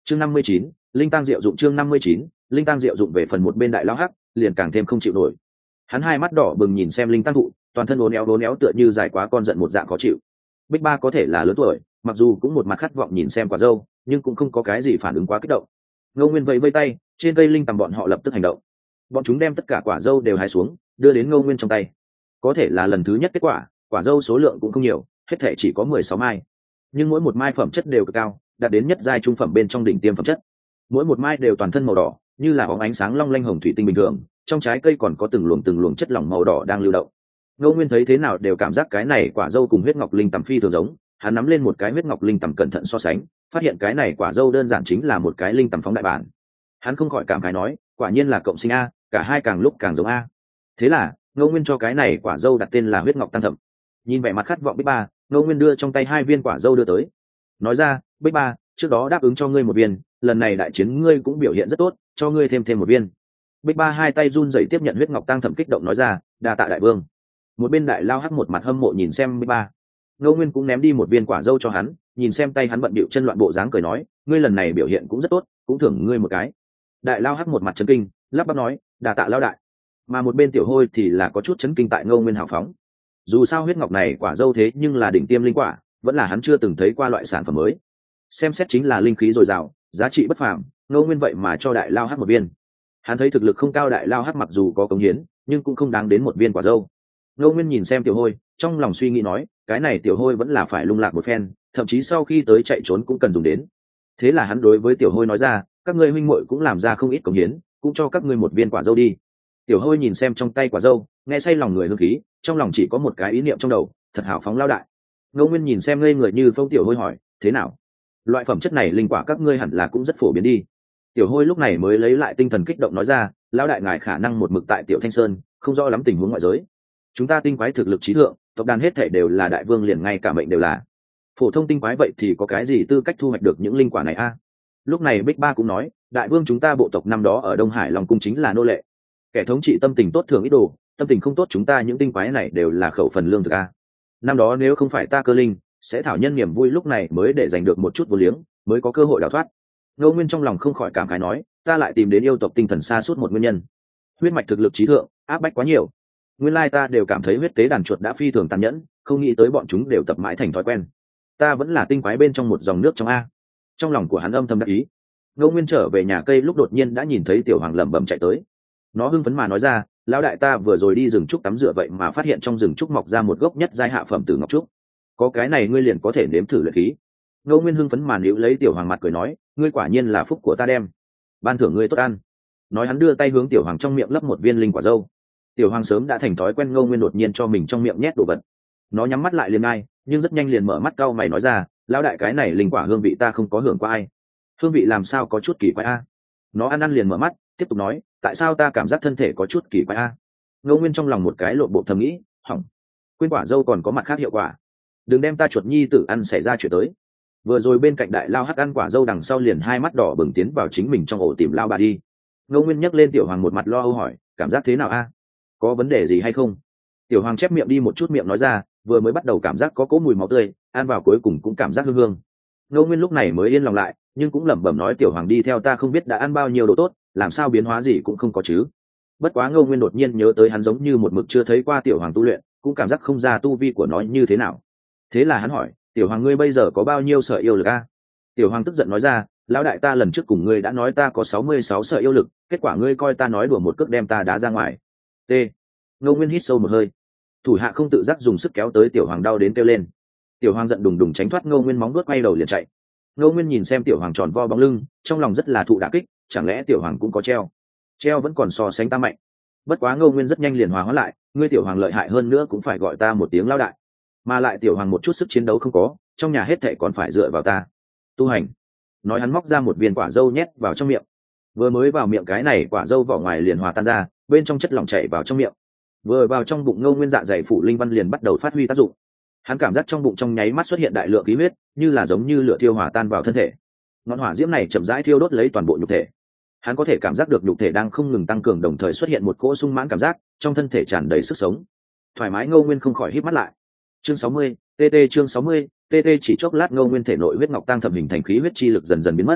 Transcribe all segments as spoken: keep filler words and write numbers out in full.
chương năm mươi chín, linh tăng diệu dụng. chương năm mươi chín, linh tăng diệu dụng. Về phần một bên đại lao hắc liền càng thêm không chịu nổi. Hắn hai mắt đỏ bừng nhìn xem linh tăng thụ, toàn thân uốn éo uốn éo tựa như dài quá con giận một dạng khó chịu. Bích Ba có thể là lớn tuổi, mặc dù cũng một mặt khát vọng nhìn xem quả dâu, nhưng cũng không có cái gì phản ứng quá kích động. Ngô Nguyên vẫy vây tay, trên cây linh tầm bọn họ lập tức hành động. Bọn chúng đem tất cả quả dâu đều hái xuống, đưa đến Ngô Nguyên trong tay. Có thể là lần thứ nhất kết quả, quả dâu số lượng cũng không nhiều, hết thể chỉ có mười sáu mai, nhưng mỗi một mai phẩm chất đều cực cao, đạt đến nhất giai trung phẩm bên trong đỉnh tiêm phẩm chất. Mỗi một mai đều toàn thân màu đỏ, như là bóng ánh sáng long lanh hồng thủy tinh bình thường, trong trái cây còn có từng luồng từng luồng chất lỏng màu đỏ đang lưu động. Ngô Nguyên thấy thế nào đều cảm giác cái này quả dâu cùng huyết ngọc linh tầm phi thường giống. Hắn nắm lên một cái huyết ngọc linh tầm cẩn thận so sánh, phát hiện cái này quả dâu đơn giản chính là một cái linh tầm phóng đại bản. Hắn không khỏi cảm khái nói, quả nhiên là cộng sinh a, cả hai càng lúc càng giống a. Thế là Ngô Nguyên cho cái này quả dâu đặt tên là huyết ngọc tăng thẩm. Nhìn vẻ mặt khát vọng Bích Ba, Ngô Nguyên đưa trong tay hai viên quả dâu đưa tới, nói ra, Bích Ba, trước đó đáp ứng cho ngươi một viên, lần này đại chiến ngươi cũng biểu hiện rất tốt, cho ngươi thêm thêm một viên. Bích Ba hai tay run rẩy tiếp nhận huyết ngọc tăng thẩm, kích động nói ra, đa tạ đại vương. Một bên đại lao hắc một mặt hâm mộ nhìn xem Bích Ba. Ngô Nguyên cũng ném đi một viên quả dâu cho hắn, nhìn xem tay hắn bận bịu chân loạn bộ dáng cười nói, ngươi lần này biểu hiện cũng rất tốt, cũng thưởng ngươi một cái. Đại lao hắc một mặt chấn kinh, lắp bắp nói, đa tạ lao đại. Mà một bên tiểu hôi thì là có chút chấn kinh tại Ngô Nguyên hào phóng. Dù sao huyết ngọc này quả dâu thế nhưng là đỉnh tiêm linh quả, vẫn là hắn chưa từng thấy qua loại sản phẩm mới. Xem xét chính là linh khí dồi dào, giá trị bất phàm. Ngô Nguyên vậy mà cho đại lao hắc một viên. Hắn thấy thực lực không cao đại lao hắc mặc dù có cống hiến, nhưng cũng không đáng đến một viên quả dâu. Ngô Nguyên nhìn xem tiểu hôi, trong lòng suy nghĩ nói, cái này tiểu hôi vẫn là phải lung lạc một phen, thậm chí sau khi tới chạy trốn cũng cần dùng đến. Thế là hắn đối với tiểu hôi nói ra, các ngươi huynh muội cũng làm ra không ít cống hiến, cũng cho các ngươi một viên quả dâu đi. Tiểu hôi nhìn xem trong tay quả dâu, nghe say lòng người hương khí, trong lòng chỉ có một cái ý niệm trong đầu, thật hào phóng lao đại. Ngô Nguyên nhìn xem ngây người như phong tiểu hôi hỏi, thế nào, loại phẩm chất này linh quả các ngươi hẳn là cũng rất phổ biến đi. Tiểu hôi lúc này mới lấy lại tinh thần kích động nói ra, lão đại ngài khả năng một mực tại Tiểu Thanh Sơn, không rõ lắm tình huống ngoại giới. Chúng ta tinh quái thực lực trí thượng, tộc đàn hết thể đều là đại vương, liền ngay cả mệnh đều là phổ thông tinh quái, vậy thì có cái gì tư cách thu hoạch được những linh quả này a? À? Lúc này Bích Ba cũng nói, đại vương chúng ta bộ tộc năm đó ở Đông Hải Long cung chính là nô lệ, kẻ thống trị tâm tình tốt thường ít đồ, tâm tình không tốt chúng ta những tinh quái này đều là khẩu phần lương thực a. Năm đó nếu không phải ta cơ linh, sẽ thảo nhân niềm vui lúc này mới để giành được một chút vô liếng, mới có cơ hội đào thoát. Ngô Nguyên trong lòng không khỏi cảm khái nói, ta lại tìm đến yêu tộc tinh thần xa suốt một nguyên nhân, huyết mạch thực lực trí thượng, áp bách quá nhiều. Nguyên lai ta đều cảm thấy huyết tế đàn chuột đã phi thường tàn nhẫn, không nghĩ tới bọn chúng đều tập mãi thành thói quen. Ta vẫn là tinh quái bên trong một dòng nước trong a. Trong lòng của hắn âm thầm đắc ý. Ngô Nguyên trở về nhà cây lúc đột nhiên đã nhìn thấy tiểu hoàng lẩm bẩm chạy tới. Nó hưng phấn mà nói ra, lão đại ta vừa rồi đi rừng trúc tắm rửa vậy mà phát hiện trong rừng trúc mọc ra một gốc nhất giai hạ phẩm tử ngọc trúc. Có cái này ngươi liền có thể nếm thử luyện khí. Ngô Nguyên hưng phấn mà níu lấy tiểu hoàng mặt cười nói, ngươi quả nhiên là phúc của ta đem, ban thưởng ngươi tốt ăn. Nói hắn đưa tay hướng tiểu hoàng trong miệng lấp một viên linh quả dâu. Tiểu hoàng sớm đã thành thói quen Ngô Nguyên đột nhiên cho mình trong miệng nhét đồ vật. Nó nhắm mắt lại liền ngay, nhưng rất nhanh liền mở mắt cau mày nói ra, lão đại cái này linh quả hương vị ta không có hưởng qua ai, hương vị làm sao có chút kỳ quái a. Nó ăn ăn liền mở mắt tiếp tục nói, tại sao ta cảm giác thân thể có chút kỳ quái a. Ngô Nguyên trong lòng một cái lộn bộ thầm nghĩ, hỏng, quên quả dâu còn có mặt khác hiệu quả, đừng đem ta chuột nhi tử ăn xảy ra chuyện tới. Vừa rồi bên cạnh đại lao hắc ăn quả dâu đằng sau liền hai mắt đỏ bừng tiến vào chính mình trong ổ tìm lao bà đi. Ngô Nguyên nhấc lên tiểu hoàng một mặt lo âu hỏi, cảm giác thế nào a, có vấn đề gì hay không? Tiểu hoàng chép miệng đi một chút miệng nói ra, vừa mới bắt đầu cảm giác có cỗ mùi máu tươi, ăn vào cuối cùng cũng cảm giác hương hương. Ngô Nguyên lúc này mới yên lòng lại, nhưng cũng lẩm bẩm nói, tiểu hoàng đi theo ta không biết đã ăn bao nhiêu đồ tốt, làm sao biến hóa gì cũng không có chứ. Bất quá Ngô Nguyên đột nhiên nhớ tới hắn giống như một mực chưa thấy qua tiểu hoàng tu luyện, cũng cảm giác không ra tu vi của nó như thế nào. Thế là hắn hỏi, tiểu hoàng ngươi bây giờ có bao nhiêu sợi yêu lực a? Tiểu hoàng tức giận nói ra, lão đại ta lần trước cùng ngươi đã nói ta có sáu mươi sáu sợi yêu lực, kết quả ngươi coi ta nói đùa một cước đem ta đá ra ngoài. T. Ngô Nguyên hít sâu một hơi, thủ hạ không tự giác dùng sức kéo tới tiểu hoàng, đau đến kêu lên. Tiểu hoàng giận đùng đùng tránh thoát Ngô Nguyên móng vuốt, quay đầu liền chạy. Ngô Nguyên nhìn xem tiểu hoàng tròn vo bóng lưng, trong lòng rất là thụ đả kích, chẳng lẽ tiểu hoàng cũng có treo? Treo vẫn còn so sánh ta mạnh. Bất quá Ngô Nguyên rất nhanh liền hòa hóa lại, ngươi tiểu hoàng lợi hại hơn nữa cũng phải gọi ta một tiếng lão đại, mà lại tiểu hoàng một chút sức chiến đấu không có, trong nhà hết thệ còn phải dựa vào ta tu hành. Nói hắn móc ra một viên quả dâu nhét vào trong miệng, vừa mới vào miệng cái này quả dâu vỏ ngoài liền hòa tan ra, bên trong chất lỏng chảy vào trong miệng, vừa vào trong bụng Ngô Nguyên dạ dày phủ linh văn liền bắt đầu phát huy tác dụng. Hắn cảm giác trong bụng trong nháy mắt xuất hiện đại lượng khí huyết, như là giống như lửa thiêu hòa tan vào thân thể. Ngọn hỏa diễm này chậm rãi thiêu đốt lấy toàn bộ nhục thể. Hắn có thể cảm giác được nhục thể đang không ngừng tăng cường, đồng thời xuất hiện một cỗ sung mãn cảm giác, trong thân thể tràn đầy sức sống. Thoải mái Ngô Nguyên không khỏi híp mắt lại. Chương sáu mươi, T T chương sáu mươi, T T chỉ chốc lát Ngô Nguyên thể nội huyết ngọc tăng thẩm hình thành khí huyết chi lực dần dần biến mất.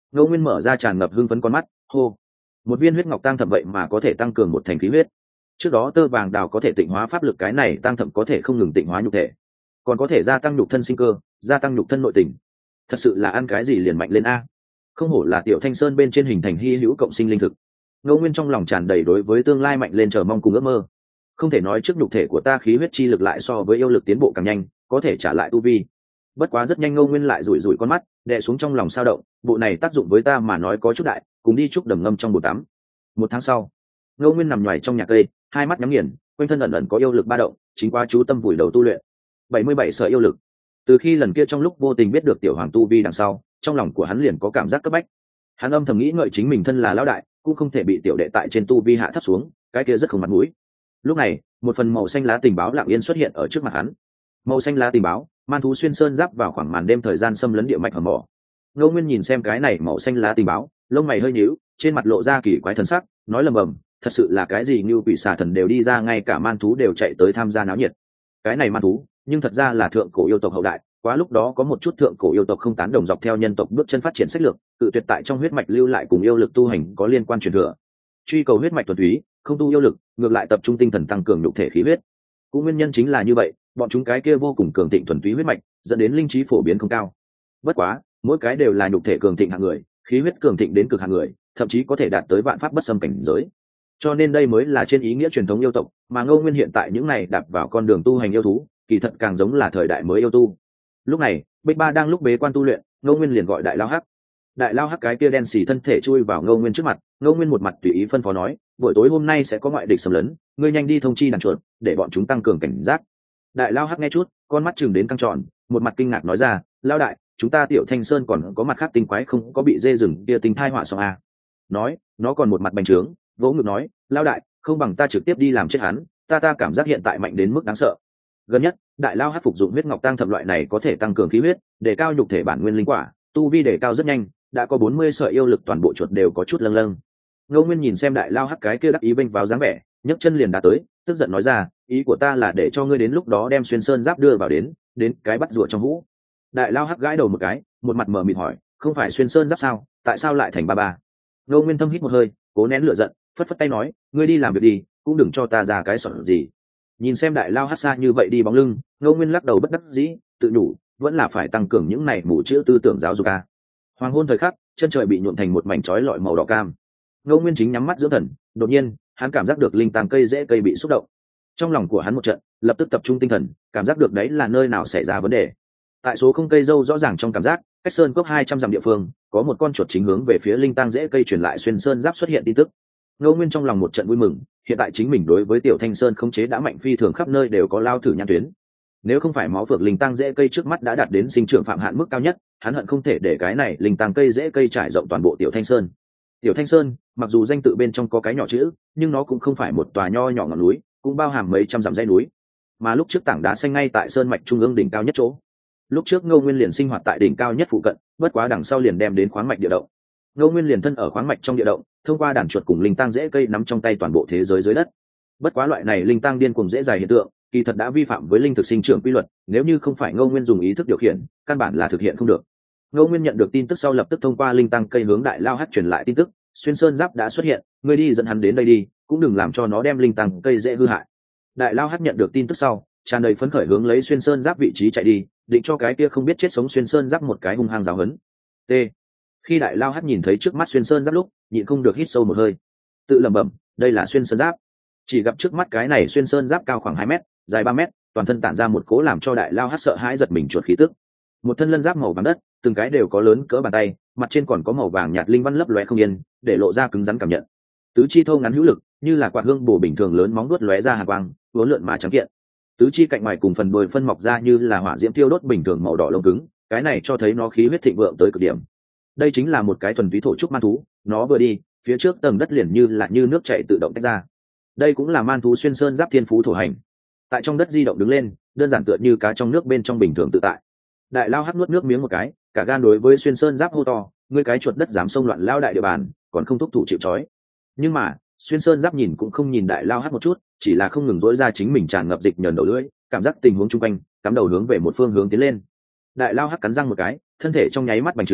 Ngô Nguyên mở ra tràn ngập hưng phấn con mắt, hô, một viên huyết ngọc tăng thẩm vậy mà có thể tăng cường một thành khí huyết. Trước đó tơ vàng đào có thể tịnh hóa pháp lực, cái này tăng thẩm có thể không ngừng tịnh hóa nhục thể, còn có thể gia tăng nhục thân sinh cơ, gia tăng nhục thân nội tình. Thật sự là ăn cái gì liền mạnh lên a. Không hổ là tiểu Thanh Sơn bên trên hình thành hy hữu cộng sinh linh thực. Ngô Nguyên trong lòng tràn đầy đối với tương lai mạnh lên chờ mong cùng ước mơ. Không thể nói trước nhục thể của ta khí huyết chi lực lại so với yêu lực tiến bộ càng nhanh, có thể trả lại tu vi. Bất quá rất nhanh Ngô Nguyên lại rủi rủi con mắt, đè xuống trong lòng sao động, bộ này tác dụng với ta mà nói có chút đại, cùng đi chúc đầm ngâm trong bồn tắm. Một tháng sau, Ngô Nguyên nằm nhoài trong nhà cây, hai mắt nhắm nghiền, quanh thân ẩn ẩn có yêu lực ba động, chính qua chú tâm vùi đầu tu luyện. bảy mươi bảy sợi yêu lực. Từ khi lần kia trong lúc vô tình biết được tiểu hoàng tu vi đằng sau, trong lòng của hắn liền có cảm giác cấp bách. Hắn âm thầm nghĩ ngợi chính mình thân là lão đại, cũng không thể bị tiểu đệ tại trên tu vi hạ thấp xuống, cái kia rất không mặt mũi. Lúc này, một phần màu xanh lá tình báo lặng yên xuất hiện ở trước mặt hắn. Màu xanh lá tình báo, man thú xuyên sơn giáp vào khoảng màn đêm thời gian xâm lấn địa mạch hầm mỏ. Ngô Nguyên nhìn xem cái này màu xanh lá tình báo, lông mày hơi nhíu, trên mặt lộ ra kỳ quái thần sắc, nói lầm bầm, thật sự là cái gì như quỷ xà thần đều đi ra, ngay cả man thú đều chạy tới tham gia náo nhiệt. Cái này man thú, nhưng thật ra là thượng cổ yêu tộc hậu đại, quá lúc đó có một chút thượng cổ yêu tộc không tán đồng dọc theo nhân tộc bước chân phát triển sách lược, tự tuyệt tại trong huyết mạch lưu lại cùng yêu lực tu hành có liên quan truyền thừa. Truy cầu huyết mạch thuần túy, không tu yêu lực, ngược lại tập trung tinh thần tăng cường nhục thể khí huyết. Cũng nguyên nhân chính là như vậy, bọn chúng cái kia vô cùng cường thịnh thuần túy huyết mạch, dẫn đến linh trí phổ biến không cao. Bất quá, mỗi cái đều là nhục thể cường thịnh hạng người, khí huyết cường thịnh đến cực hạng người, thậm chí có thể đạt tới vạn pháp bất xâm cảnh giới. Cho nên đây mới là trên ý nghĩa truyền thống yêu tộc, mà Ngô Nguyên hiện tại những này đạp vào con đường tu hành yêu thú, kỳ thật càng giống là thời đại mới yêu tu. Lúc này, Bích Ba đang lúc bế quan tu luyện, Ngô Nguyên liền gọi Đại Lao Hắc. Đại Lao Hắc cái kia đen xì thân thể chui vào Ngô Nguyên trước mặt, Ngô Nguyên một mặt tùy ý phân phó nói, buổi tối hôm nay sẽ có ngoại địch xâm lấn, ngươi nhanh đi thông chi đàn chuột, để bọn chúng tăng cường cảnh giác. Đại Lao Hắc nghe chút, con mắt chừng đến căng tròn, một mặt kinh ngạc nói ra, Lao đại, chúng ta Tiểu Thanh Sơn còn có mặt khác tinh quái không có bị dê rừng kia tinh thai họa xong à? Nói, nó còn một mặt bành trướng, vỗ ngực nói, Lao đại, không bằng ta trực tiếp đi làm chết hắn, ta ta cảm giác hiện tại mạnh đến mức đáng sợ. Gần nhất, Đại Lao Hắc phục dụng huyết ngọc tăng thập loại này có thể tăng cường khí huyết, để cao nhục thể bản nguyên linh quả, tu vi để cao rất nhanh, đã có bốn mươi sợi yêu lực, toàn bộ chuột đều có chút lâng lâng. Ngô Nguyên nhìn xem Đại Lao Hắc cái kia đắc ý bênh vào dáng vẻ, nhấc chân liền đá tới, tức giận nói ra, ý của ta là để cho ngươi đến lúc đó đem xuyên sơn giáp đưa vào đến, đến cái bắt rùa trong hũ. Đại Lao Hắc gãi đầu một cái, một mặt mở mịt hỏi, không phải xuyên sơn giáp sao, tại sao lại thành ba ba? Ngô Nguyên thâm hít một hơi, cố nén lửa giận, phất phất tay nói, ngươi đi làm việc đi, cũng đừng cho ta ra cái sọt gì. Nhìn xem Đại Lao Hắc xa như vậy đi bóng lưng, Ngô Nguyên lắc đầu bất đắc dĩ, tự đủ, vẫn là phải tăng cường những này mù chữ tư tưởng giáo dục a. Hoàng hôn thời khắc, chân trời bị nhuộm thành một mảnh chói lọi màu đỏ cam. Ngô Nguyên chính nhắm mắt dưỡng thần, đột nhiên, hắn cảm giác được linh tàng cây rễ cây bị xúc động. Trong lòng của hắn một trận, lập tức tập trung tinh thần, cảm giác được đấy là nơi nào xảy ra vấn đề. Tại số không cây dâu rõ ràng trong cảm giác, cách sơn cốc hai trăm dặm địa phương, có một con chuột chính hướng về phía linh tang rễ cây truyền lại xuyên sơn giáp xuất hiện tin tức. Ngô Nguyên trong lòng một trận vui mừng, hiện tại chính mình đối với Tiểu Thanh Sơn khống chế đã mạnh phi thường, khắp nơi đều có lao thử nhãn tuyến. Nếu không phải máu phượng linh tang rễ cây trước mắt đã đạt đến sinh trưởng phạm hạn mức cao nhất, hắn hận không thể để cái này linh tang cây rễ cây trải rộng toàn bộ Tiểu Thanh Sơn. Tiểu Thanh Sơn, mặc dù danh tự bên trong có cái nhỏ chữ, nhưng nó cũng không phải một tòa nho nhỏ ngọn núi, cũng bao hàm mấy trăm dặm dãy núi. Mà lúc trước tảng đá xanh ngay tại sơn mạch trung ương đỉnh cao nhất chỗ. Lúc trước Ngô Nguyên liền sinh hoạt tại đỉnh cao nhất phụ cận, bất quá đằng sau liền đem đến khoáng mạch địa động. Ngô Nguyên liền thân ở khoáng mạch trong địa động, thông qua đàn chuột cùng linh tang rễ cây nắm trong tay toàn bộ thế giới dưới đất. Bất quá loại này linh tang điên cuồng dễ dài hiện tượng, kỳ thật đã vi phạm với linh thực sinh trưởng quy luật, nếu như không phải Ngô Nguyên dùng ý thức điều khiển, căn bản là thực hiện không được. Ngô Nguyên nhận được tin tức sau lập tức thông qua linh tang cây hướng Đại Lao Hắc truyền lại tin tức, xuyên sơn giáp đã xuất hiện, ngươi đi dẫn hắn đến đây đi, cũng đừng làm cho nó đem linh tang cây dễ hư hại. Đại Lao Hắc nhận được tin tức sau, tràn đầy phấn khởi hướng lấy xuyên sơn giáp vị trí chạy đi, định cho cái kia không biết chết sống xuyên sơn giáp một cái hung hăng giáo huấn. T. Khi Đại Lao Hắc nhìn thấy trước mắt xuyên sơn giáp lúc, nhịn không được hít sâu một hơi, tự lẩm bẩm, đây là xuyên sơn giáp. Chỉ gặp trước mắt cái này xuyên sơn giáp cao khoảng hai mét, dài ba mét, toàn thân tản ra một cỗ làm cho Đại Lao Hắc sợ hãi giật mình chuột khí tức. Một thân lân giáp màu vàng đất, từng cái đều có lớn cỡ bàn tay, mặt trên còn có màu vàng nhạt linh văn lấp lóe không yên, để lộ ra cứng rắn cảm nhận. Tứ chi thô ngắn hữu lực, như là quạt hương bổ bình thường lớn móng vuốt lóe ra hàn quang, uốn lượn mà trắng kiện. Tứ chi cạnh ngoài cùng phần đuôi phân mọc ra như là hỏa diễm tiêu đốt bình thường màu đỏ lông cứng, cái này cho thấy nó khí huyết thịnh vượng tới cực điểm. Đây chính là một cái thuần túy thổ trúc man thú, nó vừa đi, phía trước tầng đất liền như là như nước chảy tự động tách ra. Đây cũng là man thú xuyên sơn giáp thiên phú thổ hành. Tại trong đất di động đứng lên, đơn giản tựa như cá trong nước bên trong bình thường tự tại. Đại Lao Hắc nuốt nước miếng một cái, cả gan đối với xuyên sơn giáp hô to, ngươi cái chuột đất dám xông loạn lao đại địa bàn, còn không thúc thủ chịu trói. Nhưng mà xuyên sơn giáp nhìn cũng không nhìn Đại Lao Hắc một chút, chỉ là không ngừng dỗi ra chính mình tràn ngập dịch nhờn đầu lưỡi, cảm giác tình huống chung quanh, cắm đầu hướng về một phương hướng tiến lên. Đại Lao Hắc cắn răng một cái, thân thể trong nháy mắt bành trướng,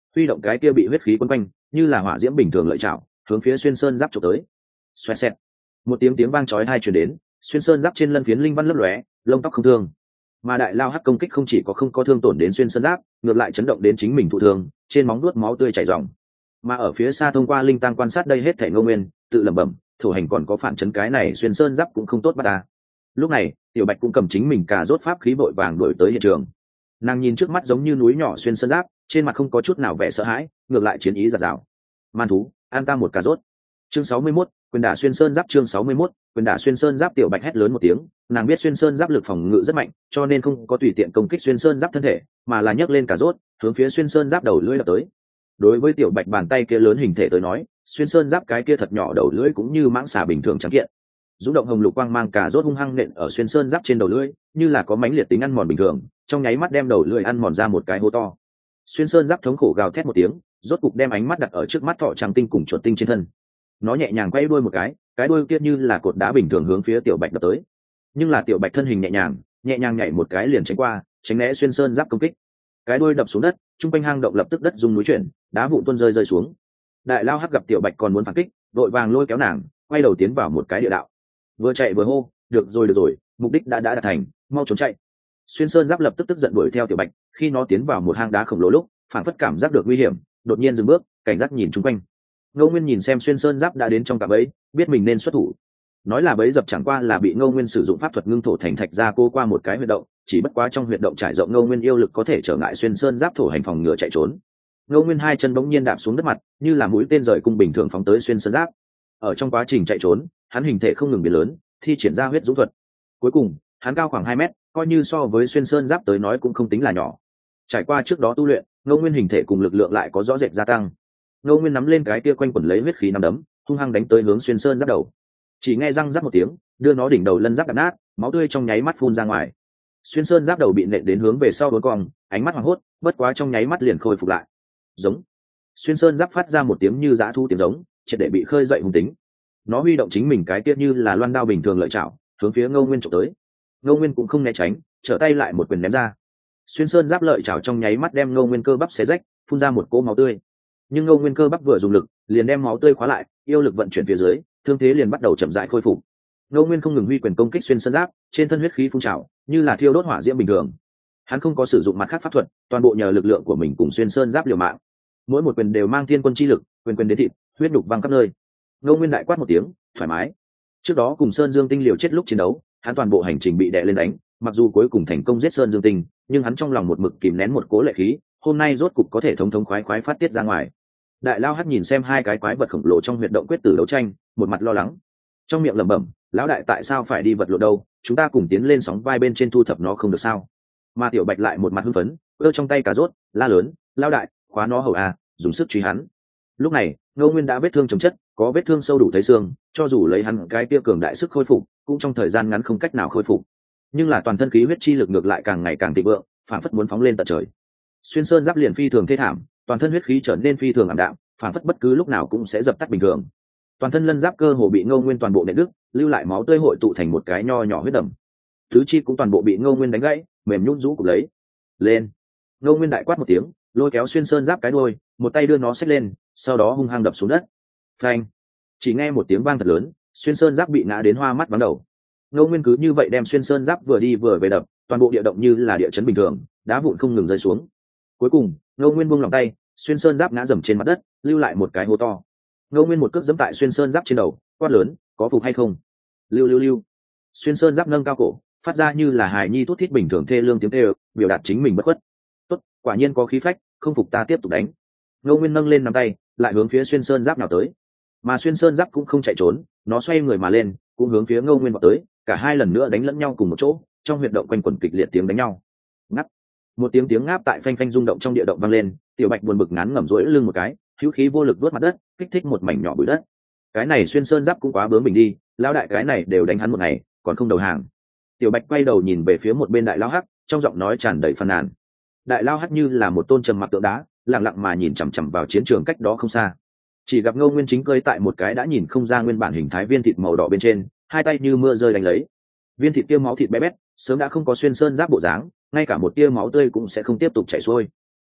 huy động cái kia bị huyết khí quấn quanh như là hỏa diễm bình thường lợi chảo hướng phía xuyên sơn giáp trộm tới. Xoẹt xẹt, một tiếng tiếng vang chói tai truyền đến, xuyên sơn giáp trên lân phiến linh văn lấp lóe, lông tóc không thương. Mà đại lao hắc công kích không chỉ có không có thương tổn đến xuyên sơn giáp, ngược lại chấn động đến chính mình thụ thương, trên móng nuốt máu tươi chảy ròng. Mà ở phía xa thông qua linh tăng quan sát đây hết thảy Ngô Nguyên, tự lẩm bẩm, thủ hành còn có phản chấn cái này xuyên sơn giáp cũng không tốt bắt ta. Lúc này, Tiểu Bạch cũng cầm chính mình cà rốt pháp khí vội vàng đuổi tới hiện trường. Nàng nhìn trước mắt giống như núi nhỏ xuyên sơn giáp, trên mặt không có chút nào vẻ sợ hãi, ngược lại chiến ý dạt dào. Man thú, an ta một cà rốt. Chương sáu mươi mốt, quyền đả xuyên sơn giáp. Chương sáu mươi mốt, quyền đả xuyên sơn giáp. Tiểu Bạch hét lớn một tiếng, nàng biết xuyên sơn giáp lực phòng ngự rất mạnh, cho nên không có tùy tiện công kích xuyên sơn giáp thân thể, mà là nhấc lên cà rốt, hướng phía xuyên sơn giáp đầu lưỡi đập tới. Đối với Tiểu Bạch bàn tay kia lớn hình thể tới nói, xuyên sơn giáp cái kia thật nhỏ đầu lưỡi cũng như mãng xà bình thường trắng kiện. Dũng động hồng lục quang mang cà rốt hung hăng nện ở xuyên sơn giáp trên đầu lưỡi, như là có mãnh liệt tính ăn mòn bình thường, trong nháy mắt đem đầu lưỡi ăn mòn ra một cái hố to. Xuyên sơn giáp thống khổ gào thét một tiếng, rốt cục đem ánh mắt đặt ở trước mắt thọ tràng tinh cùng chuột tinh trên thân. Nó nhẹ nhàng quay đuôi một cái, cái đuôi kia như là cột đá bình thường hướng phía Tiểu Bạch đập tới. Nhưng là Tiểu Bạch thân hình nhẹ nhàng, nhẹ nhàng nhảy một cái liền tránh qua, tránh né xuyên sơn giáp công kích. Cái đuôi đập xuống đất, trung quanh hang động lập tức đất rung núi chuyển, đá vụn tuôn rơi rơi xuống. Đại lao hắc gặp Tiểu Bạch còn muốn phản kích, đội vàng lôi kéo nàng, quay đầu tiến vào một cái địa đạo. Vừa chạy vừa hô, được rồi được rồi, mục đích đã đã đạt thành, mau trốn chạy. Xuyên sơn giáp lập tức tức giận đuổi theo Tiểu Bạch, khi nó tiến vào một hang đá khổng lồ lúc, phản phất cảm giác được nguy hiểm, đột nhiên dừng bước, cảnh giác nhìn chung quanh. Ngô Nguyên nhìn xem xuyên sơn giáp đã đến trong cạm bẫy, biết mình nên xuất thủ. Nói là bẫy dập chẳng qua là bị Ngô Nguyên sử dụng pháp thuật ngưng thổ thành thạch ra cô qua một cái huyệt động, chỉ bất quá trong huyệt động trải rộng Ngô Nguyên yêu lực có thể trở ngại xuyên sơn giáp thổ hành phòng ngừa chạy trốn. Ngô Nguyên hai chân bỗng nhiên đạp xuống đất mặt, như là mũi tên rời cung bình thường phóng tới xuyên sơn giáp. Ở trong quá trình chạy trốn, hắn hình thể không ngừng biến lớn, thi triển ra huyết dũng thuật. Cuối cùng, hắn cao khoảng hai mét, coi như so với xuyên sơn giáp tới nói cũng không tính là nhỏ. Trải qua trước đó tu luyện, Ngô Nguyên hình thể cùng lực lượng lại có rõ rệt gia tăng. Ngô Nguyên nắm lên cái kia quanh quẩn lấy huyết khí nắm đấm, hung hăng đánh tới hướng xuyên sơn giáp đầu. Chỉ nghe răng rắc một tiếng, đưa nó đỉnh đầu lân giáp đập nát, máu tươi trong nháy mắt phun ra ngoài. Xuyên sơn giáp đầu bị nện đến hướng về sau đuối cong, ánh mắt hoảng hốt, bất quá trong nháy mắt liền khôi phục lại. Giống. Xuyên sơn giáp phát ra một tiếng như dã thu tiếng giống, triệt để bị khơi dậy hung tính. Nó huy động chính mình cái kia như là loan đao bình thường lợi chảo, hướng phía Ngô Nguyên chụp tới. Ngô Nguyên cũng không né tránh, trở tay lại một quyền ném ra. Xuyên sơn giáp lợi chảo trong nháy mắt đem Ngô Nguyên cơ bắp xé rách, phun ra một cỗ máu tươi. Nhưng Ngô Nguyên cơ bắp vừa dùng lực, liền đem máu tươi khóa lại, yêu lực vận chuyển phía dưới, thương thế liền bắt đầu chậm rãi khôi phục. Ngô Nguyên không ngừng huy quyền công kích xuyên sơn giáp, trên thân huyết khí phun trào, như là thiêu đốt hỏa diễm bình thường. Hắn không có sử dụng mặt khác pháp thuật, toàn bộ nhờ lực lượng của mình cùng xuyên sơn giáp liều mạng. Mỗi một quyền đều mang thiên quân chi lực, quyền quyền đến thịt, huyết đục văng khắp nơi. Ngô Nguyên đại quát một tiếng, thoải mái. Trước đó cùng Sơn Dương Tinh liều chết lúc chiến đấu, hắn toàn bộ hành trình bị đè lên đánh, mặc dù cuối cùng thành công giết Sơn Dương Tinh, nhưng hắn trong lòng một mực kìm nén một cố lệ khí, hôm nay rốt cục có thể thống thống khoái khoái phát tiết ra ngoài. Đại lao hắt nhìn xem hai cái quái vật khổng lồ trong huyệt động quyết tử đấu tranh, một mặt lo lắng, trong miệng lẩm bẩm, lão đại tại sao phải đi vật lộn đâu, chúng ta cùng tiến lên sóng vai bên trên thu thập nó không được sao? Mà Tiểu Bạch lại một mặt hưng phấn, ơ trong tay cà rốt, la lớn, lão đại, khóa nó hầu à, dùng sức truy hắn. Lúc này, Ngô Nguyên đã vết thương chồng chất, có vết thương sâu đủ thấy xương, cho dù lấy hắn cái kia cường đại sức khôi phục, cũng trong thời gian ngắn không cách nào khôi phục. Nhưng là toàn thân khí huyết chi lực ngược lại càng ngày càng thịnh vượng, phản phất muốn phóng lên tận trời. Xuyên sơn giáp liền phi thường thê thảm, toàn thân huyết khí trở nên phi thường ảm đạm, phản phất bất cứ lúc nào cũng sẽ dập tắt bình thường. Toàn thân lân giáp cơ hồ bị Ngô Nguyên toàn bộ nện đứt, lưu lại máu tươi hội tụ thành một cái nho nhỏ huyết đầm. Tứ chi cũng toàn bộ bị Ngô Nguyên đánh gãy, mềm nhũn rũ cục lấy. Lên! Ngô Nguyên đại quát một tiếng, lôi kéo xuyên sơn giáp cái đuôi, một tay đưa nó xách lên, sau đó hung hăng đập xuống đất. Phanh! Chỉ nghe một tiếng vang thật lớn, xuyên sơn giáp bị ngã đến hoa mắt vắng đầu. Ngô Nguyên cứ như vậy đem xuyên sơn giáp vừa đi vừa về đập, toàn bộ địa động như là địa chấn bình thường, đá vụn không ngừng rơi xuống. Cuối cùng, Ngô Nguyên buông lòng tay, xuyên sơn giáp ngã dầm trên mặt đất, lưu lại một cái hố to. Ngô Nguyên một cước giẫm tại xuyên sơn giáp trên đầu, quát lớn, có phục hay không? Lưu lưu lưu. Xuyên sơn giáp nâng cao cổ, phát ra như là hài nhi thút thít bình thường thê lương tiếng kêu, biểu đạt chính mình bất khuất. Tốt, quả nhiên có khí phách, không phục ta tiếp tục đánh. Ngô Nguyên nâng lên nắm tay, lại hướng phía xuyên sơn giáp nào tới. Mà xuyên sơn giáp cũng không chạy trốn, nó xoay người mà lên, cũng hướng phía Ngô Nguyên vào tới, cả hai lần nữa đánh lẫn nhau cùng một chỗ, trong huyệt động quanh quẩn kịch liệt tiếng đánh nhau. Ngắt. Một tiếng tiếng ngáp tại phanh phanh rung động trong địa động vang lên, Tiểu Bạch buồn bực ngán ngẩm duỗi lưng một cái, hữu khí vô lực đuốt mặt đất, kích thích một mảnh nhỏ bụi đất. Cái này xuyên sơn giáp cũng quá bướng bỉnh đi, lão đại cái này đều đánh hắn một ngày, còn không đầu hàng. Tiểu Bạch quay đầu nhìn về phía một bên đại lão hắc, trong giọng nói tràn đầy phàn nàn. Đại lão hắc như là một tôn trầm mặc tượng đá, lặng lặng mà nhìn chằm chằm vào chiến trường cách đó không xa. Chỉ gặp Ngô Nguyên chính cơi tại một cái đã nhìn không ra nguyên bản hình thái viên thịt màu đỏ bên trên, hai tay như mưa rơi đánh lấy. Viên thịt kia máu thịt bé bét, sớm đã không có xuyên sơn giáp bộ dáng, ngay cả một tia máu tươi cũng sẽ không tiếp tục chảy xuôi.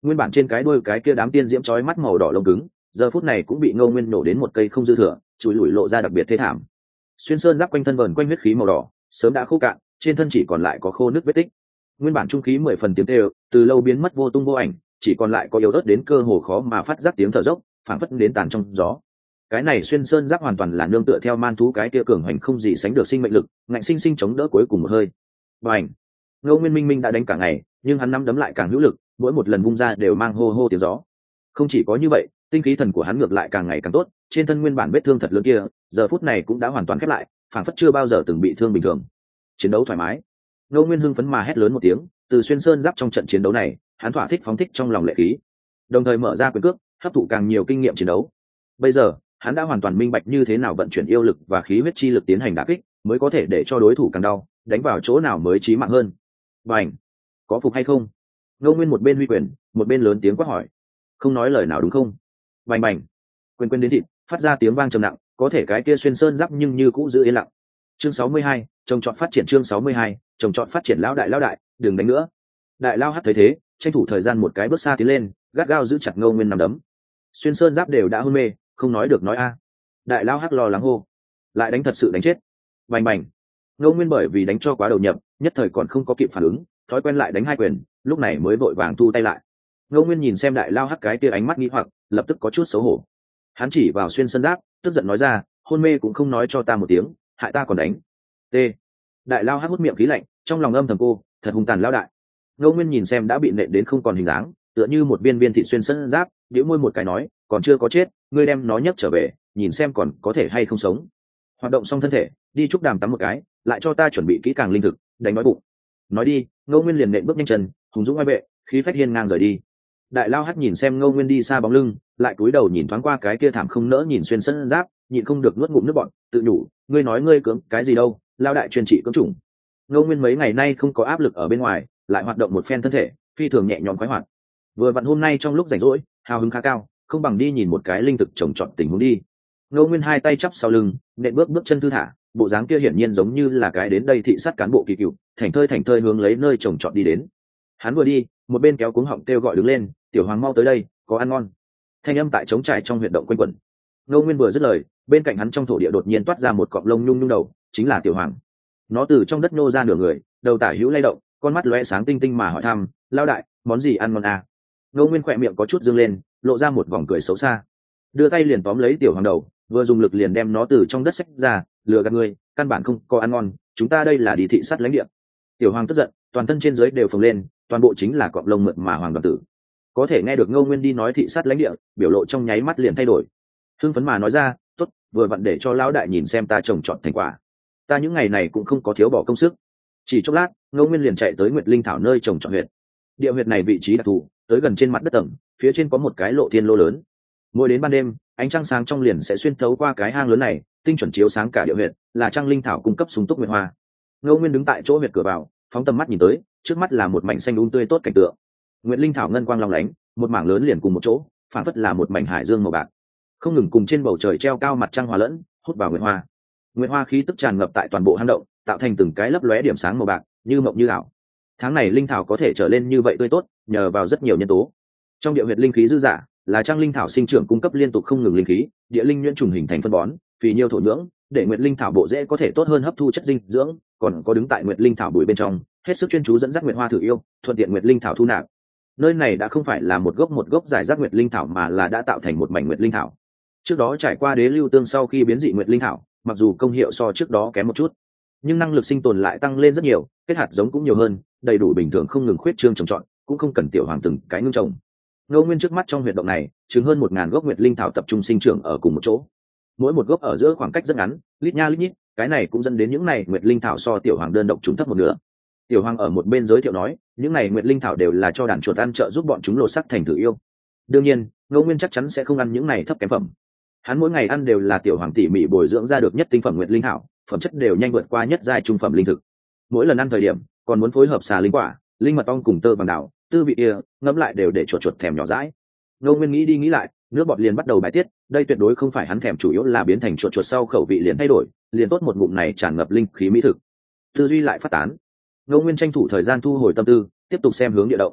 nguyên bản trên cái đuôi cái kia đám tiên diễm chói mắt màu đỏ lông cứng giờ phút này cũng bị Ngô Nguyên nổ đến một cây không dư thừa, chùi lủi lộ ra đặc biệt thê thảm. Xuyên sơn giáp quanh thân vờn quanh huyết khí màu đỏ sớm đã khô cạn, trên thân chỉ còn lại có khô nước vết tích. Nguyên bản trung khí mười phần tiếng kêu từ lâu biến mất vô tung vô ảnh, chỉ còn lại có yếu ớt đến cơ hồ khó mà phát giác tiếng thở dốc phảng phất đến tàn trong gió. Cái này xuyên sơn giáp hoàn toàn là nương tựa theo man thú cái kia cường hành không gì sánh được sinh mệnh lực, ngạnh sinh sinh chống đỡ cuối cùng một hơi. Bành! Ngô Nguyên minh minh đã đánh cả ngày, nhưng hắn nắm đấm lại càng hữu lực, mỗi một lần vung ra đều mang hô hô tiếng gió. Không chỉ có như vậy, tinh khí thần của hắn ngược lại càng ngày càng tốt, trên thân nguyên bản vết thương thật lớn kia giờ phút này cũng đã hoàn toàn khép lại, phảng phất chưa bao giờ từng bị thương bình thường. Chiến đấu thoải mái. Ngô Nguyên hưng phấn mà hét lớn một tiếng, từ xuyên sơn giáp trong trận chiến đấu này hắn thỏa thích phóng thích trong lòng lệ khí, đồng thời mở ra quyền cước hấp thụ càng nhiều kinh nghiệm chiến đấu. Bây giờ hắn đã hoàn toàn minh bạch như thế nào vận chuyển yêu lực và khí huyết chi lực tiến hành đả kích mới có thể để cho đối thủ càng đau, đánh vào chỗ nào mới chí mạng hơn. Bành! Có phục hay không? Ngô Nguyên một bên huy quyền một bên lớn tiếng quát hỏi. Không nói lời nào đúng không? Bành bành! Quyền quyền đến thịt phát ra tiếng vang trầm nặng, có thể cái kia xuyên sơn giáp nhưng như cũ giữ yên lặng. Chương sáu mươi hai, trồng trọt phát triển. Chương sáu mươi hai, trồng trọt phát triển. Lão đại lão đại, đừng đánh nữa. Đại lao hắt thấy thế tranh thủ thời gian một cái bước xa tiến lên, gắt gao giữ chặt Ngô Nguyên nằm đấm. Xuyên sơn giáp đều đã hôn mê, không nói được nói a. Đại lao hắt lo lắng hô, lại đánh thật sự đánh chết. Bành bành! Ngô Nguyên bởi vì đánh cho quá đầu nhập, nhất thời còn không có kịp phản ứng, thói quen lại đánh hai quyền, lúc này mới vội vàng thu tay lại. Ngô Nguyên nhìn xem đại lao hắt cái kia ánh mắt nghi hoặc, lập tức có chút xấu hổ. Hắn chỉ vào xuyên sơn giáp, tức giận nói ra, hôn mê cũng không nói cho ta một tiếng, hại ta còn đánh. T. Đại lao hắt hút miệng khí lạnh, trong lòng âm thầm cô, thật hung tàn lao đại. Ngô Nguyên nhìn xem đã bị nện đến không còn hình dáng, tựa như một viên viên thịt xuyên sơn giáp, nhíu môi một cái nói, còn chưa có chết, ngươi đem nó nhấc trở về, nhìn xem còn có thể hay không sống. Hoạt động xong thân thể, đi chúc đàm tắm một cái, lại cho ta chuẩn bị kỹ càng linh thực, đánh nói bụng. Nói đi, Ngô Nguyên liền nện bước nhanh chân, hùng dũng oai vệ, khí phách hiên ngang rời đi. Đại lao hắt nhìn xem Ngô Nguyên đi xa bóng lưng, lại cúi đầu nhìn thoáng qua cái kia thảm không nỡ nhìn xuyên sơn giáp, nhịn không được nuốt ngụm nước bọt, tự nhủ, ngươi nói ngươi cưỡng cái gì đâu, lao đại chuyên trị cưỡng chủng. Ngô Nguyên mấy ngày nay không có áp lực ở bên ngoài, lại hoạt động một phen thân thể, phi thường nhẹ nhõm khoái hoạt. Vừa vặn hôm nay trong lúc rảnh rỗi, hào hứng khá cao, không bằng đi nhìn một cái linh thực trồng trọt tình huống đi. Ngô Nguyên hai tay chắp sau lưng, nện bước bước chân thư thả, bộ dáng kia hiển nhiên giống như là cái đến đây thị sát cán bộ kỳ cựu, thành thơi thành thơi hướng lấy nơi trồng trọt đi đến. Hắn vừa đi, một bên kéo cuống họng kêu gọi đứng lên, tiểu hoàng mau tới đây, có ăn ngon. Thanh âm tại trống trải trong huyệt động quanh quẩn. Ngô Nguyên vừa dứt lời, bên cạnh hắn trong thổ địa đột nhiên toát ra một cọng lông nhung nhung đầu, chính là tiểu hoàng. Nó từ trong đất nô ra nửa người, đầu tả hữu lay động, con mắt lóe sáng tinh tinh mà hỏi thăm, lao đại, món gì ăn ngon à? Ngô Nguyên khỏe miệng có chút dương lên, lộ ra một vòng cười xấu xa, đưa tay liền tóm lấy tiểu hoàng đầu, vừa dùng lực liền đem nó từ trong đất xách ra, lừa gạt ngươi, căn bản không có ăn ngon, chúng ta đây là đi thị sát lãnh địa. Tiểu hoàng tức giận, toàn thân trên dưới đều phồng lên, toàn bộ chính là cọng lông mượt mà hoàng đoàn tử. Có thể nghe được Ngô Nguyên đi nói thị sát lãnh địa, biểu lộ trong nháy mắt liền thay đổi, hưng phấn mà nói ra, tốt, vừa vặn để cho lão đại nhìn xem ta trồng trọt thành quả. Ta những ngày này cũng không có thiếu bỏ công sức. Chỉ chốc lát, Ngô Nguyên liền chạy tới Nguyệt Linh Thảo nơi trồng trọt huyệt. Địa huyệt này vị trí đặc thù, tới gần trên mặt đất tầng, phía trên có một cái lộ thiên lô lớn. Mỗi đến ban đêm, ánh trăng sáng trong liền sẽ xuyên thấu qua cái hang lớn này, tinh chuẩn chiếu sáng cả địa huyệt, là Trăng Linh Thảo cung cấp sung túc nguyệt hoa. Ngô Nguyên đứng tại chỗ huyệt cửa vào, phóng tầm mắt nhìn tới, trước mắt là một mảnh xanh um tươi tốt cảnh tượng. Nguyệt Linh Thảo ngân quang long lánh, một mảng lớn liền cùng một chỗ, phản phất là một mảnh hải dương màu bạc, không ngừng cùng trên bầu trời treo cao mặt trăng hòa lẫn, hút vào nguyệt hoa. Nguyệt hoa khí tức tràn ngập tại toàn bộ hang động, tạo thành từng cái lấp lóe điểm sáng màu bạc, như mộng như ảo. Tháng này linh thảo có thể trở lên như vậy tươi tốt, nhờ vào rất nhiều nhân tố. Trong địa huyệt linh khí dư dả, là Trăng Linh Thảo sinh trưởng cung cấp liên tục không ngừng linh khí, địa linh nhuyễn trùng hình thành phân bón, vì nhiều thổ nhưỡng, để Nguyệt Linh Thảo bộ rễ có thể tốt hơn hấp thu chất dinh dưỡng, còn có đứng tại Nguyệt Linh Thảo bụi bên trong, hết sức chuyên chú dẫn dắt Nguyệt Hoa thử yêu, thuận tiện Nguyệt Linh Thảo thu nạp. Nơi này đã không phải là một gốc một gốc giải rác Nguyệt Linh Thảo mà là đã tạo thành một mảnh Nguyệt Linh Thảo. Trước đó trải qua đế lưu tương sau khi biến dị Nguyệt Linh Thảo, mặc dù công hiệu so trước đó kém một chút, nhưng năng lực sinh tồn lại tăng lên rất nhiều, kết hạt giống cũng nhiều hơn, đầy đủ bình thường không ngừng khuyết trương trồng trọt, cũng không cần tiểu hoàng từng cái ngưng trồng. Ngô Nguyên trước mắt trong huyệt động này, chừng hơn một ngàn gốc Nguyệt Linh Thảo tập trung sinh trưởng ở cùng một chỗ. Mỗi một gốc ở giữa khoảng cách rất ngắn, lít nha lít nhít, cái này cũng dẫn đến những này Nguyệt Linh Thảo so tiểu hoàng đơn độc chúng thấp một nửa. Tiểu hoàng ở một bên giới thiệu nói, những này Nguyệt Linh Thảo đều là cho đàn chuột ăn trợ giúp bọn chúng lột xác thành thử yêu. Đương nhiên, Ngô Nguyên chắc chắn sẽ không ăn những này thấp kém phẩm. Hắn mỗi ngày ăn đều là tiểu hoàng tỉ mỉ bồi dưỡng ra được nhất tinh phẩm Nguyệt Linh Thảo, phẩm chất đều nhanh vượt qua nhất giai trung phẩm linh thực. Mỗi lần ăn thời điểm, còn muốn phối hợp xà linh quả, linh mật ong cùng tơ bằng đảo, tư vị kia, ngẫm lại đều để chuột chuột thèm nhỏ dãi. Ngô Nguyên nghĩ đi nghĩ lại, nước bọt liền bắt đầu bài tiết, đây tuyệt đối không phải hắn thèm, chủ yếu là biến thành chuột chuột sau khẩu vị liền thay đổi, liền tốt một ngụm này tràn ngập linh khí mỹ thực. Tư duy lại phát tán. Ngô Nguyên tranh thủ thời gian thu hồi tâm tư, tiếp tục xem hướng địa động.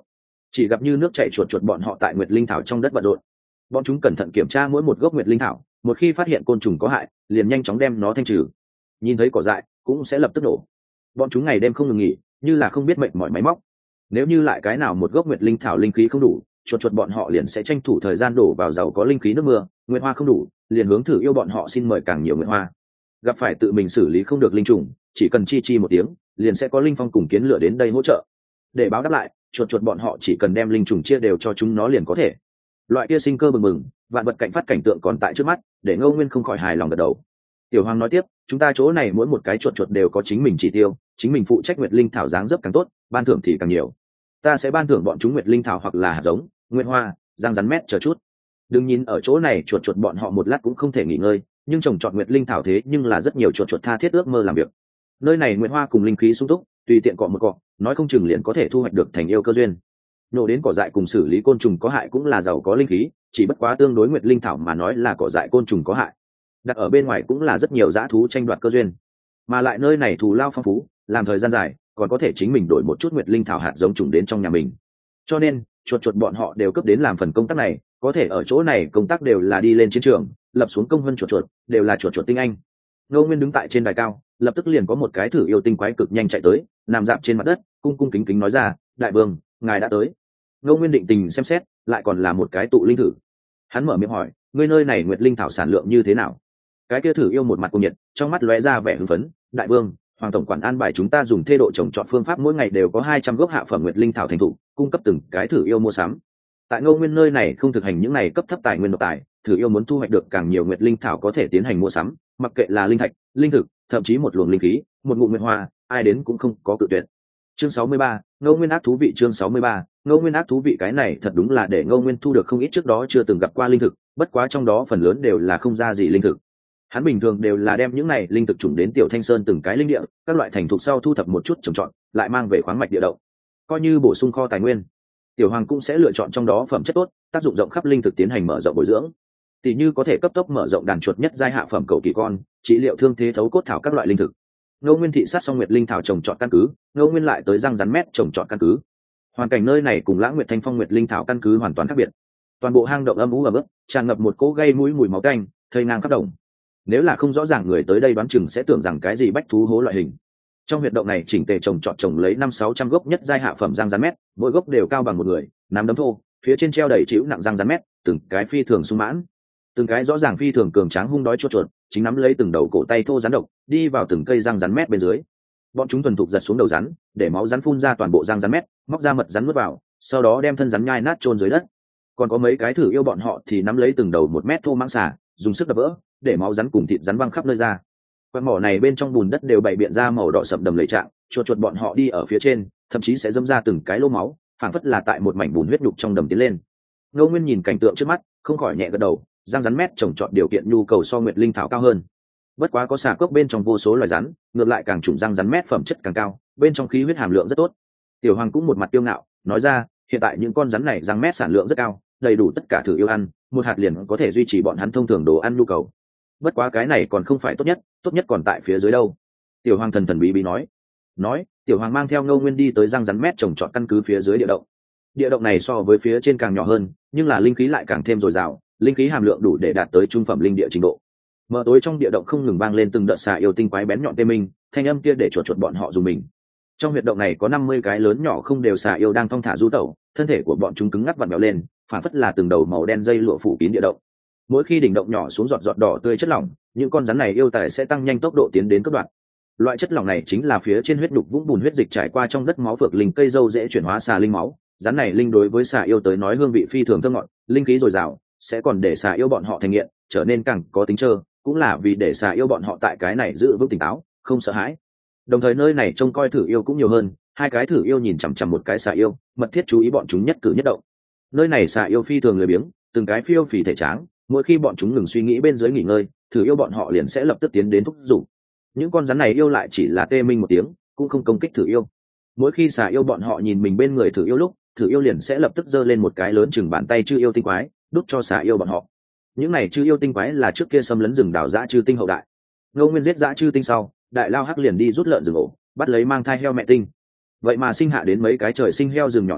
chỉ gặp như nước chảy chuột chuột bọn họ tại nguyệt linh thảo trong đất bận rộn. Bọn chúng cẩn thận kiểm tra mỗi một gốc nguyệt linh thảo, một khi phát hiện côn trùng có hại liền nhanh chóng đem nó thanh trừ, nhìn thấy cỏ dại cũng sẽ lập tức nổ. Bọn chúng ngày đêm không ngừng nghỉ, như là không biết mệt mỏi máy móc. Nếu như lại cái nào một gốc nguyệt linh thảo linh khí không đủ, chuột chuột bọn họ liền sẽ tranh thủ thời gian đổ vào giàu có linh khí nước mưa. Nguyệt hoa không đủ, liền hướng thử yêu bọn họ xin mời càng nhiều nguyệt hoa. Gặp phải tự mình xử lý không được linh trùng, chỉ cần chi chi một tiếng, liền sẽ có linh phong cùng kiến lửa đến đây hỗ trợ. Để báo đáp lại, chuột chuột bọn họ chỉ cần đem linh trùng chia đều cho chúng nó liền có thể. Loại kia sinh cơ bừng bừng, vạn vật cảnh phát cảnh tượng còn tại trước mắt, để Ngô Nguyên không khỏi hài lòng gật đầu. Tiểu Hoàng nói tiếp, chúng ta chỗ này mỗi một cái chuột chuột đều có chính mình chỉ tiêu, chính mình phụ trách nguyệt linh thảo dáng dấp càng tốt, ban thưởng thì càng nhiều. Ta sẽ ban thưởng bọn chúng nguyệt linh thảo hoặc là hạt giống, nguyệt hoa, răng rắn mét chờ chút. Đừng nhìn ở chỗ này chuột chuột bọn họ một lát cũng không thể nghỉ ngơi, nhưng trồng trọt nguyệt linh thảo thế nhưng là rất nhiều chuột chuột tha thiết ước mơ làm việc. Nơi này nguyệt hoa cùng linh khí sung túc, tùy tiện cọ một cọ, nói không chừng liền có thể thu hoạch được thành yêu cơ duyên. Nổ đến cỏ dại cùng xử lý côn trùng có hại cũng là giàu có linh khí, chỉ bất quá tương đối nguyệt linh thảo mà nói là cỏ dại côn trùng có hại. Đặt ở bên ngoài cũng là rất nhiều dã thú tranh đoạt cơ duyên, mà lại nơi này thù lao phong phú, làm thời gian dài còn có thể chính mình đổi một chút nguyệt linh thảo hạt giống trùng đến trong nhà mình. Cho nên chuột chuột bọn họ đều cấp đến làm phần công tác này, có thể ở chỗ này công tác đều là đi lên chiến trường, lập xuống công vân chuột chuột, đều là chuột chuột tinh anh. Ngô Nguyên đứng tại trên đài cao, lập tức liền có một cái thử yêu tinh quái cực nhanh chạy tới, nằm dạp trên mặt đất, cung cung kính kính nói ra, đại vương, ngài đã tới. Ngô Nguyên định tình xem xét, lại còn là một cái tụ linh thử. Hắn mở miệng hỏi, ngươi nơi này nguyệt linh thảo sản lượng như thế nào? Cái kia thử yêu một mặt cuồng nhiệt, trong mắt lóe ra vẻ hưng phấn, đại vương, hoàng tổng quản an bài chúng ta dùng thê độ trồng trọt phương pháp, mỗi ngày đều có hai trăm gốc hạ phẩm nguyệt linh thảo thành thụ, cung cấp từng cái thử yêu mua sắm. Tại Ngô Nguyên nơi này không thực hành những này cấp thấp tài nguyên độc tài, thử yêu muốn thu hoạch được càng nhiều nguyệt linh thảo có thể tiến hành mua sắm, mặc kệ là linh thạch, linh thực, thậm chí một luồng linh khí, một ngụm nguyệt hoa, ai đến cũng không có cự tuyệt. Chương sáu mươi ba, Ngô Nguyên ác thú vị. Chương sáu mươi ba, Ngô Nguyên ác thú vị. Cái này thật đúng là để Ngô Nguyên thu được không ít trước đó chưa từng gặp qua linh thực, bất quá trong đó phần lớn đều là không ra gì linh thực. Hắn bình thường đều là đem những này linh thực trùng đến Tiểu Thanh Sơn từng cái linh địa, các loại thành thục sau thu thập một chút trồng trọt, lại mang về khoáng mạch địa động, coi như bổ sung kho tài nguyên. Tiểu Hoàng cũng sẽ lựa chọn trong đó phẩm chất tốt, tác dụng rộng khắp linh thực tiến hành mở rộng bồi dưỡng. Tỷ như có thể cấp tốc mở rộng đàn chuột nhất giai hạ phẩm cầu kỳ con, trị liệu thương thế thấu cốt thảo các loại linh thực. Ngô Nguyên thị sát xong nguyệt linh thảo trồng trọt căn cứ, Ngô Nguyên lại tới răng rắn mét trồng trọt căn cứ. Hoàn cảnh nơi này cùng Lãng Nguyệt Thanh Phong nguyệt linh thảo căn cứ hoàn toàn khác biệt. Toàn bộ hang động âm u ẩm ướt, tràn ngập một cỗ gây mũi mùi máu tanh, thây ngang khắp đồng. Nếu là không rõ ràng người tới đây đoán chừng sẽ tưởng rằng cái gì bách thú hố loại hình. Trong huyệt động này chỉnh tề trồng trọt trồng lấy năm sáu trăm gốc nhất giai hạ phẩm răng rắn mét, mỗi gốc đều cao bằng một người, nắm đấm thô, phía trên treo đầy chịu nặng răng rắn mét, từng cái phi thường sung mãn. Từng cái rõ ràng phi thường cường tráng hung đói chuột chuột, chính nắm lấy từng đầu cổ tay thô rắn độc, đi vào từng cây răng rắn mét bên dưới. Bọn chúng thuần thục giật xuống đầu rắn, để máu rắn phun ra toàn bộ răng rắn mét, móc ra mật rắn nuốt vào, sau đó đem thân rắn nhai nát chôn dưới đất. Còn có mấy cái thử yêu bọn họ thì nắm lấy từng đầu một mét thô mãng xà, dùng sức đập vỡ, để máu rắn cùng thịt rắn văng khắp nơi ra. Quạt mỏ này bên trong bùn đất đều bày biện ra màu đỏ sậm đầm lầy trạng, chuột chuột bọn họ đi ở phía trên, thậm chí sẽ dâm ra từng cái lỗ máu, phảng phất là tại một mảnh bùn huyết nhục trong đầm tiến lên. Ngô Nguyên nhìn cảnh tượng trước mắt, không khỏi nhẹ gật đầu, răng rắn mét trồng trọt điều kiện nhu cầu so nguyệt linh thảo cao hơn. Bất quá có xà cốc bên trong vô số loài rắn, ngược lại càng trùng răng rắn mét phẩm chất càng cao, bên trong khí huyết hàm lượng rất tốt. Tiểu Hoàng cũng một mặt kiêu ngạo, nói ra, hiện tại những con rắn này răng mét sản lượng rất cao, đầy đủ tất cả thử yêu ăn, một hạt liền có thể duy trì bọn hắn thông thường đồ ăn nhu cầu. Bất quá cái này còn không phải tốt nhất, tốt nhất còn tại phía dưới đâu. Tiểu Hoàng thần thần bí bí nói. Nói, Tiểu Hoàng mang theo Ngô Nguyên đi tới răng rắn mét trồng trọt căn cứ phía dưới địa động. Địa động này so với phía trên càng nhỏ hơn, nhưng là linh khí lại càng thêm dồi dào, linh khí hàm lượng đủ để đạt tới trung phẩm linh địa trình độ. Mở tối trong địa động không ngừng vang lên từng đợt xà yêu tinh quái bén nhọn tê minh, thanh âm kia để chuột chuột bọn họ dùng mình. Trong huyệt động này có năm mươi cái lớn nhỏ không đều xà yêu đang thong thả du tẩu, thân thể của bọn chúng cứng ngắc vặn vẹo lên, phản phất là từng đầu màu đen dây lụa phủ kín địa động. Mỗi khi đỉnh động nhỏ xuống giọt giọt đỏ tươi chất lỏng, những con rắn này yêu tài sẽ tăng nhanh tốc độ tiến đến cấp đoạn. Loại chất lỏng này chính là phía trên huyết đục vũng bùn huyết dịch trải qua trong đất máu phược linh cây dâu dễ chuyển hóa xà linh máu. Rắn này linh đối với xà yêu tới nói hương vị phi thường thơm ngọt, linh khí dồi dào, sẽ còn để xà yêu bọn họ thành nghiện, trở nên càng có tính trơ, cũng là vì để xà yêu bọn họ tại cái này giữ vững tỉnh táo, không sợ hãi. Đồng thời nơi này trông coi thử yêu cũng nhiều hơn, hai cái thử yêu nhìn chằm chằm một cái xà yêu, mật thiết chú ý bọn chúng nhất cử nhất động. Nơi này xà yêu phi thường lười biếng, từng cái phiêu phì thể tráng, mỗi khi bọn chúng ngừng suy nghĩ bên dưới nghỉ ngơi, thử yêu bọn họ liền sẽ lập tức tiến đến thúc giục. Những con rắn này yêu lại chỉ là tê minh một tiếng, cũng không công kích thử yêu. Mỗi khi xà yêu bọn họ nhìn mình bên người thử yêu lúc, thử yêu liền sẽ lập tức giơ lên một cái lớn chừng bàn tay chư yêu tinh quái, đút cho xà yêu bọn họ. Những này chư yêu tinh quái là trước kia xâm lấn rừng đào dã chư tinh hậu đại. Ngô Nguyên giết dã chư tinh sau, đại lao hắc liền đi rút lợn rừng ổ, bắt lấy mang thai heo mẹ tinh. Vậy mà sinh hạ đến mấy cái trời sinh heo rừng nhỏ tinh,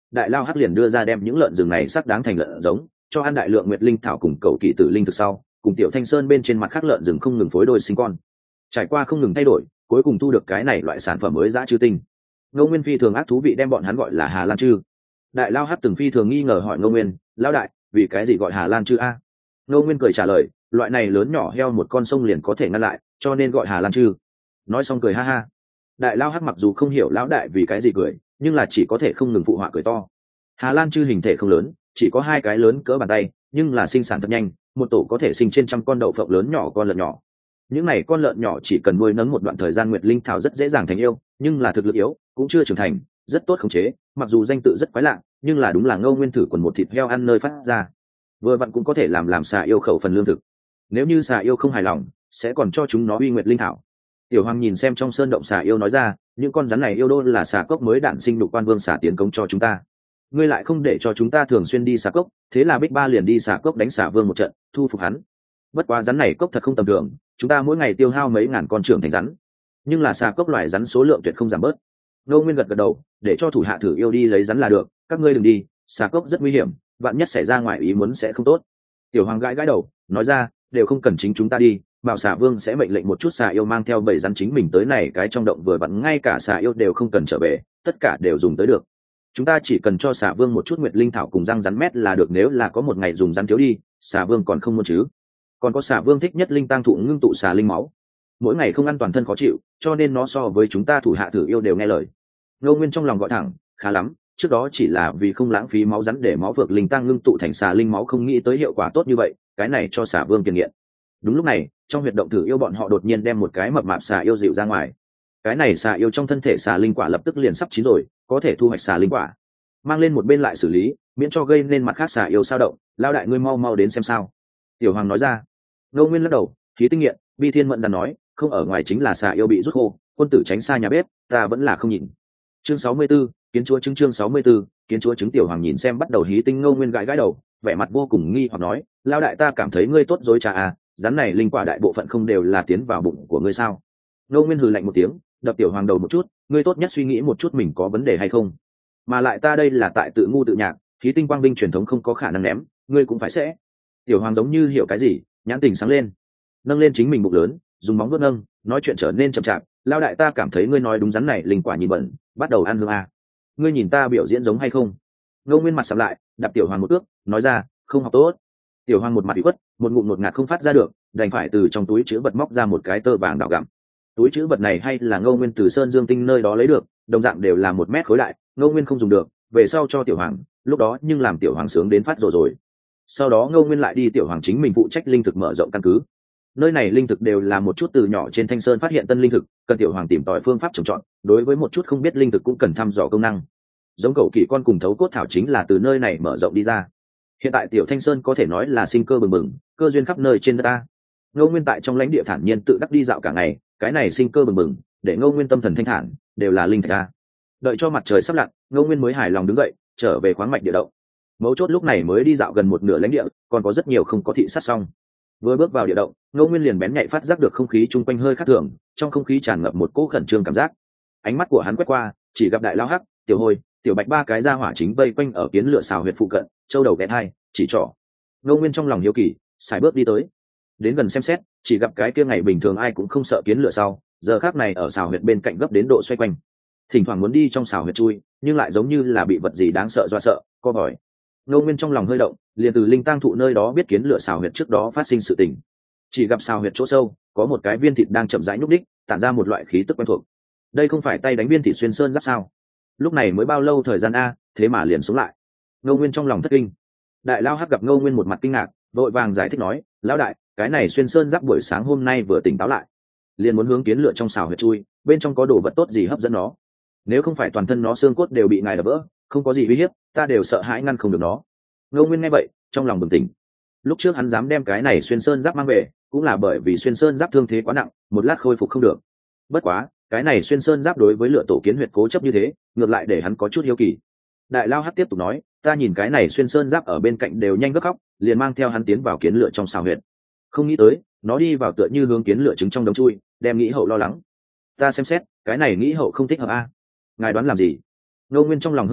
đại lao hắc liền đưa ra đem những lợn rừng này sắc đáng thành lợn giống cho ăn đại lượng nguyệt linh thảo cùng cầu kỵ tử linh thực sau, cùng tiểu thanh sơn bên trên mặt khác lợn rừng không ngừng phối đôi sinh con, trải qua không ngừng thay đổi, cuối cùng thu được cái này loại sản phẩm mới dã chư tinh. Ngô Nguyên phi thường ác thú vị đem bọn hắn gọi là Hà Lan chư. Đại lao hắc từng phi thường nghi ngờ hỏi Ngô Nguyên, lão đại, vì cái gì gọi Hà Lan chư a? Ngô Nguyên cười trả lời, loại này lớn nhỏ heo một con sông liền có thể ngăn lại, cho nên gọi Hà Lan chư. Nói xong cười ha ha. Đại lao hắc mặc dù không hiểu lão đại vì cái gì cười, nhưng là chỉ có thể không ngừng phụ họa cười to. Hà Lan chư hình thể không lớn, chỉ có hai cái lớn cỡ bàn tay, nhưng là sinh sản thật nhanh, một tổ có thể sinh trên trăm con đậu phộng lớn nhỏ con lợn nhỏ. Những này con lợn nhỏ chỉ cần nuôi nấng một đoạn thời gian nguyệt linh thảo rất dễ dàng thành yêu, nhưng là thực lực yếu, cũng chưa trưởng thành, rất tốt khống chế, mặc dù danh tự rất quái lạ, nhưng là đúng là Ngô Nguyên thử quần một thịt heo ăn nơi phát ra. Vừa vặn cũng có thể làm làm xà yêu khẩu phần lương thực. Nếu như xà yêu không hài lòng, sẽ còn cho chúng nó uy nguyệt linh thảo. Tiểu Hoàng nhìn xem trong sơn động xà yêu nói ra, những con rắn này yêu đô là xà cốc mới đản sinh đục quan vương xà tiến cống cho chúng ta. Ngươi lại không để cho chúng ta thường xuyên đi xà cốc, thế là Bích Ba liền đi xà cốc đánh xà vương một trận, thu phục hắn. Bất quá rắn này cốc thật không tầm thường, chúng ta mỗi ngày tiêu hao mấy ngàn con trưởng thành rắn, nhưng là xà cốc loài rắn số lượng tuyệt không giảm bớt. Ngô Nguyên gật gật đầu, để cho thủ hạ thử yêu đi lấy rắn là được, các ngươi đừng đi, xà cốc rất nguy hiểm, vạn nhất xảy ra ngoài ý muốn sẽ không tốt. Tiểu Hoàng gãi gãi đầu, nói ra, đều không cần chính chúng ta đi, bảo xà vương sẽ mệnh lệnh một chút xà yêu mang theo bảy rắn chính mình tới này cái trong động vừa vặn ngay cả xà yêu đều không cần trở về, tất cả đều dùng tới được. Chúng ta chỉ cần cho xà vương một chút nguyệt linh thảo cùng răng rắn mét là được, nếu là có một ngày dùng rắn thiếu đi, xà vương còn không muốn chứ. Còn có xà vương thích nhất linh tang thụ ngưng tụ xà linh máu, mỗi ngày không ăn toàn thân khó chịu, cho nên nó so với chúng ta thủ hạ thử yêu đều nghe lời. Ngô Nguyên trong lòng gọi thẳng, khá lắm, trước đó chỉ là vì không lãng phí máu rắn để máu vượt linh tang ngưng tụ thành xà linh máu, không nghĩ tới hiệu quả tốt như vậy, cái này cho xà vương kiên nghiện. Đúng lúc này, trong huyệt động thử yêu bọn họ đột nhiên đem một cái mập mạp xà yêu dịu ra ngoài. Cái này xà yêu trong thân thể xà linh quả lập tức liền sắp chín rồi, có thể thu hoạch xà linh quả, mang lên một bên lại xử lý, miễn cho gây nên mặt khác xà yêu sao động. Lao đại ngươi mau mau đến xem sao. Tiểu Hoàng nói ra. Ngô Nguyên lắc đầu, khí tinh nghiện, Vi Thiên Mẫn dằn nói, không ở ngoài chính là xà yêu bị rút khô, quân tử tránh xa nhà bếp, ta vẫn là không nhìn. Chương sáu mươi 64, kiến chúa chứng chương sáu mươi 64, kiến chúa chứng. Tiểu Hoàng nhìn xem bắt đầu hí tinh Ngô Nguyên gãi gãi đầu, vẻ mặt vô cùng nghi hoặc nói, lao đại ta cảm thấy ngươi tốt dối trà à, rắn này linh quả đại bộ phận không đều là tiến vào bụng của ngươi sao? Ngô Nguyên hừ lạnh một tiếng, đập Tiểu Hoàng đầu một chút, ngươi tốt nhất suy nghĩ một chút mình có vấn đề hay không, mà lại ta đây là tại tự ngu tự nhạc, khí tinh quang binh truyền thống không có khả năng ném, ngươi cũng phải sẽ. Tiểu Hoàng giống như hiểu cái gì, nhãn tình sáng lên, nâng lên chính mình bụng lớn, dùng móng vuốt nâng, nói chuyện trở nên chậm chạp. Lao đại ta cảm thấy ngươi nói đúng, rắn này linh quả nhìn bẩn, bắt đầu ăn hương à. Ngươi nhìn ta biểu diễn giống hay không? Ngô Nguyên mặt sầm lại, đạp Tiểu Hoàng một ước, nói ra, không học tốt. Tiểu Hoàng một mặt bị khuất, một ngụm ngột ngạt không phát ra được, đành phải từ trong túi chữ vật móc ra một cái tơ vàng đào gặm. Túi chữ vật này hay là Ngô Nguyên từ Sơn Dương Tinh nơi đó lấy được, đồng dạng đều là một mét khối đại, Ngô Nguyên không dùng được, về sau cho Tiểu Hoàng, lúc đó nhưng làm Tiểu Hoàng sướng đến phát rồi rồi. Sau đó Ngô Nguyên lại đi Tiểu Hoàng chính mình phụ trách linh thực mở rộng căn cứ. Nơi này linh thực đều là một chút từ nhỏ trên Thanh Sơn phát hiện tân linh thực, cần Tiểu Hoàng tìm tòi phương pháp trồng trọt, đối với một chút không biết linh thực cũng cần thăm dò công năng. Giống cẩu kỷ con cùng thấu cốt thảo chính là từ nơi này mở rộng đi ra. Hiện tại Tiểu Thanh Sơn có thể nói là sinh cơ bừng bừng, cơ duyên khắp nơi trên đất ta. Ngô Nguyên tại trong lãnh địa thản nhiên tự đắc đi dạo cả ngày, cái này sinh cơ bừng bừng, để Ngô Nguyên tâm thần thanh thản, đều là linh thạch a. Đợi cho mặt trời sắp lặn, Ngô Nguyên mới hài lòng đứng dậy, trở về khoáng mạch địa động. Mấu chốt lúc này mới đi dạo gần một nửa lãnh địa, còn có rất nhiều không có thị sát xong. Vừa bước vào địa động, Ngô Nguyên liền bén nhạy phát giác được không khí chung quanh hơi khác thường, trong không khí tràn ngập một cỗ khẩn trương cảm giác. Ánh mắt của hắn quét qua, chỉ gặp đại lao hắc, tiểu hồi, tiểu bạch ba cái gia hỏa chính vây quanh ở kiến lửa xào huyệt phụ cận, châu đầu ghé hai, chỉ trỏ. Ngô Nguyên trong lòng hiếu kỳ, xài bước đi tới. Đến gần xem xét, chỉ gặp cái kia ngày bình thường ai cũng không sợ kiến lửa sau, giờ khác này ở xào huyệt bên cạnh gấp đến độ xoay quanh, thỉnh thoảng muốn đi trong xào huyệt chui, nhưng lại giống như là bị vật gì đáng sợ dọa sợ, co vòi. Ngô Nguyên trong lòng hơi động, liền từ linh tang thụ nơi đó biết kiến lửa xào huyệt trước đó phát sinh sự tình. Chỉ gặp xào huyệt chỗ sâu có một cái viên thịt đang chậm rãi nhúc đích, tản ra một loại khí tức quen thuộc. Đây không phải tay đánh viên thịt xuyên sơn giáp sao? Lúc này mới bao lâu thời gian a, thế mà liền sống lại. Ngô Nguyên trong lòng thất kinh. Đại lao hắc gặp Ngô Nguyên một mặt kinh ngạc, vội vàng giải thích nói, lão đại, cái này xuyên sơn giáp buổi sáng hôm nay vừa tỉnh táo lại, liền muốn hướng kiến lửa trong xào huyệt chui, bên trong có đồ vật tốt gì hấp dẫn nó. Nếu không phải toàn thân nó xương cốt đều bị ngài đập vỡ, không có gì uy hiếp, ta đều sợ hãi ngăn không được nó. Ngô Nguyên nghe vậy, trong lòng bừng tỉnh. Lúc trước hắn dám đem cái này xuyên sơn giáp mang về, cũng là bởi vì xuyên sơn giáp thương thế quá nặng, một lát khôi phục không được. Bất quá, cái này xuyên sơn giáp đối với lựa tổ kiến huyệt cố chấp như thế, ngược lại để hắn có chút hiếu kỳ. Đại lao hắc tiếp tục nói, ta nhìn cái này xuyên sơn giáp ở bên cạnh đều nhanh gấp khóc, liền mang theo hắn tiến vào kiến lửa trong xào huyệt. Không nghĩ tới, nó đi vào tựa như hướng kiến lửa trứng trong đống chui, đem nghĩ hậu lo lắng. Ta xem xét, cái này nghĩ hậu không thích hợp a. Ngài đoán làm gì? Ngô Nguyên trong lòng hơi động,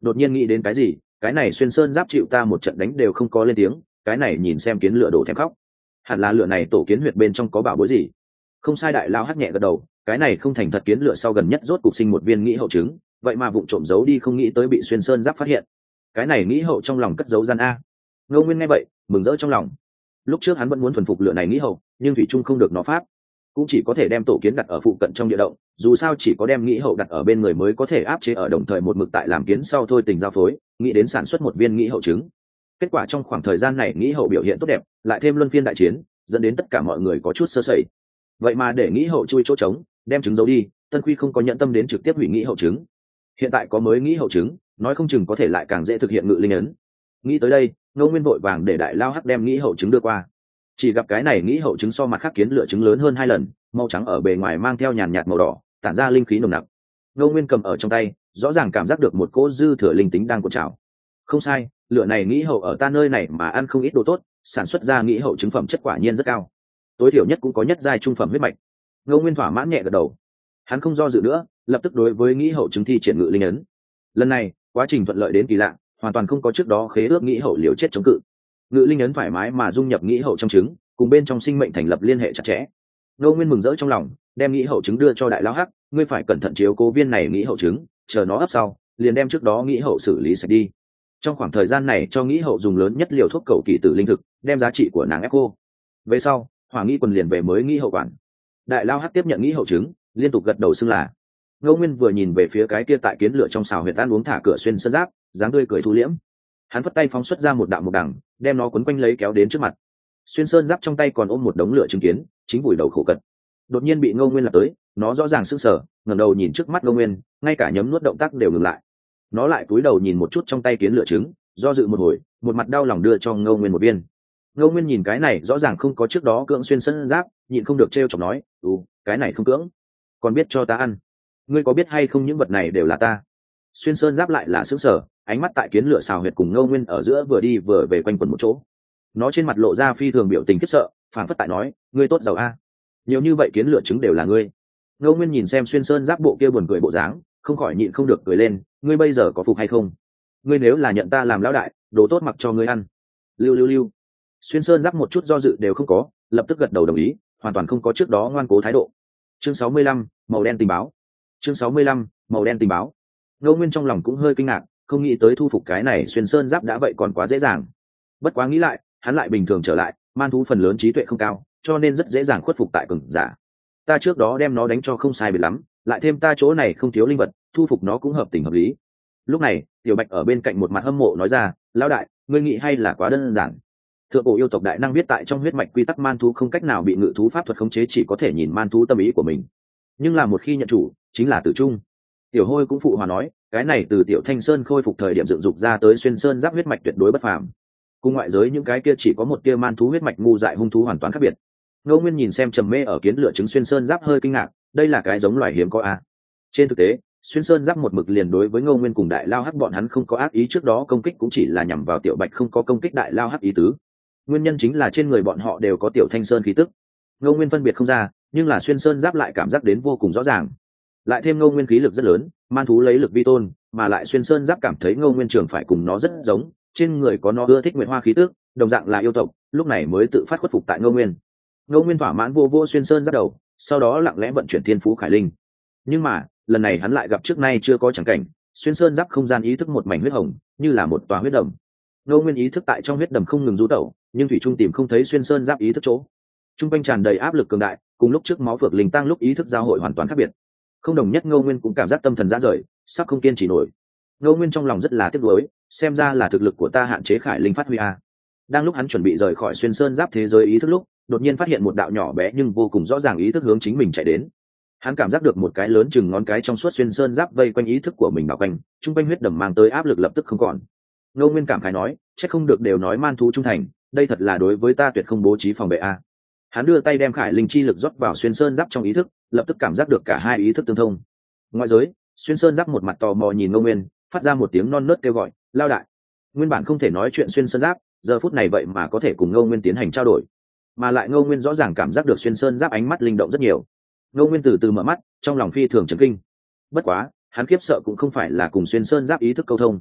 đột nhiên nghĩ đến cái gì, cái này xuyên sơn giáp chịu ta một trận đánh đều không có lên tiếng, cái này nhìn xem kiến lửa đổ thèm khóc, hẳn là lửa này tổ kiến huyệt bên trong có bảo bối gì. Không sai, đại lao hắc nhẹ gật đầu, cái này không thành thật kiến lửa sau gần nhất rốt cục sinh một viên nghĩ hậu trứng, vậy mà vụng trộm giấu đi, không nghĩ tới bị xuyên sơn giáp phát hiện. Cái này nghĩ hậu trong lòng cất giấu gian a. Ngô Nguyên nghe vậy mừng rỡ trong lòng. Lúc trước hắn vẫn muốn thuần phục lửa này nghĩ hậu, nhưng thủy trung không được nó pháp, cũng chỉ có thể đem tổ kiến đặt ở phụ cận trong địa động, dù sao chỉ có đem nghĩ hậu đặt ở bên người mới có thể áp chế, ở đồng thời một mực tại làm kiến sau thôi tình giao phối, nghĩ đến sản xuất một viên nghĩ hậu trứng. Kết quả trong khoảng thời gian này nghĩ hậu biểu hiện tốt đẹp, lại thêm luân phiên đại chiến, dẫn đến tất cả mọi người có chút sơ sẩy. Vậy mà để nghĩ hậu chui chỗ trống, đem trứng giấu đi, Tân Quy không có nhận tâm đến trực tiếp hủy nghĩ hậu trứng. Hiện tại có mới nghĩ hậu trứng, nói không chừng có thể lại càng dễ thực hiện ngự linh ấn. Nghĩ tới đây, Ngô Nguyên vội vàng để đại lao hắc đem nghĩ hậu trứng đưa qua. Chỉ gặp cái này nghĩ hậu trứng so mặt khác kiến lửa trứng lớn hơn hai lần, màu trắng ở bề ngoài mang theo nhàn nhạt màu đỏ, tản ra linh khí nồng nặc. Ngô Nguyên cầm ở trong tay, rõ ràng cảm giác được một cỗ dư thừa linh tính đang cuộn trào. Không sai, lửa này nghĩ hậu ở ta nơi này mà ăn không ít đồ tốt, sản xuất ra nghĩ hậu trứng phẩm chất quả nhiên rất cao, tối thiểu nhất cũng có nhất giai trung phẩm huyết mạch. Ngô Nguyên thỏa mãn nhẹ gật đầu, hắn không do dự nữa, lập tức đối với nghĩ hậu trứng thi triển ngự linh ấn. Lần này quá trình thuận lợi đến kỳ lạ, hoàn toàn không có trước đó khế ước nghĩ hậu liều chết chống cự. Ngự linh ấn thoải mái mà dung nhập nghĩ hậu trong trứng, cùng bên trong sinh mệnh thành lập liên hệ chặt chẽ. Ngô Nguyên mừng rỡ trong lòng, đem nghĩ hậu trứng đưa cho đại lão hắc, ngươi phải cẩn thận chiếu cố viên này nghĩ hậu trứng, chờ nó ấp sau liền đem trước đó nghĩ hậu xử lý sạch đi. Trong khoảng thời gian này cho nghĩ hậu dùng lớn nhất liều thuốc cầu kỳ tử linh thực, đem giá trị của nàng ép cô. Về sau hỏa nghĩ quần liền về mới nghĩ hậu quản. Đại lao hắc tiếp nhận nghĩ hậu trứng, liên tục gật đầu xưng là. Ngô Nguyên vừa nhìn về phía cái kia tại kiến lửa trong xào huyệt ăn uống thả cửa xuyên sơn giáp, dáng tươi cười thu liễm. Hắn phất tay phóng xuất ra một đạo một đằng, đem nó quấn quanh lấy kéo đến trước mặt. Xuyên sơn giáp trong tay còn ôm một đống lửa chứng kiến, chính vùi đầu khổ cật. Đột nhiên bị Ngô Nguyên lập tới, nó rõ ràng sững sờ, ngẩng đầu nhìn trước mắt Ngô Nguyên, ngay cả nhấm nuốt động tác đều ngừng lại. Nó lại cúi đầu nhìn một chút trong tay kiến lửa trứng, do dự một hồi, một mặt đau lòng đưa cho Ngô Nguyên một viên. Ngô Nguyên nhìn cái này rõ ràng không có trước đó cưỡng xuyên sơn giáp, nhịn không được trêu chọc nói, "Ừ, cái này không cưỡng, còn biết cho ta ăn. Ngươi có biết hay không những vật này đều là ta." Xuyên sơn giáp lại là sững sờ, ánh mắt tại kiến lửa xào huyệt cùng Ngô Nguyên ở giữa vừa đi vừa về quanh quẩn một chỗ. Nó trên mặt lộ ra phi thường biểu tình khiếp sợ, phảng phất tại nói, "Ngươi tốt giàu a, nhiều như vậy kiến lửa trứng đều là ngươi." Ngô Nguyên nhìn xem xuyên sơn giáp bộ kia buồn cười bộ dáng, không khỏi nhịn không được cười lên, "Ngươi bây giờ có phục hay không? Ngươi nếu là nhận ta làm lão đại, đồ tốt mặc cho ngươi ăn." Lưu lưu lưu. Xuyên sơn giáp một chút do dự đều không có, lập tức gật đầu đồng ý, hoàn toàn không có trước đó ngoan cố thái độ. Chương sáu mươi lăm, màu đen tình báo. Chương sáu mươi lăm, màu đen tình báo. Ngô Nguyên trong lòng cũng hơi kinh ngạc, không nghĩ tới thu phục cái này xuyên sơn giáp đã vậy còn quá dễ dàng. Bất quá nghĩ lại, hắn lại bình thường trở lại, man thú phần lớn trí tuệ không cao, cho nên rất dễ dàng khuất phục tại cường giả. Ta trước đó đem nó đánh cho không sai biệt lắm, lại thêm ta chỗ này không thiếu linh vật, thu phục nó cũng hợp tình hợp lý. Lúc này, Tiểu Bạch ở bên cạnh một mặt hâm mộ nói ra, "Lão đại, ngươi nghĩ hay là quá đơn giản. Thượng cổ yêu tộc đại năng viết tại trong huyết mạch quy tắc man thú không cách nào bị ngự thú pháp thuật khống chế, chỉ có thể nhìn man thú tâm ý của mình. Nhưng là một khi nhận chủ, chính là tử trung." Tiểu Hôi cũng phụ hòa nói, cái này từ Tiểu Thanh Sơn khôi phục thời điểm dựng dục ra tới xuyên sơn giáp huyết mạch tuyệt đối bất phàm. Cùng ngoại giới những cái kia chỉ có một tia man thú huyết mạch ngu dại hung thú hoàn toàn khác biệt. Ngô Nguyên nhìn xem trầm mê ở kiến lửa trứng xuyên sơn giáp hơi kinh ngạc, đây là cái giống loài hiếm có a. Trên thực tế, xuyên sơn giáp một mực liền đối với Ngô Nguyên cùng đại lao hắc bọn hắn không có ác ý, trước đó công kích cũng chỉ là nhằm vào Tiểu Bạch, không có công kích đại lao hắc ý tứ. Nguyên nhân chính là trên người bọn họ đều có Tiểu Thanh Sơn khí tức. Ngô Nguyên phân biệt không ra, nhưng là xuyên sơn giáp lại cảm giác đến vô cùng rõ ràng. Lại thêm Ngô Nguyên khí lực rất lớn, man thú lấy lực vi tôn, mà lại xuyên sơn giáp cảm thấy Ngô Nguyên trường phải cùng nó rất giống, trên người có nó ưa thích nguyệt hoa khí tức, đồng dạng là yêu tộc, lúc này mới tự phát khuất phục tại Ngô Nguyên. Ngô Nguyên thỏa mãn vô vô xuyên sơn giáp đầu, sau đó lặng lẽ vận chuyển thiên phú khải linh. Nhưng mà lần này hắn lại gặp trước nay chưa có chẳng cảnh, xuyên sơn giáp không gian ý thức một mảnh huyết hồng, như là một tòa huyết đầm. Ngô Nguyên ý thức tại trong huyết đầm không ngừng du tẩu, nhưng thủy trung tìm không thấy xuyên sơn giáp ý thức chỗ. Trung quanh tràn đầy áp lực cường đại, cùng lúc trước máu phược linh tăng lúc ý thức giao hội hoàn toàn khác biệt. Không đồng nhất, Ngô Nguyên cũng cảm giác tâm thần ra rời, sắp không kiên trì nổi. Ngô Nguyên trong lòng rất là tiếc nuối, xem ra là thực lực của ta hạn chế khải linh phát huy a. Đang lúc hắn chuẩn bị rời khỏi xuyên sơn giáp thế giới ý thức lúc, đột nhiên phát hiện một đạo nhỏ bé nhưng vô cùng rõ ràng ý thức hướng chính mình chạy đến. Hắn cảm giác được một cái lớn chừng ngón cái trong suốt xuyên sơn giáp vây quanh ý thức của mình bao quanh, trung quanh huyết đầm mang tới áp lực lập tức không còn. Ngô Nguyên cảm khái nói, chắc không được đều nói man thú trung thành, đây thật là đối với ta tuyệt không bố trí phòng vệ a. Hắn đưa tay đem khải linh chi lực rót vào xuyên sơn giáp trong ý thức, lập tức cảm giác được cả hai ý thức tương thông. Ngoại giới, xuyên sơn giáp một mặt tò mò nhìn Ngô Nguyên, phát ra một tiếng non nớt kêu gọi, lao đại. Nguyên bản không thể nói chuyện xuyên sơn giáp, giờ phút này vậy mà có thể cùng Ngô Nguyên tiến hành trao đổi, mà lại Ngô Nguyên rõ ràng cảm giác được xuyên sơn giáp ánh mắt linh động rất nhiều. Ngô Nguyên từ từ mở mắt, trong lòng phi thường chấn kinh. Bất quá, hắn khiếp sợ cũng không phải là cùng xuyên sơn giáp ý thức câu thông,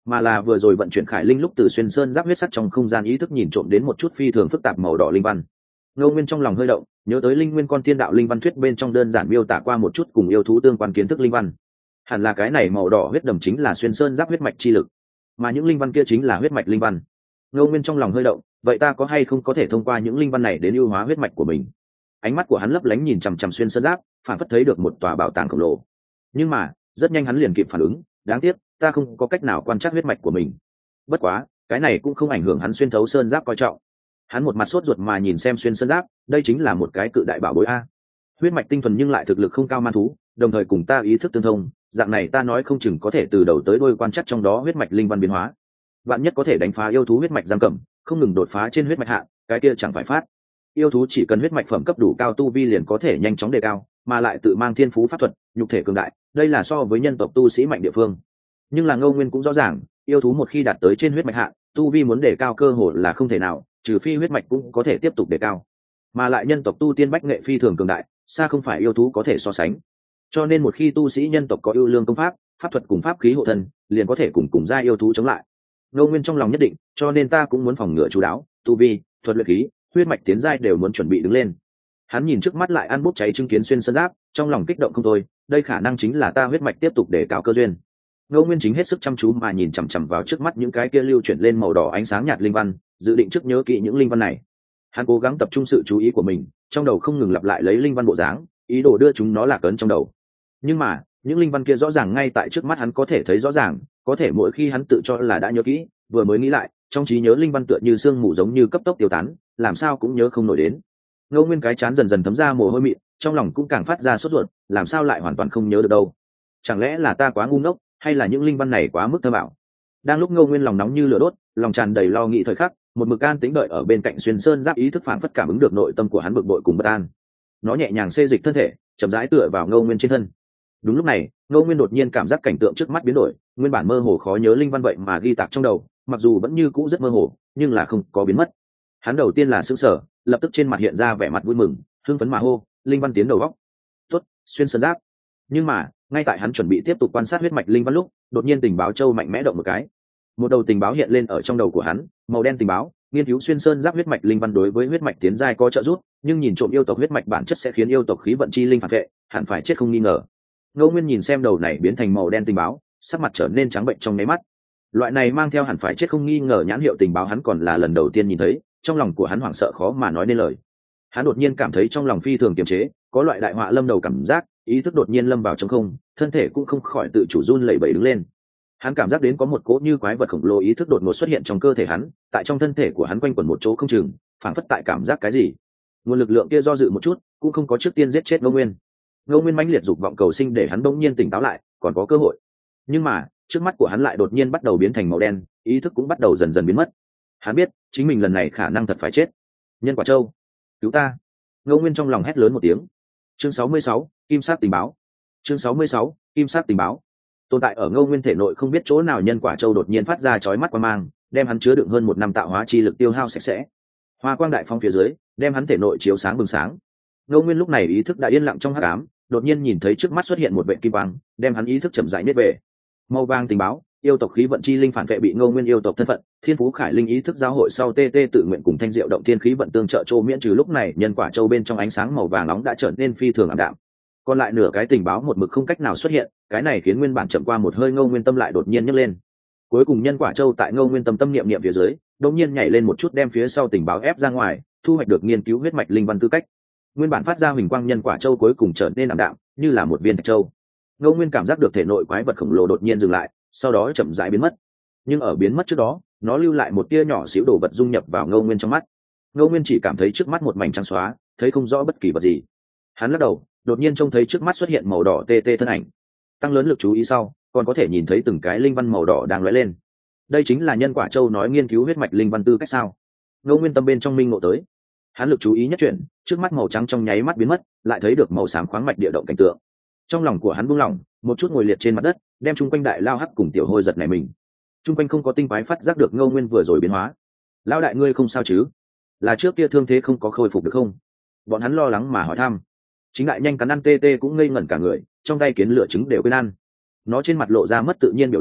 mà là vừa rồi vận chuyển khải linh lúc từ xuyên sơn giáp huyết sắc trong không gian ý thức nhìn trộm đến một chút phi thường phức tạp màu đỏ linh văn. Ngô Nguyên trong lòng hơi động, nhớ tới linh nguyên con thiên đạo linh văn thuyết bên trong đơn giản miêu tả qua một chút cùng yêu thú tương quan kiến thức linh văn. Hẳn là cái này màu đỏ huyết đầm chính là xuyên sơn giáp huyết mạch chi lực, mà những linh văn kia chính là huyết mạch linh văn. Ngô Nguyên trong lòng hơi động, vậy ta có hay không có thể thông qua những linh văn này đến ưu hóa huyết mạch của mình? Ánh mắt của hắn lấp lánh nhìn chằm chằm xuyên sơn giáp, phản phất thấy được một tòa bảo tàng khổng lồ. Nhưng mà rất nhanh hắn liền kịp phản ứng, đáng tiếc ta không có cách nào quan trắc huyết mạch của mình. Bất quá cái này cũng không ảnh hưởng hắn xuyên thấu sơn giáp coi trọng. Hắn một mặt sốt ruột mà nhìn xem xuyên sơn giáp, đây chính là một cái cự đại bảo bối a. Huyết mạch tinh thuần nhưng lại thực lực không cao man thú, đồng thời cùng ta ý thức tương thông, dạng này ta nói không chừng có thể từ đầu tới đuôi quan trắc trong đó huyết mạch linh văn biến hóa. Vạn nhất có thể đánh phá yêu thú huyết mạch giam cầm, không ngừng đột phá trên huyết mạch hạ, cái kia chẳng phải phát. Yêu thú chỉ cần huyết mạch phẩm cấp đủ cao tu vi liền có thể nhanh chóng đề cao, mà lại tự mang thiên phú pháp thuật, nhục thể cường đại, đây là so với nhân tộc tu sĩ mạnh địa phương. Nhưng là Ngô Nguyên cũng rõ ràng, yêu thú một khi đạt tới trên huyết mạch hạ, tu vi muốn đề cao cơ hội là không thể nào, trừ phi huyết mạch cũng có thể tiếp tục đề cao. Mà lại nhân tộc tu tiên bách nghệ phi thường cường đại, xa không phải yêu thú có thể so sánh. Cho nên một khi tu sĩ nhân tộc có ưu lương công pháp, pháp thuật cùng pháp khí hộ thân, liền có thể cùng cùng gia yêu thú chống lại. Ngô Nguyên trong lòng nhất định, cho nên ta cũng muốn phòng ngừa chú đáo, tu vi, thuật luyện khí, huyết mạch tiến giai đều muốn chuẩn bị đứng lên. Hắn nhìn trước mắt lại ăn bút cháy chứng kiến xuyên sơn giáp, trong lòng kích động không thôi, đây khả năng chính là ta huyết mạch tiếp tục để cao cơ duyên. Ngô Nguyên chính hết sức chăm chú mà nhìn chằm chằm vào trước mắt những cái kia lưu chuyển lên màu đỏ ánh sáng nhạt linh văn, dự định trước nhớ kỹ những linh văn này. Hắn cố gắng tập trung sự chú ý của mình, trong đầu không ngừng lặp lại lấy linh văn bộ dáng, ý đồ đưa chúng nó lạc ấn trong đầu. Nhưng mà những linh văn kia rõ ràng ngay tại trước mắt hắn có thể thấy rõ ràng, có thể mỗi khi hắn tự cho là đã nhớ kỹ, vừa mới nghĩ lại, trong trí nhớ linh văn tựa như sương mù giống như cấp tốc tiêu tán, làm sao cũng nhớ không nổi đến. Ngô Nguyên cái chán dần dần thấm ra mồ hôi mịn, trong lòng cũng càng phát ra sốt ruột, làm sao lại hoàn toàn không nhớ được đâu? Chẳng lẽ là ta quá ngu ngốc, hay là những linh văn này quá mức thơ bảo? Đang lúc Ngô Nguyên lòng nóng như lửa đốt, lòng tràn đầy lo nghĩ thời khắc, một mực an tĩnh đợi ở bên cạnh xuyên sơn giáp ý thức phảng phất cảm ứng được nội tâm của hắn bực bội cùng bất an. Nó nhẹ nhàng xê dịch thân thể, chậm rãi tựa vào Ngô Nguyên trên thân. Đúng lúc này, Ngô Nguyên đột nhiên cảm giác cảnh tượng trước mắt biến đổi, nguyên bản mơ hồ khó nhớ linh văn vậy mà ghi tạc trong đầu, mặc dù vẫn như cũ rất mơ hồ, nhưng là không có biến mất. Hắn đầu tiên là sững sờ, lập tức trên mặt hiện ra vẻ mặt vui mừng, hưng phấn mà hô, linh văn tiến đầu góc. Tốt, xuyên sơn giáp. Nhưng mà, ngay tại hắn chuẩn bị tiếp tục quan sát huyết mạch linh văn lúc, đột nhiên tình báo châu mạnh mẽ động một cái. Một đầu tình báo hiện lên ở trong đầu của hắn, màu đen tình báo, nghiên cứu xuyên sơn giáp huyết mạch linh văn đối với huyết mạch tiến giai có trợ giúp, nhưng nhìn trộm yêu tộc huyết mạch bản chất sẽ khiến yêu tộc khí vận chi linh phản vệ, hẳn phải chết không nghi ngờ. Ngô Nguyên nhìn xem đầu này biến thành màu đen tình báo, sắc mặt trở nên trắng bệnh trong nháy mắt. Loại này mang theo hẳn phải chết không nghi ngờ nhãn hiệu tình báo hắn còn là lần đầu tiên nhìn thấy, trong lòng của hắn hoảng sợ khó mà nói nên lời. Hắn đột nhiên cảm thấy trong lòng phi thường kiềm chế, có loại đại họa lâm đầu cảm giác, ý thức đột nhiên lâm vào trong không, thân thể cũng không khỏi tự chủ run lẩy bẩy đứng lên. Hắn cảm giác đến có một cỗ như quái vật khổng lồ ý thức đột ngột xuất hiện trong cơ thể hắn, tại trong thân thể của hắn quanh quẩn một chỗ không chừng, phảng phất tại cảm giác cái gì. Nguồn lực lượng kia do dự một chút, cũng không có trước tiên giết chết Ngô Nguyên. Ngô Nguyên mãnh liệt dục vọng cầu sinh để hắn bỗng nhiên tỉnh táo lại, còn có cơ hội. Nhưng mà, trước mắt của hắn lại đột nhiên bắt đầu biến thành màu đen, ý thức cũng bắt đầu dần dần biến mất. Hắn biết, chính mình lần này khả năng thật phải chết. Nhân quả châu, cứu ta! Ngô Nguyên trong lòng hét lớn một tiếng. Chương sáu mươi sáu, Kim sắc tình báo. Chương sáu mươi sáu, Kim sắc tình báo. Tồn tại ở Ngô Nguyên thể nội không biết chỗ nào nhân quả châu đột nhiên phát ra chói mắt quang mang, đem hắn chứa đựng hơn một năm tạo hóa chi lực tiêu hao sạch sẽ. Hoa quang đại phong phía dưới, đem hắn thể nội chiếu sáng bừng sáng. Ngô Nguyên lúc này ý thức đã yên lặng trong hắc ám, đột nhiên nhìn thấy trước mắt xuất hiện một vệt kim quang, đem hắn ý thức chậm rãi nết về. Màu vàng tình báo, yêu tộc khí vận chi linh phản vệ bị Ngô Nguyên yêu tộc thân phận, Thiên Phú Khải Linh ý thức giao hội sau tê tê tự nguyện cùng Thanh Diệu động thiên khí vận tương trợ châu miễn trừ lúc này nhân quả châu bên trong ánh sáng màu vàng nóng đã trở nên phi thường ảm đạm. Còn lại nửa cái tình báo một mực không cách nào xuất hiện, cái này khiến nguyên bản chậm qua một hơi Ngô Nguyên tâm lại đột nhiên nhấc lên. Cuối cùng nhân quả châu tại Ngô Nguyên tâm tâm niệm niệm phía dưới, đột nhiên nhảy lên một chút đem phía sau tình báo ép ra ngoài, thu hoạch được nghiên cứu huyết mạch linh văn tư cách. Nguyên bản phát ra huỳnh quang nhân quả châu cuối cùng trở nên ảm đạm, như là một viên thạch châu. Ngô Nguyên cảm giác được thể nội quái vật khổng lồ đột nhiên dừng lại, sau đó chậm rãi biến mất. Nhưng ở biến mất trước đó, nó lưu lại một tia nhỏ xíu đồ vật dung nhập vào Ngô Nguyên trong mắt. Ngô Nguyên chỉ cảm thấy trước mắt một mảnh trắng xóa, thấy không rõ bất kỳ vật gì. Hắn lắc đầu, đột nhiên trông thấy trước mắt xuất hiện màu đỏ tê tê thân ảnh. Tăng lớn lực chú ý sau, còn có thể nhìn thấy từng cái linh văn màu đỏ đang lóe lên. Đây chính là nhân quả châu nói nghiên cứu huyết mạch linh văn tư cách sao? Ngô Nguyên tâm bên trong minh ngộ tới. Hắn lực chú ý nhất chuyển, trước mắt màu trắng trong nháy mắt biến mất, lại thấy được màu xám khoáng mạch địa động cảnh tượng. Trong lòng của hắn buông lỏng, một chút ngồi liệt trên mặt đất, đem chung quanh đại lao hắc cùng tiểu hôi giật này mình. Chung quanh không có tinh quái phát giác được Ngô Nguyên vừa rồi biến hóa. Lão đại ngươi không sao chứ? Là trước kia thương thế không có khôi phục được không? Bọn hắn lo lắng mà hỏi thăm. Chính đại nhanh cắn ăn tê tê cũng ngây ngẩn cả người, trong tay kiến lửa trứng đều quên ăn. Nó trên mặt lộ ra mất tự nhiên biểu lộ,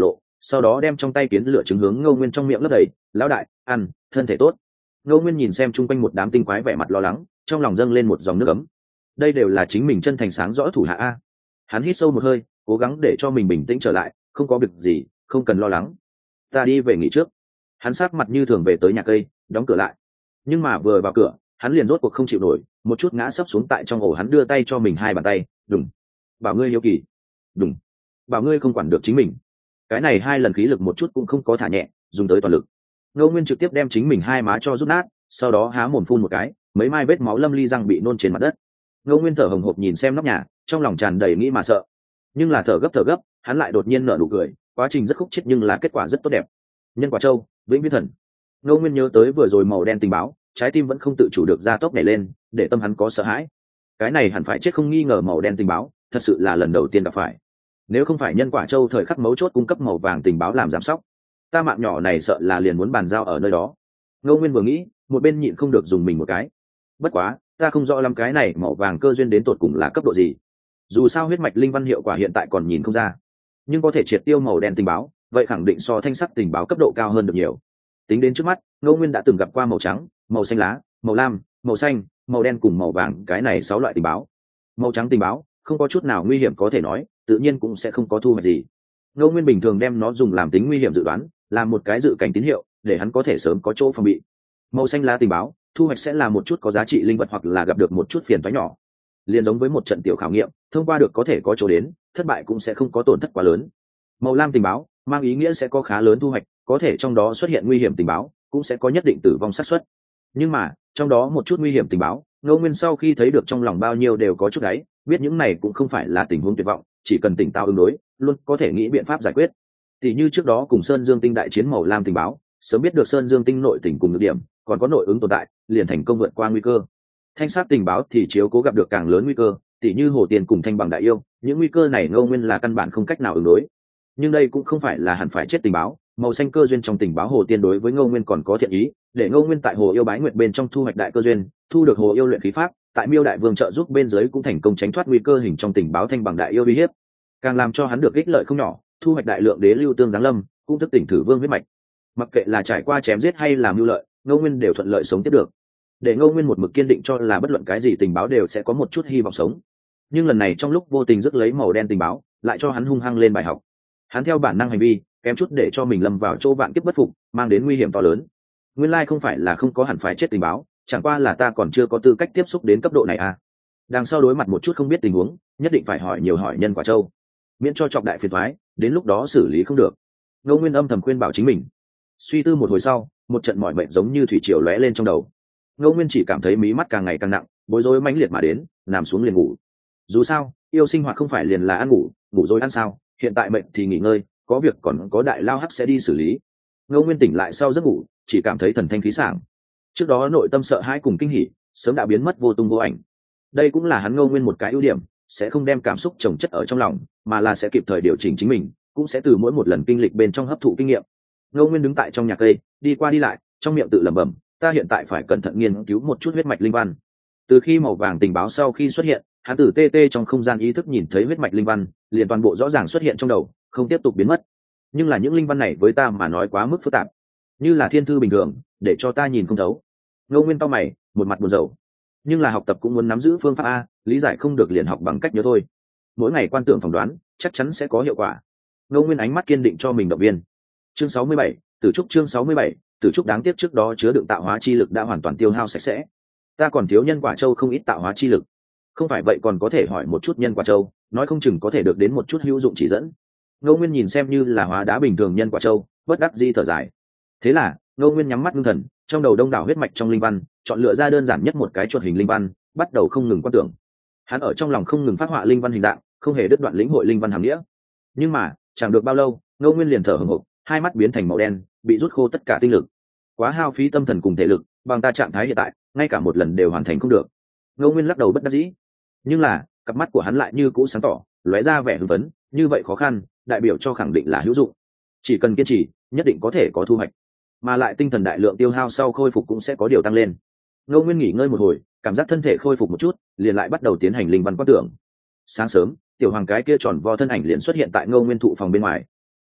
sau đó đem trong tay kiến lửa trứng hướng Ngô Nguyên trong miệng lấp đầy. Lão đại, ăn, thân thể tốt. Ngô Nguyên nhìn xem chung quanh một đám tinh quái vẻ mặt lo lắng, trong lòng dâng lên một dòng nước ấm. Đây đều là chính mình chân thành sáng rõ thủ hạ a. Hắn hít sâu một hơi, cố gắng để cho mình bình tĩnh trở lại. Không có việc gì, không cần lo lắng, ta đi về nghỉ trước. Hắn sắc mặt như thường về tới nhà cây, đóng cửa lại. Nhưng mà vừa vào cửa, hắn liền rốt cuộc không chịu nổi, một chút ngã sấp xuống tại trong ổ. Hắn đưa tay cho mình hai bàn tay. Đừng, bảo ngươi hiếu kỳ. Đừng, bảo ngươi không quản được chính mình. Cái này hai lần khí lực một chút cũng không có thả nhẹ, dùng tới toàn lực. Ngô Nguyên trực tiếp đem chính mình hai má cho rút nát, sau đó há mồm phun một cái, mấy mai vết máu lâm ly răng bị nôn trên mặt đất. Ngô Nguyên thở hồng hộc nhìn xem nóc nhà, trong lòng tràn đầy nghĩ mà sợ. Nhưng là thở gấp thở gấp, hắn lại đột nhiên nở nụ cười, quá trình rất khúc chết nhưng là kết quả rất tốt đẹp. Nhân quả châu, vĩnh viễn thần. Ngô Nguyên nhớ tới vừa rồi màu đen tình báo, trái tim vẫn không tự chủ được ra tốc nhảy lên, để tâm hắn có sợ hãi. Cái này hẳn phải chết không nghi ngờ màu đen tình báo, thật sự là lần đầu tiên gặp phải. Nếu không phải nhân quả châu thời khắc mấu chốt cung cấp màu vàng tình báo làm giám sóc, ta mạng nhỏ này sợ là liền muốn bàn giao ở nơi đó. Ngô Nguyên vừa nghĩ, một bên nhịn không được dùng mình một cái. Bất quá, ta không rõ lắm cái này màu vàng cơ duyên đến tột cùng là cấp độ gì. Dù sao huyết mạch linh văn hiệu quả hiện tại còn nhìn không ra, nhưng có thể triệt tiêu màu đen tình báo, vậy khẳng định so thanh sắc tình báo cấp độ cao hơn được nhiều. Tính đến trước mắt, Ngô Nguyên đã từng gặp qua màu trắng, màu xanh lá, màu lam, màu xanh, màu đen cùng màu vàng, cái này sáu loại tình báo. Màu trắng tình báo không có chút nào nguy hiểm có thể nói, tự nhiên cũng sẽ không có thu hoạch gì. Ngô Nguyên bình thường đem nó dùng làm tính nguy hiểm dự đoán, làm một cái dự cảnh tín hiệu, để hắn có thể sớm có chỗ phòng bị. Màu xanh lá tình báo, thu hoạch sẽ là một chút có giá trị linh vật hoặc là gặp được một chút phiền toái nhỏ. Liên giống với một trận tiểu khảo nghiệm, thông qua được có thể có chỗ đến, thất bại cũng sẽ không có tổn thất quá lớn. Màu lam tình báo, mang ý nghĩa sẽ có khá lớn thu hoạch, có thể trong đó xuất hiện nguy hiểm tình báo, cũng sẽ có nhất định tử vong xác suất. Nhưng mà, trong đó một chút nguy hiểm tình báo, Ngô Nguyên sau khi thấy được trong lòng bao nhiêu đều có chút đáy, biết những này cũng không phải là tình huống tuyệt vọng, chỉ cần tỉnh táo ứng đối, luôn có thể nghĩ biện pháp giải quyết. Tỷ như trước đó cùng Sơn Dương Tinh đại chiến màu lam tình báo, sớm biết được Sơn Dương Tinh nội tình cùng nhược điểm, còn có nội ứng tồn tại, liền thành công vượt qua nguy cơ. Thanh sắc tình báo thì chiếu cố gặp được càng lớn nguy cơ, tỷ như Hồ Tiền cùng Thanh Bằng đại yêu, những nguy cơ này Ngô Nguyên là căn bản không cách nào ứng đối. Nhưng đây cũng không phải là hẳn phải chết tình báo, màu xanh cơ duyên trong tình báo Hồ Tiên đối với Ngô Nguyên còn có thiện ý, để Ngô Nguyên tại Hồ Yêu Bái Nguyệt bên trong thu hoạch đại cơ duyên, thu được Hồ Yêu luyện khí pháp, tại Miêu Đại Vương trợ giúp bên dưới cũng thành công tránh thoát nguy cơ hình trong tình báo Thanh Bằng đại yêu uy hiếp, càng làm cho hắn được ích lợi không nhỏ, thu hoạch đại lượng đế lưu tương giáng lâm, cũng thức tỉnh thử vương huyết mạch. Mặc kệ là trải qua chém giết hay làm mưu lợi, Ngô Nguyên đều thuận lợi sống tiếp được. Để Ngô Nguyên một mực kiên định cho là bất luận cái gì tình báo đều sẽ có một chút hy vọng sống. Nhưng lần này trong lúc vô tình rước lấy màu đen tình báo, lại cho hắn hung hăng lên bài học. Hắn theo bản năng hành vi, kém chút để cho mình lâm vào chỗ vạn kiếp bất phục, mang đến nguy hiểm to lớn. Nguyên lai không phải là không có hẳn phải chết tình báo, chẳng qua là ta còn chưa có tư cách tiếp xúc đến cấp độ này à. Đằng sau đối mặt một chút không biết tình huống, nhất định phải hỏi nhiều hỏi nhân quả châu, miễn cho chọc đại phiền toái, đến lúc đó xử lý không được. Ngô Nguyên âm thầm khuyên bảo chính mình. Suy tư một hồi sau, một trận mỏi mệt giống như thủy triều lóe lên trong đầu. Ngô Nguyên chỉ cảm thấy mí mắt càng ngày càng nặng, bối rối mãnh liệt mà đến, nằm xuống liền ngủ. Dù sao, yêu sinh hoạt không phải liền là ăn ngủ, ngủ rồi ăn sao, hiện tại mệt thì nghỉ ngơi, có việc còn có đại lao hắc sẽ đi xử lý. Ngô Nguyên tỉnh lại sau giấc ngủ, chỉ cảm thấy thần thanh khí sảng. Trước đó nội tâm sợ hãi cùng kinh hỉ, sớm đã biến mất vô tung vô ảnh. Đây cũng là hắn Ngô Nguyên một cái ưu điểm, sẽ không đem cảm xúc chồng chất ở trong lòng, mà là sẽ kịp thời điều chỉnh chính mình, cũng sẽ từ mỗi một lần kinh lịch bên trong hấp thụ kinh nghiệm. Ngô Nguyên đứng tại trong nhà cây, đi qua đi lại, trong miệng tự lẩm bẩm, ta hiện tại phải cẩn thận nghiên cứu một chút huyết mạch linh văn. Từ khi màu vàng tình báo sau khi xuất hiện, hắn tử tê tê trong không gian ý thức nhìn thấy huyết mạch linh văn, liền toàn bộ rõ ràng xuất hiện trong đầu, không tiếp tục biến mất. Nhưng là những linh văn này với ta mà nói quá mức phức tạp, như là thiên thư bình thường, để cho ta nhìn không thấu. Ngô Nguyên cau mày, một mặt buồn rầu. Nhưng là học tập cũng muốn nắm giữ phương pháp a, lý giải không được liền học bằng cách nhớ thôi. Mỗi ngày quan tưởng phỏng đoán, chắc chắn sẽ có hiệu quả. Ngô Nguyên ánh mắt kiên định cho mình động viên. Chương sáu mươi bảy, Tử trúc chương sáu mươi bảy, Tử trúc đáng tiếc trước đó chứa đựng tạo hóa chi lực đã hoàn toàn tiêu hao sạch sẽ. Ta còn thiếu nhân quả châu không ít tạo hóa chi lực. Không phải vậy còn có thể hỏi một chút nhân quả châu, nói không chừng có thể được đến một chút hữu dụng chỉ dẫn. Ngô Nguyên nhìn xem như là hóa đá bình thường nhân quả châu, bất đắc dĩ thở dài. Thế là, Ngô Nguyên nhắm mắt ngưng thần, trong đầu đông đảo huyết mạch trong linh văn, chọn lựa ra đơn giản nhất một cái chuột hình linh văn, bắt đầu không ngừng quan tưởng. Hắn ở trong lòng không ngừng phát họa linh văn hình dạng, không hề đứt đoạn lĩnh hội linh văn hàm nghĩa. Nhưng mà, chẳng được bao lâu, Ngô Nguyên liền thở hổn hộc, hai mắt biến thành màu đen, bị rút khô tất cả tinh lực. Quá hao phí tâm thần cùng thể lực, bằng ta trạng thái hiện tại, ngay cả một lần đều hoàn thành không được. Ngô Nguyên lắc đầu bất đắc dĩ. Nhưng là, cặp mắt của hắn lại như cũ sáng tỏ, lóe ra vẻ hưng phấn, như vậy khó khăn, đại biểu cho khẳng định là hữu dụng. Chỉ cần kiên trì, nhất định có thể có thu hoạch. Mà lại tinh thần đại lượng tiêu hao sau khôi phục cũng sẽ có điều tăng lên. Ngô Nguyên nghỉ ngơi một hồi, cảm giác thân thể khôi phục một chút, liền lại bắt đầu tiến hành linh văn quan tưởng. Sáng sớm, tiểu hoàng cái kia tròn vo thân ảnh liền xuất hiện tại Ngô Nguyên thụ phòng bên ngoài.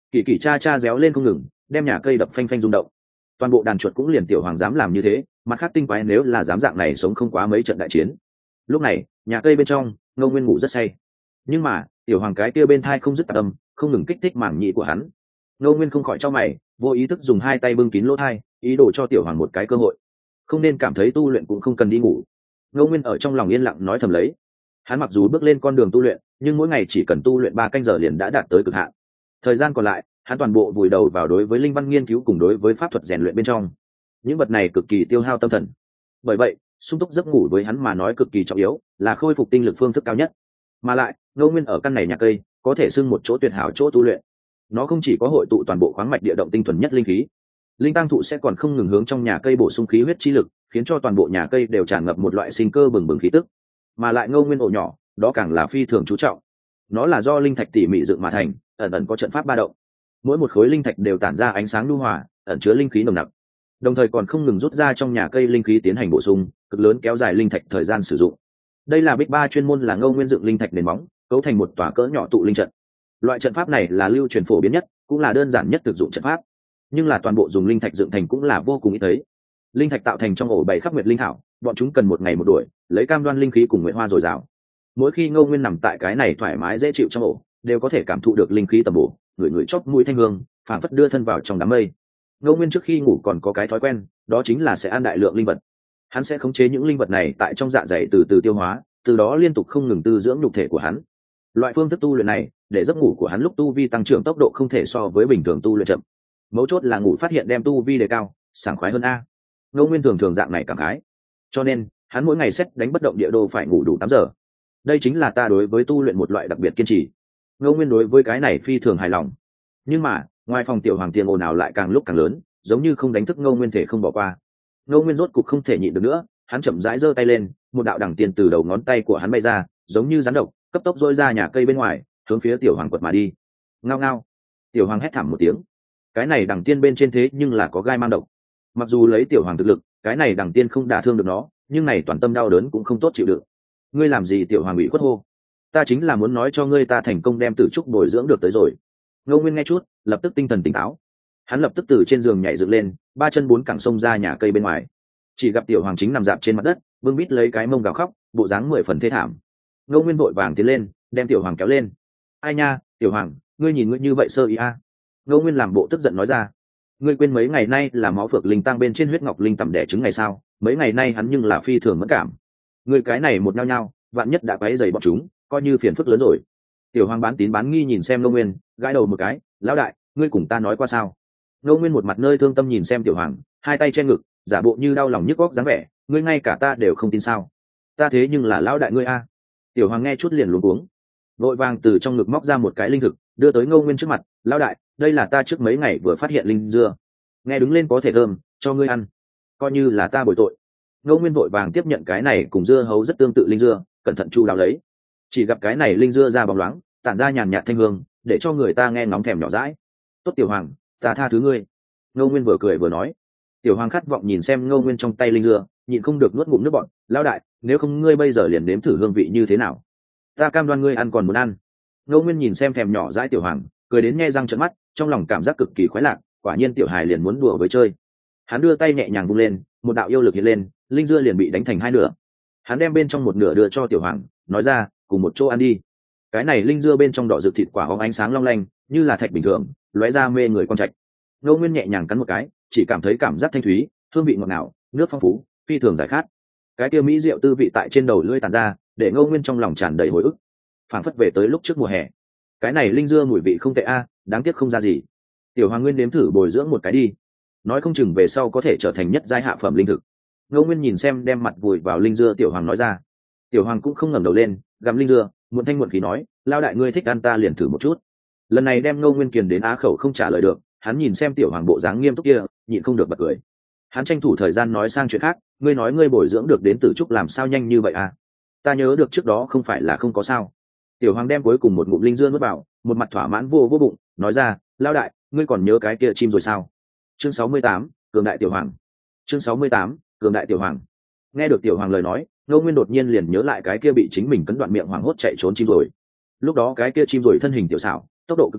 kỳ kỳ cha cha réo lên không ngừng, đem nhà cây đập phanh phanh rung động. Toàn bộ đàn chuột cũng liền tiểu hoàng dám làm như thế, mặt khác tinh quái nếu là dám dạng này sống không quá mấy trận đại chiến. Lúc này nhà cây bên trong Ngô Nguyên ngủ rất say, nhưng mà tiểu hoàng cái kia bên thai không dứt tạc âm, không ngừng kích thích mảng nhị của hắn. Ngô Nguyên không khỏi chau mày, vô ý thức dùng hai tay bưng kín lỗ thai, ý đồ cho tiểu hoàng một cái cơ hội. Không nên cảm thấy tu luyện cũng không cần đi ngủ. Ngô Nguyên ở trong lòng yên lặng nói thầm lấy. Hắn mặc dù bước lên con đường tu luyện, nhưng mỗi ngày chỉ cần tu luyện ba canh giờ liền đã đạt tới cực hạn. Thời gian còn lại, hắn toàn bộ vùi đầu vào đối với linh văn nghiên cứu cùng đối với pháp thuật rèn luyện bên trong. Những vật này cực kỳ tiêu hao tâm thần. Bởi vậy, sung túc giấc ngủ với hắn mà nói cực kỳ trọng yếu, là khôi phục tinh lực phương thức cao nhất. Mà lại, Ngô Nguyên ở căn này nhà cây, có thể xưng một chỗ tuyệt hảo chỗ tu luyện. Nó không chỉ có hội tụ toàn bộ khoáng mạch địa động tinh thuần nhất linh khí, linh tăng thụ sẽ còn không ngừng hướng trong nhà cây bổ sung khí huyết chi lực, khiến cho toàn bộ nhà cây đều tràn ngập một loại sinh cơ bừng bừng khí tức. Mà lại Ngô Nguyên ổ nhỏ, đó càng là phi thường chú trọng. Nó là do linh thạch tỉ mỉ dựng mà thành, ẩn ẩn có trận pháp ba động. Mỗi một khối linh thạch đều tản ra ánh sáng nhu hòa, ẩn chứa linh khí nồng nặc. Đồng thời còn không ngừng rút ra trong nhà cây linh khí tiến hành bổ sung, cực lớn kéo dài linh thạch thời gian sử dụng. Đây là Bích Ba chuyên môn là Ngô Nguyên dựng linh thạch nền móng, cấu thành một tòa cỡ nhỏ tụ linh trận. Loại trận pháp này là lưu truyền phổ biến nhất, cũng là đơn giản nhất thực dụng trận pháp, nhưng là toàn bộ dùng linh thạch dựng thành cũng là vô cùng ít thấy. Linh thạch tạo thành trong ổ bày khắp nguyệt linh thảo, bọn chúng cần một ngày một đuổi, lấy cam đoan linh khí cùng nguyệt hoa dồi dào. Mỗi khi Ngô Nguyên nằm tại cái này thoải mái dễ chịu trong ổ, đều có thể cảm thụ được linh khí tầm bổ, người người chóp mũi thanh hương, phảng phất đưa thân vào trong đám mây. Ngô Nguyên trước khi ngủ còn có cái thói quen, đó chính là sẽ ăn đại lượng linh vật. Hắn sẽ khống chế những linh vật này tại trong dạ dày từ từ tiêu hóa, từ đó liên tục không ngừng tư dưỡng nhục thể của hắn. Loại phương thức tu luyện này, để giấc ngủ của hắn lúc tu vi tăng trưởng tốc độ không thể so với bình thường tu luyện chậm. Mấu chốt là ngủ phát hiện đem tu vi đề cao, sảng khoái hơn a. Ngô Nguyên thường thường dạng này cảm khái. Cho nên, hắn mỗi ngày xét đánh bất động địa đô phải ngủ đủ tám giờ. Đây chính là ta đối với tu luyện một loại đặc biệt kiên trì. Ngô Nguyên đối với cái này phi thường hài lòng. Nhưng mà, ngoài phòng tiểu hoàng tiền ồn ào lại càng lúc càng lớn, giống như không đánh thức Ngô Nguyên thể không bỏ qua. Ngô Nguyên rốt cục không thể nhịn được nữa, hắn chậm rãi giơ tay lên, một đạo đằng tiền từ đầu ngón tay của hắn bay ra, giống như rắn độc, cấp tốc rôi ra nhà cây bên ngoài, hướng phía tiểu hoàng quật mà đi. Ngao ngao. Tiểu hoàng hét thảm một tiếng. Cái này đằng tiên bên trên thế nhưng là có gai mang độc. Mặc dù lấy tiểu hoàng thực lực, cái này đằng tiên không đả thương được nó, nhưng này toàn tâm đau đớn cũng không tốt chịu được. Ngươi làm gì? Tiểu hoàng bị khuất hô. Ta chính là muốn nói cho ngươi ta thành công đem tử trúc bồi dưỡng được tới rồi. Ngô Nguyên nghe chút, lập tức tinh thần tỉnh táo. Hắn lập tức từ trên giường nhảy dựng lên, ba chân bốn cẳng xông ra nhà cây bên ngoài. Chỉ gặp tiểu hoàng chính nằm dạp trên mặt đất, vương bít lấy cái mông gào khóc, bộ dáng mười phần thê thảm. Ngô Nguyên vội vàng tiến lên, đem tiểu hoàng kéo lên. Ai nha, tiểu hoàng, ngươi nhìn ngươi như vậy sơ ý a. Ngô Nguyên làm bộ tức giận nói ra. Ngươi quên mấy ngày nay là máu phượng linh tăng bên trên huyết ngọc linh tầm đẻ trứng ngày sao? Mấy ngày nay hắn nhưng là phi thường mẫn cảm. Ngươi cái này một nhao nhao, vạn nhất đã quấy rầy bọn chúng, coi như phiền phức lớn rồi. Tiểu hoàng bán tín bán nghi nhìn xem Ngô Nguyên, gãi đầu một cái. Lão đại, ngươi cùng ta nói qua sao? Ngô Nguyên một mặt nơi thương tâm nhìn xem tiểu hoàng, hai tay che ngực, giả bộ như đau lòng nhức góc dáng vẻ. Ngươi ngay cả ta đều không tin sao? Ta thế nhưng là lão đại ngươi a. Tiểu hoàng nghe chút liền luống cuống, vội vàng từ trong ngực móc ra một cái linh thực, đưa tới Ngô Nguyên trước mặt. Lão đại, đây là ta trước mấy ngày vừa phát hiện linh dưa, nghe đứng lên có thể thơm, cho ngươi ăn, coi như là ta bồi tội. Ngô Nguyên vội vàng tiếp nhận cái này cùng dưa hấu rất tương tự linh dưa, cẩn thận chu đáo lấy. Chỉ gặp cái này linh dưa ra bóng loáng, tản ra nhàn nhạt thanh hương, để cho người ta nghe ngóng thèm nhỏ dãi. Tốt tiểu hoàng, ta tha thứ ngươi. Ngô Nguyên vừa cười vừa nói. Tiểu hoàng khát vọng nhìn xem Ngô Nguyên trong tay linh dưa, nhịn không được nuốt ngụm nước bọt. Lão đại, nếu không ngươi bây giờ liền nếm thử hương vị như thế nào, ta cam đoan ngươi ăn còn muốn ăn. Ngô Nguyên nhìn xem thèm nhỏ dãi tiểu hoàng, cười đến nhe răng trợn mắt, trong lòng cảm giác cực kỳ khoái lạc. Quả nhiên tiểu hài liền muốn đùa với chơi. Hắn đưa tay nhẹ nhàng vung lên, một đạo yêu lực hiện lên, linh dưa liền bị đánh thành hai nửa. Hắn đem bên trong một nửa đưa cho tiểu hoàng, nói ra, cùng một chỗ ăn đi. Cái này linh dưa bên trong đỏ rực thịt quả hóng ánh sáng long lanh, như là thạch bình thường, lóe ra mê người con trạch. Ngô Nguyên nhẹ nhàng cắn một cái, chỉ cảm thấy cảm giác thanh thúy, hương vị ngọt ngào, nước phong phú, phi thường giải khát. Cái kia mỹ rượu tư vị tại trên đầu lưỡi tàn ra, để Ngô Nguyên trong lòng tràn đầy hồi ức, phảng phất về tới lúc trước mùa hè. Cái này linh dưa mùi vị không tệ a, đáng tiếc không ra gì. Tiểu hoàng nguyên nếm thử bồi dưỡng một cái đi, nói không chừng về sau có thể trở thành nhất giai hạ phẩm linh thực. Ngô Nguyên nhìn xem đem mặt vùi vào linh dưa tiểu hoàng nói ra. Tiểu hoàng cũng không ngẩng đầu lên, gặm linh dưa, muộn thanh muộn khí nói, lao đại ngươi thích ăn ta liền thử một chút. Lần này đem Ngô Nguyên kiền đến á khẩu không trả lời được, hắn nhìn xem tiểu hoàng bộ dáng nghiêm túc kia, nhịn không được bật cười. Hắn tranh thủ thời gian nói sang chuyện khác, ngươi nói ngươi bồi dưỡng được đến tử trúc làm sao nhanh như vậy à? Ta nhớ được trước đó không phải là không có sao. Tiểu hoàng đem cuối cùng một ngụm linh dưa nuốt vào, một mặt thỏa mãn vô vô bụng, nói ra, lao đại, ngươi còn nhớ cái kia chim rồi sao? Chương sáu mươi tám, cường đại tiểu hoàng. Chương sáu mươi tám, cường đại tiểu hoàng. Nghe được tiểu hoàng lời nói, Ngô Nguyên đột nhiên liền nhớ lại cái kia bị chính mình cấn đoạn miệng hoàng hốt chạy trốn chim rồi. Lúc đó cái kia chim rồi thân hình tiểu xảo, tốc độ cực nhanh,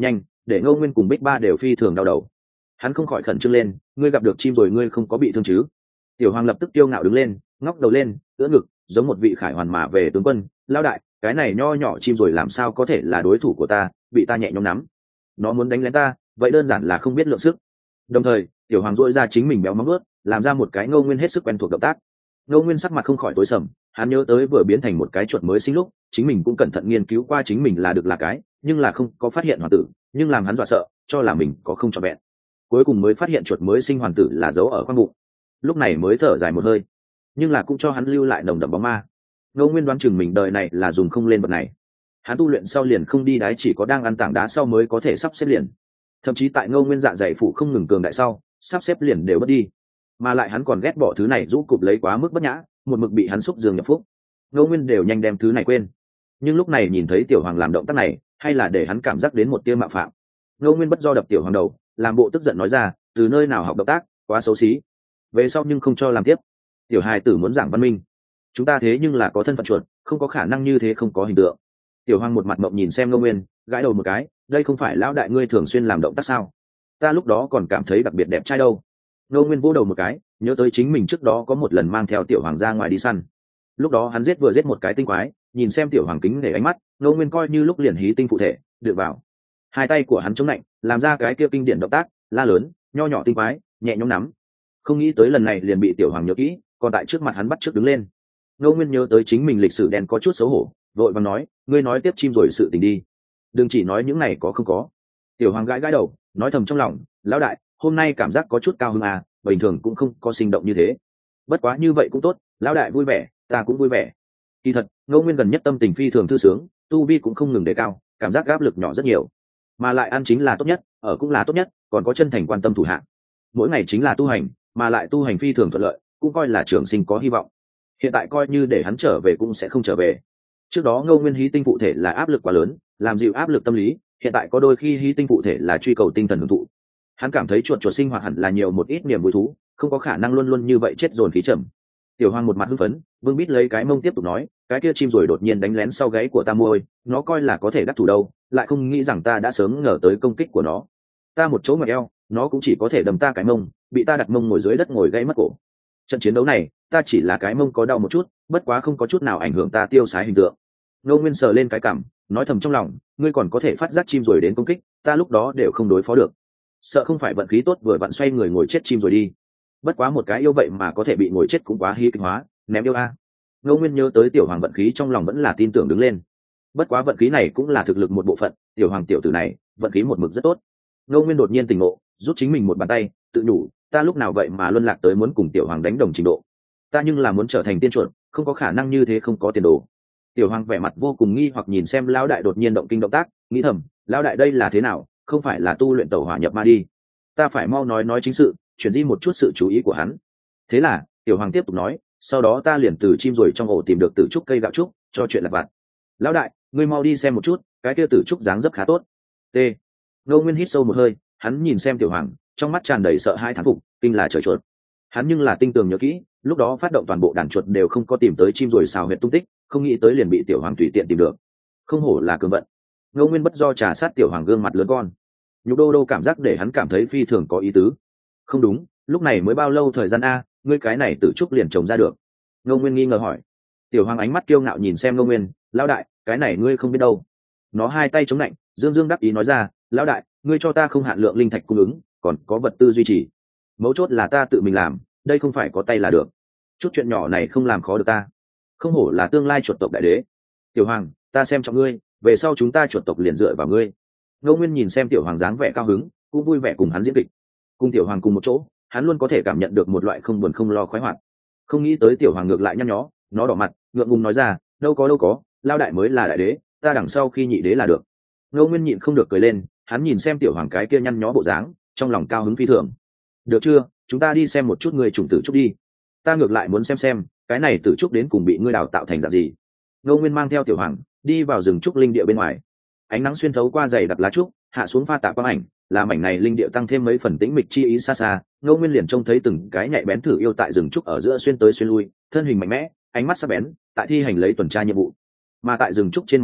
để Ngô Nguyên cùng Bích Ba đều phi thường đau đầu. Hắn không khỏi khẩn trương lên, ngươi gặp được chim rồi ngươi không có bị thương chứ? Tiểu Hoàng lập tức kiêu ngạo đứng lên, ngóc đầu lên, ưỡn ngực, giống một vị khải hoàn mà về tướng quân. Lão đại, cái này nho nhỏ chim rồi làm sao có thể là đối thủ của ta, bị ta nhẹ nhõm nắm. Nó muốn đánh lén ta, vậy đơn giản là không biết lượng sức. Đồng thời, Tiểu Hoàng duỗi ra chính mình béo móng vuốt, làm ra một cái Ngô Nguyên hết sức quen thuộc động tác. Ngô Nguyên sắc mặt không khỏi tối sầm, hắn nhớ tới vừa biến thành một cái chuột mới sinh lúc, chính mình cũng cẩn thận nghiên cứu qua chính mình là được là cái, nhưng là không có phát hiện hoàn tử, nhưng làm hắn dọa sợ, cho là mình có không trọn vẹn. Cuối cùng mới phát hiện chuột mới sinh hoàn tử là giấu ở khoang bụng. Lúc này mới thở dài một hơi, nhưng là cũng cho hắn lưu lại nồng đậm bóng ma. Ngô Nguyên đoán chừng mình đời này là dùng không lên bậc này. Hắn tu luyện sau liền không đi đáy, chỉ có đang ăn tảng đá sau mới có thể sắp xếp liền. Thậm chí tại Ngô Nguyên dạ dày phụ không ngừng cường đại sau, sắp xếp liền đều mất đi. Mà lại hắn còn ghét bỏ thứ này rũ cụp lấy quá mức bất nhã, một mực bị hắn xúc giường nhập phúc. Ngô Nguyên đều nhanh đem thứ này quên. Nhưng lúc này nhìn thấy Tiểu Hoàng làm động tác này, hay là để hắn cảm giác đến một tia mạo phạm. Ngô Nguyên bất do đập Tiểu Hoàng đầu, làm bộ tức giận nói ra, từ nơi nào học động tác, quá xấu xí. Về sau nhưng không cho làm tiếp. Tiểu hài tử muốn giảng văn minh, chúng ta thế nhưng là có thân phận chuột, không có khả năng như thế không có hình tượng. Tiểu Hoàng một mặt mộng nhìn xem Ngô Nguyên, gãi đầu một cái, đây không phải lão đại ngươi thường xuyên làm động tác sao? Ta lúc đó còn cảm thấy đặc biệt đẹp trai đâu. Ngô Nguyên vỗ đầu một cái, nhớ tới chính mình trước đó có một lần mang theo Tiểu Hoàng ra ngoài đi săn. Lúc đó hắn giết vừa giết một cái tinh quái, nhìn xem Tiểu Hoàng kính để ánh mắt, Ngô Nguyên coi như lúc liền hí tinh phụ thể, được vào. Hai tay của hắn chống lạnh, làm ra cái kia kinh điển động tác, la lớn, nho nhỏ tinh quái, nhẹ nhõm nắm. Không nghĩ tới lần này liền bị Tiểu Hoàng nhớ kỹ, còn tại trước mặt hắn bắt trước đứng lên. Ngô Nguyên nhớ tới chính mình lịch sử đen có chút xấu hổ, vội vàng nói, ngươi nói tiếp chim rồi sự tình đi, đừng chỉ nói những này có không có. Tiểu Hoàng gãi gãi đầu, nói thầm trong lòng, lão đại, hôm nay cảm giác có chút cao hứng à, bình thường cũng không có sinh động như thế. Bất quá như vậy cũng tốt, lão đại vui vẻ, ta cũng vui vẻ. Kỳ thật, Ngô Nguyên gần nhất tâm tình phi thường thư sướng, tu vi cũng không ngừng đề cao, cảm giác áp lực nhỏ rất nhiều. Mà lại ăn chính là tốt nhất, ở cũng là tốt nhất, còn có chân thành quan tâm thủ hạ. Mỗi ngày chính là tu hành, mà lại tu hành phi thường thuận lợi, cũng coi là trường sinh có hy vọng. Hiện tại coi như để hắn trở về cũng sẽ không trở về. Trước đó Ngô Nguyên hí tinh phụ thể là áp lực quá lớn, làm dịu áp lực tâm lý, hiện tại có đôi khi hí tinh phụ thể là truy cầu tinh thần hưởng thụ. Hắn cảm thấy chuột chuột sinh hoạt hẳn là nhiều một ít niềm vui thú, không có khả năng luôn luôn như vậy chết dồn khí trầm. Tiểu Hoàng một mặt hưng phấn, Vương Bít lấy cái mông tiếp tục nói, cái kia chim rồi đột nhiên đánh lén sau gáy của ta môi, nó coi là có thể đắc thủ đâu, lại không nghĩ rằng ta đã sớm ngờ tới công kích của nó. Ta một chỗ ngoặt eo, nó cũng chỉ có thể đầm ta cái mông, bị ta đặt mông ngồi dưới đất ngồi gãy mất cổ. Trận chiến đấu này, ta chỉ là cái mông có đau một chút, bất quá không có chút nào ảnh hưởng ta tiêu sái hình tượng. Ngô Nguyên sờ lên cái cằm, nói thầm trong lòng, ngươi còn có thể phát giác chim rồi đến công kích, ta lúc đó đều không đối phó được. Sợ không phải vận khí tốt vừa vặn xoay người ngồi chết chim rồi đi. Bất quá một cái yêu vậy mà có thể bị ngồi chết cũng quá hí kịch hóa, ném yêu a. Ngô Nguyên nhớ tới Tiểu Hoàng vận khí trong lòng vẫn là tin tưởng đứng lên. Bất quá vận khí này cũng là thực lực một bộ phận, Tiểu Hoàng tiểu tử này, vận khí một mực rất tốt. Ngô Nguyên đột nhiên tỉnh ngộ, rút chính mình một bàn tay, tự nhủ, ta lúc nào vậy mà luân lạc tới muốn cùng Tiểu Hoàng đánh đồng trình độ. Ta nhưng là muốn trở thành tiên chuột, không có khả năng như thế không có tiền đồ. Tiểu Hoàng vẻ mặt vô cùng nghi hoặc nhìn xem lão đại đột nhiên động kinh động tác, nghĩ thầm, lão đại đây là thế nào, không phải là tu luyện tẩu hỏa nhập ma đi. Ta phải mau nói nói chính sự, chuyển di một chút sự chú ý của hắn. Thế là Tiểu Hoàng tiếp tục nói, sau đó ta liền từ chim rồi trong ổ tìm được tử trúc cây gạo trúc, cho chuyện lặt vặt. Lão đại, ngươi mau đi xem một chút, cái kia tử trúc dáng dấp khá tốt. T. Ngô Nguyên hít sâu một hơi, hắn nhìn xem Tiểu Hoàng, trong mắt tràn đầy sợ hãi thán phục, kinh là trời chuột. Hắn nhưng là tinh tường nhớ kỹ, lúc đó phát động toàn bộ đàn chuột đều không có tìm tới chim rồi xào huyệt tung tích, không nghĩ tới liền bị Tiểu Hoàng tùy tiện tìm được. Không hổ là cường vận. Ngô Nguyên bất do trà sát Tiểu Hoàng gương mặt lớn con, nhục đô đô cảm giác để hắn cảm thấy phi thường có ý tứ. Không đúng, lúc này mới bao lâu thời gian a, ngươi cái này tử trúc liền trồng ra được? Ngô Nguyên nghi ngờ hỏi. Tiểu Hoàng ánh mắt kiêu ngạo nhìn xem Ngô Nguyên, lão đại, cái này ngươi không biết đâu. Nó hai tay chống lạnh, dương dương đắc ý nói ra, lão đại, ngươi cho ta không hạn lượng linh thạch cung ứng, còn có vật tư duy trì. Mấu chốt là ta tự mình làm, đây không phải có tay là được. Chút chuyện nhỏ này không làm khó được ta. Không hổ là tương lai chuột tộc đại đế. Tiểu Hoàng, ta xem trọng ngươi, về sau chúng ta chuột tộc liền dựa vào ngươi. Ngô Nguyên nhìn xem Tiểu Hoàng dáng vẻ cao hứng, cũng vui vẻ cùng hắn diễn kịch. Cùng Tiểu Hoàng cùng một chỗ, hắn luôn có thể cảm nhận được một loại không buồn không lo khoái hoạt. Không nghĩ tới Tiểu Hoàng ngược lại nhăn nhó, nó đỏ mặt, ngượng ngùng nói ra, đâu có đâu có, lao đại mới là đại đế, ta đằng sau khi nhị đế là được. Ngô Nguyên nhịn không được cười lên, hắn nhìn xem Tiểu Hoàng cái kia nhăn nhó bộ dáng, trong lòng cao hứng phi thường. Được chưa, chúng ta đi xem một chút người trùng tử trúc đi. Ta ngược lại muốn xem xem, cái này tử trúc đến cùng bị ngươi đào tạo thành dạng gì. Ngô Nguyên mang theo Tiểu Hoàng đi vào rừng trúc linh địa bên ngoài. Ánh nắng xuyên thấu qua dày đặc lá trúc, hạ xuống pha tạ quang ảnh, làm mảnh này linh địa tăng thêm mấy phần tĩnh mịch chi ý xa xa. Ngô Nguyên liền trông thấy từng cái nhạy bén thử yêu tại rừng trúc ở giữa xuyên tới xuyên lui, thân hình mạnh mẽ, ánh mắt sắc bén, tại thi hành lấy tuần tra nhiệm vụ. Mà tại rừng trúc trên mặt đất,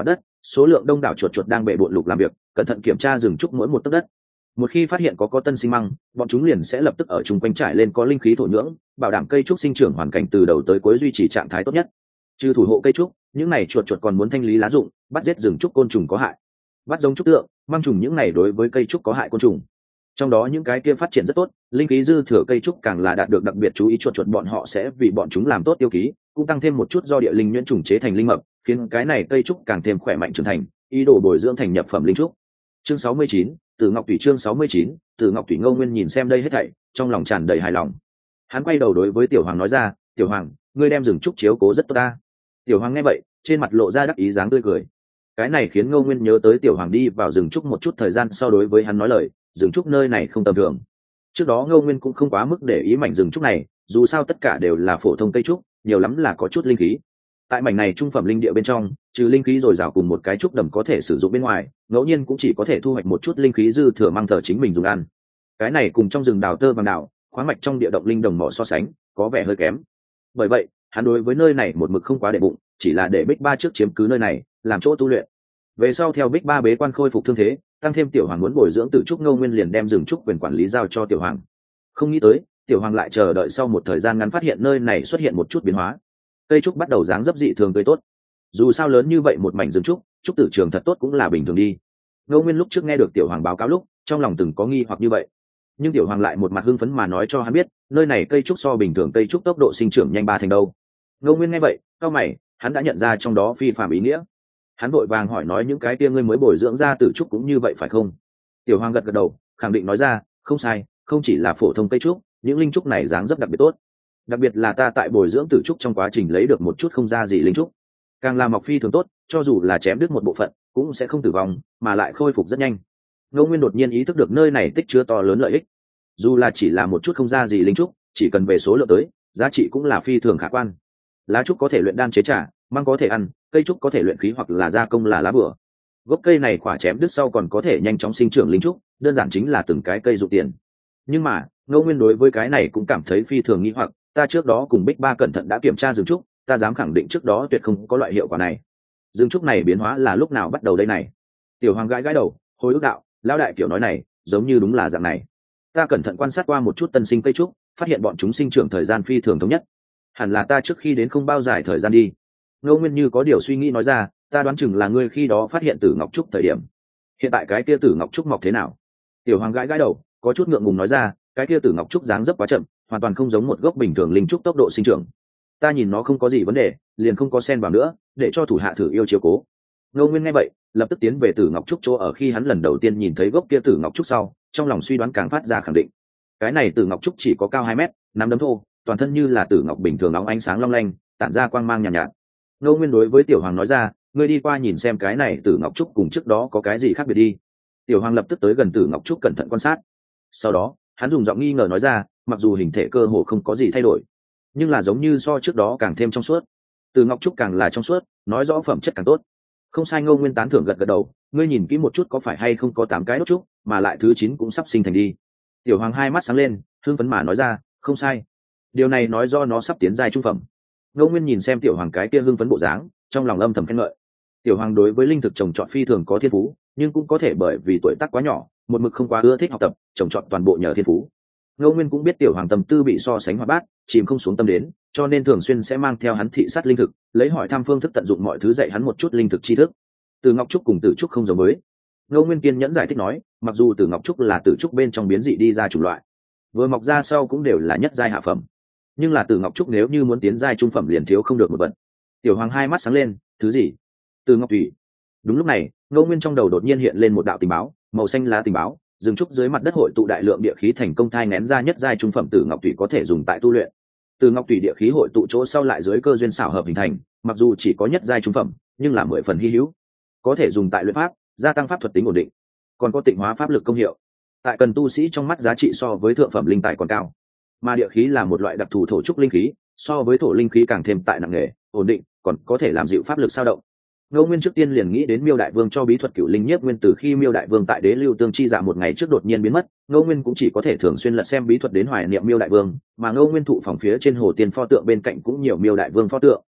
số lượng đông đảo chuột chuột đang bệ bộn lục làm việc, cẩn thận kiểm tra rừng trúc mỗi một tấc đất. Một khi phát hiện có có tân sinh măng, bọn chúng liền sẽ lập tức ở chung quanh trải lên có linh khí thổ nhưỡng, bảo đảm cây trúc sinh trưởng hoàn cảnh từ đầu tới cuối duy trì trạng thái tốt nhất. Trừ thủ hộ cây trúc, những này chuột chuột còn muốn thanh lý lá rụng, bắt giết rừng trúc côn trùng có hại, bắt giống trúc tượng, măng trùng những này đối với cây trúc có hại côn trùng. Trong đó những cái kia phát triển rất tốt, linh khí dư thừa cây trúc càng là đạt được đặc biệt chú ý, chuột chuột bọn họ sẽ vì bọn chúng làm tốt tiêu ký, cũng tăng thêm một chút do địa linh nhuyễn trùng chế thành linh mập, khiến cái này cây trúc càng thêm khỏe mạnh trưởng thành, ý đồ bồi dưỡng thành nhập phẩm linh trúc. Chương sáu mươi chín, Tử Ngọc Thủy. Chương sáu mươi chín, Tử Ngọc Thủy. Ngô Nguyên nhìn xem đây hết thảy, trong lòng tràn đầy hài lòng. Hắn quay đầu đối với Tiểu Hoàng nói ra, "Tiểu Hoàng, ngươi đem rừng trúc chiếu cố rất tốt ta." Tiểu Hoàng nghe vậy, trên mặt lộ ra đắc ý dáng tươi cười. Cái này khiến Ngô Nguyên nhớ tới Tiểu Hoàng đi vào rừng trúc một chút thời gian sau đối với hắn nói lời, rừng trúc nơi này không tầm thường. Trước đó Ngô Nguyên cũng không quá mức để ý mảnh rừng trúc này, dù sao tất cả đều là phổ thông cây trúc, nhiều lắm là có chút linh khí. Tại mảnh này trung phẩm linh địa bên trong, trừ linh khí dồi dào cùng một cái trúc đầm có thể sử dụng bên ngoài, ngẫu nhiên cũng chỉ có thể thu hoạch một chút linh khí dư thừa mang thờ chính mình dùng ăn. Cái này cùng trong rừng đào tơ vàng đào, khoáng mạch trong địa động linh đồng mỏ so sánh, có vẻ hơi kém. Bởi vậy, hắn đối với nơi này một mực không quá để bụng, chỉ là để Bích Ba trước chiếm cứ nơi này, làm chỗ tu luyện. Về sau theo Bích Ba bế quan khôi phục thương thế, tăng thêm Tiểu Hoàng muốn bồi dưỡng Tử Trúc, Ngô Nguyên liền đem rừng trúc quyền quản lý giao cho Tiểu Hoàng. Không nghĩ tới, Tiểu Hoàng lại chờ đợi sau một thời gian ngắn phát hiện nơi này xuất hiện một chút biến hóa. Cây trúc bắt đầu dáng dấp dị thường tươi tốt. Dù sao lớn như vậy một mảnh rừng trúc, trúc tử trường thật tốt cũng là bình thường đi. Ngô Nguyên lúc trước nghe được Tiểu Hoàng báo cáo lúc, trong lòng từng có nghi hoặc như vậy. Nhưng Tiểu Hoàng lại một mặt hưng phấn mà nói cho hắn biết, nơi này cây trúc so bình thường cây trúc tốc độ sinh trưởng nhanh ba thành đâu. Ngô Nguyên nghe vậy, cau mày, hắn đã nhận ra trong đó phi phàm ý nghĩa. Hắn vội vàng hỏi nói những cái kia ngươi mới bồi dưỡng ra Tử Trúc cũng như vậy phải không? Tiểu Hoàng gật gật đầu, khẳng định nói ra, không sai, không chỉ là phổ thông cây trúc, những linh trúc này dáng dấp đặc biệt tốt. Đặc biệt là ta tại bồi dưỡng Tử Trúc trong quá trình lấy được một chút không ra gì linh trúc, càng làm mọc phi thường tốt, cho dù là chém đứt một bộ phận, cũng sẽ không tử vong, mà lại khôi phục rất nhanh. Ngô Nguyên đột nhiên ý thức được nơi này tích chứa to lớn lợi ích. Dù là chỉ là một chút không ra gì linh trúc, chỉ cần về số lượng tới, giá trị cũng là phi thường khả quan. Lá trúc có thể luyện đan chế trà, măng có thể ăn, cây trúc có thể luyện khí hoặc là gia công là lá bửa. Gốc cây này quả chém đứt sau còn có thể nhanh chóng sinh trưởng linh trúc, đơn giản chính là từng cái cây dụng tiền. Nhưng mà, Ngô Nguyên đối với cái này cũng cảm thấy phi thường nghi hoặc, ta trước đó cùng Bích Ba cẩn thận đã kiểm tra rừng trúc, ta dám khẳng định trước đó tuyệt không có loại hiệu quả này. Rừng trúc này biến hóa là lúc nào bắt đầu đây này? Tiểu Hoàng gãi gãi đầu, hồi ức đạo, lão đại kiểu nói này, giống như đúng là dạng này. Ta cẩn thận quan sát qua một chút tân sinh cây trúc, phát hiện bọn chúng sinh trưởng thời gian phi thường thống nhất. Hẳn là ta trước khi đến không bao dài thời gian đi. Ngô Nguyên như có điều suy nghĩ nói ra, ta đoán chừng là ngươi khi đó phát hiện Tử Ngọc Trúc thời điểm. Hiện tại cái kia Tử Ngọc Trúc mọc thế nào? Tiểu Hoàng gãi gãi đầu, có chút ngượng ngùng nói ra, cái kia Tử Ngọc Trúc dáng dấp quá chậm, hoàn toàn không giống một gốc bình thường linh trúc tốc độ sinh trưởng. Ta nhìn nó không có gì vấn đề, liền không có xen vào nữa, để cho thủ hạ thử yêu chiếu cố. Ngô Nguyên nghe vậy, lập tức tiến về Tử Ngọc Trúc chỗ ở, khi hắn lần đầu tiên nhìn thấy gốc kia Tử Ngọc Trúc sau, trong lòng suy đoán càng phát ra khẳng định. Cái này Tử Ngọc Trúc chỉ có cao hai mét, nắm đấm thô, toàn thân như là tử ngọc bình thường nóng ánh sáng long lanh, tản ra quang mang nhàn nhạt, nhạt. Ngô Nguyên đối với Tiểu Hoàng nói ra, ngươi đi qua nhìn xem cái này Tử Ngọc Trúc cùng trước đó có cái gì khác biệt đi. Tiểu Hoàng lập tức tới gần Tử Ngọc Trúc cẩn thận quan sát. Sau đó, hắn dùng giọng nghi ngờ nói ra, mặc dù hình thể cơ hồ không có gì thay đổi, nhưng là giống như so trước đó càng thêm trong suốt. Tử Ngọc Trúc càng là trong suốt, nói rõ phẩm chất càng tốt. Không sai. Ngô Nguyên tán thưởng gật gật đầu, ngươi nhìn kỹ một chút có phải hay không có tám cái đốt trúc, mà lại thứ chín cũng sắp sinh thành đi. Tiểu Hoàng hai mắt sáng lên, hưng phấn mà nói ra, không sai. Điều này nói do nó sắp tiến giai trung phẩm. Ngô Nguyên nhìn xem Tiểu Hoàng cái kia hưng phấn bộ dáng, trong lòng âm thầm khen ngợi. Tiểu Hoàng đối với linh thực trồng trọt phi thường có thiên phú, nhưng cũng có thể bởi vì tuổi tác quá nhỏ, một mực không quá ưa thích học tập, trồng trọt toàn bộ nhờ thiên phú. Ngô Nguyên cũng biết Tiểu Hoàng tâm tư bị so sánh hoạt bát, chìm không xuống tâm đến, cho nên thường xuyên sẽ mang theo hắn thị sát linh thực, lấy hỏi thăm phương thức tận dụng mọi thứ dạy hắn một chút linh thực tri thức. Từ Ngọc Trúc cùng Tử Trúc không giống với. Ngô Nguyên kiên nhẫn giải thích nói, mặc dù Tử Ngọc Trúc là Tử Trúc bên trong biến dị đi ra chủng loại, vừa mọc ra sau cũng đều là nhất giai hạ phẩm, nhưng là Tử Ngọc Trúc nếu như muốn tiến giai trung phẩm liền thiếu không được một vật. Tiểu Hoàng hai mắt sáng lên, thứ gì? Tử Ngọc Thủy. Đúng lúc này, Ngô Nguyên trong đầu đột nhiên hiện lên một đạo tình báo, màu xanh lá tình báo, rừng trúc dưới mặt đất hội tụ đại lượng địa khí thành công thai nén ra nhất giai trung phẩm Tử Ngọc Thủy có thể dùng tại tu luyện. Tử Ngọc Thủy địa khí hội tụ chỗ sau lại dưới cơ duyên xảo hợp hình thành, mặc dù chỉ có nhất giai trung phẩm, nhưng là mười phần hy hữu, có thể dùng tại luyện pháp, gia tăng pháp thuật tính ổn định, còn có tịnh hóa pháp lực công hiệu. Tại cần tu sĩ trong mắt giá trị so với thượng phẩm linh tài còn cao. Mà địa khí là một loại đặc thù thổ trúc linh khí, so với thổ linh khí càng thêm tại nặng nghề, ổn định, còn có thể làm dịu pháp lực sao động. Ngô Nguyên trước tiên liền nghĩ đến Miêu Đại Vương cho bí thuật Cửu Linh Nhiếp Nguyên, từ khi Miêu Đại Vương tại Đế Lưu Tương chi dạ một ngày trước đột nhiên biến mất, Ngô Nguyên cũng chỉ có thể thường xuyên lật xem bí thuật đến hoài niệm Miêu Đại Vương, mà Ngô Nguyên thụ phòng phía trên hồ tiên pho tượng bên cạnh cũng nhiều Miêu Đại Vương pho tượng.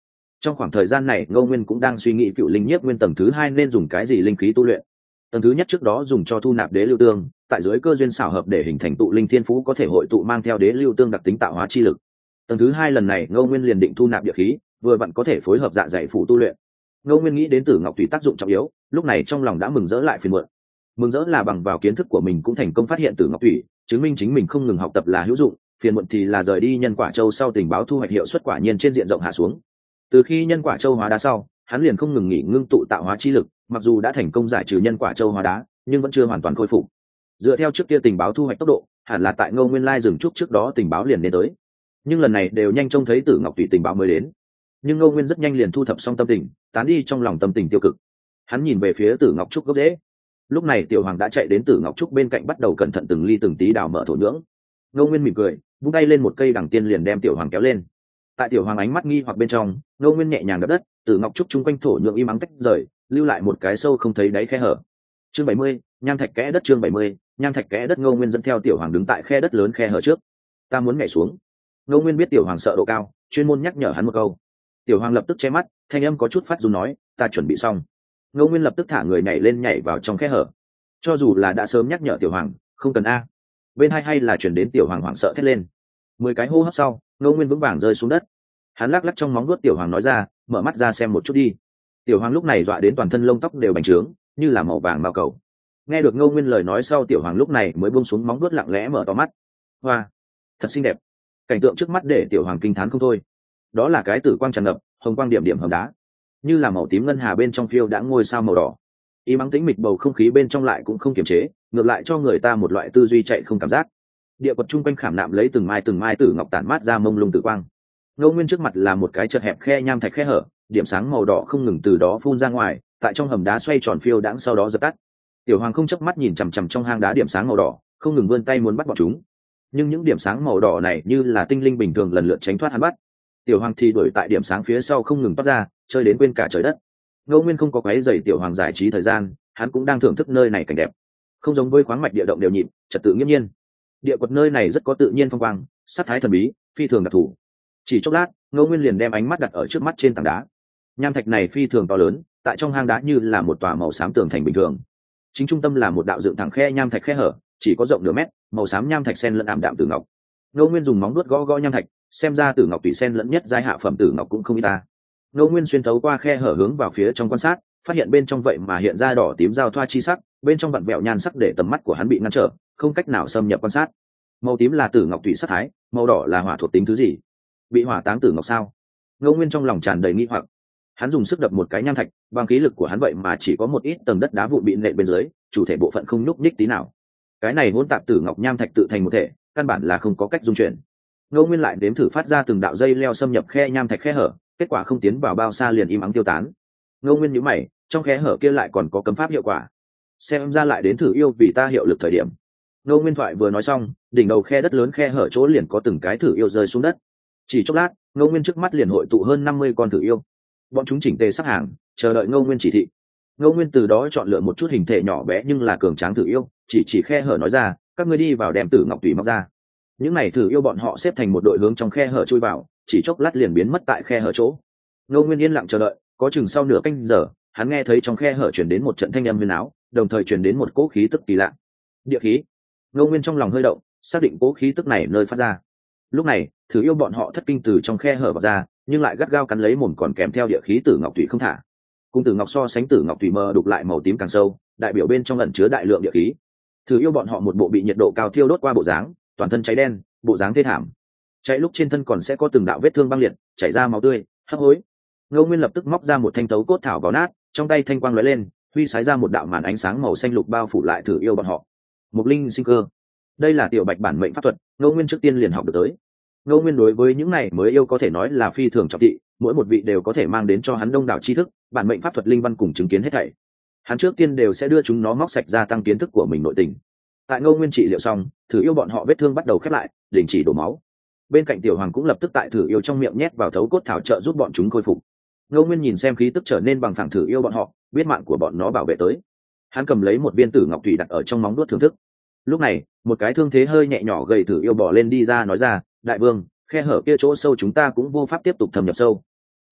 Trong khoảng thời gian này Ngô Nguyên cũng đang suy nghĩ cựu linh nhiếp nguyên tầng thứ hai nên dùng cái gì linh khí tu luyện. Tầng thứ nhất trước đó dùng cho thu nạp đế lưu tương, tại dưới cơ duyên xảo hợp để hình thành tụ linh thiên phú có thể hội tụ mang theo đế lưu tương đặc tính tạo hóa chi lực. Tầng thứ hai lần này Ngô Nguyên liền định thu nạp địa khí, vừa vặn có thể phối hợp dạ dày phủ tu luyện. Ngô Nguyên nghĩ đến Tử Ngọc Thủy tác dụng trọng yếu, lúc này trong lòng đã mừng rỡ lại phiền muộn. Mừng rỡ là bằng vào kiến thức của mình cũng thành công phát hiện Tử Ngọc Thủy, chứng minh chính mình không ngừng học tập là hữu dụng, phiền muộn thì là rời đi Nhân Quả Châu sau tình báo thu hoạch hiệu suất quả nhiên trên diện rộng hạ xuống. Từ khi Nhân Quả Châu hóa đá sau, hắn liền không ngừng nghỉ ngưng tụ tạo hóa chi lực, mặc dù đã thành công giải trừ Nhân Quả Châu hóa đá, nhưng vẫn chưa hoàn toàn khôi phục. Dựa theo trước kia tình báo thu hoạch tốc độ, hẳn là tại Ngô Nguyên Lai dừng trúc trước đó tình báo liền đến tới. Nhưng lần này đều nhanh trông thấy Tử Ngọc Thủy tình báo mới đến. Nhưng Ngô Nguyên rất nhanh liền thu thập xong tâm tình, tán đi trong lòng tâm tình tiêu cực. Hắn nhìn về phía Tử Ngọc Trúc gốc rễ. Lúc này Tiểu Hoàng đã chạy đến Tử Ngọc Trúc bên cạnh bắt đầu cẩn thận từng ly từng tí đào mở thổ nhưỡng. Ngô Nguyên mỉm cười, vung tay lên một cây đằng tiên liền đem Tiểu Hoàng kéo lên. Tại Tiểu Hoàng ánh mắt nghi hoặc bên trong, Ngô Nguyên nhẹ nhàng đập đất, Tử Ngọc Trúc chung quanh thổ nhưỡng im ắng tách rời, lưu lại một cái sâu không thấy đáy khe hở. Chương bảy mươi, nham thạch kẽ đất chương bảy mươi, nham thạch kẽ đất. Ngô Nguyên dẫn theo Tiểu Hoàng đứng tại khe đất lớn khe hở trước. Ta muốn nhảy xuống. Ngô Nguyên biết Tiểu Hoàng sợ độ cao, chuyên môn nhắc nhở hắn một câu. Tiểu Hoàng lập tức che mắt, thanh âm có chút phát run nói, ta chuẩn bị xong. Ngô Nguyên lập tức thả người nhảy lên nhảy vào trong khe hở. Cho dù là đã sớm nhắc nhở Tiểu Hoàng, không cần a. Bên hai hay là chuyển đến Tiểu Hoàng hoảng sợ thét lên. Mười cái hô hấp sau, Ngô Nguyên vững vàng rơi xuống đất. Hắn lắc lắc trong móng vuốt Tiểu Hoàng nói ra, mở mắt ra xem một chút đi. Tiểu Hoàng lúc này dọa đến toàn thân lông tóc đều bành trướng, như là màu vàng mao cầu. Nghe được Ngô Nguyên lời nói sau, Tiểu Hoàng lúc này mới buông xuống móng vuốt lặng lẽ mở to mắt. Hoa, thật xinh đẹp. Cảnh tượng trước mắt để Tiểu Hoàng kinh thán không thôi. Đó là cái tử quang tràn ngập, hồng quang điểm điểm hầm đá, như là màu tím ngân hà bên trong phiêu đã ngôi sao màu đỏ. Ý mắng tĩnh mịch bầu không khí bên trong lại cũng không kiềm chế, ngược lại cho người ta một loại tư duy chạy không cảm giác. Địa quật chung quanh khảm nạm lấy từng mai từng mai tử ngọc tản mát ra mông lung tử quang. Ngô Nguyên trước mặt là một cái chật hẹp khe nham thạch khe hở, điểm sáng màu đỏ không ngừng từ đó phun ra ngoài, tại trong hầm đá xoay tròn phiêu đãng sau đó dập tắt. Tiểu Hoàng không chớp mắt nhìn chằm chằm trong hang đá điểm sáng màu đỏ, không ngừng vươn tay muốn bắt bọn chúng. Nhưng những điểm sáng màu đỏ này như là tinh linh bình thường lần lượt tránh thoát hắn bắt. Tiểu Hoàng thì đuổi tại điểm sáng phía sau không ngừng toát ra, chơi đến quên cả trời đất. Ngô Nguyên không có quấy rầy Tiểu Hoàng giải trí thời gian, hắn cũng đang thưởng thức nơi này cảnh đẹp. Không giống với khoáng mạch địa động đều nhịp, trật tự nghiêm nhiên. Địa quật nơi này rất có tự nhiên phong quang, sắc thái thần bí, phi thường đặc thù. Chỉ chốc lát, Ngô Nguyên liền đem ánh mắt đặt ở trước mắt trên tảng đá. Nham thạch này phi thường to lớn, tại trong hang đá như là một tòa màu xám tường thành bình thường. Chính trung tâm là một đạo dựng thẳng khe nham thạch khe hở, chỉ có rộng nửa mét, màu xám nham thạch sen lẫn ảm đạm tử ngọc. Ngô Nguyên dùng móng vuốt gõ gõ nham thạch, xem ra tử ngọc tùy sen lẫn nhất giai hạ phẩm tử ngọc cũng không ít ta. Ngô Nguyên xuyên thấu qua khe hở hướng vào phía trong quan sát, phát hiện bên trong vậy mà hiện ra đỏ tím giao thoa chi sắc, bên trong vặn vẹo nhan sắc để tầm mắt của hắn bị ngăn trở, không cách nào xâm nhập quan sát. Màu tím là tử ngọc tùy sắc thái, màu đỏ là hỏa thuộc tính thứ gì? Bị hỏa táng tử ngọc sao? Ngô Nguyên trong lòng tràn đầy nghi hoặc. Hắn dùng sức đập một cái nham thạch, bằng khí lực của hắn vậy mà chỉ có một ít tầng đất đá vụn bị nện bên dưới, chủ thể bộ phận không nhúc nhích tí nào. Cái này hỗn tạp tử ngọc nham thạch tự thành một thể, căn bản là không có cách dung chuyển. Ngô Nguyên lại đếm thử phát ra từng đạo dây leo xâm nhập khe nham thạch khe hở, kết quả không tiến vào bao xa liền im ắng tiêu tán. Ngô Nguyên nhíu mày, trong khe hở kia lại còn có cấm pháp hiệu quả, xem ra lại đến thử yêu vì ta hiệu lực thời điểm. Ngô Nguyên thoại vừa nói xong, đỉnh đầu khe đất lớn khe hở chỗ liền có từng cái thử yêu rơi xuống đất. Chỉ chốc lát, Ngô Nguyên trước mắt liền hội tụ hơn năm mươi con thử yêu. Bọn chúng chỉnh tề sắp hàng, chờ đợi Ngô Nguyên chỉ thị. Ngô Nguyên từ đó chọn lựa một chút hình thể nhỏ bé nhưng là cường tráng thử yêu, chỉ chỉ khe hở nói ra, các ngươi đi vào đem tử ngọc tùy móc ra. Những này thử yêu bọn họ xếp thành một đội hướng trong khe hở chui vào, chỉ chốc lát liền biến mất tại khe hở chỗ. Ngô Nguyên yên lặng chờ đợi, có chừng sau nửa canh giờ, hắn nghe thấy trong khe hở truyền đến một trận thanh âm huyền áo, đồng thời truyền đến một cỗ khí tức kỳ lạ. Địa khí. Ngô Nguyên trong lòng hơi động, xác định cỗ khí tức này nơi phát ra. Lúc này, thử yêu bọn họ thất kinh từ trong khe hở vào ra, nhưng lại gắt gao cắn lấy mồm còn kèm theo địa khí tử ngọc thủy không thả. Cùng tử ngọc so sánh, tử ngọc thủy mờ đục lại màu tím càng sâu, đại biểu bên trong ẩn chứa đại lượng địa khí. Thử yêu bọn họ một bộ bị nhiệt độ cao thiêu đốt qua bộ dáng, toàn thân cháy đen, bộ dáng thê thảm. Cháy lúc trên thân còn sẽ có từng đạo vết thương băng liệt, chảy ra máu tươi, hấp hối. Ngô Nguyên lập tức móc ra một thanh tấu cốt thảo vào nát, trong tay thanh quang lóe lên, huy sái ra một đạo màn ánh sáng màu xanh lục bao phủ lại thử yêu bọn họ. Mục linh sinh cơ. Đây là tiểu bạch bản mệnh pháp thuật, Ngô Nguyên trước tiên liền học được tới. Ngô Nguyên đối với những này mới yêu có thể nói là phi thường trọng thị, mỗi một vị đều có thể mang đến cho hắn đông đảo tri thức, bản mệnh pháp thuật linh văn cùng chứng kiến hết thảy. Hắn trước tiên đều sẽ đưa chúng nó móc sạch ra tăng kiến thức của mình nội tình. Tại Ngô Nguyên trị liệu xong, thử yêu bọn họ vết thương bắt đầu khép lại, đình chỉ đổ máu. Bên cạnh tiểu hoàng cũng lập tức tại thử yêu trong miệng nhét vào thấu cốt thảo trợ giúp bọn chúng khôi phục. Ngô Nguyên nhìn xem khí tức trở nên bằng phẳng thử yêu bọn họ, biết mạng của bọn nó bảo vệ tới. Hắn cầm lấy một viên tử ngọc thủy đặt ở trong móng đuốt thưởng thức. Lúc này, một cái thương thế hơi nhẹ nhỏ gầy thử yêu bỏ lên đi ra nói ra, đại vương, khe hở kia chỗ sâu chúng ta cũng vô pháp tiếp tục thâm nhập sâu.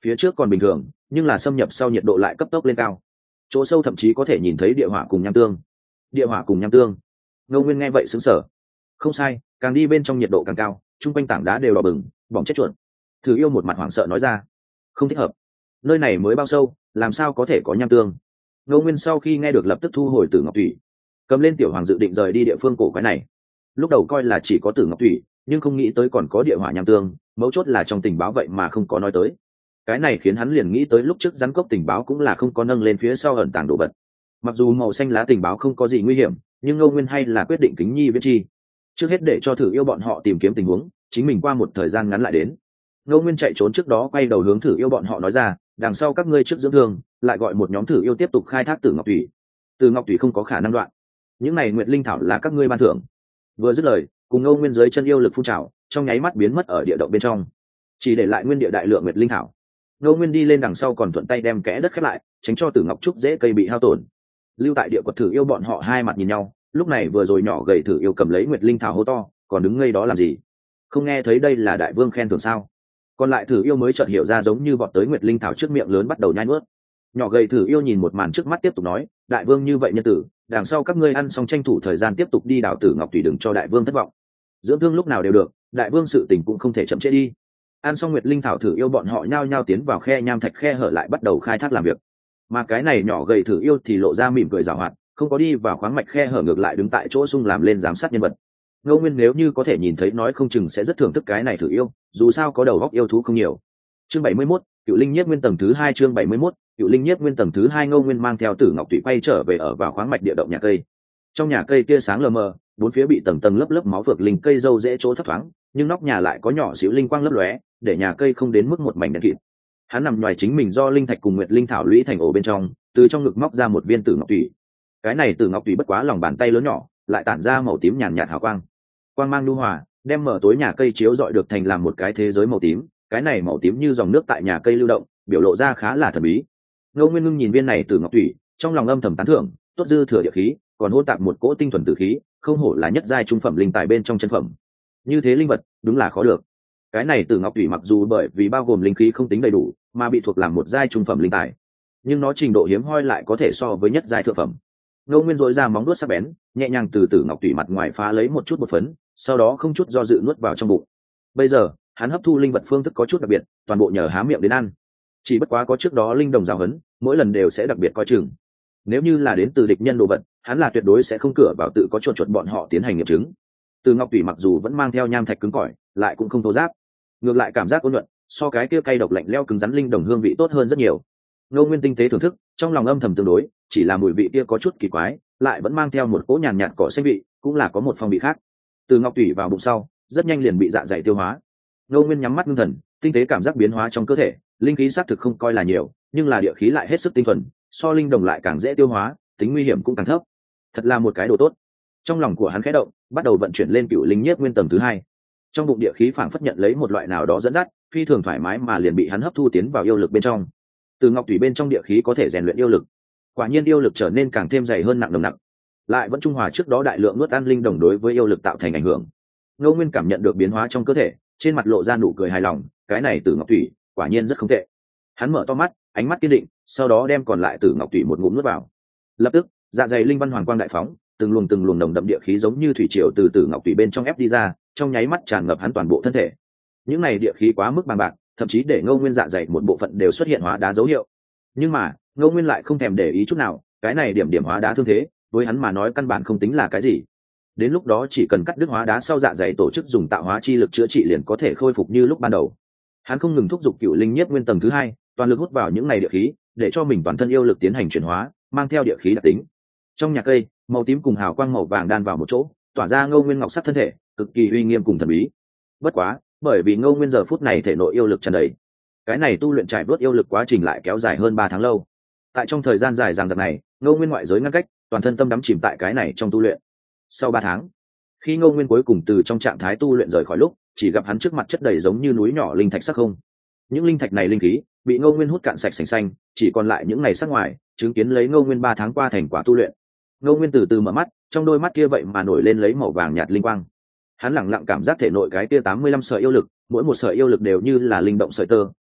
phía trước còn bình thường nhưng là xâm nhập sau nhiệt độ lại cấp tốc lên cao, chỗ sâu thậm chí có thể nhìn thấy địa hỏa cùng nham tương. Địa hỏa cùng nham tương. Ngô Nguyên nghe vậy sững sờ. Không sai, càng đi bên trong nhiệt độ càng cao, chung quanh tảng đá đều đỏ bừng, bỏng chết chuột. Thử Yêu một mặt hoảng sợ nói ra, không thích hợp, nơi này mới bao sâu, làm sao có thể có nham tương. Ngô Nguyên sau khi nghe được lập tức thu hồi Tử Ngọc Thủy, cầm lên tiểu hoàng dự định rời đi địa phương cổ quái này. Lúc đầu coi là chỉ có Tử Ngọc Thủy, nhưng không nghĩ tới còn có địa hỏa nham tương, mấu chốt là trong tình báo vậy mà không có nói tới. Cái này khiến hắn liền nghĩ tới lúc trước rắn cốc tình báo cũng là không có nâng lên phía sau ẩn tàng đồ vật. Mặc dù màu xanh lá tình báo không có gì nguy hiểm, nhưng Ngô Nguyên hay là quyết định kính nhi viễn chi, trước hết để cho Thử Yêu bọn họ tìm kiếm tình huống, chính mình qua một thời gian ngắn lại đến. Ngô Nguyên chạy trốn trước đó quay đầu hướng Thử Yêu bọn họ nói ra, đằng sau các ngươi trước dưỡng thương, lại gọi một nhóm Thử Yêu tiếp tục khai thác Tử Ngọc Thủy. Tử Ngọc Thủy không có khả năng đoạn, những này Nguyệt Linh thảo là các ngươi ban thưởng. Vừa dứt lời, cùng Ngô Nguyên dưới chân yêu lực phun trào, trong nháy mắt biến mất ở địa động bên trong, chỉ để lại nguyên địa đại lượng Nguyệt Linh thảo. Ngô Nguyên đi lên đằng sau còn thuận tay đem kẽ đất khép lại, tránh cho Tử Ngọc trúc dễ cây bị hao tổn. Lưu tại địa quật Thử Yêu bọn họ hai mặt nhìn nhau, lúc này vừa rồi nhỏ gầy Thử Yêu cầm lấy Nguyệt Linh thảo hô to, còn đứng ngây đó làm gì? Không nghe thấy đây là đại vương khen thưởng sao? Còn lại Thử Yêu mới chợt hiểu ra, giống như vọt tới Nguyệt Linh thảo trước miệng lớn bắt đầu nhai nuốt. Nhỏ gầy Thử Yêu nhìn một màn trước mắt tiếp tục nói, đại vương như vậy nhân tử, đằng sau các ngươi ăn xong tranh thủ thời gian tiếp tục đi đào Tử Ngọc Thủy, đừng cho đại vương thất vọng. Dưỡng thương lúc nào đều được, đại vương sự tình cũng không thể chậm trễ đi. Ăn xong Nguyệt Linh thảo, Thử Yêu bọn họ nhao nhao tiến vào khe nham thạch khe hở lại bắt đầu khai thác làm việc. Mà cái này nhỏ gầy Thử Yêu thì lộ ra mỉm cười giảo hoạt, không có đi vào khoáng mạch khe hở, ngược lại đứng tại chỗ sung làm lên giám sát nhân vật. Ngô Nguyên nếu như có thể nhìn thấy nói không chừng sẽ rất thưởng thức cái này Thử Yêu, dù sao có đầu óc yêu thú không nhiều. Chương bảy mươi mốt, Cựu Linh Nhiếp Nguyên tầng thứ hai. Chương bảy mươi mốt, Cựu Linh Nhiếp Nguyên tầng thứ hai. Ngô Nguyên mang theo Tử Ngọc Thủy quay trở về ở vào khoáng mạch địa động nhà cây. Trong nhà cây tia sáng lờ mờ, bốn phía bị tầng tầng lớp lớp máu phược linh cây dâu dễ chỗ thấp thoáng, nhưng nóc nhà lại có nhỏ xíu linh quang lấp lóe, để nhà cây không đến mức một mảnh đen kịt. Hắn nằm ngoài chính mình do linh thạch cùng Nguyệt Linh thảo lũy thành ổ bên trong, từ trong ngực móc ra một viên Tử Ngọc Thủy. Cái này Tử Ngọc Thủy bất quá lòng bàn tay lớn nhỏ, lại tản ra màu tím nhàn nhạt hào quang. Quang mang nhu hòa, đem mở tối nhà cây chiếu rọi được thành làm một cái thế giới màu tím. Cái này màu tím như dòng nước tại nhà cây lưu động, biểu lộ ra khá là thần bí. Ngô Nguyên ngưng nhìn viên này Tử Ngọc Thủy, trong lòng âm thầm tán thưởng, tốt dư thừa địa khí, còn hỗn tạp một cỗ tinh thuần tử khí, không hổ là nhất giai trung phẩm linh tài bên trong chân phẩm. Như thế linh vật, đúng là khó được. Cái này Tử Ngọc Thủy mặc dù bởi vì bao gồm linh khí không tính đầy đủ, mà bị thuộc làm một giai trung phẩm linh tài, nhưng nó trình độ hiếm hoi lại có thể so với nhất giai thượng phẩm. Ngô Nguyên dội ra móng đuốt sắc bén, nhẹ nhàng từ Tử Ngọc Thủy mặt ngoài phá lấy một chút bột phấn, sau đó không chút do dự nuốt vào trong bụng. Bây giờ, hắn hấp thu linh vật phương thức có chút đặc biệt, toàn bộ nhờ há miệng đến ăn. Chỉ bất quá có trước đó linh đồng giáo huấn, mỗi lần đều sẽ đặc biệt coi chừng. Nếu như là đến từ địch nhân đồ vật, hắn là tuyệt đối sẽ không cửa vào tự có chuột chuột bọn họ tiến hành nghiệm chứng. Từ Ngọc Thủy mặc dù vẫn mang theo nham thạch cứng cỏi, lại cũng không thô ráp, ngược lại cảm giác ôn nhuận, so cái kia cay độc lạnh lẽo cứng rắn linh đồng hương vị tốt hơn rất nhiều. Ngô Nguyên tinh tế thưởng thức, trong lòng âm thầm tương đối, chỉ là mùi vị kia có chút kỳ quái, lại vẫn mang theo một cỗ nhàn nhạt cỏ xanh vị, cũng là có một phong vị khác. Từ Ngọc Thủy vào bụng sau, rất nhanh liền bị dạ dày tiêu hóa. Ngô Nguyên nhắm mắt ngưng thần, tinh tế cảm giác biến hóa trong cơ thể, linh khí xác thực không coi là nhiều, nhưng là địa khí lại hết sức tinh thuần, so linh đồng lại càng dễ tiêu hóa, tính nguy hiểm cũng càng thấp. Thật là một cái đồ tốt. Trong lòng của hắn khẽ động, bắt đầu vận chuyển lên Cựu Linh Nhiếp Nguyên tầng thứ hai. Trong bụng địa khí phảng phất nhận lấy một loại nào đó dẫn dắt, phi thường thoải mái mà liền bị hắn hấp thu tiến vào yêu lực bên trong. Từ Ngọc Thủy bên trong địa khí có thể rèn luyện yêu lực. Quả nhiên yêu lực trở nên càng thêm dày hơn, nặng nồng nặng, lại vẫn trung hòa trước đó đại lượng nuốt ăn linh đồng đối với yêu lực tạo thành ảnh hưởng. Ngô Nguyên cảm nhận được biến hóa trong cơ thể, trên mặt lộ ra nụ cười hài lòng, cái này Tử Ngọc Thủy, quả nhiên rất không tệ. Hắn mở to mắt, ánh mắt kiên định, sau đó đem còn lại Tử Ngọc Thủy một ngụm nuốt vào. Lập tức, dạ dày linh văn hoàng quang đại phóng, từng luồng từng luồng nồng đậm địa khí giống như thủy triều từ Tử Ngọc Thủy bên trong ép đi ra, trong nháy mắt tràn ngập hắn toàn bộ thân thể. Những này địa khí quá mức bằng bạc, thậm chí để Ngô Nguyên dạ dày một bộ phận đều xuất hiện hóa đá dấu hiệu. Nhưng mà, Ngô Nguyên lại không thèm để ý chút nào, cái này điểm điểm hóa đá thương thế, với hắn mà nói căn bản không tính là cái gì. Đến lúc đó chỉ cần cắt đứt hóa đá sau dạ dày tổ chức dùng tạo hóa chi lực chữa trị liền có thể khôi phục như lúc ban đầu. Hắn không ngừng thúc giục Cựu Linh Nhiếp Nguyên tầng thứ hai, toàn lực hút vào những này địa khí, để cho mình toàn thân yêu lực tiến hành chuyển hóa, mang theo địa khí đặc tính. Trong nhà cây, màu tím cùng hào quang màu vàng đan vào một chỗ, tỏa ra Ngô Nguyên ngọc sắc thân thể, cực kỳ uy nghiêm cùng thần bí. Bất quá, bởi vì Ngô Nguyên giờ phút này thể nội yêu lực tràn đầy, cái này tu luyện trải vớt yêu lực quá trình lại kéo dài hơn ba tháng lâu. Tại trong thời gian dài dằng dặc này, Ngô Nguyên ngoại giới ngăn cách, toàn thân tâm đắm chìm tại cái này trong tu luyện. Sau ba tháng, khi Ngô Nguyên cuối cùng từ trong trạng thái tu luyện rời khỏi lúc, chỉ gặp hắn trước mặt chất đầy giống như núi nhỏ linh thạch sắc không. Những linh thạch này linh khí bị Ngô Nguyên hút cạn sạch sành xanh, chỉ còn lại những ngày sắc ngoài, chứng kiến lấy Ngô Nguyên ba tháng qua thành quả tu luyện. Ngô Nguyên từ từ mở mắt, trong đôi mắt kia vậy mà nổi lên lấy màu vàng nhạt linh quang. Hắn lặng lặng cảm giác thể nội cái kia tám mươi lăm sợi yêu lực, mỗi một sợi yêu lực đều như là linh động sợi tơ,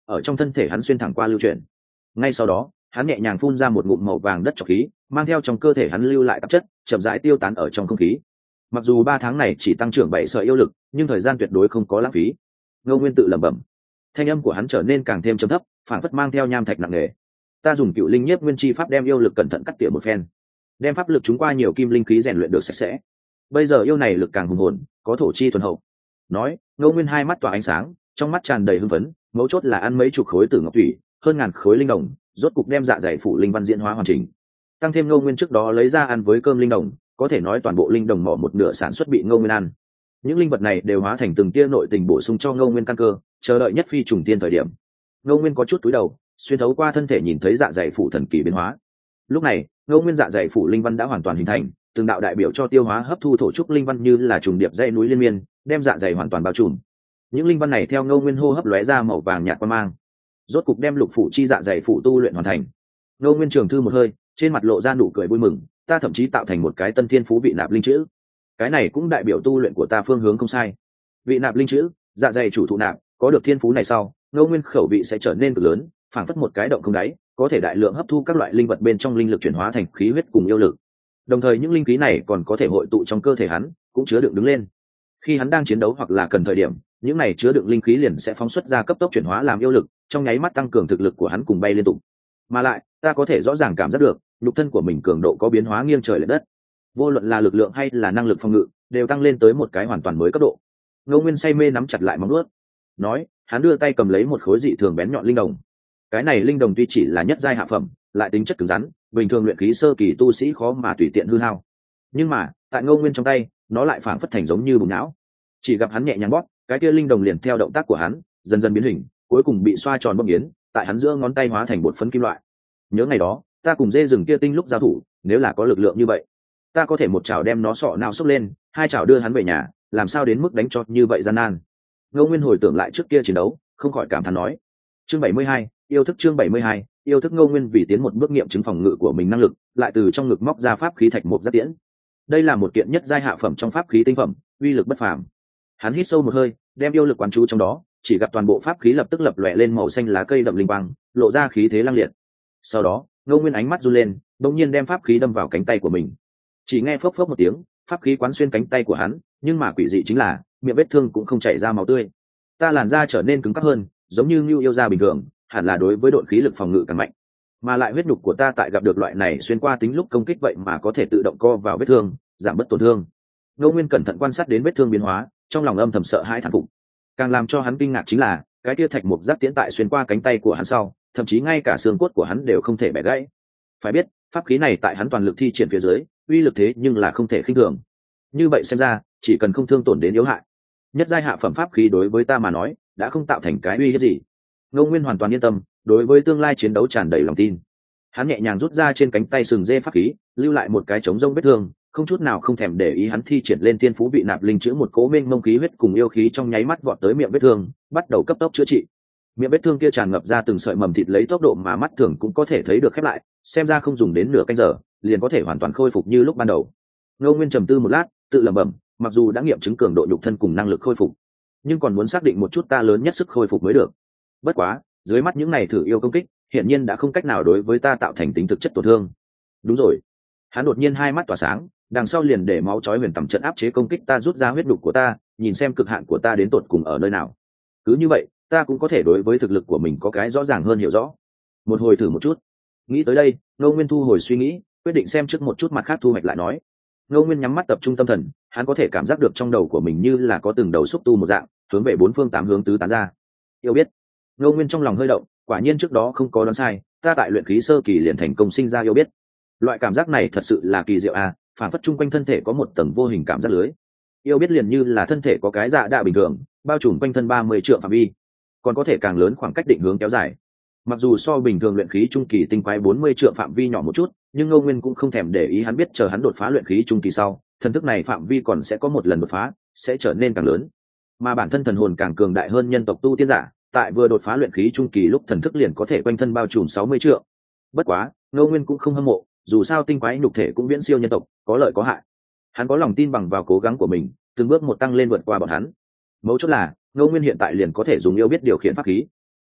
ở trong thân thể hắn xuyên thẳng qua lưu chuyển. Ngay sau đó hắn nhẹ nhàng phun ra một ngụm màu vàng đất trọc khí, mang theo trong cơ thể hắn lưu lại tạp chất chậm rãi tiêu tán ở trong không khí. Mặc dù ba tháng này chỉ tăng trưởng bảy sợi yêu lực, nhưng thời gian tuyệt đối không có lãng phí. Ngô Nguyên tự lẩm bẩm, thanh âm của hắn trở nên càng thêm trầm thấp, phản phất mang theo nham thạch nặng nề. Ta dùng cựu linh nhiếp nguyên chi pháp đem yêu lực cẩn thận cắt tỉa một phen, đem pháp lực chúng qua nhiều kim linh khí rèn luyện được sạch sẽ. Bây giờ yêu này lực càng hùng hồn, có thổ chi thuần hậu. Nói, Ngô Nguyên hai mắt tỏa ánh sáng, trong mắt tràn đầy hưng phấn, mấu chốt là ăn mấy chục khối tử ngọc thủy, hơn ngàn khối linh đồng, rốt cục đem dạ dày phủ linh văn diễn hóa hoàn chỉnh. Tăng thêm Ngô Nguyên trước đó lấy ra ăn với cơm linh đồng, có thể nói toàn bộ linh đồng mỏ một nửa sản xuất bị Ngô Nguyên ăn. Những linh vật này đều hóa thành từng tia nội tình bổ sung cho Ngô Nguyên căn cơ, chờ đợi nhất phi trùng tiên thời điểm. Ngô Nguyên có chút cúi đầu, xuyên thấu qua thân thể nhìn thấy dạ dày phủ thần kỳ biến hóa. Lúc này, Ngô Nguyên dạ dày phủ linh văn đã hoàn toàn hình thành, từng đạo đại biểu cho tiêu hóa hấp thu thổ trúc linh văn như là trùng điệp dãy núi liên miên, đem dạ dày hoàn toàn bao trùm. Những linh văn này theo Ngô Nguyên hô hấp lóe ra màu vàng nhạt quang mang, rốt cục đem lục phủ chi dạ dày phủ tu luyện hoàn thành. Ngô Nguyên trường thư một hơi, trên mặt lộ ra nụ cười vui mừng, ta thậm chí tạo thành một cái tân thiên phú vị nạp linh chữ. Cái này cũng đại biểu tu luyện của ta phương hướng không sai. Vị nạp linh chữ, dạ dày chủ thụ nạp, có được thiên phú này sau, Ngô Nguyên khẩu vị sẽ trở nên cực lớn, phảng phất một cái động không đáy, có thể đại lượng hấp thu các loại linh vật bên trong linh lực chuyển hóa thành khí huyết cùng yêu lực. Đồng thời những linh khí này còn có thể hội tụ trong cơ thể hắn, cũng chứa đựng đứng lên. Khi hắn đang chiến đấu hoặc là cần thời điểm, những này chứa đựng linh khí liền sẽ phóng xuất ra cấp tốc chuyển hóa làm yêu lực, trong nháy mắt tăng cường thực lực của hắn cùng bay liên tục. Mà lại, ta có thể rõ ràng cảm giác được, nhục thân của mình cường độ có biến hóa nghiêng trời lệch đất. Vô luận là lực lượng hay là năng lực phòng ngự, đều tăng lên tới một cái hoàn toàn mới cấp độ. Ngô Nguyên say mê nắm chặt lại móng vuốt, nói, hắn đưa tay cầm lấy một khối dị thường bén nhọn linh đồng. Cái này linh đồng tuy chỉ là nhất giai hạ phẩm, lại tính chất cứng rắn, bình thường luyện khí sơ kỳ tu sĩ khó mà tùy tiện hư hao. Nhưng mà, tại Ngô Nguyên trong tay, nó lại phảng phất thành giống như bùn não. Chỉ gặp hắn nhẹ nhàng bóp, cái kia linh đồng liền theo động tác của hắn, dần dần biến hình, cuối cùng bị xoa tròn bóp biến, tại hắn giữa ngón tay hóa thành bột phấn kim loại. Nhớ ngày đó, ta cùng dê rừng kia tinh lúc giao thủ, nếu là có lực lượng như vậy, ta có thể một chảo đem nó sọ nào xốc lên, hai chảo đưa hắn về nhà, làm sao đến mức đánh cho như vậy gian nan. Ngô Nguyên hồi tưởng lại trước kia chiến đấu, không khỏi cảm thán nói. Chương bảy mươi hai, yêu thức chương bảy mươi hai, yêu thức. Ngô Nguyên vì tiến một bước nghiệm chứng phòng ngự của mình năng lực, lại từ trong ngực móc ra pháp khí thạch mộc giáp tiễn. Đây là một kiện nhất giai hạ phẩm trong pháp khí tinh phẩm, uy lực bất phàm. Hắn hít sâu một hơi, đem yêu lực quán chú trong đó, chỉ gặp toàn bộ pháp khí lập tức lập lòe lên màu xanh lá cây đậm linh quang, lộ ra khí thế lang liệt. Sau đó, Ngô Nguyên ánh mắt run lên, đột nhiên đem pháp khí đâm vào cánh tay của mình. Chỉ nghe phốc phốc một tiếng, pháp khí quán xuyên cánh tay của hắn, nhưng mà quỷ dị chính là, miệng vết thương cũng không chảy ra máu tươi. Ta làn da trở nên cứng cáp hơn, giống như ngưu yêu da bình thường, hẳn là đối với độn khí lực phòng ngự càng mạnh. Mà lại huyết nhục của ta tại gặp được loại này xuyên qua tính lúc công kích vậy mà có thể tự động co vào vết thương, giảm bớt tổn thương. Ngô Nguyên cẩn thận quan sát đến vết thương biến hóa, trong lòng âm thầm sợ hãi thán phục. Càng làm cho hắn kinh ngạc chính là, cái kia thạch mục giáp tiễn tại xuyên qua cánh tay của hắn sau, thậm chí ngay cả xương cốt của hắn đều không thể bẻ gãy. Phải biết, pháp khí này tại hắn toàn lực thi triển phía dưới, uy lực thế nhưng là không thể khinh thường. Như vậy xem ra, chỉ cần không thương tổn đến yếu hại, nhất giai hạ phẩm pháp khí đối với ta mà nói, đã không tạo thành cái uy hiếp gì. Ngô Nguyên hoàn toàn yên tâm, đối với tương lai chiến đấu tràn đầy lòng tin. Hắn nhẹ nhàng rút ra trên cánh tay sừng dê pháp khí, lưu lại một cái trống rông vết thương, không chút nào không thèm để ý hắn thi triển lên thiên phú bị nạp linh chữa một cỗ mênh mông khí huyết cùng yêu khí trong nháy mắt vọt tới miệng vết thương, bắt đầu cấp tốc chữa trị. Miệng vết thương kia tràn ngập ra từng sợi mầm thịt lấy tốc độ mà mắt thường cũng có thể thấy được khép lại, xem ra không dùng đến nửa canh giờ, liền có thể hoàn toàn khôi phục như lúc ban đầu. Ngô Nguyên trầm tư một lát, tự lẩm bẩm, mặc dù đã nghiệm chứng cường độ nhục thân cùng năng lực khôi phục, nhưng còn muốn xác định một chút ta lớn nhất sức khôi phục mới được. Bất quá, dưới mắt những này thử yêu công kích, hiển nhiên đã không cách nào đối với ta tạo thành tính thực chất tổn thương. Đúng rồi. Hắn đột nhiên hai mắt tỏa sáng, đằng sau liền để máu chói huyền tầm trận áp chế công kích ta, rút ra huyết đục của ta, nhìn xem cực hạn của ta đến tột cùng ở nơi nào. Cứ như vậy, ta cũng có thể đối với thực lực của mình có cái rõ ràng hơn hiểu rõ. Một hồi thử một chút. Nghĩ tới đây, Ngô Nguyên thu hồi suy nghĩ, quyết định xem trước một chút mặt khác thu hoạch lại nói. Ngô Nguyên nhắm mắt tập trung tâm thần, hắn có thể cảm giác được trong đầu của mình như là có từng đầu xúc tu một dạng, hướng về bốn phương tám hướng tứ tán ra. Yêu biết. Ngô Nguyên trong lòng hơi động, quả nhiên trước đó không có đoán sai, ta tại luyện khí sơ kỳ liền thành công sinh ra yêu biết. Loại cảm giác này thật sự là kỳ diệu à, phản phất chung quanh thân thể có một tầng vô hình cảm giác lưới. Yêu biết liền như là thân thể có cái dạ đạ bình thường, bao trùm quanh thân ba mươi trượng phạm vi, còn có thể càng lớn khoảng cách định hướng kéo dài. Mặc dù so bình thường luyện khí trung kỳ tinh quái bốn mươi trượng phạm vi nhỏ một chút, nhưng Ngô Nguyên cũng không thèm để ý, hắn biết chờ hắn đột phá luyện khí trung kỳ sau, thần thức này phạm vi còn sẽ có một lần đột phá, sẽ trở nên càng lớn. Mà bản thân thần hồn càng cường đại hơn nhân tộc tu tiên giả, tại vừa đột phá luyện khí trung kỳ lúc thần thức liền có thể quanh thân bao trùm sáu mươi trượng. Bất quá, Ngô Nguyên cũng không hâm mộ, dù sao tinh quái nhục thể cũng viễn siêu nhân tộc, có lợi có hại. Hắn có lòng tin bằng vào cố gắng của mình, từng bước một tăng lên vượt qua bọn hắn. Mấu chốt là, Ngô Nguyên hiện tại liền có thể dùng yêu biết điều khiển pháp khí.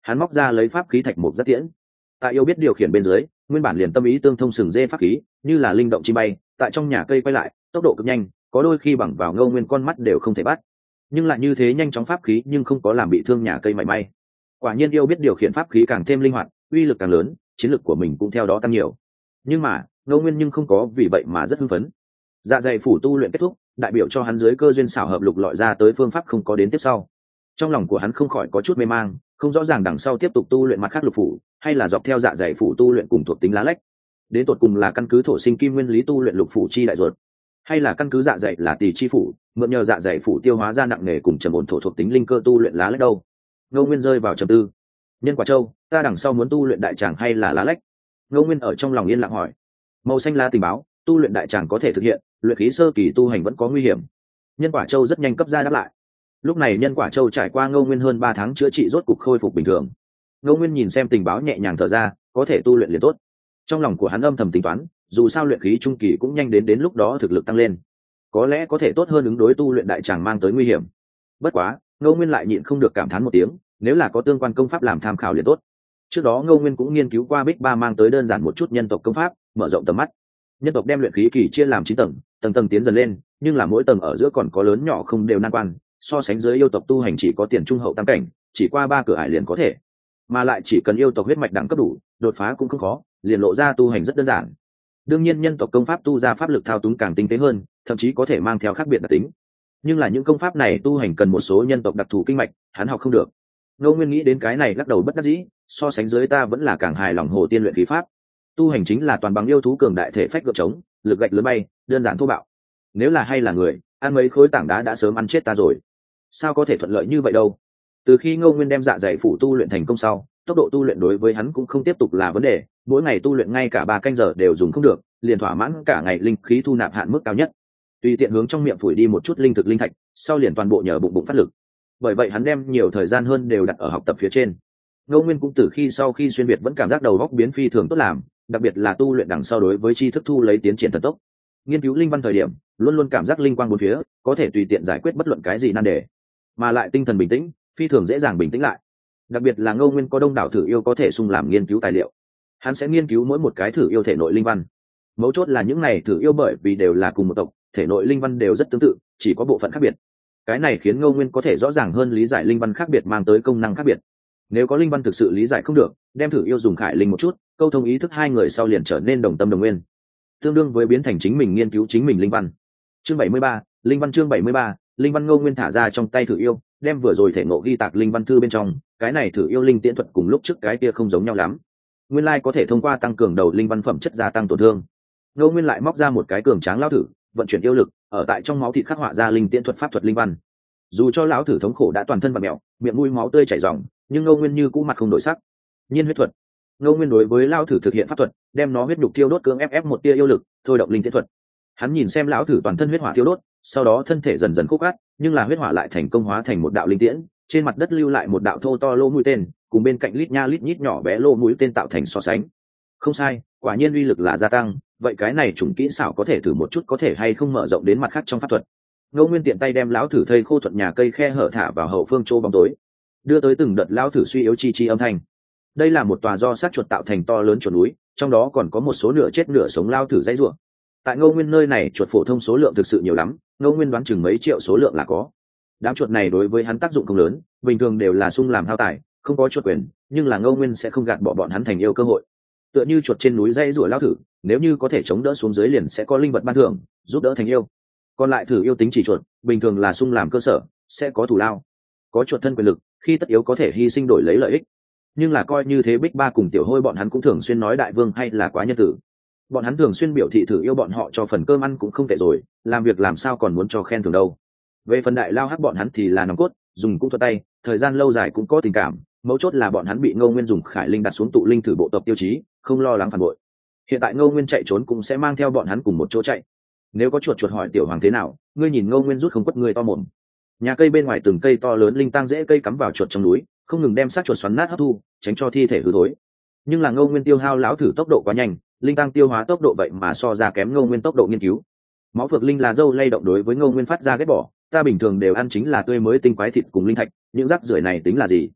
Hắn móc ra lấy pháp khí thạch mục rất tiễn, tại yêu biết điều khiển bên dưới, nguyên bản liền tâm ý tương thông sừng dê pháp khí như là linh động chim bay tại trong nhà cây quay lại, tốc độ cực nhanh, có đôi khi bằng vào Ngô Nguyên con mắt đều không thể bắt, nhưng lại như thế nhanh chóng pháp khí nhưng không có làm bị thương nhà cây mảy may. Quả nhiên yêu biết điều khiển pháp khí càng thêm linh hoạt, uy lực càng lớn, chiến lực của mình cũng theo đó tăng nhiều. Nhưng mà Ngô Nguyên nhưng không có vì vậy mà rất hưng phấn. Dạ dày phủ tu luyện kết thúc, đại biểu cho hắn dưới cơ duyên xảo hợp lục lọi ra tới phương pháp không có đến tiếp sau. Trong lòng của hắn không khỏi có chút mê mang, không rõ ràng đằng sau tiếp tục tu luyện mặt khác lục phủ, hay là dọc theo dạ dày phủ tu luyện cùng thuộc tính lá lách. Đến tột cùng là căn cứ thổ sinh kim nguyên lý tu luyện lục phủ chi đại ruột, hay là căn cứ dạ dày là tỳ chi phủ, mượn nhờ dạ dày phủ tiêu hóa ra nặng nề cùng trầm ổn thổ thuộc tính linh cơ tu luyện lá lách đâu. Ngô Nguyên rơi vào trầm tư. Nhân quả châu, ta đằng sau muốn tu luyện đại tràng hay là lá lách? Ngô Nguyên ở trong lòng yên lặng hỏi. Màu xanh lá tình báo, tu luyện đại tràng có thể thực hiện, luyện khí sơ kỳ tu hành vẫn có nguy hiểm. Nhân quả châu rất nhanh cấp ra đáp lại. Lúc này nhân quả châu trải qua Ngô Nguyên hơn ba tháng chữa trị rốt cục khôi phục bình thường. Ngô Nguyên nhìn xem tình báo nhẹ nhàng thở ra, có thể tu luyện liền tốt. Trong lòng của hắn âm thầm tính toán, dù sao luyện khí trung kỳ cũng nhanh đến đến lúc đó thực lực tăng lên, có lẽ có thể tốt hơn ứng đối tu luyện đại tràng mang tới nguy hiểm. Bất quá Ngô Nguyên lại nhịn không được cảm thán một tiếng, nếu là có tương quan công pháp làm tham khảo liền tốt. Trước đó Ngô Nguyên cũng nghiên cứu qua Bích Ba mang tới đơn giản một chút nhân tộc công pháp, mở rộng tầm mắt. Nhân tộc đem luyện khí kỳ chia làm chín tầng, tầng tầng tiến dần lên, nhưng là mỗi tầng ở giữa còn có lớn nhỏ không đều nan quan, so sánh dưới yêu tộc tu hành chỉ có tiền trung hậu tam cảnh, chỉ qua ba cửa ải liền có thể, mà lại chỉ cần yêu tộc huyết mạch đẳng cấp đủ, đột phá cũng không khó, liền lộ ra tu hành rất đơn giản. Đương nhiên nhân tộc công pháp tu ra pháp lực thao túng càng tinh tế hơn, thậm chí có thể mang theo khác biệt đặc tính, nhưng là những công pháp này tu hành cần một số nhân tộc đặc thù kinh mạch, hắn học không được. Ngô Nguyên nghĩ đến cái này lắc đầu bất đắc dĩ, so sánh dưới ta vẫn là càng hài lòng hồ tiên luyện khí pháp, tu hành chính là toàn bằng yêu thú cường đại thể phách gợp trống, lực gạch lớn bay, đơn giản thô bạo. Nếu là hay là người, ăn mấy khối tảng đá đã sớm ăn chết ta rồi, sao có thể thuận lợi như vậy đâu. Từ khi Ngô Nguyên đem dạ dày phủ tu luyện thành công sau, tốc độ tu luyện đối với hắn cũng không tiếp tục là vấn đề, mỗi ngày tu luyện ngay cả ba canh giờ đều dùng không được, liền thỏa mãn cả ngày linh khí thu nạp hạn mức cao nhất. Tùy tiện hướng trong miệng phủi đi một chút linh thực linh thạch, sau liền toàn bộ nhờ bụng bụng phát lực. Bởi vậy hắn đem nhiều thời gian hơn đều đặt ở học tập phía trên. Ngô Nguyên cũng từ khi sau khi xuyên việt vẫn cảm giác đầu óc biến phi thường tốt làm, đặc biệt là tu luyện đằng sau đối với tri thức thu lấy tiến triển thần tốc. Nghiên cứu linh văn thời điểm, luôn luôn cảm giác linh quang bốn phía, có thể tùy tiện giải quyết bất luận cái gì nan đề, mà lại tinh thần bình tĩnh, phi thường dễ dàng bình tĩnh lại. Đặc biệt là Ngô Nguyên có đông đảo thử yêu có thể xung làm nghiên cứu tài liệu, hắn sẽ nghiên cứu mỗi một cái thử yêu thể nội linh văn. Mấu chốt là những này thử yêu bởi vì đều là cùng một tộc, thể nội linh văn đều rất tương tự, chỉ có bộ phận khác biệt. Cái này khiến Ngô Nguyên có thể rõ ràng hơn lý giải linh văn khác biệt mang tới công năng khác biệt. Nếu có linh văn thực sự lý giải không được, đem thử yêu dùng khải linh một chút, câu thông ý thức hai người sau liền trở nên đồng tâm đồng nguyên, tương đương với biến thành chính mình nghiên cứu chính mình linh văn. Chương bảy mươi ba, linh văn. Chương bảy mươi ba, linh văn. Ngô Nguyên thả ra trong tay thử yêu, đem vừa rồi thể ngộ ghi tạc linh văn thư bên trong. Cái này thử yêu linh tiễn thuật cùng lúc trước cái kia không giống nhau lắm, nguyên lai có thể thông qua tăng cường đầu linh văn phẩm chất gia tăng tổn thương. Ngô Nguyên lại móc ra một cái cường tráng lão thử, vận chuyển yêu lực ở tại trong máu thịt khắc họa ra linh tiễn thuật pháp thuật linh văn. Dù cho lão thử thống khổ đã toàn thân bặm mẹo, miệng mũi máu tươi chảy ròng, nhưng Ngô Nguyên như cũ mặt không đổi sắc. Nhiên huyết thuật. Ngô Nguyên đối với lão thử thực hiện pháp thuật, đem nó huyết nhục thiêu đốt cưỡng ép ép một tia yêu lực, thôi động linh tiễn thuật. Hắn nhìn xem lão thử toàn thân huyết hỏa thiêu đốt, sau đó thân thể dần dần khô cát, nhưng là huyết hỏa lại thành công hóa thành một đạo linh tiễn, trên mặt đất lưu lại một đạo thô to lỗ mũi tên, cùng bên cạnh lít nha lít nhít nhỏ bé lỗ mũi tên tạo thành so sánh. Không sai, quả nhiên uy lực là gia tăng, vậy cái này chủng kỹ xảo có thể thử một chút có thể hay không mở rộng đến mặt khác trong pháp thuật. Ngô Nguyên tiện tay đem lão thử thây khô thuận nhà cây khe hở thả vào hậu phương chỗ bóng tối, đưa tới từng đợt lão thử suy yếu chi chi âm thanh. Đây là một tòa do xác chuột tạo thành to lớn chuột núi, trong đó còn có một số nửa chết nửa sống lão thử dãy rủa. Tại Ngô Nguyên nơi này chuột phổ thông số lượng thực sự nhiều lắm, Ngô Nguyên đoán chừng mấy triệu số lượng là có. Đám chuột này đối với hắn tác dụng không lớn, bình thường đều là sung làm hao tài, không có chuột quyền, nhưng là Ngô Nguyên sẽ không gạt bỏ bọn hắn thành yêu cơ hội. Tựa như chuột trên núi dãy rủa lão thử, nếu như có thể chống đỡ xuống dưới liền sẽ có linh vật ban thưởng, giúp đỡ thành yêu. Còn lại thử yêu tính chỉ chuột, bình thường là sung làm cơ sở, sẽ có thù lao. Có chuột thân quyền lực, khi tất yếu có thể hy sinh đổi lấy lợi ích. Nhưng là coi như thế Bích Ba cùng Tiểu Hôi bọn hắn cũng thường xuyên nói đại vương hay là quá nhân tử. Bọn hắn thường xuyên biểu thị thử yêu bọn họ cho phần cơm ăn cũng không tệ rồi, làm việc làm sao còn muốn cho khen thưởng đâu. Về phần đại lao hắc bọn hắn thì là nòng cốt, dùng cũng thuật tay, thời gian lâu dài cũng có tình cảm, mấu chốt là bọn hắn bị Ngô Nguyên dùng khải linh đặt xuống tụ linh thử bộ tộc tiêu chí, không lo lắng phản bội. Hiện tại Ngô Nguyên chạy trốn cũng sẽ mang theo bọn hắn cùng một chỗ chạy. Nếu có chuột chuột hỏi tiểu hoàng thế nào, ngươi nhìn Ngô Nguyên rút không quất người to mồm. Nhà cây bên ngoài từng cây to lớn linh tang dễ cây cắm vào chuột trong núi, không ngừng đem xác chuột xoắn nát hấp thu, tránh cho thi thể hư thối. Nhưng là Ngô Nguyên tiêu hao lão thử tốc độ quá nhanh, linh tang tiêu hóa tốc độ vậy mà so ra kém Ngô Nguyên tốc độ nghiên cứu. Máu phượng linh là dâu lay động đối với Ngô Nguyên phát ra ghét bỏ, ta bình thường đều ăn chính là tươi mới tinh quái thịt cùng linh thạch, những rác rưởi này tính là gì?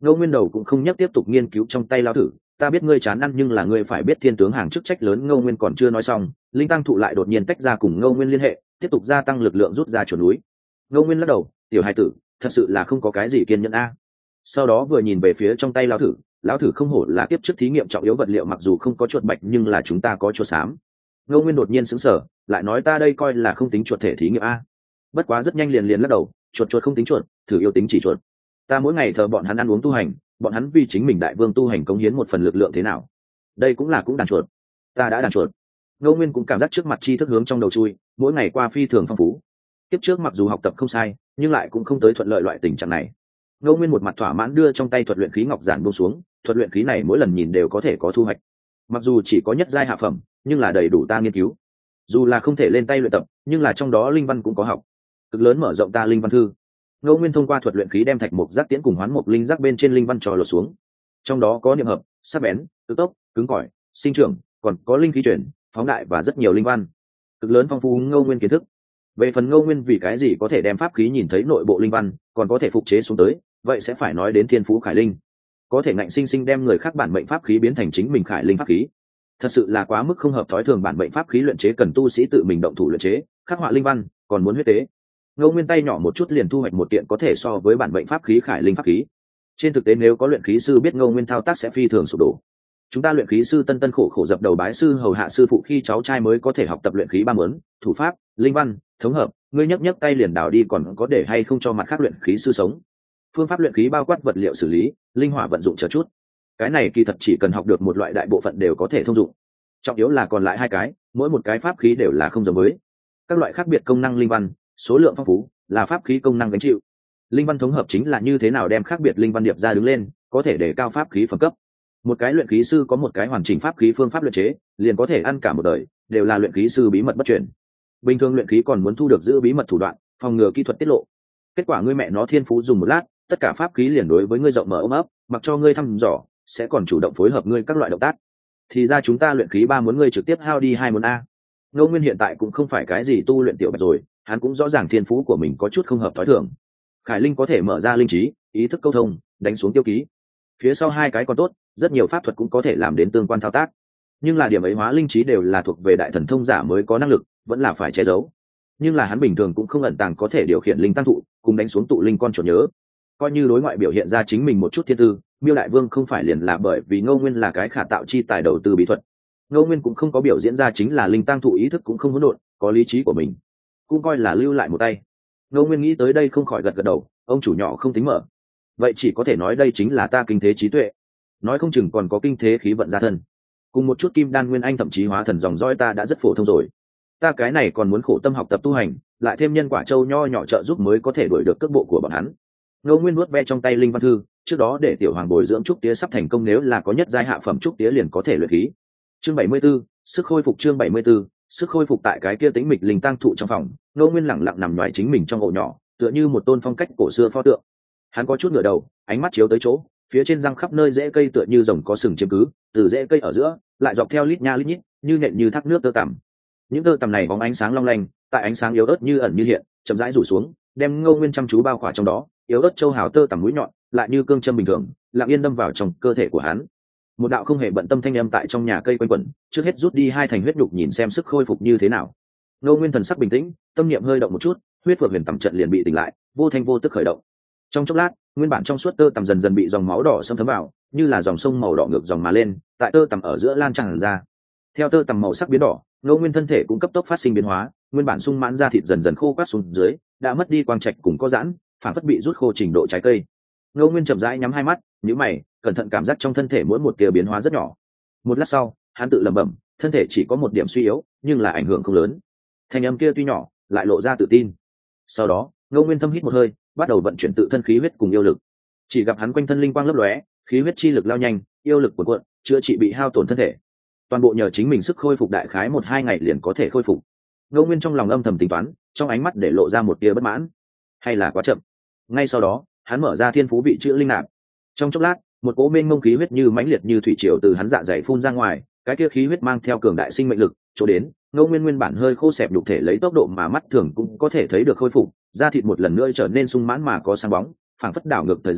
Ngô Nguyên đầu cũng không nhắc tiếp tục nghiên cứu trong tay lao thử. Ta biết ngươi chán ăn nhưng là ngươi phải biết thiên tướng hàng chức trách lớn. Ngô Nguyên còn chưa nói xong, linh tăng thụ lại đột nhiên tách ra cùng Ngô Nguyên liên hệ, tiếp tục gia tăng lực lượng rút ra chuột núi. Ngô Nguyên lắc đầu, tiểu hai tử, thật sự là không có cái gì kiên nhẫn a. Sau đó vừa nhìn về phía trong tay lao thử, lão thử không hổ là kiếp trước thí nghiệm trọng yếu vật liệu, mặc dù không có chuột bạch nhưng là chúng ta có chuột xám. Ngô Nguyên đột nhiên sững sờ, lại nói ta đây coi là không tính chuột thể thí nghiệm a. Bất quá rất nhanh liền liền lắc đầu, chuột chuột không tính chuột, thử yêu tính chỉ chuột. Ta mỗi ngày thờ bọn hắn ăn uống tu hành, bọn hắn vì chính mình đại vương tu hành cống hiến một phần lực lượng thế nào, đây cũng là cũng đàn chuột. Ta đã đàn chuột. Ngô Nguyên cũng cảm giác trước mặt tri thức hướng trong đầu chui, mỗi ngày qua phi thường phong phú. Tiếp trước mặc dù học tập không sai nhưng lại cũng không tới thuận lợi loại tình trạng này. Ngô Nguyên một mặt thỏa mãn đưa trong tay thuật luyện khí ngọc giản buông xuống, thuật luyện khí này mỗi lần nhìn đều có thể có thu hoạch, mặc dù chỉ có nhất giai hạ phẩm nhưng là đầy đủ ta nghiên cứu. Dù là không thể lên tay luyện tập nhưng là trong đó linh văn cũng có học, cực lớn mở rộng ta linh văn thư. Ngô Nguyên thông qua thuật luyện khí đem thạch mục giác tiễn cùng hoán mục linh giác bên trên linh văn trò lột xuống, trong đó có niệm hợp, sắc bén, tự tốc, cứng cỏi, sinh trưởng, còn có linh khí chuyển, phóng đại và rất nhiều linh văn, cực lớn phong phú Ngô Nguyên kiến thức. Về phần Ngô Nguyên vì cái gì có thể đem pháp khí nhìn thấy nội bộ linh văn, còn có thể phục chế xuống tới, vậy sẽ phải nói đến thiên phú khải linh, có thể ngạnh sinh sinh đem người khác bản mệnh pháp khí biến thành chính mình khải linh pháp khí, thật sự là quá mức không hợp thói thường. Bản mệnh pháp khí luyện chế cần tu sĩ tự mình động thủ luyện chế, khắc họa linh văn, còn muốn huyết tế. Ngô Nguyên tay nhỏ một chút liền thu hoạch một kiện có thể so với bản mệnh pháp khí khải linh pháp khí. Trên thực tế nếu có luyện khí sư biết Ngô Nguyên thao tác sẽ phi thường sụp đổ. Chúng ta luyện khí sư tân tân khổ khổ dập đầu bái sư hầu hạ sư phụ khi cháu trai mới có thể học tập luyện khí ba mớn, thủ pháp, linh văn, thống hợp, ngươi nhấc nhấc tay liền đào đi còn có để hay không cho mặt khác luyện khí sư sống. Phương pháp luyện khí bao quát vật liệu xử lý, linh hỏa vận dụng chờ chút. Cái này kỳ thật chỉ cần học được một loại đại bộ phận đều có thể thông dụng. Trọng yếu là còn lại hai cái, mỗi một cái pháp khí đều là không giống với. Các loại khác biệt công năng linh văn, số lượng phong phú, là pháp khí công năng gánh chịu. Linh văn thống hợp chính là như thế nào đem khác biệt linh văn điệp ra đứng lên, có thể để cao pháp khí phẩm cấp. Một cái luyện khí sư có một cái hoàn chỉnh pháp khí phương pháp luyện chế, liền có thể ăn cả một đời, đều là luyện khí sư bí mật bất truyền. Bình thường luyện khí còn muốn thu được giữ bí mật thủ đoạn, phòng ngừa kỹ thuật tiết lộ. Kết quả ngươi mẹ nó thiên phú dùng một lát, tất cả pháp khí liền đối với ngươi rộng mở ôm ấp, mặc cho ngươi thăm dò, sẽ còn chủ động phối hợp ngươi các loại động tác. Thì ra chúng ta luyện khí ba muốn ngươi trực tiếp hao đi hai muốn a. Ngô Nguyên hiện tại cũng không phải cái gì tu luyện tiểu bạch rồi, hắn cũng rõ ràng thiên phú của mình có chút không hợp thói thường. Khải linh có thể mở ra linh trí, ý thức câu thông, đánh xuống tiêu ký. Phía sau hai cái còn tốt, rất nhiều pháp thuật cũng có thể làm đến tương quan thao tác. Nhưng là điểm ấy hóa linh trí đều là thuộc về đại thần thông giả mới có năng lực, vẫn là phải che giấu. Nhưng là hắn bình thường cũng không ẩn tàng có thể điều khiển linh tăng thụ, cùng đánh xuống tụ linh con chuột nhớ. Coi như đối ngoại biểu hiện ra chính mình một chút thiên tư, Miêu Đại Vương không phải liền là bởi vì Ngô Nguyên là cái khả tạo chi tài đầu tư bí thuật. Ngô Nguyên cũng không có biểu diễn ra chính là linh tăng thụ ý thức cũng không hỗn độn, có lý trí của mình, cũng coi là lưu lại một tay. Ngô Nguyên nghĩ tới đây không khỏi gật gật đầu, ông chủ nhỏ không tính mở. Vậy chỉ có thể nói đây chính là ta kinh thế trí tuệ, nói không chừng còn có kinh thế khí vận gia thân, cùng một chút kim đan nguyên anh thậm chí hóa thần dòng dõi ta đã rất phổ thông rồi. Ta cái này còn muốn khổ tâm học tập tu hành, lại thêm nhân quả châu nho nhỏ trợ giúp mới có thể đuổi được cước bộ của bọn hắn. Ngô Nguyên nuốt ve trong tay linh văn thư, trước đó để tiểu hoàng bồi dưỡng trúc tía sắp thành công, nếu là có nhất giai hạ phẩm trúc tía liền có thể luyện khí. Chương bảy mươi 74, sức khôi phục. Chương bảy mươi 74, sức khôi phục. Tại cái kia tĩnh mịch linh tăng thụ trong phòng, Ngô Nguyên lẳng lặng nằm ngoài chính mình trong ổ nhỏ, tựa như một tôn phong cách cổ xưa pho tượng. Hắn có chút ngửa đầu, ánh mắt chiếu tới chỗ, phía trên răng khắp nơi rễ cây tựa như rồng có sừng chiếm cứ, từ rễ cây ở giữa lại dọc theo lít nha lít nhít, như nện như thác nước tơ tằm. Những tơ tằm này bóng ánh sáng long lanh, tại ánh sáng yếu ớt như ẩn như hiện, chậm rãi rủ xuống, đem Ngô Nguyên chăm chú bao khỏa trong đó. Yếu ớt châu hào tơ tằm mũi nhọn, lại như cương châm bình thường, lặng yên đâm vào trong cơ thể của hắn. Một đạo không hề bận tâm thanh âm tại trong nhà cây quanh quẩn, trước hết rút đi hai thành huyết nhục nhìn xem sức khôi phục như thế nào. Ngô Nguyên thần sắc bình tĩnh, tâm niệm hơi động một chút, huyết phượng huyền tầm trận liền bị tỉnh lại, vô thanh vô tức khởi động. Trong chốc lát, nguyên bản trong suốt tơ tằm dần dần bị dòng máu đỏ xâm thấm vào, như là dòng sông màu đỏ ngược dòng mà lên, tại tơ tằm ở giữa lan tràn ra. Theo tơ tằm màu sắc biến đỏ, Ngô Nguyên thân thể cũng cấp tốc phát sinh biến hóa, nguyên bản sung mãn da thịt dần dần khô quắt xuống dưới, đã mất đi quang trạch cùng có giãn, phản phất bị rút khô trình độ trái cây. Ngô Nguyên chậm rãi nhắm hai mắt, nhíu mày, cẩn thận cảm giác trong thân thể mỗi một tia biến hóa rất nhỏ. Một lát sau, hắn tự lẩm bẩm, thân thể chỉ có một điểm suy yếu, nhưng là ảnh hưởng không lớn. Thanh âm kia tuy nhỏ, lại lộ ra tự tin. Sau đó, Ngô Nguyên thâm hít một hơi, bắt đầu vận chuyển tự thân khí huyết cùng yêu lực. Chỉ gặp hắn quanh thân linh quang lấp lóe, khí huyết chi lực lao nhanh, yêu lực cuồn cuộn, chữa trị bị hao tổn thân thể. Toàn bộ nhờ chính mình sức khôi phục đại khái một hai ngày liền có thể khôi phục. Ngô Nguyên trong lòng âm thầm tính toán, trong ánh mắt để lộ ra một tia bất mãn. Hay là quá chậm. Ngay sau đó, hắn mở ra thiên phú vị chữ linh nạp. Trong chốc lát, một cỗ mênh mông khí huyết như mãnh liệt như thủy triều từ hắn dạ dày phun ra ngoài, cái kia khí huyết mang theo cường đại sinh mệnh lực, chỗ đến, Ngô Nguyên nguyên bản hơi khô xẹp nhục thể lấy tốc độ mà mắt thường cũng có thể thấy được khôi phục, da thịt một lần nữa trở nên sung mãn mà có sáng bóng, phảng phất đảo ngược thời gian,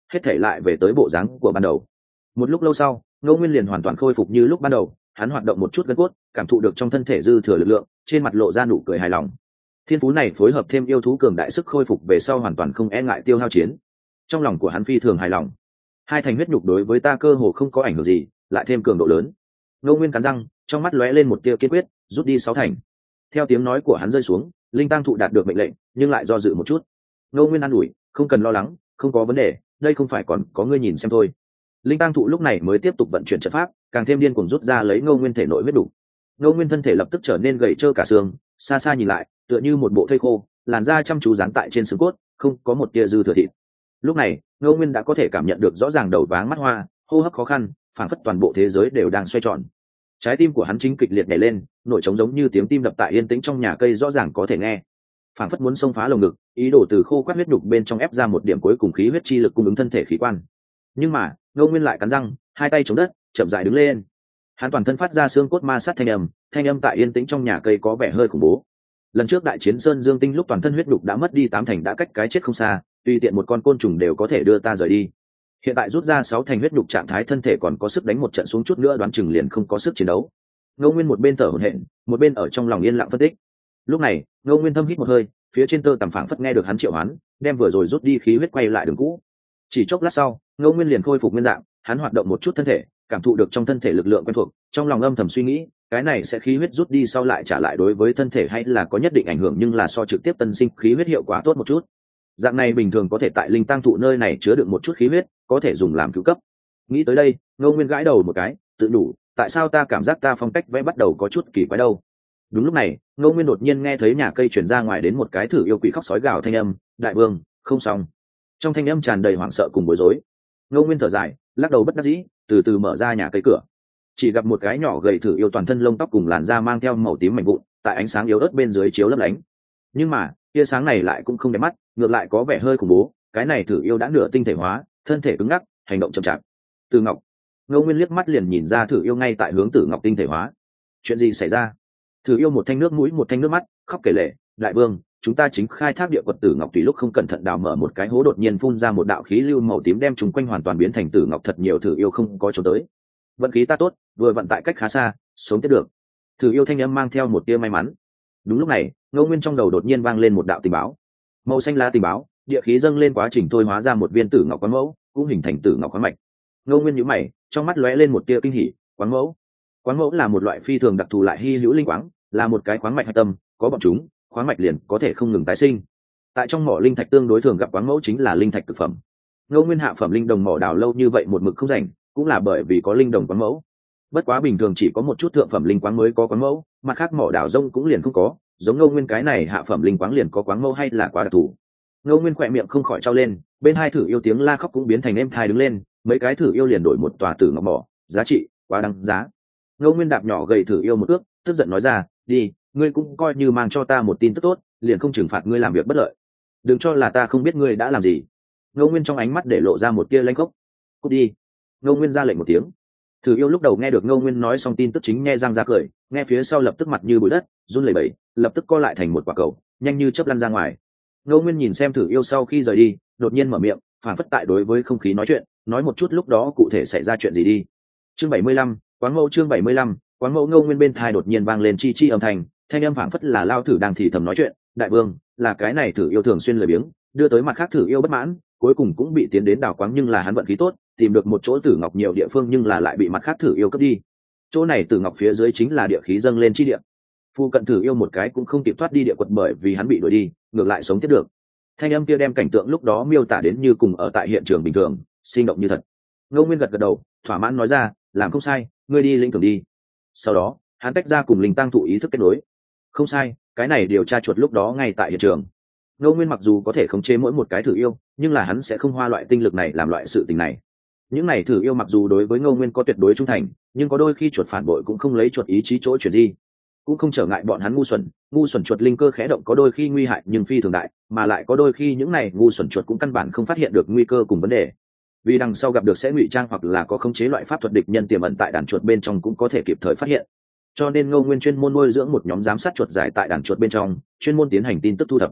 hết thể lại về tới bộ dáng của ban đầu. Một lúc lâu sau, ngô nguyên liền hoàn toàn khôi phục như lúc ban đầu, hắn hoạt động một chút gân cốt, cảm thụ được trong thân thể dư thừa lực lượng, trên mặt lộ ra nụ cười hài lòng. Thiên phú này phối hợp thêm yêu thú cường đại sức khôi phục về sau hoàn toàn không e ngại tiêu hao chiến. Trong lòng của hắn phi thường hài lòng. Hai thành huyết nhục đối với ta cơ hồ không có ảnh hưởng gì, lại thêm cường độ lớn. Ngô nguyên cắn răng, trong mắt lóe lên một tia kiên quyết, rút đi sáu thành. Theo tiếng nói của hắn rơi xuống, linh tăng thụ đạt được mệnh lệnh, nhưng lại do dự một chút. Ngô nguyên an ủi, không cần lo lắng, không có vấn đề, đây không phải còn có ngươi nhìn xem thôi. Linh tăng thụ lúc này mới tiếp tục vận chuyển trận pháp, càng thêm điên cuồng rút ra lấy Ngô nguyên thể nội huyết đủ. Ngô nguyên thân thể lập tức trở nên gầy trơ cả xương, xa xa nhìn lại, tựa như một bộ thây khô, làn da chăm chú dán tại trên xương cốt, không có một tia dư thừa thịt. Lúc này, Ngô nguyên đã có thể cảm nhận được rõ ràng đầu váng mắt hoa, hô hấp khó khăn, phảng phất toàn bộ thế giới đều đang xoay tròn. Trái tim của hắn chính kịch liệt nhảy lên, nổi trống giống như tiếng tim đập tại yên tĩnh trong nhà cây rõ ràng có thể nghe. Phảng phất muốn xông phá lồng ngực, ý đồ từ khô quắt huyết nhục bên trong ép ra một điểm cuối cùng khí huyết chi lực cung ứng thân thể khí quan. Nhưng mà, Ngô nguyên lại cắn răng, hai tay chống đất, chậm rãi đứng lên. Hắn toàn thân phát ra xương cốt ma sát thanh âm, thanh âm tại yên tĩnh trong nhà cây có vẻ hơi khủng bố. Lần trước đại chiến Sơn Dương Tinh lúc toàn thân huyết nhục đã mất đi tám thành đã cách cái chết không xa, tùy tiện một con côn trùng đều có thể đưa ta rời đi. Hiện tại rút ra sáu thành huyết nhục trạng thái thân thể còn có sức đánh một trận xuống chút nữa đoán chừng liền không có sức chiến đấu. Ngô Nguyên một bên thở hổn hển, một bên ở trong lòng yên lặng phân tích. Lúc này, Ngô Nguyên thâm hít một hơi, phía trên tơ tằm phảng phất nghe được hắn triệu hoán, đem vừa rồi rút đi khí huyết quay lại đường cũ. Chỉ chốc lát sau, Ngô Nguyên liền khôi phục nguyên dạng, hắn hoạt động một chút thân thể, cảm thụ được trong thân thể lực lượng quen thuộc, trong lòng âm thầm suy nghĩ, cái này sẽ khí huyết rút đi sau lại trả lại đối với thân thể hay là có nhất định ảnh hưởng nhưng là so trực tiếp tân sinh khí huyết hiệu quả tốt một chút. Dạng này bình thường có thể tại linh tăng thụ nơi này chứa đựng một chút khí huyết, có thể dùng làm cứu cấp. Nghĩ tới đây, Ngô Nguyên gãi đầu một cái, tự đủ, tại sao ta cảm giác ta phong cách vẽ bắt đầu có chút kỳ quái đâu. Đúng lúc này, Ngô Nguyên đột nhiên nghe thấy nhà cây truyền ra ngoài đến một cái thử yêu quỷ khóc sói gào thanh âm, đại vương, không xong. Trong thanh âm tràn đầy hoảng sợ cùng bối rối. Ngô Nguyên thở dài, lắc đầu bất đắc dĩ, từ từ mở ra nhà cây cửa. Chỉ gặp một cái nhỏ gầy thử yêu toàn thân lông tóc cùng làn da mang theo màu tím mảnh vụn, tại ánh sáng yếu ớt bên dưới chiếu lấp lánh. Nhưng mà, tia sáng này lại cũng không đẹp mắt, ngược lại có vẻ hơi khủng bố, cái này thử yêu đã nửa tinh thể hóa, thân thể cứng ngắc, hành động chậm chạp. Từ Ngọc, Ngô Nguyên liếc mắt liền nhìn ra thử yêu ngay tại hướng Tử Ngọc tinh thể hóa. Chuyện gì xảy ra? Thử yêu một thanh nước mũi một thanh nước mắt, khóc kể lể, đại vương, chúng ta chính khai thác địa quật Tử Ngọc tùy lúc không cẩn thận đào mở một cái hố đột nhiên phun ra một đạo khí lưu màu tím đem chúng quanh hoàn toàn biến thành Tử Ngọc thật nhiều thử yêu không có chỗ tới. Vận khí ta tốt, vừa vận tại cách khá xa, sống tiếp được. Thử yêu thanh âm mang theo một tia may mắn. Đúng lúc này, Ngô Nguyên trong đầu đột nhiên vang lên một đạo tình báo. Màu xanh lá tình báo, địa khí dâng lên quá trình thôi hóa ra một viên Tử Ngọc quán mẫu, cũng hình thành Tử Ngọc khoáng mạch. Ngô Nguyên nhíu mày, trong mắt lóe lên một tia kinh hỉ, quán mẫu. Quán mẫu là một loại phi thường đặc thù lại hy hữu linh quáng, là một cái khoáng mạch hạch tâm, có bọn chúng, khoáng mạch liền có thể không ngừng tái sinh. Tại trong mỏ linh thạch tương đối thường gặp quán mẫu chính là linh thạch cực phẩm. Ngô Nguyên hạ phẩm linh đồng mỏ đào lâu như vậy một mực không rảnh, cũng là bởi vì có linh đồng quán mẫu. Bất quá bình thường chỉ có một chút thượng phẩm linh quáng mới có quán mẫu, mặt khác mỏ đào rông cũng liền không có, giống Ngô Nguyên cái này hạ phẩm linh quáng liền có quán mẫu hay là quá đặc thù. Ngô Nguyên khỏe miệng không khỏi trao lên, bên hai thử yêu tiếng la khóc cũng biến thành êm thai đứng lên, mấy cái thử yêu liền đổi một tòa Tử Ngọc mỏ, giá trị quá đáng giá. Ngô Nguyên đạp nhỏ gầy thử yêu một ước, tức giận nói ra, đi, ngươi cũng coi như mang cho ta một tin tức tốt, liền không trừng phạt ngươi làm việc bất lợi. Đừng cho là ta không biết ngươi đã làm gì. Ngô Nguyên trong ánh mắt để lộ ra một tia lãnh khốc. Cút đi. Ngô Nguyên ra lệnh một tiếng. Thử yêu lúc đầu nghe được Ngô Nguyên nói xong tin tức chính nghe răng ra cười, nghe phía sau lập tức mặt như bụi đất, run lẩy bẩy, lập tức co lại thành một quả cầu, nhanh như chớp lăn ra ngoài. Ngô Nguyên nhìn xem thử yêu sau khi rời đi, đột nhiên mở miệng, phản phất tại đối với không khí nói chuyện, nói một chút lúc đó cụ thể xảy ra chuyện gì đi. Chương bảy mươi lăm, Quán Mẫu chương bảy mươi lăm, Quán Mẫu. Ngô Nguyên bên tai đột nhiên vang lên chi chi âm thanh, thanh âm phản phất là lao thử đang thì thầm nói chuyện, đại vương, là cái này thử yêu thường xuyên lười biếng, đưa tới mặt khác thử yêu bất mãn, cuối cùng cũng bị tiến đến đào quáng nhưng là hắn vận khí tốt, tìm được một chỗ Tử Ngọc nhiều địa phương nhưng là lại bị mặt khác thử yêu cướp đi. Chỗ này Tử Ngọc phía dưới chính là địa khí dâng lên chi địa. Phu cận thử yêu một cái cũng không kịp thoát đi địa quật bởi vì hắn bị đuổi đi, ngược lại sống tiếp được. Thanh âm kia đem cảnh tượng lúc đó miêu tả đến như cùng ở tại hiện trường bình thường, sinh động như thật. Ngô Nguyên gật gật đầu, thỏa mãn nói ra, làm không sai, ngươi đi lĩnh thưởng đi. Sau đó, hắn tách ra cùng linh tăng thụ ý thức kết nối. Không sai, cái này điều tra chuột lúc đó ngay tại hiện trường. Ngô Nguyên mặc dù có thể khống chế mỗi một cái thử yêu, nhưng là hắn sẽ không hoa loại tinh lực này làm loại sự tình này. Những này thử yêu mặc dù đối với Ngô Nguyên có tuyệt đối trung thành, nhưng có đôi khi chuột phản bội cũng không lấy chuột ý chí chỗ chuyển gì, cũng không trở ngại bọn hắn ngu xuẩn. Ngu xuẩn chuột linh cơ khẽ động có đôi khi nguy hại nhưng phi thường đại, mà lại có đôi khi những này ngu xuẩn chuột cũng căn bản không phát hiện được nguy cơ cùng vấn đề, vì đằng sau gặp được sẽ ngụy trang hoặc là có khống chế loại pháp thuật địch nhân tiềm ẩn tại đàn chuột bên trong cũng có thể kịp thời phát hiện. Cho nên Ngô Nguyên chuyên môn nuôi dưỡng một nhóm giám sát chuột giải tại đàn chuột bên trong, chuyên môn tiến hành tin tức thu thập.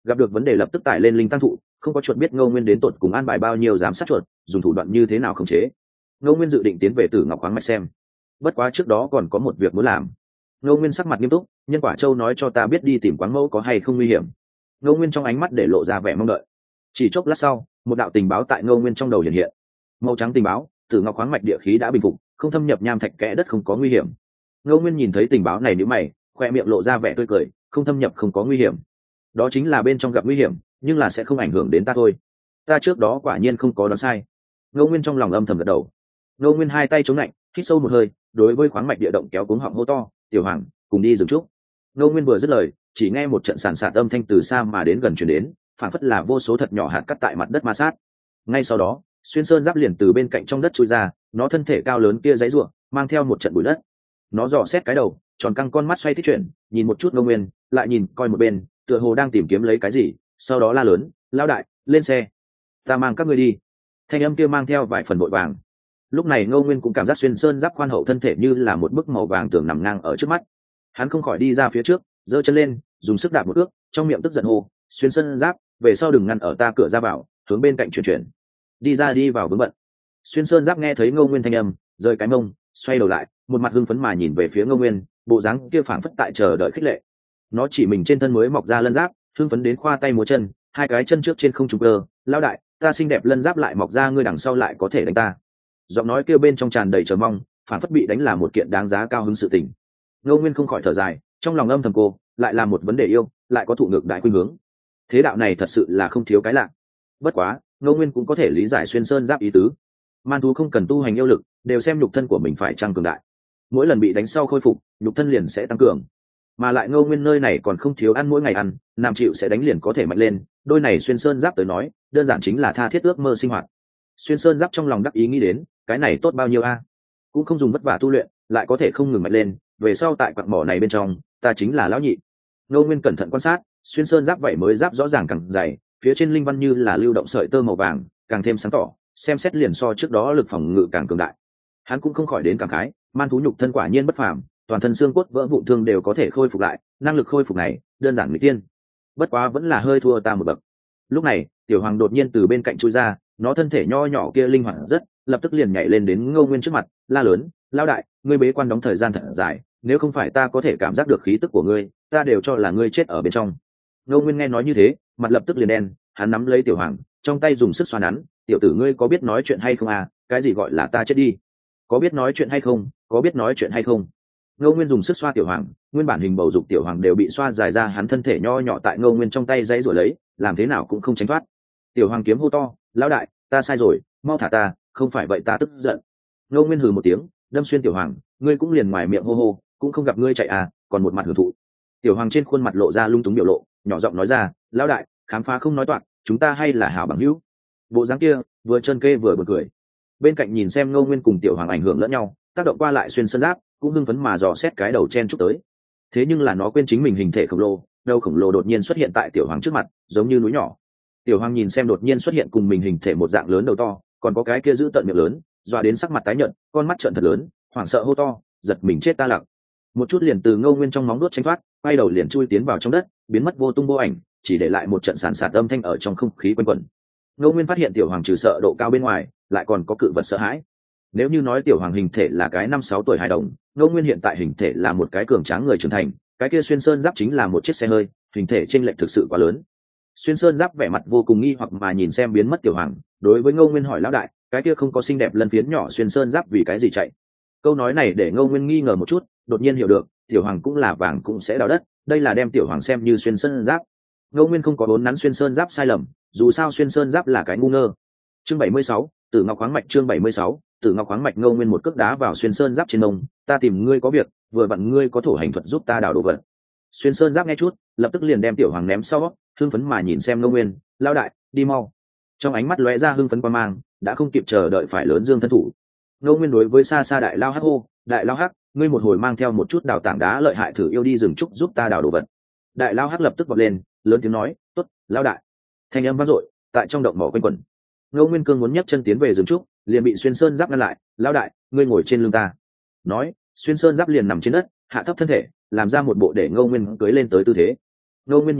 gặp được vấn đề lập tức tải lên linh tăng thụ, không có chuột biết ngô nguyên đến tột cùng an bài bao nhiêu giám sát chuột, dùng thủ đoạn như thế nào khống chế. Ngô nguyên dự định tiến về Tử Ngọc khoáng mạch xem, bất quá trước đó còn có một việc muốn làm. Ngô nguyên sắc mặt nghiêm túc, nhân quả châu nói cho ta biết đi tìm quáng mẫu có hay không nguy hiểm. Ngô nguyên trong ánh mắt để lộ ra vẻ mong đợi. Chỉ chốc lát sau, một đạo tình báo tại Ngô nguyên trong đầu hiện hiện. Màu trắng tình báo, Tử Ngọc khoáng mạch địa khí đã bình phục, không thâm nhập nham thạch kẽ đất, không có nguy hiểm. Ngô nguyên nhìn thấy tình báo này nhíu mày, khoe miệng lộ ra vẻ tươi cười, không thâm nhập không có nguy hiểm, đó chính là bên trong gặp nguy hiểm, nhưng là sẽ không ảnh hưởng đến ta thôi. Ta trước đó quả nhiên không có đoán sai. Ngô nguyên trong lòng âm thầm gật đầu. Ngô nguyên hai tay chống lạnh, hít sâu một hơi, đối với khoáng mạch địa động kéo cuống họng hô to, tiểu hoàng cùng đi dừng chút. Ngô nguyên vừa dứt lời, chỉ nghe một trận sàn sạt âm thanh từ xa mà đến gần truyền đến, phản phất là vô số thật nhỏ hạt cắt tại mặt đất ma sát. Ngay sau đó, xuyên sơn giáp liền từ bên cạnh trong đất chui ra, nó thân thể cao lớn kia giãy giụa, mang theo một trận bụi đất. Nó dò xét cái đầu, tròn căng con mắt xoay tích chuyển, nhìn một chút Ngô nguyên, lại nhìn coi một bên, tựa hồ đang tìm kiếm lấy cái gì, sau đó la lớn, lao đại, lên xe, ta mang các ngươi đi. Thanh âm kia mang theo vài phần vội vàng. Lúc này Ngô nguyên cũng cảm giác xuyên sơn giáp khoan hậu thân thể như là một bức màu vàng tường nằm ngang ở trước mắt. Hắn không khỏi đi ra phía trước, giơ chân lên, dùng sức đạp một ước, trong miệng tức giận hô, xuyên sơn giáp, về sau đừng ngăn ở ta cửa ra vào, hướng bên cạnh chuyển chuyển, đi ra đi vào vướng bận. Xuyên sơn giáp nghe thấy Ngô nguyên thanh âm, rời cái mông, xoay đầu lại, một mặt hưng phấn mà nhìn về phía Ngô nguyên, bộ dáng kia phảng phất tại chờ đợi khích lệ. Nó chỉ mình trên thân mới mọc ra lân giáp, hưng phấn đến khoa tay múa chân, hai cái chân trước trên không trung cơ, lao đại, ta xinh đẹp lân giáp lại mọc ra, ngươi đằng sau lại có thể đánh ta. Giọng nói kêu bên trong tràn đầy chờ mong, phảng phất bị đánh là một kiện đáng giá cao hứng sự tình. Ngô nguyên không khỏi thở dài, trong lòng âm thầm cô, lại là một vấn đề yêu, lại có thụ ngược đại khuynh hướng. Thế đạo này thật sự là không thiếu cái lạ. Bất quá, Ngô nguyên cũng có thể lý giải xuyên sơn giáp ý tứ. Man thú không cần tu hành yêu lực, đều xem nhục thân của mình phải tăng cường đại. Mỗi lần bị đánh sau khôi phục, nhục thân liền sẽ tăng cường. Mà lại Ngô nguyên nơi này còn không thiếu ăn, mỗi ngày ăn, nam chịu sẽ đánh liền có thể mạnh lên. Đôi này xuyên sơn giáp tới nói, đơn giản chính là tha thiết ước mơ sinh hoạt. Xuyên sơn giáp trong lòng đắc ý nghĩ đến, cái này tốt bao nhiêu a, cũng không dùng vất vả tu luyện, lại có thể không ngừng mạnh lên. Về sau tại quặng mỏ này bên trong, ta chính là lão nhị. Ngô nguyên cẩn thận quan sát, xuyên sơn giáp vậy mới giáp rõ ràng càng dày, phía trên linh văn như là lưu động sợi tơ màu vàng, càng thêm sáng tỏ, xem xét liền so trước đó lực phòng ngự càng cường đại. Hắn cũng không khỏi đến cảm khái, man thú nhục thân quả nhiên bất phàm, toàn thân xương cốt vỡ vụn thương đều có thể khôi phục lại, năng lực khôi phục này đơn giản mỹ tiên. Bất quá vẫn là hơi thua ta một bậc. Lúc này tiểu hoàng đột nhiên từ bên cạnh chui ra, nó thân thể nho nhỏ kia linh hoạt rất, lập tức liền nhảy lên đến Ngô nguyên trước mặt, la lớn, lao đại, ngươi bế quan đóng thời gian thật dài, nếu không phải ta có thể cảm giác được khí tức của ngươi, ta đều cho là ngươi chết ở bên trong. Ngô nguyên nghe nói như thế, mặt lập tức liền đen, hắn nắm lấy tiểu hoàng, trong tay dùng sức xoa nắn, tiểu tử ngươi có biết nói chuyện hay không à, cái gì gọi là ta chết đi, có biết nói chuyện hay không, có biết nói chuyện hay không. Ngô nguyên dùng sức xoa tiểu hoàng, nguyên bản hình bầu dục tiểu hoàng đều bị xoa dài ra, hắn thân thể nho nhỏ tại Ngô nguyên trong tay dãy rồi lấy, làm thế nào cũng không tránh thoát. Tiểu hoàng kiếm hô to, lão đại, ta sai rồi, mau thả ta, không phải vậy ta tức giận. Ngô nguyên hừ một tiếng, đâm xuyên tiểu hoàng, ngươi cũng liền ngoài miệng hô hô, cũng không gặp ngươi chạy à, còn một mặt hưởng thụ. Tiểu hoàng trên khuôn mặt lộ ra lung túng biểu lộ, nhỏ giọng nói ra, lão đại, khám phá không nói toạc, chúng ta hay là hảo bằng hữu. Bộ dáng kia vừa chân kê vừa bật cười. Bên cạnh nhìn xem Ngô nguyên cùng tiểu hoàng ảnh hưởng lẫn nhau, tác động qua lại xuyên sơn giáp cũng hưng phấn mà dò xét cái đầu chen chúc tới. Thế nhưng là nó quên chính mình hình thể khổng lồ, đầu khổng lồ đột nhiên xuất hiện tại tiểu hoàng trước mặt, giống như núi nhỏ. Tiểu hoàng nhìn xem đột nhiên xuất hiện cùng mình hình thể một dạng lớn đầu to, còn có cái kia giữ tận miệng lớn, dọa đến sắc mặt tái nhợt, con mắt trợn thật lớn, hoảng sợ hô to, giật mình chết ta lặc. Một chút liền từ Ngô nguyên trong móng đuốt tránh thoát, quay đầu liền chui tiến vào trong đất, biến mất vô tung vô ảnh, chỉ để lại một trận sàn sạt âm thanh ở trong không khí quanh quẩn. Ngô nguyên phát hiện tiểu hoàng trừ sợ độ cao bên ngoài, lại còn có cự vật sợ hãi. Nếu như nói tiểu hoàng hình thể là cái năm sáu tuổi hài đồng, Ngô nguyên hiện tại hình thể là một cái cường tráng người trưởng thành, cái kia xuyên sơn giáp chính là một chiếc xe hơi, hình thể chênh lệch thực sự quá lớn. Xuyên sơn giáp vẻ mặt vô cùng nghi hoặc mà nhìn xem biến mất tiểu hoàng, đối với Ngô nguyên hỏi, lão đại, cái kia không có xinh đẹp lân phiến nhỏ xuyên sơn giáp vì cái gì chạy? Câu nói này để Ngô nguyên nghi ngờ một chút, đột nhiên hiểu được, tiểu hoàng cũng là vàng cũng sẽ đào đất, đây là đem tiểu hoàng xem như xuyên sơn giáp. Ngô nguyên không có vốn nắn xuyên sơn giáp sai lầm, dù sao xuyên sơn giáp là cái ngu ngơ. Chương bảy mươi sáu, Tử Ngọc khoáng mạch. Chương bảy mươi sáu, Tử Ngọc khoáng mạch. Ngô nguyên một cước đá vào xuyên sơn giáp trên mông, ta tìm ngươi có việc, vừa vặn ngươi có thổ hành thuật giúp ta đào đồ vật. Xuyên sơn giáp nghe chút, lập tức liền đem tiểu hoàng ném sau, hưng phấn mà nhìn xem Ngô nguyên, lao đại, đi mau. Trong ánh mắt lóe ra hưng phấn quan mang, đã không kịp chờ đợi phải lớn dương thân thủ. Ngô nguyên đối với xa xa đại lao hắc hô, đại lao hắc, ngươi một hồi mang theo một chút đào tảng đá lợi hại thử yêu đi rừng trúc giúp ta đào đồ vật. Đại lao hắc lập tức vọt lên, lớn tiếng nói, tốt, lao đại. Thanh âm vang dội tại trong động mỏ quanh quẩn. Ngô nguyên cương muốn nhấc chân tiến về rừng trúc, liền bị xuyên sơn giáp ngăn lại, lao đại, ngươi ngồi trên lưng ta. Nói, xuyên sơn giáp liền nằm trên đất, hạ thấp thân thể, làm ra một bộ để Ngô nguyên cưới lên tới tư thế. Ngô nguyên nhìn kỹ,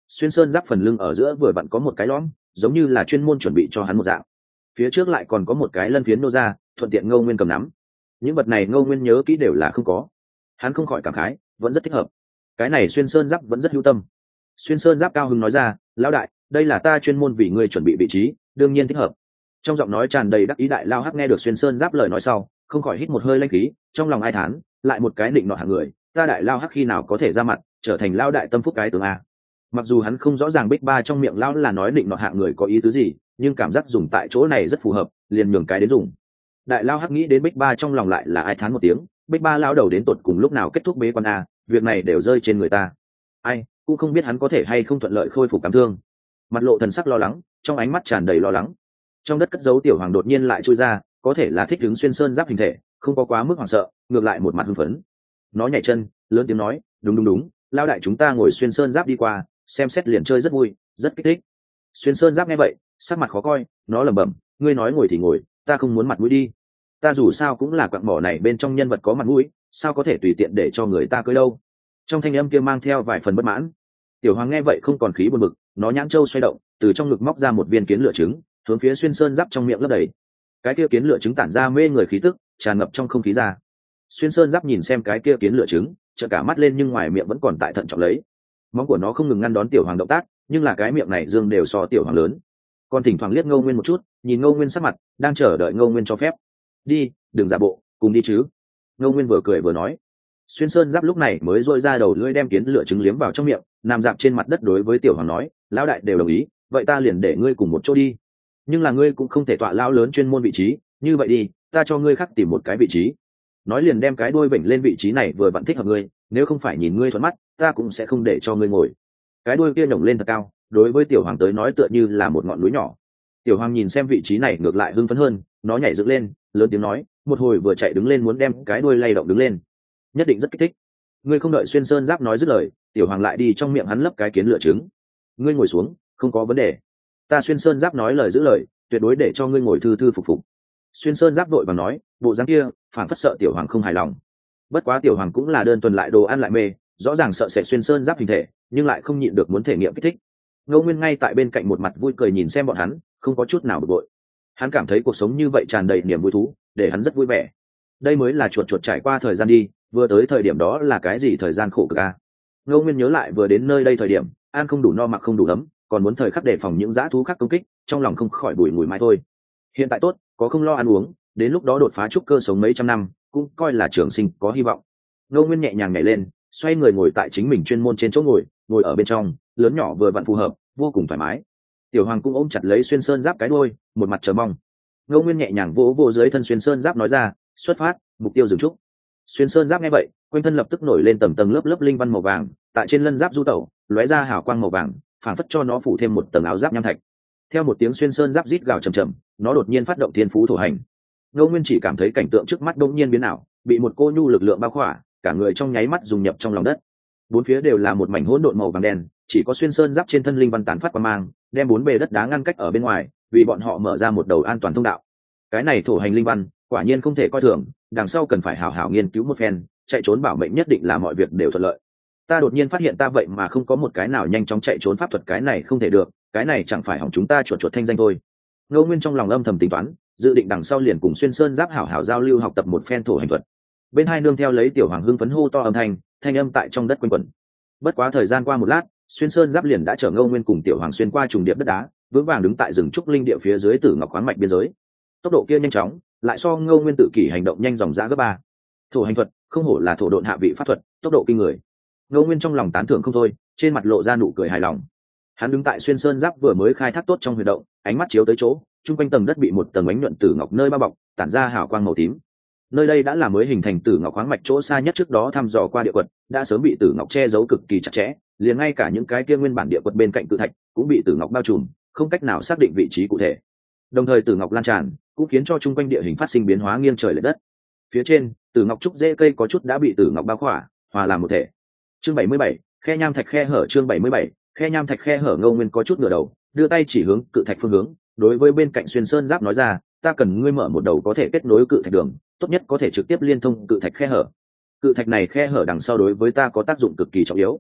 xuyên sơn giáp phần lưng ở giữa vừa vặn có một cái lõm, giống như là chuyên môn chuẩn bị cho hắn một dạng. Phía trước lại còn có một cái lân phiến nô ra, thuận tiện Ngô Nguyên cầm nắm. Những vật này Ngô Nguyên nhớ kỹ đều là không có. Hắn không khỏi cảm khái, vẫn rất thích hợp. Cái này xuyên sơn giáp vẫn rất hữu tâm. Xuyên sơn giáp cao hứng nói ra, lão đại, đây là ta chuyên môn vì ngươi chuẩn bị vị trí, đương nhiên thích hợp. Trong giọng nói tràn đầy đắc ý. Đại lao hắc nghe được xuyên sơn giáp lời nói sau, không khỏi hít một hơi lanh khí, trong lòng ai thán, lại một cái định nọ hạng người, ta đại lao hắc khi nào có thể ra mặt trở thành lao đại tâm phúc cái tướng a. Mặc dù hắn không rõ ràng bích ba trong miệng lão là nói định nọ hạng người có ý tứ gì, nhưng cảm giác dùng tại chỗ này rất phù hợp, liền nhường cái đến dùng. Đại lao hắc nghĩ đến bích ba trong lòng lại là ai thán một tiếng, bích ba lao đầu đến tột cùng lúc nào kết thúc bế quan a, việc này đều rơi trên người ta. Ai cũng không biết hắn có thể hay không thuận lợi khôi phục cảm thương. Mặt lộ thần sắc lo lắng, trong ánh mắt tràn đầy lo lắng. Trong đất cất giấu tiểu hoàng đột nhiên lại chui ra, có thể là thích ứng xuyên sơn giáp hình thể, không có quá mức hoảng sợ, ngược lại một mặt hưng phấn. Nó nhảy chân, lớn tiếng nói, đúng đúng đúng, lao đại chúng ta ngồi xuyên sơn giáp đi qua, xem xét liền chơi rất vui, rất kích thích. Xuyên sơn giáp nghe vậy, sắc mặt khó coi, nó lẩm bẩm, ngươi nói ngồi thì ngồi, ta không muốn mặt mũi đi. Ta dù sao cũng là quặng mỏ này bên trong nhân vật có mặt mũi, sao có thể tùy tiện để cho người ta cưới đâu. Trong thanh âm kia mang theo vài phần bất mãn. Tiểu hoàng nghe vậy không còn khí buồn bực, nó nhãn châu xoay động, từ trong ngực móc ra một viên kiến lửa trứng, hướng phía xuyên sơn giáp trong miệng lấp đầy. Cái kia kiến lửa trứng tản ra mê người khí tức, tràn ngập trong không khí ra. Xuyên sơn giáp nhìn xem cái kia kiến lửa trứng, trợn cả mắt lên nhưng ngoài miệng vẫn còn tại thận trọng lấy. Móng của nó không ngừng ngăn đón tiểu hoàng động tác, nhưng là cái miệng này dương đều so tiểu hoàng lớn. Còn thỉnh thoảng liếc Ngô Nguyên một chút, nhìn Ngô Nguyên sắc mặt, đang chờ đợi Ngô Nguyên cho phép. Đi, đừng giả bộ, cùng đi chứ. Ngô Nguyên vừa cười vừa nói. Xuyên sơn giáp lúc này mới dội ra đầu lưỡi đem kiến lửa trứng liếm vào trong miệng, nằm dạp trên mặt đất đối với tiểu hoàng nói, lão đại đều đồng ý, vậy ta liền để ngươi cùng một chỗ đi. Nhưng là ngươi cũng không thể tọa lão lớn chuyên môn vị trí, như vậy đi, ta cho ngươi khác tìm một cái vị trí. Nói liền đem cái đuôi vểnh lên vị trí này vừa vặn thích hợp ngươi, nếu không phải nhìn ngươi thuận mắt, ta cũng sẽ không để cho ngươi ngồi. Cái đuôi kia nhổng lên thật cao, đối với tiểu hoàng tới nói tựa như là một ngọn núi nhỏ. Tiểu hoàng nhìn xem vị trí này ngược lại hưng phấn hơn, nó nhảy dựng lên, lớn tiếng nói, một hồi vừa chạy đứng lên muốn đem cái đuôi lay động đứng lên, nhất định rất kích thích. Ngươi không đợi xuyên sơn giáp nói dứt lời, tiểu hoàng lại đi trong miệng hắn lấp cái kiến lửa trứng. Ngươi ngồi xuống, không có vấn đề. Ta xuyên sơn giáp nói lời giữ lời, tuyệt đối để cho ngươi ngồi thư thư phục phục. Xuyên sơn giáp đội và nói, bộ dáng kia phản phất sợ tiểu hoàng không hài lòng. Bất quá tiểu hoàng cũng là đơn thuần lại đồ ăn lại mê, rõ ràng sợ sệt xuyên sơn giáp hình thể, nhưng lại không nhịn được muốn thể nghiệm kích thích. Ngô Nguyên ngay tại bên cạnh một mặt vui cười nhìn xem bọn hắn, không có chút nào bực bội. Hắn cảm thấy cuộc sống như vậy tràn đầy niềm vui thú, để hắn rất vui vẻ. Đây mới là chuột chuột trải qua thời gian đi, vừa tới thời điểm đó là cái gì thời gian khổ cực a. Ngô Nguyên nhớ lại vừa đến nơi đây thời điểm, ăn không đủ no mặc không đủ ấm, còn muốn thời khắc đề phòng những dã thú khác công kích, trong lòng không khỏi bùi ngùi mãi thôi. Hiện tại tốt, có không lo ăn uống, đến lúc đó đột phá trúc cơ sống mấy trăm năm, cũng coi là trường sinh có hy vọng. Ngô Nguyên nhẹ nhàng nhảy lên, xoay người ngồi tại chính mình chuyên môn trên chỗ ngồi, ngồi ở bên trong, lớn nhỏ vừa vặn phù hợp, vô cùng thoải mái. Tiểu hoàng cũng ôm chặt lấy xuyên sơn giáp cái đuôi, một mặt chờ mong. Ngô Nguyên nhẹ nhàng vỗ vỗ dưới thân xuyên sơn giáp nói ra, xuất phát, mục tiêu dừng trúc. Xuyên sơn giáp nghe vậy, quanh thân lập tức nổi lên tầng tầng lớp lớp linh văn màu vàng, tại trên lân giáp du tẩu, lóe ra hào quang màu vàng, phảng phất cho nó phủ thêm một tầng áo giáp nham thạch. Theo một tiếng xuyên sơn giáp rít gào trầm trầm, nó đột nhiên phát động thiên phú thổ hành. Ngô Nguyên chỉ cảm thấy cảnh tượng trước mắt đột nhiên biến ảo, bị một cô nhu lực lượng bao khỏa, cả người trong nháy mắt dung nhập trong lòng đất. Bốn phía đều là một mảnh hỗn độn màu vàng đen, chỉ có xuyên sơn giáp trên thân linh văn tán phát qua mang, đem bốn bề đất đá ngăn cách ở bên ngoài, vì bọn họ mở ra một đầu an toàn thông đạo. Cái này thổ hành linh văn, quả nhiên không thể coi thường, đằng sau cần phải hảo hảo nghiên cứu một phen, chạy trốn bảo mệnh nhất định là mọi việc đều thuận lợi. Ta đột nhiên phát hiện ta vậy mà không có một cái nào nhanh chóng chạy trốn pháp thuật, cái này không thể được, cái này chẳng phải hỏng chúng ta chuột chuột thanh danh thôi. Ngô Nguyên trong lòng âm thầm tính toán, dự định đằng sau liền cùng xuyên sơn giáp hảo hảo giao lưu học tập một phen thổ hành thuật. Bên hai nương theo lấy tiểu hoàng hưng phấn hô to âm thanh, thanh âm tại trong đất quanh quẩn. Bất quá thời gian qua một lát, xuyên sơn giáp liền đã chở Ngô Nguyên cùng tiểu hoàng xuyên qua trùng điệp đất đá, vững vàng đứng tại rừng trúc linh địa phía dưới tử ngọc khoáng mạch biên giới. Tốc độ kia nhanh chóng, lại so Ngô Nguyên tự kỷ hành động nhanh dòng dã gấp ba. Thổ hành thuật không hổ là thổ độn hạ vị pháp thuật, tốc độ kinh người. Ngô Nguyên trong lòng tán thưởng không thôi, trên mặt lộ ra nụ cười hài lòng. Hắn đứng tại xuyên sơn giáp vừa mới khai thác tốt trong huy động, ánh mắt chiếu tới chỗ, trung quanh tầng đất bị một tầng ánh nhuận tử ngọc nơi bao bọc, tản ra hào quang màu tím. Nơi đây đã là mới hình thành tử ngọc khoáng mạch chỗ xa nhất, trước đó thăm dò qua địa quật, đã sớm bị tử ngọc che giấu cực kỳ chặt chẽ, liền ngay cả những cái kia nguyên bản địa quật bên cạnh cự thạch cũng bị tử ngọc bao trùm, không cách nào xác định vị trí cụ thể. Đồng thời tử ngọc lan tràn, cũng khiến cho trung quanh địa hình phát sinh biến hóa nghiêng trời lệch đất. Phía trên, tử ngọc trúc rễ cây có chút đã bị tử ngọc bao khỏa, hòa làm một thể. Chương bảy mươi bảy, khe nham thạch khe hở. Chương bảy mươi bảy, khe nham thạch khe hở. Ngô Nguyên có chút ngửa đầu, đưa tay chỉ hướng cự thạch phương hướng, đối với bên cạnh xuyên sơn giáp nói ra, ta cần ngươi mở một đầu có thể kết nối cự thạch đường, tốt nhất có thể trực tiếp liên thông cự thạch khe hở. Cự thạch này khe hở đằng sau đối với ta có tác dụng cực kỳ trọng yếu.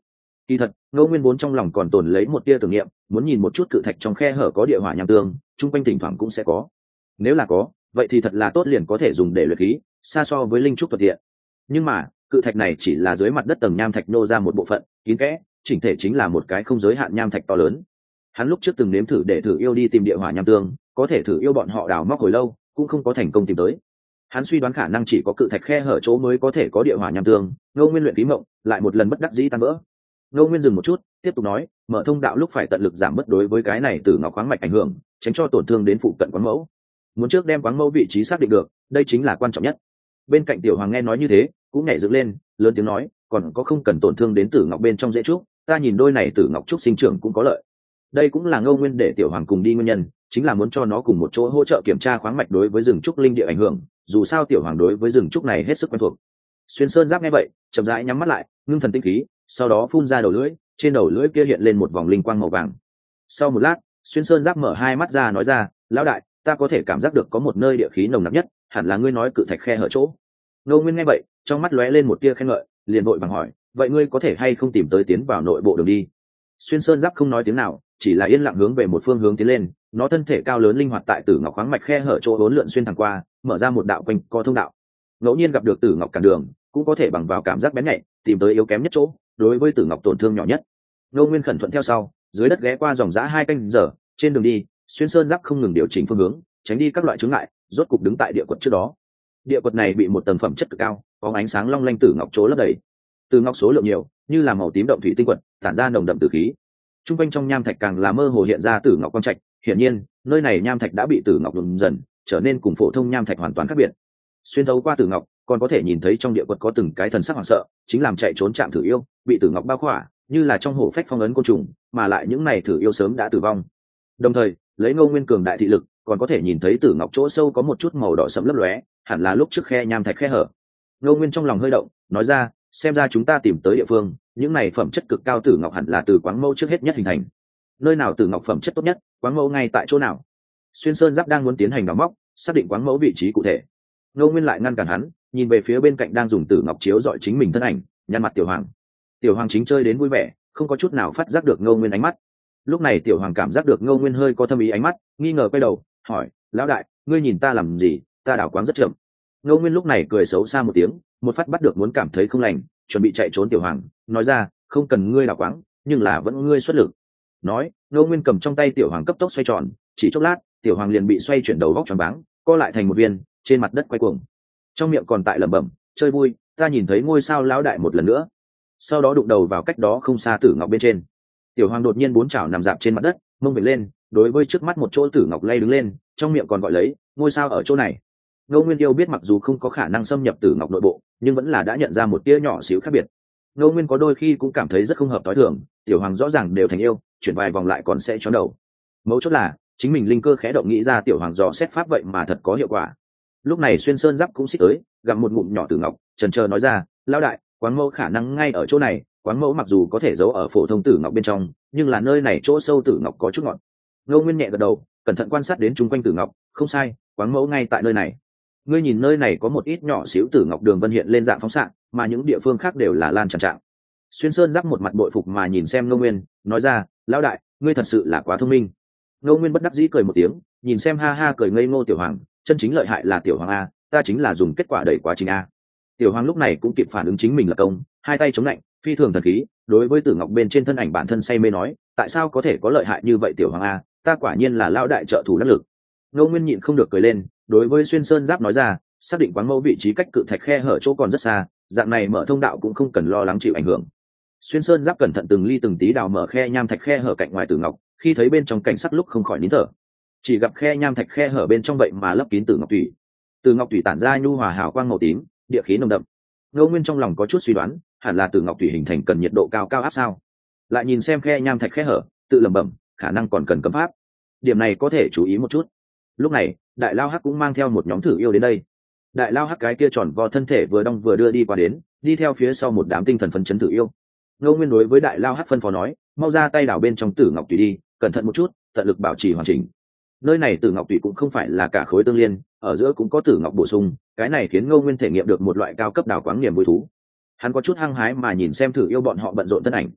Kỳ thật ngô nguyên vốn trong lòng còn tồn lấy một tia tưởng niệm, muốn nhìn một chút cự thạch trong khe hở có địa hỏa nham tương, chung quanh thỉnh thoảng cũng sẽ có. Nếu là có vậy thì thật là tốt, liền có thể dùng để luyện khí, xa so với linh trúc thuận tiện. Nhưng mà cự thạch này chỉ là dưới mặt đất tầng nham thạch nô ra một bộ phận kín kẽ, chỉnh thể chính là một cái không giới hạn nham thạch to lớn. Hắn lúc trước từng nếm thử để thử yêu đi tìm địa hỏa nham tương, có thể thử yêu bọn họ đào móc hồi lâu cũng không có thành công tìm tới. Hắn suy đoán khả năng chỉ có cự thạch khe hở chỗ mới có thể có địa hỏa nham tương. Ngô Nguyên luyện khí mộng lại một lần bất đắc dĩ tan vỡ. Ngô Nguyên dừng một chút tiếp tục nói, mở thông đạo lúc phải tận lực giảm bớt đối với cái này từ ngọc khoáng mạch ảnh hưởng, tránh cho tổn thương đến phụ cận quáng mẫu. Muốn trước đem quáng mẫu vị trí xác định được, đây chính là quan trọng nhất. Bên cạnh Tiểu Hoàng nghe nói như thế cũng nhảy dựng lên lớn tiếng nói, còn có không cần tổn thương đến tử ngọc bên trong dễ trúc, ta nhìn đôi này tử ngọc trúc sinh trưởng cũng có lợi. Đây cũng là Ngô Nguyên để Tiểu Hoàng cùng đi nguyên nhân, chính là muốn cho nó cùng một chỗ hỗ trợ kiểm tra khoáng mạch đối với rừng trúc linh địa ảnh hưởng, dù sao Tiểu Hoàng đối với rừng trúc này hết sức quen thuộc. Xuyên Sơn Giáp nghe vậy chậm rãi nhắm mắt lại, ngưng thần tinh khí, sau đó phun ra đầu lưỡi, trên đầu lưỡi kia hiện lên một vòng linh quang màu vàng. Sau một lát Xuyên Sơn Giáp mở hai mắt ra nói ra, lão đại, ta có thể cảm giác được có một nơi địa khí nồng nặc nhất, hẳn là ngươi nói cự thạch khe hở chỗ. Ngô Nguyên nghe vậy trong mắt lóe lên một tia khen ngợi, liền vội vàng hỏi, vậy ngươi có thể hay không tìm tới tiến vào nội bộ đường đi? Xuyên Sơn Giáp không nói tiếng nào, chỉ là yên lặng hướng về một phương hướng tiến lên. Nó thân thể cao lớn linh hoạt tại tử ngọc khoáng mạch khe hở chỗ bốn lượn xuyên thẳng qua, mở ra một đạo quanh co thông đạo. Ngẫu nhiên gặp được tử ngọc cản đường, cũng có thể bằng vào cảm giác bén nhạy tìm tới yếu kém nhất chỗ, đối với tử ngọc tổn thương nhỏ nhất. Ngô Nguyên khẩn thuận theo sau, dưới đất ghé qua dòng dã hai canh giờ, trên đường đi Xuyên Sơn Giáp không ngừng điều chỉnh phương hướng, tránh đi các loại chướng ngại, rốt cục đứng tại địa quật trước đó. Địa quật này bị một tầng phẩm chất cực cao, có ánh sáng long lanh tử ngọc chỗ lấp đầy. Tử ngọc số lượng nhiều, như là màu tím động thủy tinh quật, tản ra nồng đậm tử khí. Trung quanh trong nham thạch càng là mơ hồ hiện ra tử ngọc quang trạch, hiển nhiên nơi này nham thạch đã bị tử ngọc nhuộm dần, trở nên cùng phổ thông nham thạch hoàn toàn khác biệt. Xuyên thấu qua tử ngọc còn có thể nhìn thấy trong địa quật có từng cái thần sắc hoảng sợ, chính làm chạy trốn chạm thử yêu, bị tử ngọc bao khỏa, như là trong hổ phách phong ấn côn trùng, mà lại những này thử yêu sớm đã tử vong. Đồng thời lấy Ngô Nguyên cường đại thị lực, còn có thể nhìn thấy tử ngọc chỗ sâu có một chút màu đỏ sẫm lấp lóe, hẳn là lúc trước khe nham thạch khe hở. Ngô Nguyên trong lòng hơi động, nói ra, xem ra chúng ta tìm tới địa phương, những này phẩm chất cực cao tử ngọc hẳn là từ quáng mẫu trước hết nhất hình thành. Nơi nào tử ngọc phẩm chất tốt nhất, quáng mẫu ngay tại chỗ nào? Xuyên Sơn Giáp đang muốn tiến hành đào móc, xác định quáng mẫu vị trí cụ thể. Ngô Nguyên lại ngăn cản hắn, nhìn về phía bên cạnh đang dùng tử ngọc chiếu dọi chính mình thân ảnh, nhăn mặt Tiểu Hoàng. Tiểu Hoàng chính chơi đến vui vẻ, không có chút nào phát giác được Ngô Nguyên ánh mắt. Lúc này Tiểu Hoàng cảm giác được Ngô Nguyên hơi có thâm ý ánh mắt, nghi ngờ quay đầu hỏi, lão đại, ngươi nhìn ta làm gì? Ta đào quáng rất chậm. Ngô Nguyên lúc này cười xấu xa một tiếng, một phát bắt được muốn cảm thấy không lành, chuẩn bị chạy trốn Tiểu Hoàng, nói ra, không cần ngươi đào quáng, nhưng là vẫn ngươi xuất lực. Nói Ngô Nguyên cầm trong tay Tiểu Hoàng cấp tốc xoay tròn, chỉ chốc lát Tiểu Hoàng liền bị xoay chuyển đầu vóc choáng váng, co lại thành một viên, trên mặt đất quay cuồng, trong miệng còn tại lẩm bẩm, chơi vui, ta nhìn thấy ngôi sao lão đại một lần nữa. Sau đó đụng đầu vào cách đó không xa tử ngọc bên trên. Tiểu Hoàng đột nhiên bốn chảo nằm dạp trên mặt đất, mông vểnh lên, đối với trước mắt một chỗ tử ngọc lay đứng lên, trong miệng còn gọi lấy, ngôi sao ở chỗ này. Ngô Nguyên yêu biết mặc dù không có khả năng xâm nhập tử ngọc nội bộ, nhưng vẫn là đã nhận ra một tia nhỏ xíu khác biệt. Ngô Nguyên có đôi khi cũng cảm thấy rất không hợp tối thường, Tiểu Hoàng rõ ràng đều thành yêu, chuyển vài vòng lại còn sẽ chó đầu. Mấu chốt là chính mình linh cơ khẽ động nghĩ ra Tiểu Hoàng dò xét pháp vậy mà thật có hiệu quả. Lúc này Xuyên Sơn Giáp cũng xích tới, gặm một ngụm nhỏ tử ngọc, chần chờ nói ra, lão đại, quáng mẫu khả năng ngay ở chỗ này. Quáng mẫu mặc dù có thể giấu ở phổ thông tử ngọc bên trong, nhưng là nơi này chỗ sâu tử ngọc có chút ngọt. Ngô Nguyên nhẹ gật đầu, cẩn thận quan sát đến chung quanh tử ngọc, không sai, quáng mẫu ngay tại nơi này. Ngươi nhìn nơi này có một ít nhỏ xíu tử ngọc đường vân hiện lên dạng phóng xạ, mà những địa phương khác đều là lan tràn trạng. Xuyên Sơn Giáp một mặt bội phục mà nhìn xem Ngô Nguyên, nói ra, lão đại, ngươi thật sự là quá thông minh. Ngô Nguyên bất đắc dĩ cười một tiếng, nhìn xem ha ha cười ngây ngô Tiểu Hoàng, chân chính lợi hại là Tiểu Hoàng a, ta chính là dùng kết quả đẩy quá trình a. Tiểu Hoàng lúc này cũng kịp phản ứng chính mình là công, hai tay chống lạnh, phi thường thần khí, đối với tử ngọc bên trên thân ảnh bản thân say mê nói, tại sao có thể có lợi hại như vậy Tiểu Hoàng a, ta quả nhiên là lão đại trợ thủ đắc lực. Ngô Nguyên nhịn không được cười lên, đối với Xuyên Sơn Giáp nói ra, xác định quáng mẫu vị trí cách cự thạch khe hở chỗ còn rất xa, dạng này mở thông đạo cũng không cần lo lắng chịu ảnh hưởng. Xuyên Sơn Giáp cẩn thận từng ly từng tí đào mở khe nham thạch khe hở cạnh ngoài tử ngọc, khi thấy bên trong cảnh sắc lúc không khỏi nín thở. Chỉ gặp khe nham thạch khe hở bên trong vậy mà lấp kín tử ngọc thủy. Tử ngọc thủy tản ra nhu hòa hào quang màu tím, địa khí nồng đậm. Ngô Nguyên trong lòng có chút suy đoán, hẳn là tử ngọc thủy hình thành cần nhiệt độ cao cao áp sao. Lại nhìn xem khe nham thạch khe hở, tự lẩm bẩm, khả năng còn cần cấm pháp. Điểm này có thể chú ý một chút. Lúc này Đại Lao Hắc cũng mang theo một nhóm thử yêu đến đây. Đại Lao Hắc cái kia tròn vo thân thể vừa đong vừa đưa đi qua đến, đi theo phía sau một đám tinh thần phấn chấn thử yêu. Ngô Nguyên đối với Đại Lao Hắc phân phó nói, mau ra tay đảo bên trong tử ngọc thủy đi, cẩn thận một chút, tận lực bảo trì hoàn chỉnh. Nơi này tử ngọc thủy cũng không phải là cả khối tương liên, ở giữa cũng có tử ngọc bổ sung, cái này khiến Ngô Nguyên thể nghiệm được một loại cao cấp đào quáng niềm vui thú. Hắn có chút hăng hái mà nhìn xem thử yêu bọn họ bận rộn thân ảnh.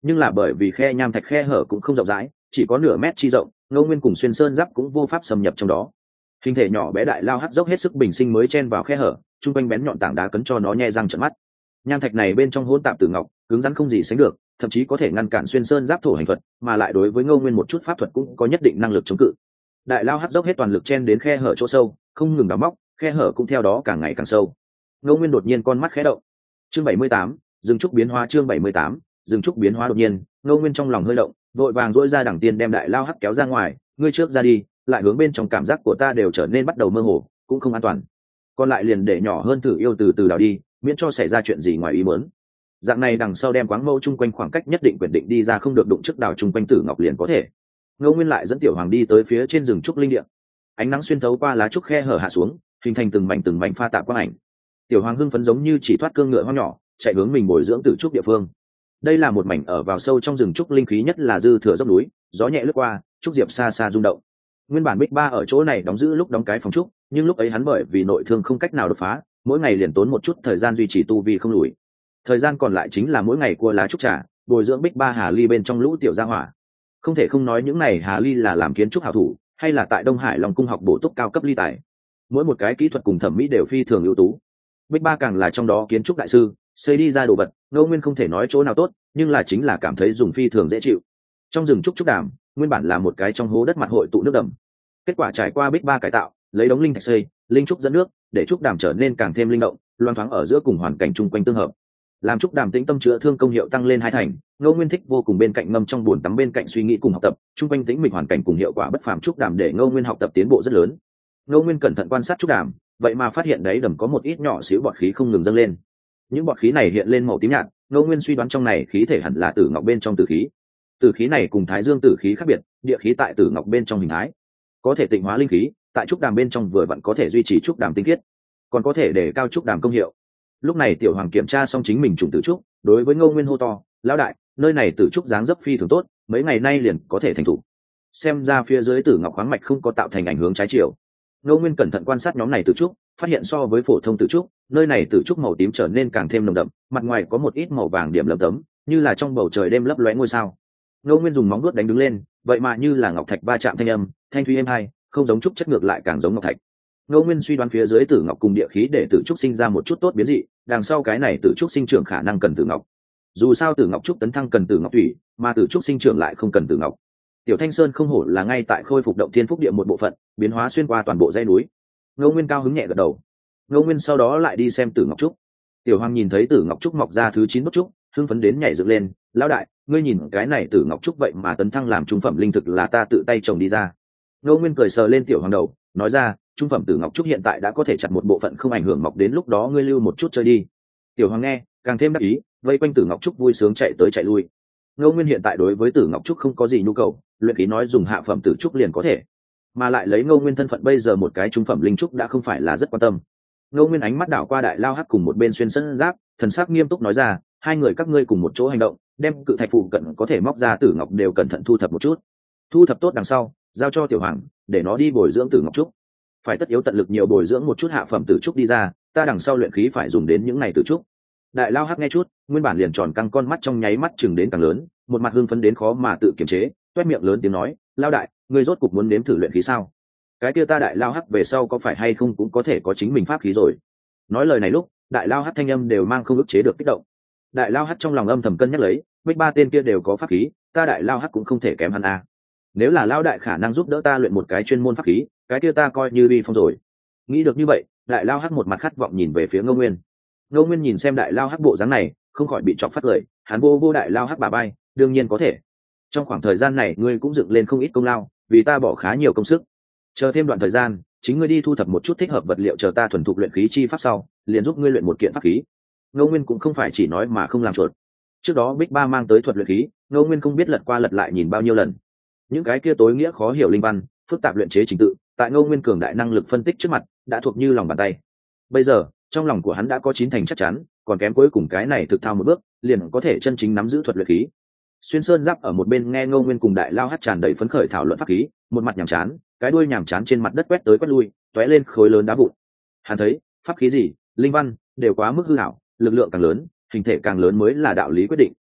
nhưng là bởi vì khe nham thạch khe hở cũng không rộng rãi, chỉ có nửa mét chi rộng, ngô nguyên cùng xuyên sơn giáp cũng vô pháp xâm nhập trong đó. Hình thể nhỏ bé đại lao hắt dốc hết sức bình sinh mới chen vào khe hở, chung quanh bén nhọn tảng đá cấn cho nó nhe răng trợn mắt. Nham thạch này bên trong hỗn tạp tử ngọc, cứng rắn không gì sánh được, thậm chí có thể ngăn cản xuyên sơn giáp thổ hành thuật, mà lại đối với ngô nguyên một chút pháp thuật cũng có nhất định năng lực chống cự. Đại lao hắt dốc hết toàn lực chen đến khe hở chỗ sâu, không ngừng đào móc, khe hở cũng theo đó càng ngày càng sâu. Ngô nguyên đột nhiên con mắt khẽ động. Chương bảy mươi tám, dừng trúc biến hóa. Chương bảy mươi tám, dừng trúc biến hóa. Đột nhiên ngô nguyên trong lòng hơi động, vội vàng dỗi ra đẳng tiên đem đại lao hắt kéo ra ngoài. Ngươi trước ra đi, lại hướng bên trong, cảm giác của ta đều trở nên bắt đầu mơ hồ, cũng không an toàn. Còn lại liền để nhỏ hơn thử yêu từ từ đào đi, miễn cho xảy ra chuyện gì ngoài ý muốn. Dạng này đằng sau đem quáng mâu chung quanh khoảng cách nhất định quyết định đi ra, không được đụng trước đào chung quanh tử ngọc liền có thể. Ngô nguyên lại dẫn tiểu hoàng đi tới phía trên rừng trúc linh địa. Ánh nắng xuyên thấu qua lá trúc khe hở hạ xuống, hình thành từng mảnh từng mảnh pha tạp quang ảnh. Tiểu hoàng hưng phấn giống như chỉ thoát cương ngựa hoang nhỏ, chạy hướng mình bồi dưỡng tử trúc địa phương. Đây là một mảnh ở vào sâu trong rừng trúc, linh khí nhất là dư thừa dốc núi, gió nhẹ lướt qua, trúc diệp xa xa rung động. Nguyên bản Bích Ba ở chỗ này đóng giữ lúc đóng cái phòng trúc, nhưng lúc ấy hắn bởi vì nội thương không cách nào đột phá, mỗi ngày liền tốn một chút thời gian duy trì tu vi không lùi. Thời gian còn lại chính là mỗi ngày cua lá trúc trà, bồi dưỡng Bích Ba Hà Ly bên trong lũ tiểu gia hỏa. Không thể không nói những này Hà Ly là làm kiến trúc hảo thủ, hay là tại Đông Hải Long cung học bổ túc cao cấp ly tài. Mỗi một cái kỹ thuật cùng thẩm mỹ đều phi thường ưu tú. Bích Ba càng là trong đó kiến trúc đại sư, xây đi ra đồ vật, Ngô Nguyên không thể nói chỗ nào tốt, nhưng là chính là cảm thấy dùng phi thường dễ chịu. Trong rừng trúc trúc đàm, nguyên bản là một cái trong hố đất mặt hội tụ nước đầm. Kết quả trải qua Bích Ba cải tạo, lấy đống linh thạch xây, linh trúc dẫn nước, để trúc đàm trở nên càng thêm linh động, loang thoáng ở giữa cùng hoàn cảnh chung quanh tương hợp. Làm trúc đàm tĩnh tâm chữa thương công hiệu tăng lên hai thành, Ngô Nguyên thích vô cùng bên cạnh ngâm trong bồn tắm, bên cạnh suy nghĩ cùng học tập, chung quanh tĩnh mịch hoàn cảnh cùng hiệu quả bất phàm trúc đàm để Ngô Nguyên học tập tiến bộ rất lớn. Ngô Nguyên cẩn thận quan sát trúc đàm, vậy mà phát hiện đấy đầm có một ít nhỏ xíu bọt khí không ngừng dâng lên. Những bọt khí này hiện lên màu tím nhạt, Ngô Nguyên suy đoán trong này khí thể hẳn là tử ngọc bên trong tử khí. Tử khí này cùng Thái Dương tử khí khác biệt, địa khí tại tử ngọc bên trong hình thái, có thể tịnh hóa linh khí, tại trúc đàm bên trong vừa vặn có thể duy trì trúc đàm tinh khiết, còn có thể để cao trúc đàm công hiệu. Lúc này tiểu hoàng kiểm tra xong chính mình trùng tử trúc, đối với Ngô Nguyên hô to: lão đại, nơi này tử trúc dáng dấp phi thường tốt, mấy ngày nay liền có thể thành thủ. Xem ra phía dưới tử ngọc khoáng mạch không có tạo thành ảnh hưởng trái chiều. Ngô Nguyên cẩn thận quan sát nhóm này tử trúc, phát hiện so với phổ thông tử trúc, nơi này tử trúc màu tím trở nên càng thêm nồng đậm, mặt ngoài có một ít màu vàng điểm lấm tấm, như là trong bầu trời đêm lấp lóe ngôi sao. Ngô Nguyên dùng móng vuốt đánh đứng lên, vậy mà như là ngọc thạch va chạm thanh âm, thanh thúy êm hai, không giống trúc chất ngược lại càng giống ngọc thạch. Ngô Nguyên suy đoán phía dưới tử ngọc cùng địa khí để tử trúc sinh ra một chút tốt biến dị, đằng sau cái này tử trúc sinh trưởng khả năng cần tử ngọc. Dù sao tử ngọc trúc tấn thăng cần tử ngọc thủy, mà tử trúc sinh trưởng lại không cần tử ngọc. Tiểu Thanh Sơn không hổ là ngay tại khôi phục động thiên phúc địa một bộ phận, biến hóa xuyên qua toàn bộ dãy núi. Ngô Nguyên cao hứng nhẹ gật đầu. Ngô Nguyên sau đó lại đi xem tử ngọc trúc. Tiểu Hoàng nhìn thấy tử ngọc trúc mọc ra thứ chín bút trúc, hưng phấn đến nhảy dựng lên: lão đại, ngươi nhìn cái này tử ngọc trúc vậy mà tấn thăng làm trung phẩm linh thực, là ta tự tay trồng đi ra. Ngô Nguyên cười sờ lên Tiểu Hoàng đầu, nói ra: trung phẩm tử ngọc trúc hiện tại đã có thể chặt một bộ phận không ảnh hưởng mọc, đến lúc đó ngươi lưu một chút chơi đi. Tiểu Hoàng nghe càng thêm đắc ý, vây quanh tử ngọc trúc vui sướng chạy tới chạy lui. Ngô Nguyên hiện tại đối với tử ngọc trúc không có gì nhu cầu, luyện khí nói dùng hạ phẩm tử trúc liền có thể, mà lại lấy Ngô Nguyên thân phận bây giờ một cái trung phẩm linh trúc đã không phải là rất quan tâm. Ngô Nguyên ánh mắt đảo qua đại lao hắc cùng một bên xuyên sơn giáp, thần sắc nghiêm túc nói ra: hai người các ngươi cùng một chỗ hành động, đem cự thạch phụ cận có thể móc ra tử ngọc đều cẩn thận thu thập một chút, thu thập tốt đằng sau giao cho Tiểu Hoàng, để nó đi bồi dưỡng tử ngọc trúc. Phải tất yếu tận lực nhiều bồi dưỡng một chút hạ phẩm tử trúc đi ra, ta đằng sau luyện khí phải dùng đến những này tử trúc. Đại lao hắc nghe chút, nguyên bản liền tròn căng con mắt trong nháy mắt chừng đến càng lớn, một mặt hưng phấn đến khó mà tự kiềm chế, toét miệng lớn tiếng nói: lao đại, ngươi rốt cục muốn nếm thử luyện khí sao? Cái kia ta đại lao hắc về sau có phải hay không cũng có thể có chính mình pháp khí rồi? Nói lời này lúc, đại lao hắc thanh âm đều mang không ức chế được kích động. Đại lao hắc trong lòng âm thầm cân nhắc lấy, Bích Ba tên kia đều có pháp khí, ta đại lao hắc cũng không thể kém hắn a. Nếu là lao đại khả năng giúp đỡ ta luyện một cái chuyên môn pháp khí, cái kia ta coi như uy phong rồi. Nghĩ được như vậy, đại lao hắc một mặt khát vọng nhìn về phía Ngô Nguyên. Ngô Nguyên nhìn xem đại lao hắc bộ dáng này, không khỏi bị chọc phát lời, hắn vô vô đại lao hắc bà bay, đương nhiên có thể. Trong khoảng thời gian này ngươi cũng dựng lên không ít công lao, vì ta bỏ khá nhiều công sức. Chờ thêm đoạn thời gian, chính ngươi đi thu thập một chút thích hợp vật liệu, chờ ta thuần thục luyện khí chi pháp sau, liền giúp ngươi luyện một kiện pháp khí. Ngô Nguyên cũng không phải chỉ nói mà không làm chuột. Trước đó Bích Ba mang tới thuật luyện khí, Ngô Nguyên không biết lật qua lật lại nhìn bao nhiêu lần. Những cái kia tối nghĩa khó hiểu linh văn, phức tạp luyện chế trình tự, tại Ngô Nguyên cường đại năng lực phân tích trước mặt, đã thuộc như lòng bàn tay. Bây giờ, trong lòng của hắn đã có chín thành chắc chắn, còn kém cuối cùng cái này thực thao một bước, liền có thể chân chính nắm giữ thuật luyện khí. Xuyên Sơn Giáp ở một bên nghe Ngô Nguyên cùng đại lao hắt tràn đầy phấn khởi thảo luận pháp khí, một mặt nhàm chán, cái đuôi nhàm chán trên mặt đất quét tới quét lui, tóe lên khối lớn đá vụn. Hắn thấy, pháp khí gì, linh văn đều quá mức hư ảo, lực lượng càng lớn, hình thể càng lớn mới là đạo lý quyết định.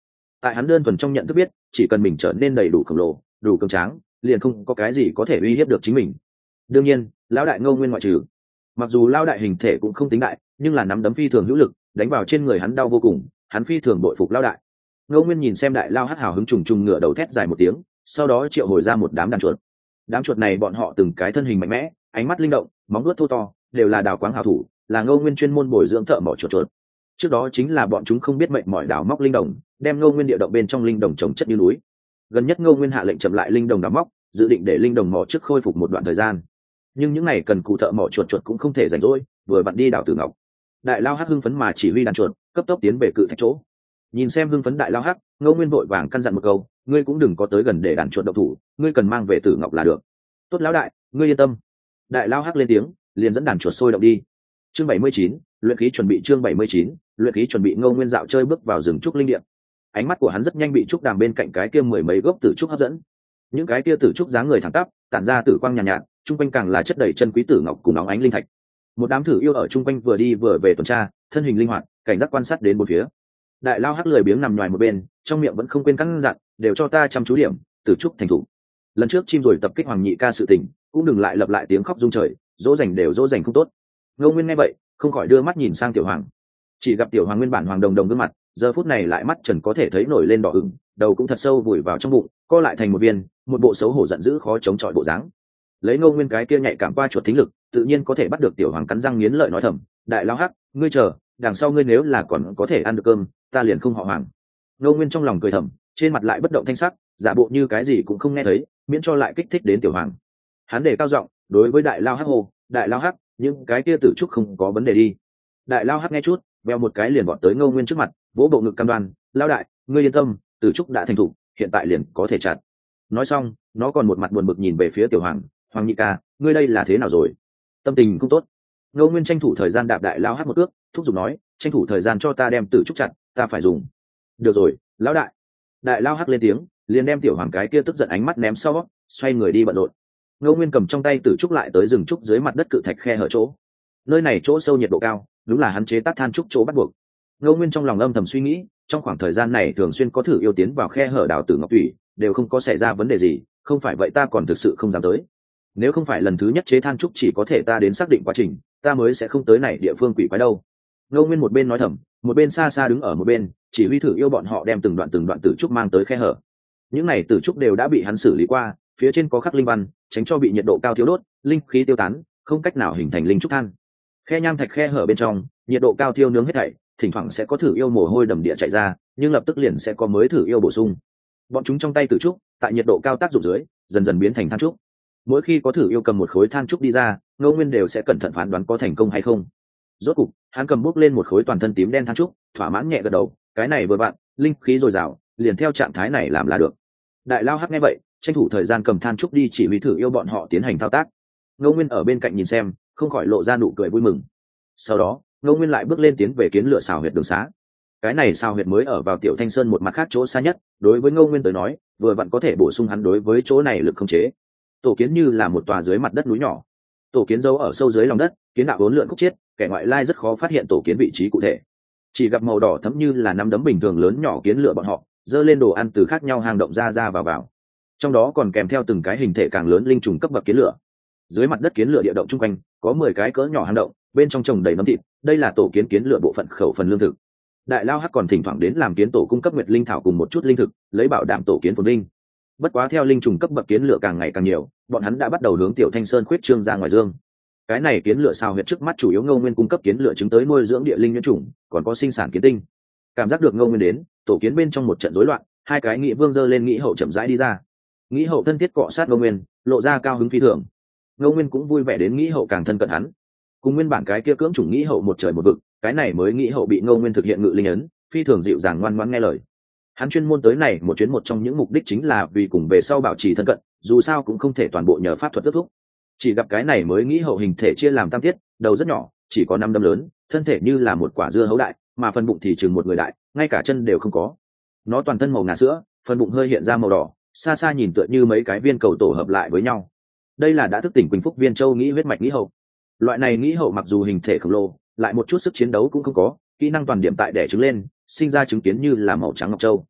Tại hắn đơn thuần trong nhận thức biết, chỉ cần mình trở nên đầy đủ khổng lồ, đủ cường tráng, liền không có cái gì có thể uy hiếp được chính mình. Đương nhiên, lão đại Ngô Nguyên ngoại trừ. Mặc dù lão đại hình thể cũng không tính đại, nhưng là nắm đấm phi thường hữu lực, đánh vào trên người hắn đau vô cùng, hắn phi thường bội phục lão đại. Ngô Nguyên nhìn xem đại lao hắc hào hứng trùng trùng ngửa đầu thét dài một tiếng, sau đó triệu hồi ra một đám đàn chuột. Đám chuột này bọn họ từng cái thân hình mạnh mẽ, ánh mắt linh động, móng vuốt thô to, đều là đào quáng hảo thủ, là Ngô Nguyên chuyên môn bồi dưỡng thợ mỏ chuột chuột. Trước đó chính là bọn chúng không biết mệnh mỏi đào móc linh đồng, đem Ngô Nguyên địa động bên trong linh đồng trồng chất như núi. Gần nhất Ngô Nguyên hạ lệnh chậm lại linh đồng đào móc, dự định để linh đồng mỏ trước khôi phục một đoạn thời gian. Nhưng những ngày cần cụ thợ mỏ chuột chuột cũng không thể rảnh rỗi, vừa vặn đi đào tử ngọc. Đại lao hắc hưng phấn mà chỉ huy đàn chuột, cấp tốc tiến về cự thạch chỗ. Nhìn xem hưng phấn đại lao hắc, Ngô Nguyên vội vàng căn dặn một câu, ngươi cũng đừng có tới gần để đàn chuột động thủ, ngươi cần mang về tử ngọc là được. Tốt lão đại, ngươi yên tâm. Đại lao hắc lên tiếng, liền dẫn đàn chuột sôi động đi. Chương bảy mươi chín, luyện khí chuẩn bị. Chương bảy mươi chín, luyện khí chuẩn bị. Ngô Nguyên dạo chơi bước vào rừng trúc linh điện. Ánh mắt của hắn rất nhanh bị trúc đàm bên cạnh cái kia mười mấy gốc tử trúc hấp dẫn. Những cái kia tử trúc dáng người thẳng tắp, tản ra tử quang nhàn nhạt, nhạt, trung quanh càng là chất đầy chân quý tử ngọc cùng óng ánh linh thạch. Một đám thử yêu ở trung quanh vừa đi vừa về tuần tra, thân hình linh hoạt, cảnh giác quan sát đến bốn phía. Đại lao hắc lười biếng nằm nhòi một bên, trong miệng vẫn không quên căn dặn, đều cho ta chăm chú điểm, tử trúc thành thủ. Lần trước chim rồi tập kích hoàng nhị ca sự tình, cũng đừng lại lặp lại tiếng khóc rung trời, dỗ dành đều dỗ dành không tốt. Ngô Nguyên nghe vậy, không khỏi đưa mắt nhìn sang tiểu hoàng. Chỉ gặp tiểu hoàng nguyên bản hoàng đồng đồng gương mặt, giờ phút này lại mắt trần có thể thấy nổi lên đỏ ửng, đầu cũng thật sâu vùi vào trong bụng, co lại thành một viên, một bộ xấu hổ giận dữ khó chống chọi bộ dáng. Lấy Ngô Nguyên cái kia nhạy cảm qua chuột thính lực, tự nhiên có thể bắt được tiểu hoàng cắn răng nghiến lợi nói thầm, đại lao hắc, ngươi chờ, đằng sau ngươi nếu là còn có thể ăn được cơm, ta liền không họ hoàng. Ngô Nguyên trong lòng cười thầm, trên mặt lại bất động thanh sắc, giả bộ như cái gì cũng không nghe thấy, miễn cho lại kích thích đến tiểu hoàng. Hắn để cao giọng đối với đại lao hắc hồ, đại lao hắc, những cái kia tử trúc không có vấn đề đi. Đại lao hắc nghe chút, veo một cái liền vọt tới Ngô Nguyên trước mặt, vỗ bộ ngực cam đoan, lao đại, ngươi yên tâm, tử trúc đã thành thục, hiện tại liền có thể chặt. Nói xong, nó còn một mặt buồn bực nhìn về phía tiểu hoàng, hoàng nhị ca, ngươi đây là thế nào rồi? Tâm tình không tốt. Ngô Nguyên tranh thủ thời gian đạp đại lao hắc một cước, thúc giục nói, tranh thủ thời gian cho ta đem tử trúc chặt, ta phải dùng. Được rồi, lão đại. Đại lao hắc lên tiếng, liền đem tiểu hoàng cái kia tức giận ánh mắt ném sau, xoay người đi bận rộn. Ngô Nguyên cầm trong tay tử trúc lại tới rừng trúc dưới mặt đất cự thạch khe hở chỗ. Nơi này chỗ sâu nhiệt độ cao, đúng là hắn chế tác than trúc chỗ bắt buộc. Ngô Nguyên trong lòng âm thầm suy nghĩ, trong khoảng thời gian này thường xuyên có thử yêu tiến vào khe hở đào tử ngọc thủy, đều không có xảy ra vấn đề gì, không phải vậy ta còn thực sự không dám tới. Nếu không phải lần thứ nhất chế than trúc chỉ có thể ta đến xác định quá trình, ta mới sẽ không tới này địa phương quỷ quái đâu. Ngô Nguyên một bên nói thầm, một bên xa xa đứng ở một bên, chỉ huy thử yêu bọn họ đem từng đoạn từng đoạn tử trúc mang tới khe hở. Những này tử trúc đều đã bị hắn xử lý qua, phía trên có khắc linh văn, tránh cho bị nhiệt độ cao thiếu đốt, linh khí tiêu tán, không cách nào hình thành linh trúc than. Khe nham thạch khe hở bên trong, nhiệt độ cao thiêu nướng hết thảy, thỉnh thoảng sẽ có thử yêu mồ hôi đầm địa chạy ra, nhưng lập tức liền sẽ có mới thử yêu bổ sung. Bọn chúng trong tay tử trúc, tại nhiệt độ cao tác dụng dưới, dần dần biến thành than trúc. Mỗi khi có thử yêu cầm một khối than trúc đi ra, Ngô Nguyên đều sẽ cẩn thận phán đoán có thành công hay không. Rốt cục, hắn cầm bút lên một khối toàn thân tím đen than trúc, thỏa mãn nhẹ gật đầu, cái này vừa vặn, linh khí dồi dào, liền theo trạng thái này làm là được. Đại lao hắc nghe vậy, tranh thủ thời gian cầm than trúc đi chỉ huy thử yêu bọn họ tiến hành thao tác. Ngô Nguyên ở bên cạnh nhìn xem, không khỏi lộ ra nụ cười vui mừng. Sau đó, Ngô Nguyên lại bước lên tiến về kiến lựa xào huyệt đường xá. Cái này xào huyệt mới ở vào Tiểu Thanh Sơn một mặt khác chỗ xa nhất, đối với Ngô Nguyên tới nói, vừa vặn có thể bổ sung hắn đối với chỗ này lực không chế. Tổ kiến như là một tòa dưới mặt đất núi nhỏ. Tổ kiến giấu ở sâu dưới lòng đất, kiến đạo bốn lượn khúc chiết, kẻ ngoại lai rất khó phát hiện tổ kiến vị trí cụ thể. Chỉ gặp màu đỏ thẫm như là nắm đấm bình thường lớn nhỏ kiến lựa bọn họ, dơ lên đồ ăn từ khác nhau hang động ra ra vào vào. Trong đó còn kèm theo từng cái hình thể càng lớn linh trùng cấp bậc kiến lửa. Dưới mặt đất kiến lửa địa động chung quanh, có mười cái cỡ nhỏ hang động, bên trong trồng đầy nấm thịt, đây là tổ kiến kiến lửa bộ phận khẩu phần lương thực. Đại lao hắc còn thỉnh thoảng đến làm kiến tổ cung cấp nguyệt linh thảo cùng một chút linh thực, lấy bảo đảm tổ kiến phồn linh. Bất quá theo linh trùng cấp bậc kiến lửa càng ngày càng nhiều, bọn hắn đã bắt đầu hướng Tiểu Thanh Sơn khuyết trương ra ngoài dương. Cái này kiến lửa sao huyệt trước mắt chủ yếu Ngô Nguyên cung cấp kiến lửa trứng tới nuôi dưỡng địa linh nhuyễn trùng, còn có sinh sản kiến tinh. Cảm giác được Ngô Nguyên đến, tổ kiến bên trong một trận rối loạn, hai cái nghị vương giơ lên nghĩ hậu chậm rãi đi ra. Nghĩ hậu thân thiết cọ sát Ngô Nguyên, lộ ra cao hứng phi thường. Ngô Nguyên cũng vui vẻ đến nghĩ hậu càng thân cận hắn. Cùng nguyên bản cái kia cưỡng chủng nghĩ hậu một trời một vực, cái này mới nghĩ hậu bị Ngô Nguyên thực hiện ngự linh ấn, phi thường dịu dàng ngoan ngoãn nghe lời. Hắn chuyên môn tới này một chuyến một trong những mục đích chính là vì cùng về sau bảo trì thân cận, dù sao cũng không thể toàn bộ nhờ pháp thuật kết thúc. Chỉ gặp cái này mới nghĩ hậu hình thể chia làm tam tiết, đầu rất nhỏ, chỉ có năm đấm lớn, thân thể như là một quả dưa hấu đại, mà phần bụng thì chừng một người đại, ngay cả chân đều không có. Nó toàn thân màu ngà sữa, phần bụng hơi hiện ra màu đỏ, xa xa nhìn tựa như mấy cái viên cầu tổ hợp lại với nhau. Đây là đã thức tỉnh Quỳnh Phúc Viên Châu nghĩ huyết mạch nghĩ hậu. Loại này nghĩ hậu mặc dù hình thể khổng lồ, lại một chút sức chiến đấu cũng không có, kỹ năng toàn điểm tại đẻ trứng lên, sinh ra trứng kiến như là màu trắng ngọc châu.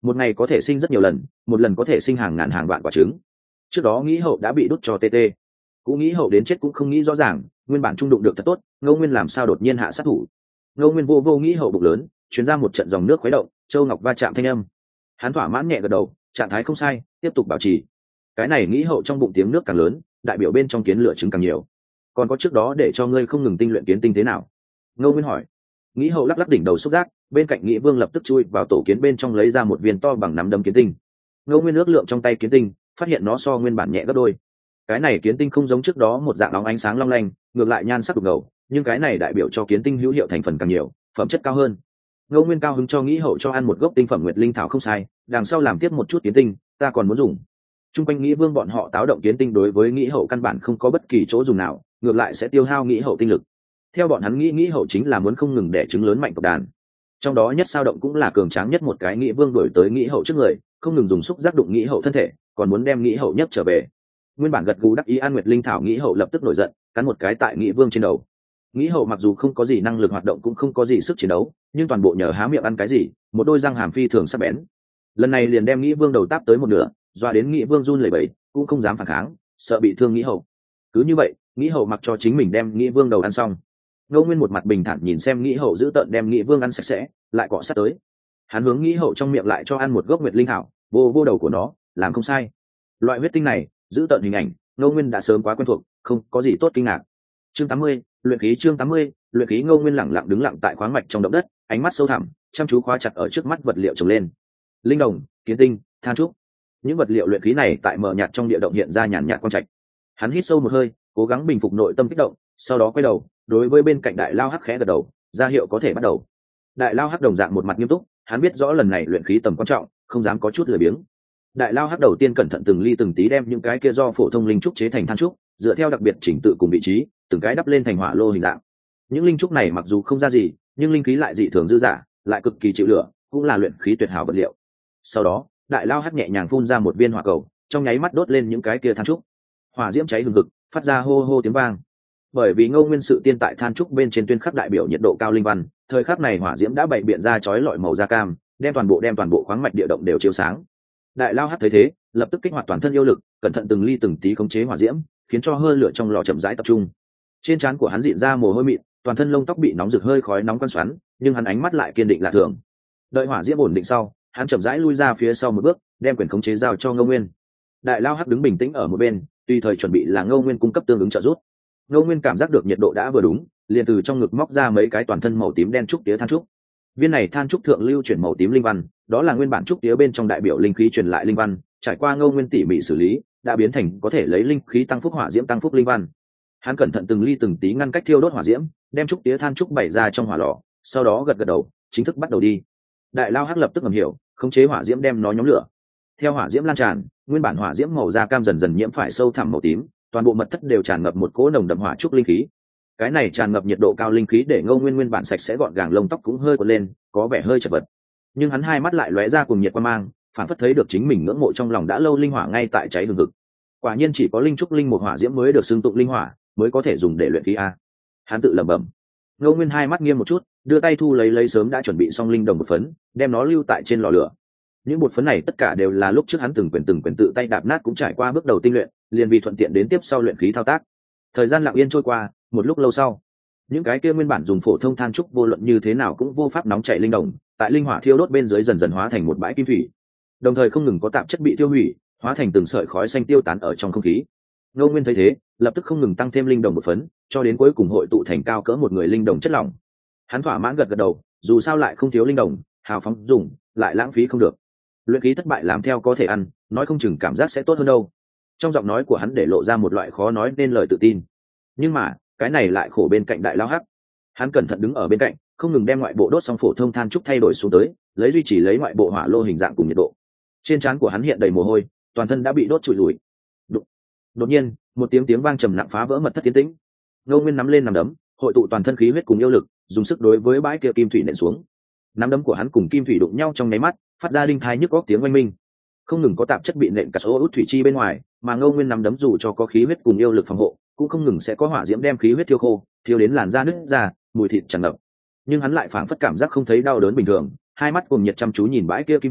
một ngày có thể sinh rất nhiều lần, một lần có thể sinh hàng ngàn hàng vạn quả trứng. Trước đó nghĩ hậu đã bị đút cho tê tê, cũng nghĩ hậu đến chết cũng không nghĩ rõ ràng, nguyên bản trung đụng được thật tốt, Ngô Nguyên làm sao đột nhiên hạ sát thủ. Ngô Nguyên vô vô nghĩ hậu bụng lớn, truyền ra một trận dòng nước khuấy động, châu ngọc va chạm thanh âm. Hắn thỏa mãn nhẹ gật đầu, trạng thái không sai, tiếp tục bảo trì. Cái này nghĩ hậu trong bụng tiếng nước càng lớn, đại biểu bên trong kiến lửa trứng càng nhiều. Còn có trước đó để cho ngươi không ngừng tinh luyện kiến tinh thế nào? Ngô Nguyên hỏi. Nghĩ hậu lắc lắc đỉnh đầu xúc giác, bên cạnh nghĩ vương lập tức chui vào tổ kiến bên trong lấy ra một viên to bằng nắm đấm kiến tinh. Ngô Nguyên ước lượng trong tay kiến tinh, phát hiện nó so nguyên bản nhẹ gấp đôi. Cái này kiến tinh không giống trước đó một dạng óng ánh sáng long lanh, ngược lại nhan sắc đục ngầu, nhưng cái này đại biểu cho kiến tinh hữu hiệu thành phần càng nhiều, phẩm chất cao hơn. Ngô Nguyên cao hứng cho nghĩ hậu cho ăn một gốc tinh phẩm nguyệt linh thảo không sai, đằng sau làm tiếp một chút kiến tinh, ta còn muốn dùng. Trung quanh nghĩ vương bọn họ táo động kiến tinh đối với nghĩ hậu căn bản không có bất kỳ chỗ dùng nào, ngược lại sẽ tiêu hao nghĩ hậu tinh lực. Theo bọn hắn nghĩ nghĩ hậu chính là muốn không ngừng đẻ trứng lớn mạnh tộc đàn. Trong đó nhất sao động cũng là cường tráng nhất một cái nghĩ vương đuổi tới nghĩ hậu trước người, không ngừng dùng xúc giác đụng nghĩ hậu thân thể, còn muốn đem nghĩ hậu nhấc trở về. Nguyên bản gật gù đắc ý an nguyệt linh thảo nghĩ hậu lập tức nổi giận, cắn một cái tại nghĩ vương trên đầu. Nghĩ hậu mặc dù không có gì năng lực hoạt động cũng không có gì sức chiến đấu, nhưng toàn bộ nhờ há miệng ăn cái gì, một đôi răng hàm phi thường sắc bén. Lần này liền đem nghĩ vương đầu táp tới một nửa, doa đến nghĩ vương run lẩy bẩy, cũng không dám phản kháng, sợ bị thương nghĩ hậu. Cứ như vậy, nghĩ hậu mặc cho chính mình đem nghĩ vương đầu ăn xong. Ngô Nguyên một mặt bình thản nhìn xem nghĩ hậu giữ tợn đem nghĩ vương ăn sạch sẽ, lại cọ sát tới. Hắn hướng nghĩ hậu trong miệng lại cho ăn một gốc nguyệt linh thảo, vô vô đầu của nó, làm không sai. Loại huyết tinh này, giữ tợn hình ảnh, Ngô Nguyên đã sớm quá quen thuộc, không có gì tốt kinh ngạc. Chương tám mươi, luyện khí chương tám mươi, luyện khí. Ngô Nguyên lặng lặng đứng lặng tại khoáng mạch trong động đất, ánh mắt sâu thẳm, chăm chú khóa chặt ở trước mắt vật liệu trồng lên. Linh đồng, kiến tinh, than trúc. Những vật liệu luyện khí này tại mờ nhạt trong địa động hiện ra nhàn nhạt quang trạch. Hắn hít sâu một hơi, cố gắng bình phục nội tâm kích động, sau đó quay đầu, đối với bên cạnh đại lao hắc khẽ gật đầu, ra hiệu có thể bắt đầu. Đại lao hắc đồng dạng một mặt nghiêm túc, hắn biết rõ lần này luyện khí tầm quan trọng, không dám có chút lười biếng. Đại lao hắc đầu tiên cẩn thận từng ly từng tí đem những cái kia do phổ thông linh trúc chế thành than trúc, dựa theo đặc biệt chỉnh tự cùng vị trí, từng cái đắp lên thành hỏa lô hình dạng. Những linh trúc này mặc dù không ra gì, nhưng linh khí lại dị thường dư dả, lại cực kỳ chịu lửa, cũng là luyện khí tuyệt hảo vật liệu. Sau đó, đại lao hắc nhẹ nhàng phun ra một viên hỏa cầu, trong nháy mắt đốt lên những cái kia than trúc. Hỏa diễm cháy hừng hực, phát ra hô hô tiếng vang. Bởi vì Ngô Nguyên sự tiên tại than trúc bên trên tuyên khắc đại biểu nhiệt độ cao linh văn, thời khắc này hỏa diễm đã bày biện ra chói lọi màu da cam, đem toàn bộ đem toàn bộ khoáng mạch địa động đều chiếu sáng. Đại lao hắc thấy thế, lập tức kích hoạt toàn thân yêu lực, cẩn thận từng ly từng tí khống chế hỏa diễm, khiến cho hơi lửa trong lò chậm rãi tập trung. Trên trán của hắn dịn ra mồ hôi mịn, toàn thân lông tóc bị nóng rực hơi khói nóng quan xoắn, nhưng hắn ánh mắt lại kiên định lạ thường. Đợi hỏa diễm ổn định sau, hắn chậm rãi lui ra phía sau một bước, đem quyền khống chế giao cho Ngô Nguyên. Đại lao hắc đứng bình tĩnh ở một bên, tùy thời chuẩn bị là Ngô Nguyên cung cấp tương ứng trợ giúp. Ngô Nguyên cảm giác được nhiệt độ đã vừa đúng, liền từ trong ngực móc ra mấy cái toàn thân màu tím đen trúc tía than trúc. Viên này than trúc thượng lưu chuyển màu tím linh văn, đó là nguyên bản trúc tía bên trong đại biểu linh khí truyền lại linh văn, trải qua Ngô Nguyên tỉ mỉ xử lý, đã biến thành có thể lấy linh khí tăng phúc hỏa diễm tăng phúc linh văn. Hắn cẩn thận từng ly từng tí ngăn cách thiêu đốt hỏa diễm, đem trúc tía than trúc bày ra trong hỏa lò, sau đó gật gật đầu, chính thức bắt đầu đi. Đại lao hắc lập tức ngầm hiểu, khống chế hỏa diễm đem nó nhóm lửa. Theo hỏa diễm lan tràn, nguyên bản hỏa diễm màu da cam dần dần nhiễm phải sâu thẳm màu tím, toàn bộ mật thất đều tràn ngập một cỗ nồng đậm hỏa trúc linh khí. Cái này tràn ngập nhiệt độ cao linh khí để Ngô Nguyên nguyên bản sạch sẽ gọn gàng lông tóc cũng hơi cuộn lên, có vẻ hơi chật vật. Nhưng hắn hai mắt lại lóe ra cùng nhiệt quan mang, phản phất thấy được chính mình ngưỡng mộ trong lòng đã lâu linh hỏa ngay tại cháy hừng hực. Quả nhiên chỉ có linh trúc linh một hỏa diễm mới được xưng tụng linh hỏa, mới có thể dùng để luyện khí a. Hắn tự lẩm bẩm. Ngô Nguyên hai mắt nghiêm một chút, đưa tay thu lấy lấy sớm đã chuẩn bị xong linh đồng bột phấn, đem nó lưu tại trên lò lửa. Những bột phấn này tất cả đều là lúc trước hắn từng quyền từng quyền tự tay đạp nát cũng trải qua bước đầu tinh luyện, liền vì thuận tiện đến tiếp sau luyện khí thao tác. Thời gian lặng yên trôi qua, một lúc lâu sau, những cái kia nguyên bản dùng phổ thông than trúc vô luận như thế nào cũng vô pháp nóng chảy linh đồng, tại linh hỏa thiêu đốt bên dưới dần dần hóa thành một bãi kim thủy. Đồng thời không ngừng có tạp chất bị tiêu hủy, hóa thành từng sợi khói xanh tiêu tán ở trong không khí. Ngô Nguyên thấy thế, lập tức không ngừng tăng thêm linh đồng một phấn, cho đến cuối cùng hội tụ thành cao cỡ một người linh đồng chất lỏng. Hắn thỏa mãn gật gật đầu, dù sao lại không thiếu linh đồng, hào phóng dùng, lại lãng phí không được. Luyện khí thất bại làm theo có thể ăn, nói không chừng cảm giác sẽ tốt hơn đâu. Trong giọng nói của hắn để lộ ra một loại khó nói nên lời tự tin. Nhưng mà, cái này lại khổ bên cạnh đại lao hắc. Hắn cẩn thận đứng ở bên cạnh, không ngừng đem ngoại bộ đốt xong phổ thông than trúc thay đổi xuống tới, lấy duy trì lấy ngoại bộ hỏa lô hình dạng cùng nhiệt độ. Trên trán của hắn hiện đầy mồ hôi, toàn thân đã bị đốt trụi lùi. Đột, đột nhiên, một tiếng tiếng vang trầm nặng phá vỡ mật thất tiến tĩnh. Ngô Nguyên nắm lên nắm đấm, hội tụ toàn thân khí huyết cùng yêu lực, dùng sức đối với bãi kia kim thủy nện xuống. Nắm đấm của hắn cùng kim thủy đụng nhau trong nháy mắt, phát ra đinh thai nhức óc tiếng oanh minh. Không ngừng có tạp chất bị nện cả số út thủy chi bên ngoài, mà Ngô Nguyên nắm đấm dù cho có khí huyết cùng yêu lực phòng hộ, cũng không ngừng sẽ có hỏa diễm đem khí huyết thiêu khô, thiêu đến làn da nứt ra, mùi thịt tràn ngập. Nhưng hắn lại phảng phất cảm giác không thấy đau đớn bình thường, hai mắt cùng nhiệt chăm chú nhìn bãi kia kim thủy,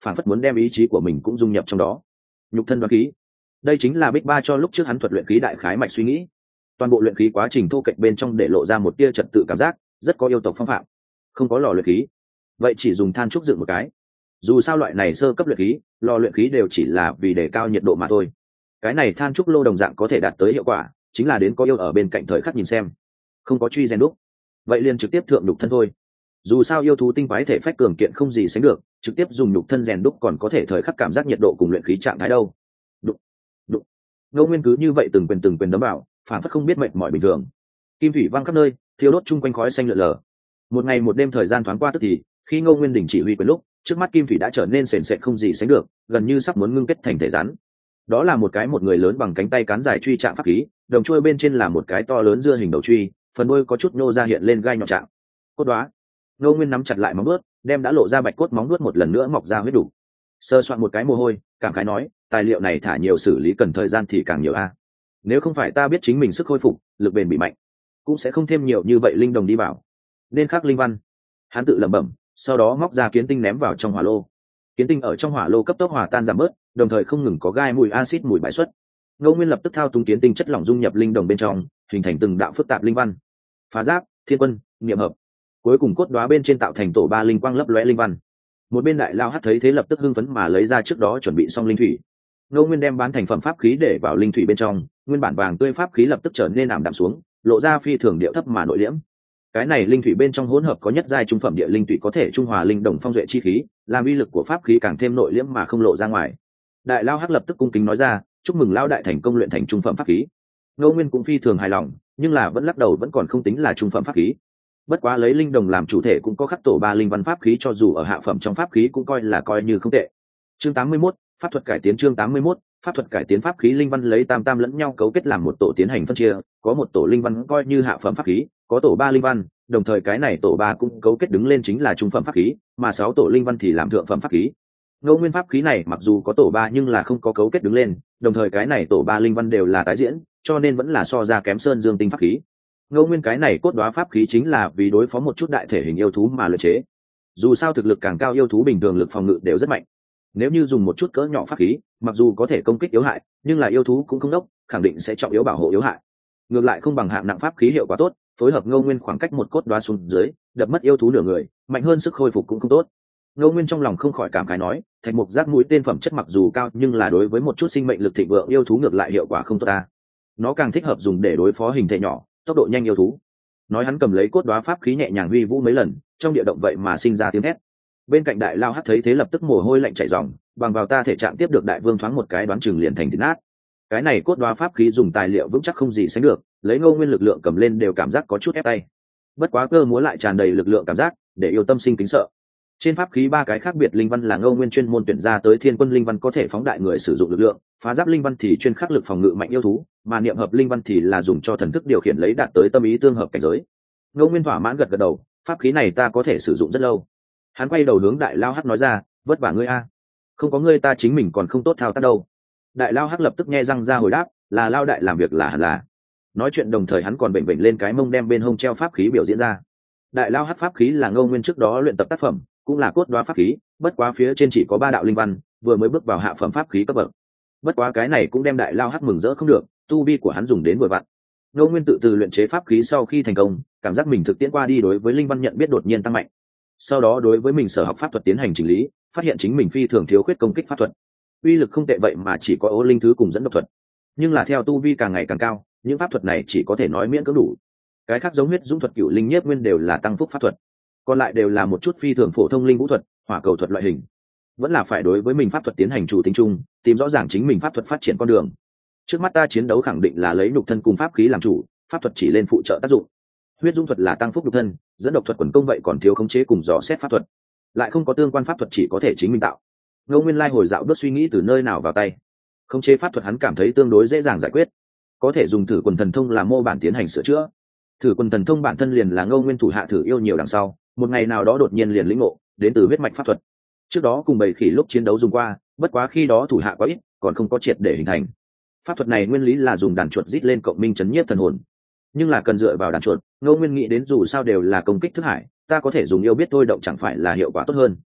phản phất muốn đem ý chí của mình cũng dung nhập trong đó. Nhục thân đoán khí, đây chính là Big Ba cho lúc trước hắn thuật luyện khí đại khái mạch suy nghĩ. Toàn bộ luyện khí quá trình thô kệch bên trong để lộ ra một tia trật tự cảm giác, rất có yêu tộc phong phạm. Không có lò luyện khí, vậy chỉ dùng than trúc dựng một cái. Dù sao loại này sơ cấp luyện khí, lò luyện khí đều chỉ là vì để cao nhiệt độ mà thôi. Cái này than trúc lô đồng dạng có thể đạt tới hiệu quả, chính là đến có yêu ở bên cạnh thời khắc nhìn xem. Không có truy rèn đúc, vậy liền trực tiếp thượng đục thân thôi. Dù sao yêu thú tinh quái thể phách cường kiện không gì sánh được, trực tiếp dùng nhục thân rèn đúc còn có thể thời khắc cảm giác nhiệt độ cùng luyện khí trạng thái đâu. Đụng, đụng. Ngô Nguyên cứ như vậy từng quyền từng quyền đấm vào, phản phất không biết mệt mỏi bình thường. Kim thủy văng khắp nơi, thiêu đốt chung quanh khói xanh lượn lờ. Một ngày một đêm thời gian thoáng qua tức thì, khi Ngô Nguyên đình chỉ huy quyền lúc, trước mắt kim thủy đã trở nên sền sệt không gì sánh được, gần như sắp muốn ngưng kết thành thể rắn. Đó là một cái một người lớn bằng cánh tay cán dài truy trạng pháp khí, đồng chuôi bên trên là một cái to lớn dưa hình đầu truy, phần đuôi có chút nhô ra hiện lên gai nhọn trạng. Cốt đoá. Ngô Nguyên nắm chặt lại móng vuốt, đem đã lộ ra bạch cốt móng vuốt một lần nữa mọc ra huyết đủ. Sơ soạn một cái mồ hôi, cảm khái nói, tài liệu này thả nhiều xử lý cần thời gian thì càng nhiều a. Nếu không phải ta biết chính mình sức khôi phục, lực bền bị mạnh, cũng sẽ không thêm nhiều như vậy linh đồng đi vào. Nên khắc linh văn. Hắn tự lẩm bẩm, sau đó móc ra kiến tinh ném vào trong hỏa lô. Kiến tinh ở trong hỏa lô cấp tốc hòa tan giảm bớt, đồng thời không ngừng có gai mùi axit mùi bại xuất. Ngô Nguyên lập tức thao túng kiến tinh chất lỏng dung nhập linh đồng bên trong, hình thành từng đạo phức tạp linh văn. Phá giáp, thiên quân, niệm hợp. Cuối cùng cốt đóa bên trên tạo thành tổ ba linh quang lấp lóe linh văn. Một bên đại lao hắt thấy thế lập tức hưng phấn mà lấy ra trước đó chuẩn bị xong linh thủy. Ngô Nguyên đem bán thành phẩm pháp khí để vào linh thủy bên trong, nguyên bản vàng tươi pháp khí lập tức trở nên ảm đạm xuống, lộ ra phi thường điệu thấp mà nội liễm. Cái này linh thủy bên trong hỗn hợp có nhất giai trung phẩm địa linh thủy có thể trung hòa linh đồng phong duệ chi khí, làm uy lực của pháp khí càng thêm nội liễm mà không lộ ra ngoài. Đại lao hắc lập tức cung kính nói ra, chúc mừng lao đại thành công luyện thành trung phẩm pháp khí. Ngô Nguyên cũng phi thường hài lòng, nhưng là vẫn lắc đầu vẫn còn không tính là trung phẩm pháp khí. Bất quá lấy linh đồng làm chủ thể cũng có khắc tổ ba linh văn pháp khí, cho dù ở hạ phẩm trong pháp khí cũng coi là coi như không tệ. Chương tám mươi mốt, pháp thuật cải tiến. Chương tám mươi mốt, pháp thuật cải tiến. Pháp khí linh văn lấy tam tam lẫn nhau cấu kết làm một tổ tiến hành phân chia, có một tổ linh văn coi như hạ phẩm pháp khí, có tổ ba linh văn, đồng thời cái này tổ ba cũng cấu kết đứng lên chính là trung phẩm pháp khí, mà sáu tổ linh văn thì làm thượng phẩm pháp khí. Ngô Nguyên pháp khí này mặc dù có tổ ba nhưng là không có cấu kết đứng lên, đồng thời cái này tổ ba linh văn đều là tái diễn, cho nên vẫn là so ra kém Sơn Dương tinh pháp khí. Ngô Nguyên cái này cốt đóa pháp khí chính là vì đối phó một chút đại thể hình yêu thú mà luyện chế. Dù sao thực lực càng cao yêu thú bình thường lực phòng ngự đều rất mạnh. Nếu như dùng một chút cỡ nhỏ pháp khí, mặc dù có thể công kích yếu hại, nhưng là yêu thú cũng không đốc, khẳng định sẽ trọng yếu bảo hộ yếu hại. Ngược lại không bằng hạng nặng pháp khí hiệu quả tốt, phối hợp Ngô Nguyên khoảng cách một cốt đóa xuống dưới, đập mất yêu thú nửa người, mạnh hơn sức khôi phục cũng không tốt. Ngô Nguyên trong lòng không khỏi cảm khái nói, thạch mục giác mũi tên phẩm chất mặc dù cao, nhưng là đối với một chút sinh mệnh lực thịnh vượng yêu thú ngược lại hiệu quả không tốt ta. Nó càng thích hợp dùng để đối phó hình thể nhỏ, tốc độ nhanh yêu thú. Nói hắn cầm lấy cốt đóa pháp khí nhẹ nhàng huy vũ mấy lần, trong địa động vậy mà sinh ra tiếng hét. Bên cạnh đại lao hắt thấy thế lập tức mồ hôi lạnh chảy ròng, bằng vào ta thể trạng tiếp được đại vương thoáng một cái đoán chừng liền thành thịt nát. Cái này cốt đóa pháp khí dùng tài liệu vững chắc không gì sánh được, lấy Ngô Nguyên lực lượng cầm lên đều cảm giác có chút ép tay. Bất quá cơ múa lại tràn đầy lực lượng cảm giác, để yêu tâm sinh kính sợ. Trên pháp khí ba cái khác biệt linh văn là Ngô Nguyên chuyên môn tuyển ra tới thiên quân linh văn có thể phóng đại người sử dụng lực lượng, phá giáp linh văn thì chuyên khắc lực phòng ngự mạnh yêu thú, mà niệm hợp linh văn thì là dùng cho thần thức điều khiển lấy đạt tới tâm ý tương hợp cảnh giới. Ngô Nguyên thỏa mãn gật gật đầu, pháp khí này ta có thể sử dụng rất lâu. Hắn quay đầu hướng đại lao hắc nói ra, vất vả ngươi a, không có ngươi ta chính mình còn không tốt thao tác đâu. Đại lao hắc lập tức nghe răng ra hồi đáp, là lao đại làm việc là hẳn là. Nói chuyện đồng thời hắn còn bệnh bệnh lên cái mông đem bên hông treo pháp khí biểu diễn ra. Đại lao hắc pháp khí là Ngô Nguyên trước đó luyện tập tác phẩm, cũng là cốt đóa pháp khí, bất quá phía trên chỉ có ba đạo linh văn, vừa mới bước vào hạ phẩm pháp khí cấp bậc. Bất quá cái này cũng đem đại lao hắc mừng rỡ không được, tu vi của hắn dùng đến vừa vặn. Ngô Nguyên tự từ luyện chế pháp khí sau khi thành công, cảm giác mình thực tiễn qua đi đối với linh văn nhận biết đột nhiên tăng mạnh. Sau đó đối với mình sở học pháp thuật tiến hành chỉnh lý, phát hiện chính mình phi thường thiếu khuyết công kích pháp thuật. Uy lực không tệ vậy mà chỉ có ô linh thứ cùng dẫn độc thuật. Nhưng là theo tu vi càng ngày càng cao, những pháp thuật này chỉ có thể nói miễn cưỡng đủ. Cái khác giống huyết dũng thuật, cửu linh nhiếp nguyên đều là tăng phúc pháp thuật, còn lại đều là một chút phi thường phổ thông linh vũ thuật, hỏa cầu thuật loại hình. Vẫn là phải đối với mình pháp thuật tiến hành chủ tính chung, tìm rõ ràng chính mình pháp thuật phát triển con đường. Trước mắt ta chiến đấu khẳng định là lấy nhục thân cùng pháp khí làm chủ, pháp thuật chỉ lên phụ trợ tác dụng. Huyết dung thuật là tăng phúc nhục thân, dẫn độc thuật quần công vậy còn thiếu khống chế cùng dò xét pháp thuật, lại không có tương quan pháp thuật chỉ có thể chính mình tạo. Ngô Nguyên Lai hồi dạo bước suy nghĩ từ nơi nào vào tay, khống chế pháp thuật hắn cảm thấy tương đối dễ dàng giải quyết, có thể dùng thử quần thần thông làm mô bản tiến hành sửa chữa. Thử quần thần thông bản thân liền là Ngô Nguyên thủ hạ thử yêu nhiều đằng sau, một ngày nào đó đột nhiên liền lĩnh ngộ đến từ huyết mạch pháp thuật. Trước đó cùng bầy khỉ lúc chiến đấu dùng qua, bất quá khi đó thủ hạ quá ít, còn không có triệt để hình thành. Pháp thuật này nguyên lý là dùng đàn chuột rít lên cộng minh chấn nhiếp thần hồn, nhưng là cần dựa vào đàn chuột. Ngô Nguyên nghĩ đến dù sao đều là công kích thức hải, ta có thể dùng yêu biết thôi động chẳng phải là hiệu quả tốt hơn.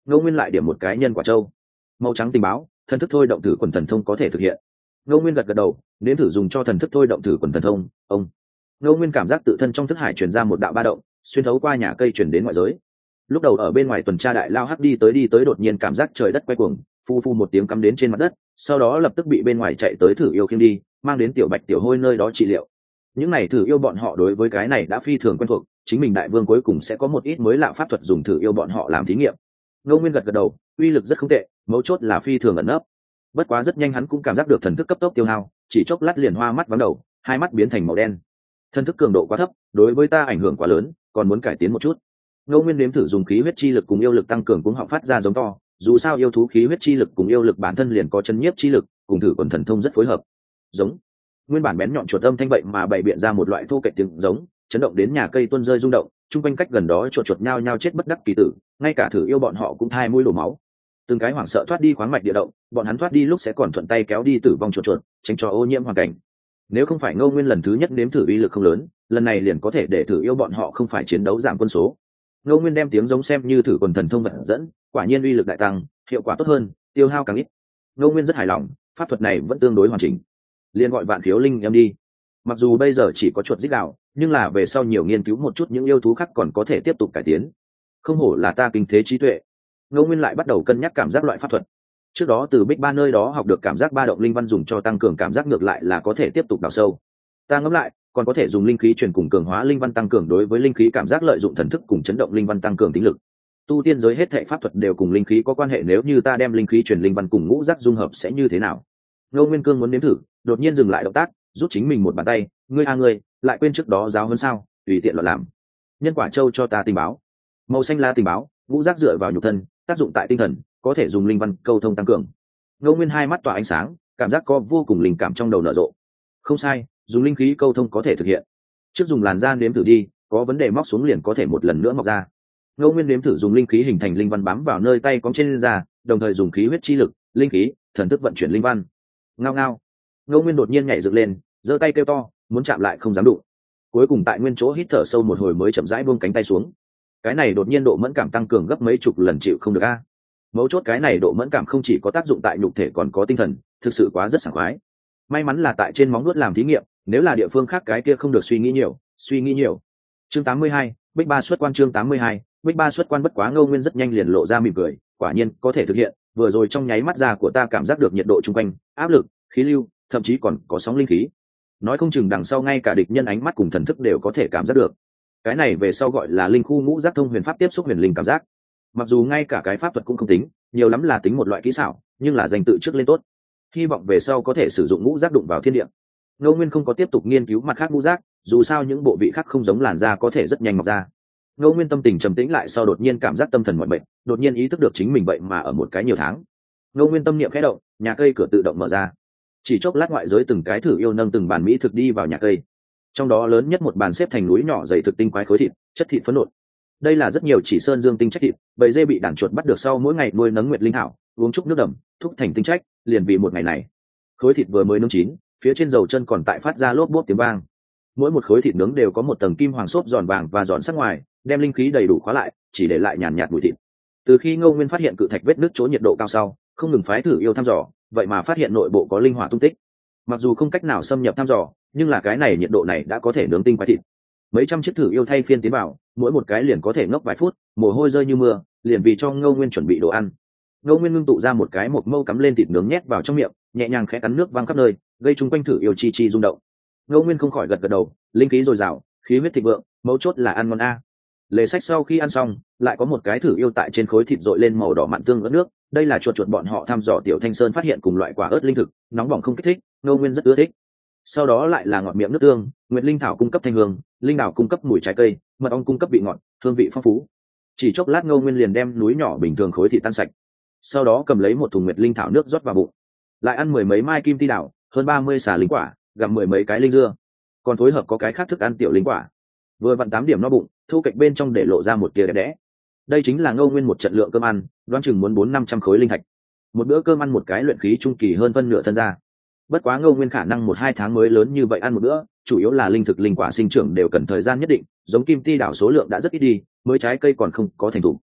Ngô Nguyên lại điểm một cái nhân quả châu. Màu trắng tình báo, thần thức thôi động thử quần thần thông có thể thực hiện. Ngô Nguyên gật gật đầu, nếm thử dùng cho thần thức thôi động thử quần thần thông. Ông Ngô Nguyên cảm giác tự thân trong thức hải truyền ra một đạo ba động, xuyên thấu qua nhà cây truyền đến ngoại giới. Lúc đầu ở bên ngoài tuần tra đại lao hắc đi tới đi tới đột nhiên cảm giác trời đất quay cuồng, phu phu một tiếng cắm đến trên mặt đất, sau đó lập tức bị bên ngoài chạy tới thử yêu khiêng đi, mang đến tiểu bạch tiểu hôi nơi đó trị liệu. Những này thử yêu bọn họ đối với cái này đã phi thường quen thuộc, chính mình đại vương cuối cùng sẽ có một ít mới lạ pháp thuật dùng thử yêu bọn họ làm thí nghiệm. Ngô Nguyên gật gật đầu, uy lực rất không tệ, mấu chốt là phi thường ẩn nấp. Bất quá rất nhanh hắn cũng cảm giác được thần thức cấp tốc tiêu hao, chỉ chốc lát liền hoa mắt vắng đầu, hai mắt biến thành màu đen. Thần thức cường độ quá thấp, đối với ta ảnh hưởng quá lớn, còn muốn cải tiến một chút. Ngô Nguyên nếm thử dùng khí huyết chi lực cùng yêu lực tăng cường cũng họng phát ra giống to, dù sao yêu thú khí huyết chi lực cùng yêu lực bản thân liền có chân nhiếp chi lực, cùng thử quần thần thông rất phối hợp. Giống. Nguyên bản bén nhọn chuột âm thanh vậy mà bày biện ra một loại thô kệch tiếng giống, chấn động đến nhà cây tuôn rơi rung động, chung quanh cách gần đó chuột chuột nhao nhao chết bất đắc kỳ tử, ngay cả thử yêu bọn họ cũng thai mũi đổ máu. Từng cái hoảng sợ thoát đi khoáng mạch địa động, bọn hắn thoát đi lúc sẽ còn thuận tay kéo đi tử vong chuột chuột, tránh cho ô nhiễm hoàn cảnh. Nếu không phải Ngô Nguyên lần thứ nhất nếm thử uy lực không lớn, lần này liền có thể để thử yêu bọn họ không phải chiến đấu giảm quân số. Ngô Nguyên đem tiếng giống xem như thử quần thần thông vận dẫn, quả nhiên uy lực đại tăng, hiệu quả tốt hơn, tiêu hao càng ít. Ngô Nguyên rất hài lòng, pháp thuật này vẫn tương đối hoàn chỉnh. Liên gọi vạn khiếu linh em đi. Mặc dù bây giờ chỉ có chuột rít gào, nhưng là về sau nhiều nghiên cứu một chút những yêu thú khác còn có thể tiếp tục cải tiến. Không hổ là ta kinh thế trí tuệ. Ngô Nguyên lại bắt đầu cân nhắc cảm giác loại pháp thuật. Trước đó từ Bích Ba nơi đó học được cảm giác ba động linh văn dùng cho tăng cường cảm giác ngược lại là có thể tiếp tục đào sâu. Ta ngẫm lại, còn có thể dùng linh khí truyền cùng cường hóa linh văn tăng cường đối với linh khí cảm giác lợi dụng thần thức cùng chấn động linh văn tăng cường tính lực. Tu tiên giới hết thảy pháp thuật đều cùng linh khí có quan hệ, nếu như ta đem linh khí truyền linh văn cùng ngũ giác dung hợp sẽ như thế nào? Ngô Nguyên Cương muốn nếm thử, đột nhiên dừng lại động tác, rút chính mình một bàn tay, ngươi a ngươi, lại quên trước đó giáo hơn sao, tùy tiện loạn làm. Nhân quả châu cho ta tình báo. Màu xanh lá tình báo, ngũ giác dựa vào nhục thân, tác dụng tại tinh thần, có thể dùng linh văn câu thông tăng cường. Ngô Nguyên hai mắt tỏa ánh sáng, cảm giác có vô cùng linh cảm trong đầu nở rộ. Không sai, dùng linh khí câu thông có thể thực hiện. Trước dùng làn da nếm thử đi, có vấn đề móc xuống liền có thể một lần nữa mọc ra. Ngô Nguyên nếm thử dùng linh khí hình thành linh văn bám vào nơi tay cong trên da, đồng thời dùng khí huyết chi lực, linh khí, thần thức vận chuyển linh văn. Ngao ngao. Ngô Nguyên đột nhiên nhảy dựng lên, giơ tay kêu to, muốn chạm lại không dám đụng. Cuối cùng tại nguyên chỗ hít thở sâu một hồi mới chậm rãi buông cánh tay xuống. Cái này đột nhiên độ mẫn cảm tăng cường gấp mấy chục lần chịu không được a. Mấu chốt cái này độ mẫn cảm không chỉ có tác dụng tại nhục thể còn có tinh thần, thực sự quá rất sảng khoái. May mắn là tại trên móng nuốt làm thí nghiệm, nếu là địa phương khác cái kia không được suy nghĩ nhiều, suy nghĩ nhiều. Chương tám mươi hai, Bích Ba xuất quan chương tám mươi hai, Bích Ba xuất quan bất quá Ngô Nguyên rất nhanh liền lộ ra mỉm cười, quả nhiên có thể thực hiện, vừa rồi trong nháy mắt ra của ta cảm giác được nhiệt độ xung quanh, áp lực, khí lưu, thậm chí còn có sóng linh khí. Nói không chừng đằng sau ngay cả địch nhân ánh mắt cùng thần thức đều có thể cảm giác được. Cái này về sau gọi là linh khu ngũ giác thông huyền pháp tiếp xúc huyền linh cảm giác. Mặc dù ngay cả cái pháp thuật cũng không tính, nhiều lắm là tính một loại kỹ xảo, nhưng là danh tự trước lên tốt. Hy vọng về sau có thể sử dụng ngũ giác đụng vào thiên địa. Ngô Nguyên không có tiếp tục nghiên cứu mặt khác ngũ giác, dù sao những bộ vị khác không giống làn da có thể rất nhanh mọc ra. Ngô Nguyên tâm tình trầm tĩnh lại sau đột nhiên cảm giác tâm thần mọi bệnh, đột nhiên ý thức được chính mình vậy mà ở một cái nhiều tháng. Ngô Nguyên tâm niệm khẽ động, nhà cây cửa tự động mở ra. Chỉ chốc lát ngoại giới từng cái thử yêu nâng từng bàn mỹ thực đi vào nhà cây. Trong đó lớn nhất một bàn xếp thành núi nhỏ dày thực tinh quái khối thịt, chất thịt phấn nộn. Đây là rất nhiều chỉ sơn dương tinh trách thịt, bầy dê bị đàn chuột bắt được sau mỗi ngày nuôi nấng nguyệt linh thảo, uống chút nước đầm, thúc thành tinh trách, liền vì một ngày này. Khối thịt vừa mới nướng chín, phía trên dầu chân còn tại phát ra lốp bốp tiếng vang. Mỗi một khối thịt nướng đều có một tầng kim hoàng xốp giòn vàng và giòn sắc ngoài, đem linh khí đầy đủ khóa lại, chỉ để lại nhàn nhạt mùi thịt. Từ khi Ngô Nguyên phát hiện cự thạch vết nứt chỗ nhiệt độ cao sau, không ngừng phái thử yêu thăm dò, vậy mà phát hiện nội bộ có linh hỏa tung tích. Mặc dù không cách nào xâm nhập thăm dò, nhưng là cái này nhiệt độ này đã có thể nướng tinh quái thịt. Mấy trăm chiếc thử yêu thay phiên tiến vào, mỗi một cái liền có thể ngốc vài phút, mồ hôi rơi như mưa, liền vì cho Ngô Nguyên chuẩn bị đồ ăn. Ngô Nguyên ngưng tụ ra một cái một mâu cắm lên thịt nướng nhét vào trong miệng, nhẹ nhàng khẽ cắn nước văng khắp nơi, gây chung quanh thử yêu chi chi rung động. Ngô Nguyên không khỏi gật gật đầu, linh khí dồi dào, khí huyết thịnh vượng, mấu chốt là ăn ngon a. Lề sách sau khi ăn xong, lại có một cái thử yêu tại trên khối thịt dội lên màu đỏ mặn tương ớt nước, đây là chuột chuột bọn họ thăm dò tiểu Thanh Sơn phát hiện cùng loại quả ớt linh thực, nóng bỏng không kích thích, Ngô Nguyên rất ưa thích. Sau đó lại là ngọt miệng nước tương, nguyệt linh thảo cung cấp thanh hương, linh đảo cung cấp mùi trái cây, mật ong cung cấp vị ngọt, hương vị phong phú. Chỉ chốc lát Ngô Nguyên liền đem núi nhỏ bình thường khối thịt tan sạch, sau đó cầm lấy một thùng nguyệt linh thảo nước rót vào bụng, lại ăn mười mấy mai kim ti đảo, hơn ba mươi xà linh quả, gặm mười mấy cái linh dưa, còn phối hợp có cái khác thức ăn tiểu linh quả. Vừa vặn tám điểm no bụng, thu cạnh bên trong để lộ ra một tia đẹp đẽ. Đây chính là Ngô Nguyên một trận lượng cơm ăn, đoán chừng muốn bốn năm trăm khối linh thạch. Một bữa cơm ăn một cái luyện khí trung kỳ hơn phân nửa thân ra. Bất quá Ngô Nguyên khả năng một hai tháng mới lớn như vậy ăn một bữa, chủ yếu là linh thực linh quả sinh trưởng đều cần thời gian nhất định, giống kim ti đảo số lượng đã rất ít đi, mới trái cây còn không có thành thủ.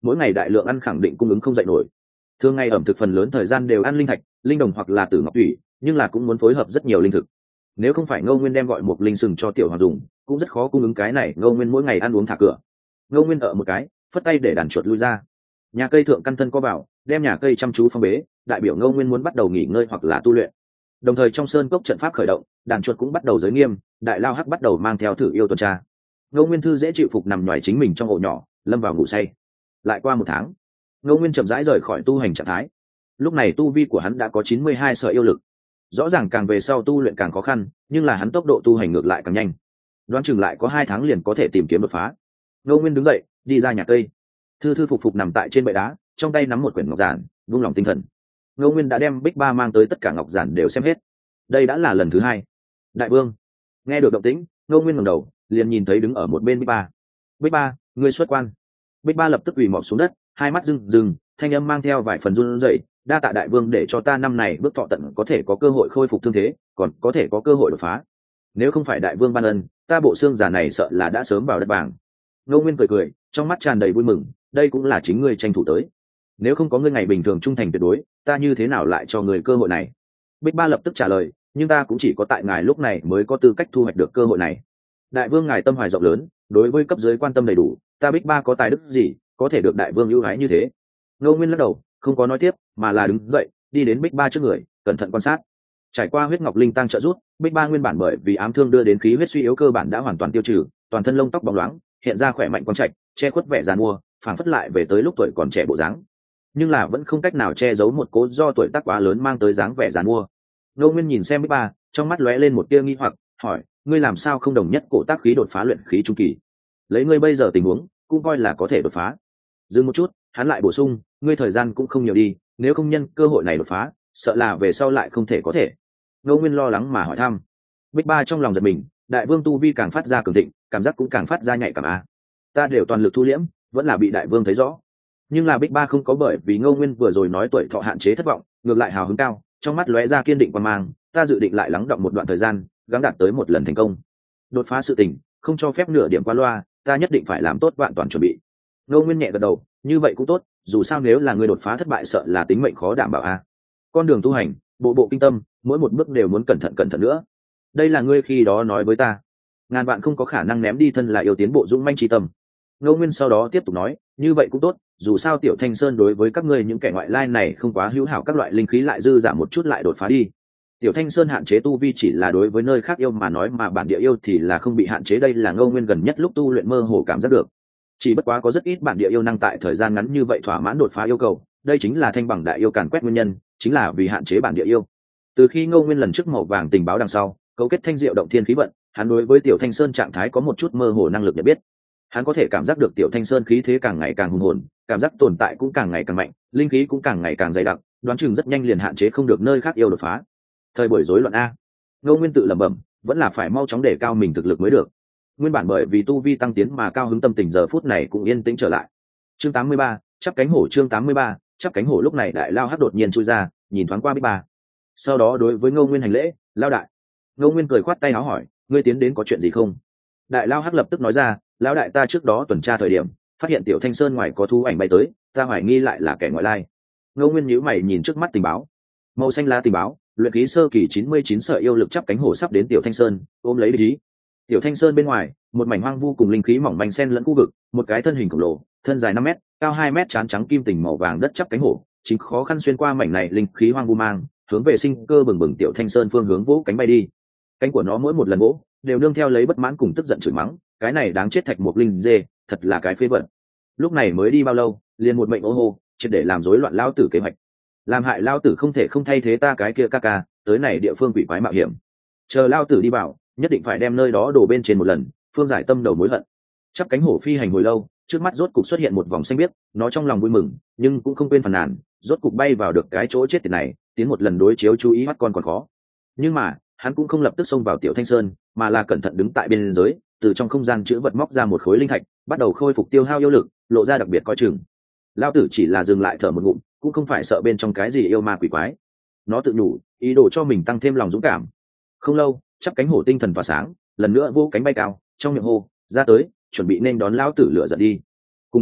mỗi ngày đại lượng ăn khẳng định cung ứng không dậy nổi. Thường ngày ẩm thực phần lớn thời gian đều ăn linh thạch, linh đồng hoặc là tử ngọc thủy, nhưng là cũng muốn phối hợp rất nhiều linh thực. Nếu không phải Ngô Nguyên đem gọi một linh sừng cho tiểu hoàng dùng, cũng rất khó cung ứng cái này. Ngô Nguyên mỗi ngày ăn uống thả cửa. Ngô Nguyên ở một cái, phất tay để đàn chuột lui ra. Nhà cây thượng căn thân có vào, đem nhà cây chăm chú phong bế, đại biểu Ngô Nguyên muốn bắt đầu nghỉ ngơi hoặc là tu luyện. Đồng thời trong sơn cốc trận pháp khởi động, đàn chuột cũng bắt đầu giới nghiêm, đại lao hắc bắt đầu mang theo thử yêu tuần tra. Ngô Nguyên thư dễ chịu phục nằm nhòi chính mình trong ổ nhỏ, lâm vào ngủ say. Lại qua một tháng, Ngô Nguyên chậm rãi rời khỏi tu hành trạng thái. Lúc này tu vi của hắn đã có chín mươi hai sợi yêu lực. Rõ ràng càng về sau tu luyện càng khó khăn, nhưng là hắn tốc độ tu hành ngược lại càng nhanh. Đoán chừng lại có hai tháng liền có thể tìm kiếm đột phá. Ngô Nguyên đứng dậy, đi ra nhà cây. Thư thư phục phục nằm tại trên bệ đá, trong tay nắm một quyển ngọc giản, buông lòng tinh thần. Ngô Nguyên đã đem Bích Ba mang tới tất cả ngọc giản đều xem hết. Đây đã là lần thứ hai. Đại vương, nghe được động tĩnh, Ngô Nguyên ngẩng đầu, liền nhìn thấy đứng ở một bên Bích Ba. Bích Ba, ngươi xuất quan. Bích Ba lập tức quỳ mọp xuống đất, hai mắt rưng rưng, thanh âm mang theo vài phần run rẩy. Đa tạ đại vương để cho ta năm này bước thọ tận có thể có cơ hội khôi phục thương thế, còn có thể có cơ hội đột phá. Nếu không phải đại vương ban ân, ta bộ xương giả này sợ là đã sớm vào đất vàng. Ngô Nguyên cười cười, trong mắt tràn đầy vui mừng, đây cũng là chính ngươi tranh thủ tới. Nếu không có ngươi ngày bình thường trung thành tuyệt đối, ta như thế nào lại cho ngươi cơ hội này? Bích Ba lập tức trả lời, nhưng ta cũng chỉ có tại ngài lúc này mới có tư cách thu hoạch được cơ hội này. Đại vương ngài tâm hoài rộng lớn, đối với cấp dưới quan tâm đầy đủ, ta Bích Ba có tài đức gì có thể được đại vương ưu ái như thế? Ngô Nguyên lắc đầu, không có nói tiếp, mà là đứng dậy, đi đến Bích Ba trước người, cẩn thận quan sát. Trải qua huyết ngọc linh tăng trợ giúp, Bích Ba nguyên bản bởi vì ám thương đưa đến khí huyết suy yếu cơ bản đã hoàn toàn tiêu trừ, toàn thân lông tóc bóng loáng, hiện ra khỏe mạnh quang trạch, che khuất vẻ giàn mua, phảng phất lại về tới lúc tuổi còn trẻ bộ dáng. Nhưng là vẫn không cách nào che giấu một cố do tuổi tác quá lớn mang tới dáng vẻ giàn mua. Ngô Nguyên nhìn xem Bích Ba, trong mắt lóe lên một tia nghi hoặc, hỏi, ngươi làm sao không đồng nhất cổ tác khí đột phá luyện khí trung kỳ? Lấy ngươi bây giờ tình huống, cũng coi là có thể đột phá. Dừng một chút, hắn lại bổ sung, ngươi thời gian cũng không nhiều đi, nếu không nhân cơ hội này đột phá, sợ là về sau lại không thể có thể. Ngô Nguyên lo lắng mà hỏi thăm. Bích Ba trong lòng giật mình, đại vương tu vi càng phát ra cường thịnh, cảm giác cũng càng phát ra nhạy cảm a. Ta đều toàn lực thu liễm, vẫn là bị đại vương thấy rõ. Nhưng là Bích Ba không có bởi vì Ngô Nguyên vừa rồi nói tuổi thọ hạn chế thất vọng, ngược lại hào hứng cao, trong mắt lóe ra kiên định quan mang, ta dự định lại lắng đọng một đoạn thời gian, gắng đạt tới một lần thành công. Đột phá sự tình, không cho phép nửa điểm qua loa, ta nhất định phải làm tốt vạn toàn chuẩn bị. Ngô Nguyên nhẹ gật đầu, như vậy cũng tốt, dù sao nếu là người đột phá thất bại sợ là tính mệnh khó đảm bảo a. Con đường tu hành, bộ bộ kinh tâm, mỗi một bước đều muốn cẩn thận cẩn thận nữa. Đây là ngươi khi đó nói với ta, ngàn vạn không có khả năng ném đi thân là yêu tiến bộ dũng manh trí tâm. Ngô Nguyên sau đó tiếp tục nói, như vậy cũng tốt, dù sao Tiểu Thanh Sơn đối với các ngươi những kẻ ngoại lai này không quá hữu hảo, các loại linh khí lại dư giảm một chút lại đột phá đi. Tiểu Thanh Sơn hạn chế tu vi chỉ là đối với nơi khác yêu mà nói, mà bản địa yêu thì là không bị hạn chế, đây là Ngô Nguyên gần nhất lúc tu luyện mơ hồ cảm giác được. Chỉ bất quá có rất ít bản địa yêu năng tại thời gian ngắn như vậy thỏa mãn đột phá yêu cầu, đây chính là thanh bằng đại yêu càn quét nguyên nhân, chính là vì hạn chế bản địa yêu. Từ khi Ngô Nguyên lần trước màu vàng tình báo đằng sau, cấu kết thanh diệu động thiên khí vận, hắn đối với Tiểu Thanh Sơn trạng thái có một chút mơ hồ năng lực nhận biết. Hắn có thể cảm giác được Tiểu Thanh Sơn khí thế càng ngày càng hùng hồn, cảm giác tồn tại cũng càng ngày càng mạnh, linh khí cũng càng ngày càng dày đặc, đoán chừng rất nhanh liền hạn chế không được nơi khác yêu đột phá. Thời buổi rối loạn a. Ngô Nguyên tự lẩm bẩm, vẫn là phải mau chóng để cao mình thực lực mới được. Nguyên bản bởi vì tu vi tăng tiến mà cao hứng tâm tình giờ phút này cũng yên tĩnh trở lại. Chương tám mươi ba, chắp cánh hổ. Chương tám mươi ba, chắp cánh hổ. Lúc này đại lao hắc đột nhiên chui ra, nhìn thoáng qua Bích Ba, sau đó đối với Ngô Nguyên hành lễ, lao đại. Ngô Nguyên cười khoát tay áo hỏi, ngươi tiến đến có chuyện gì không? Đại lao hắc lập tức nói ra, lão đại, ta trước đó tuần tra thời điểm phát hiện Tiểu Thanh Sơn ngoài có thú ảnh bay tới, ta hoài nghi lại là kẻ ngoại lai. Ngô Nguyên nhíu mày nhìn trước mắt tình báo, màu xanh lá tình báo, luyện khí sơ kỳ chín mươi chín sợi yêu lực chắp cánh hổ sắp đến Tiểu Thanh Sơn, ôm lấy ý. Tiểu Thanh Sơn bên ngoài, một mảnh hoang vu cùng linh khí mỏng manh xen lẫn khu vực, một cái thân hình khổng lồ, thân dài năm mét, cao hai mét, trán trắng kim tình màu vàng đất chắp cánh hổ, chính khó khăn xuyên qua mảnh này linh khí hoang vu mang, hướng về sinh cơ bừng bừng Tiểu Thanh Sơn phương hướng vỗ cánh bay đi. Cánh của nó mỗi một lần vỗ, đều nương theo lấy bất mãn cùng tức giận chửi mắng, cái này đáng chết thạch một linh dê, thật là cái phế vật. Lúc này mới đi bao lâu, liền một mệnh ô hô, triệt để làm rối loạn lao tử kế hoạch, làm hại lao tử không thể không thay thế ta cái kia ca ca, tới này địa phương quỷ quái mạo hiểm. Chờ lao tử đi bảo, nhất định phải đem nơi đó đổ bên trên một lần, phương giải tâm đầu mối hận. Chắp cánh hổ phi hành hồi lâu, trước mắt rốt cục xuất hiện một vòng xanh biếc, nó trong lòng vui mừng, nhưng cũng không quên phàn nàn, rốt cục bay vào được cái chỗ chết tiệt này, tiến một lần đối chiếu chú ý mắt con còn khó. Nhưng mà hắn cũng không lập tức xông vào Tiểu Thanh Sơn, mà là cẩn thận đứng tại bên dưới, từ trong không gian chữ vật móc ra một khối linh thạch, bắt đầu khôi phục tiêu hao yêu lực, lộ ra đặc biệt coi chừng. Lao tử chỉ là dừng lại thở một ngụm, cũng không phải sợ bên trong cái gì yêu ma quỷ quái. Nó tự nhủ, ý đồ cho mình tăng thêm lòng dũng cảm. Không lâu, chắp cánh hổ tinh thần tỏa sáng, lần nữa vỗ cánh bay cao, trong miệng hô ra tới, chuẩn bị nên đón lão tử lửa giận đi. Cùng lúc đó,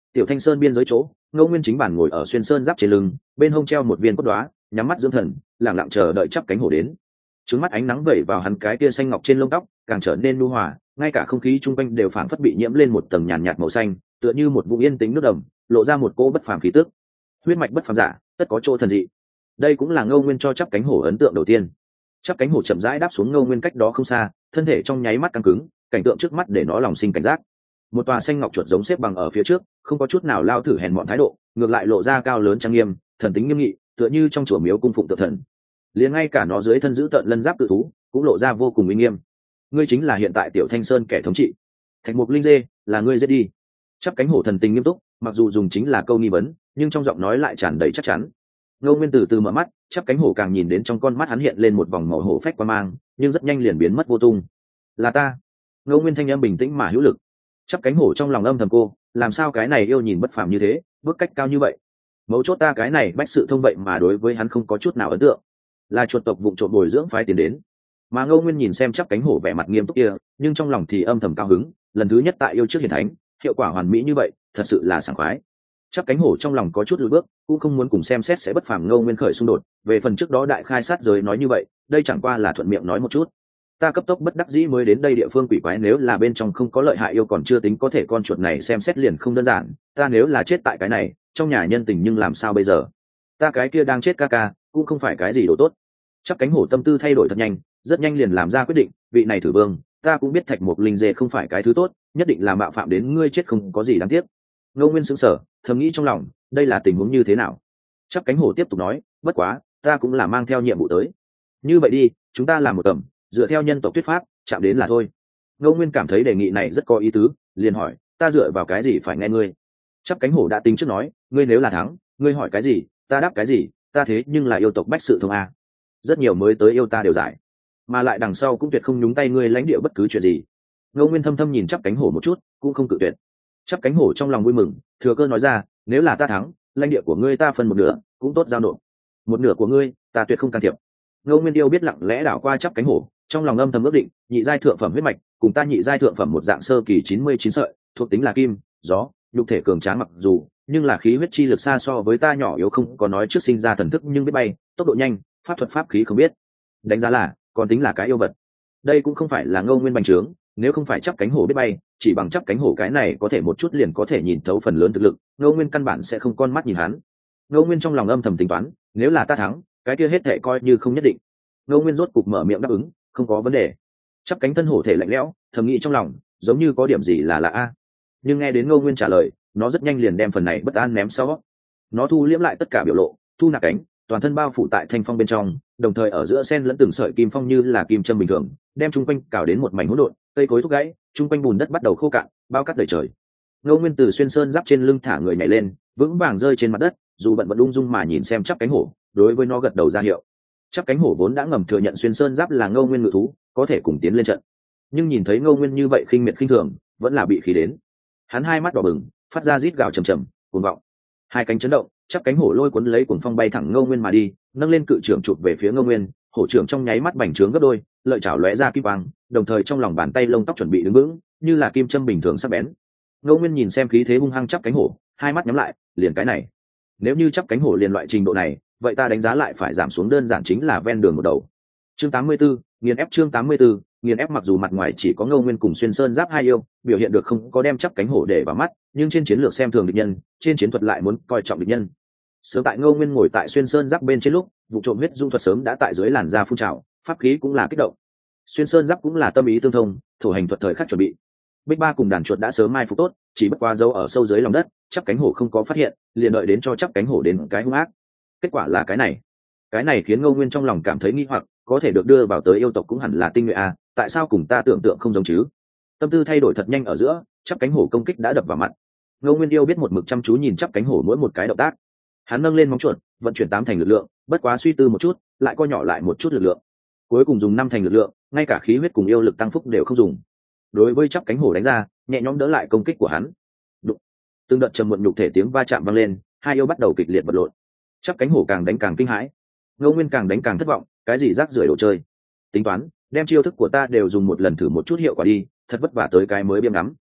Tiểu Thanh Sơn biên giới chỗ, Ngô Nguyên chính bản ngồi ở xuyên sơn giáp trên lưng, bên hông treo một viên cốt đoá, nhắm mắt dưỡng thần, lặng lặng chờ đợi chắp cánh hổ đến. Trứng mắt ánh nắng vẩy vào hắn cái tia xanh ngọc trên lông tóc, càng trở nên nhu hòa, ngay cả không khí chung quanh đều phảng phất bị nhiễm lên một tầng nhàn nhạt màu xanh, tựa như một vùng yên tĩnh nước đầm, lộ ra một cỗ bất phàm khí tức. Huyết mạch bất phàm giả, tất có chỗ thần dị. Đây cũng là Ngô Nguyên cho chắp cánh hổ ấn tượng đầu tiên. Chắp cánh hổ chậm rãi đáp xuống Ngô Nguyên cách đó không xa, thân thể trong nháy mắt căng cứng, cảnh tượng trước mắt để nó lòng sinh cảnh giác. Một tòa xanh ngọc chuột giống xếp bằng ở phía trước, không có chút nào lao thử hèn mọn thái độ, ngược lại lộ ra cao lớn trang nghiêm, thần tính nghiêm nghị, tựa như trong chùa miếu cung phụng tượng thần. Liền ngay cả nó dưới thân giữ tợn lân giáp tự thú, cũng lộ ra vô cùng uy nghiêm. Ngươi chính là hiện tại Tiểu Thanh Sơn kẻ thống trị. Thạch Mục Linh Dê, là ngươi giết đi. Chắp cánh hổ thần tình nghiêm túc, mặc dù dùng chính là câu nghi vấn, nhưng trong giọng nói lại tràn đầy chắc chắn. Ngô Nguyên từ từ mở mắt, chắp cánh hổ càng nhìn đến trong con mắt hắn hiện lên một vòng màu hổ phách qua mang, nhưng rất nhanh liền biến mất vô tung. Là ta. Ngô Nguyên thanh âm bình tĩnh mà hữu lực. Chắp cánh hổ trong lòng âm thầm cô, làm sao cái này yêu nhìn bất phàm như thế, bước cách cao như vậy. Mấu chốt ta cái này bách sự thông vậy mà đối với hắn không có chút nào ấn tượng. Là chuột tộc vụng trộm bồi dưỡng phái tiền đến. Mà Ngô Nguyên nhìn xem chắp cánh hổ vẻ mặt nghiêm túc kia, nhưng trong lòng thì âm thầm cao hứng, lần thứ nhất tại yêu trước hiển thánh, hiệu quả hoàn mỹ như vậy, thật sự là sảng khoái. Chắp cánh hổ trong lòng có chút lùi bước, cũng không muốn cùng xem xét sẽ bất phàm Ngô Nguyên khởi xung đột, về phần trước đó đại khai sát giới nói như vậy, đây chẳng qua là thuận miệng nói một chút. Ta cấp tốc bất đắc dĩ mới đến đây địa phương quỷ quái, nếu là bên trong không có lợi hại yêu còn chưa tính, có thể con chuột này xem xét liền không đơn giản, ta nếu là chết tại cái này, trong nhà nhân tình nhưng làm sao bây giờ? Ta cái kia đang chết ca ca, cũng không phải cái gì đồ tốt. Chắp cánh hổ tâm tư thay đổi thật nhanh, rất nhanh liền làm ra quyết định, vị này thử vương, ta cũng biết Thạch Mục Linh Dê không phải cái thứ tốt, nhất định là mạo phạm đến ngươi chết không có gì đáng tiếc. Ngô Nguyên sững sờ, thầm nghĩ trong lòng, đây là tình huống như thế nào? Chắp cánh hổ tiếp tục nói, bất quá, ta cũng là mang theo nhiệm vụ tới. Như vậy đi, chúng ta làm một cầm, dựa theo nhân tộc thuyết pháp, chạm đến là thôi. Ngô Nguyên cảm thấy đề nghị này rất có ý tứ, liền hỏi, ta dựa vào cái gì phải nghe ngươi? Chắp cánh hổ đã tính trước nói, ngươi nếu là thắng, ngươi hỏi cái gì, ta đáp cái gì, ta thế nhưng là yêu tộc bách sự thông a. Rất nhiều mới tới yêu ta đều giải, mà lại đằng sau cũng tuyệt không nhúng tay ngươi lãnh địa bất cứ chuyện gì. Ngô Nguyên thâm thâm nhìn chắp cánh hổ một chút, cũng không cự tuyệt. Chắp cánh hổ trong lòng vui mừng, thừa cơ nói ra, nếu là ta thắng, lãnh địa của ngươi ta phân một nửa, cũng tốt giao nộp. Một nửa của ngươi, ta tuyệt không can thiệp. Ngô Nguyên yêu biết lặng lẽ đảo qua chắp cánh hổ, trong lòng âm thầm ước định, nhị giai thượng phẩm huyết mạch, cùng ta nhị giai thượng phẩm một dạng sơ kỳ chín mươi chín sợi, thuộc tính là kim, gió, nhục thể cường tráng mặc dù, nhưng là khí huyết chi lực xa so với ta nhỏ yếu, không có nói trước sinh ra thần thức nhưng biết bay, tốc độ nhanh, pháp thuật pháp khí không biết. Đánh giá là, còn tính là cái yêu vật. Đây cũng không phải là Ngô Nguyên bành trướng, nếu không phải chắp cánh hổ biết bay, chỉ bằng chắp cánh hổ cái này có thể một chút liền có thể nhìn thấu phần lớn thực lực, Ngô Nguyên căn bản sẽ không con mắt nhìn hắn. Ngô Nguyên trong lòng âm thầm tính toán, nếu là ta thắng, cái kia hết thệ coi như không nhất định. Ngô Nguyên rốt cục mở miệng đáp ứng, không có vấn đề. Chắp cánh thân hổ thể lạnh lẽo, thầm nghĩ trong lòng, giống như có điểm gì là lạ a. Nhưng nghe đến Ngô Nguyên trả lời, nó rất nhanh liền đem phần này bất an ném sau. Nó thu liễm lại tất cả biểu lộ, thu nạp cánh, toàn thân bao phủ tại thanh phong bên trong, đồng thời ở giữa sen lẫn từng sợi kim phong như là kim châm bình thường, đem trung quanh cào đến một mảnh hỗn độn, cây cối thúc gãy, trung quanh bùn đất bắt đầu khô cạn, bao cát đầy trời. Ngô Nguyên từ xuyên sơn giáp trên lưng thả người nhảy lên, vững vàng rơi trên mặt đất, dù bận vẫn ung dung mà nhìn xem chắp cánh hổ, đối với nó gật đầu ra hiệu. Chắp cánh hổ vốn đã ngầm thừa nhận xuyên sơn giáp là Ngô Nguyên ngự thú, có thể cùng tiến lên trận, nhưng nhìn thấy Ngô Nguyên như vậy khinh miệt khinh thường, vẫn là bị khí đến. Hắn hai mắt đỏ bừng, phát ra rít gào trầm trầm, cuồng vọng. Hai cánh chấn động, chắp cánh hổ lôi cuốn lấy cuồng phong bay thẳng Ngô Nguyên mà đi, nâng lên cự trưởng chụp về phía Ngô Nguyên, hổ trưởng trong nháy mắt bành trướng gấp đôi, lợi chảo lóe ra kim quang, đồng thời trong lòng bàn tay lông tóc chuẩn bị đứng vững, như là kim châm bình thường sắc bén. Ngô Nguyên nhìn xem khí thế hung hăng chắp cánh hổ, hai mắt nhắm lại, liền cái này, nếu như chắp cánh hổ liền loại trình độ này, vậy ta đánh giá lại phải giảm xuống đơn giản chính là ven đường một đầu. Chương tám mươi 84, nghiền ép chương tám mươi 84, nghiền ép mặc dù mặt ngoài chỉ có Ngô Nguyên cùng xuyên sơn giáp hai yêu, biểu hiện được không có đem chắp cánh hổ để vào mắt, nhưng trên chiến lược xem thường địch nhân, trên chiến thuật lại muốn coi trọng địch nhân. Sớm tại Ngô Nguyên ngồi tại xuyên sơn giáp bên trên lúc, vụ trộm huyết dung thuật sớm đã tại dưới làn da phun trào, pháp khí cũng là kích động. Xuyên sơn giáp cũng là tâm ý tương thông, thổ hành thuật thời khắc chuẩn bị. Bích Ba cùng đàn chuột đã sớm mai phục tốt, chỉ bất qua dấu ở sâu dưới lòng đất, chắp cánh hổ không có phát hiện, liền đợi đến cho chắp cánh hổ đến cái hung ác. Kết quả là cái này. Cái này khiến Ngô Nguyên trong lòng cảm thấy nghi hoặc, có thể được đưa vào tới yêu tộc cũng hẳn là tinh nhuệ a, tại sao cùng ta tưởng tượng không giống chứ? Tâm tư thay đổi thật nhanh ở giữa, chắp cánh hổ công kích đã đập vào mặt. Ngô Nguyên yêu biết một mực chăm chú nhìn chắp cánh hổ mỗi một cái động tác. Hắn nâng lên móng chuột, vận chuyển tám thành lực lượng, bất quá suy tư một chút, lại co nhỏ lại một chút lực lượng. Cuối cùng dùng năm thành lực lượng, ngay cả khí huyết cùng yêu lực tăng phúc đều không dùng. Đối với chắp cánh hổ đánh ra, nhẹ nhõm đỡ lại công kích của hắn. Đụng. Từng đợt trầm muộn nhục thể tiếng va chạm vang lên, hai yêu bắt đầu kịch liệt vật lộn. Chắp cánh hổ càng đánh càng kinh hãi, Ngô Nguyên càng đánh càng thất vọng, cái gì rác rưởi đồ chơi. Tính toán, đem chiêu thức của ta đều dùng một lần thử một chút hiệu quả đi, thật vất vả tới cái mới biếm ngắm.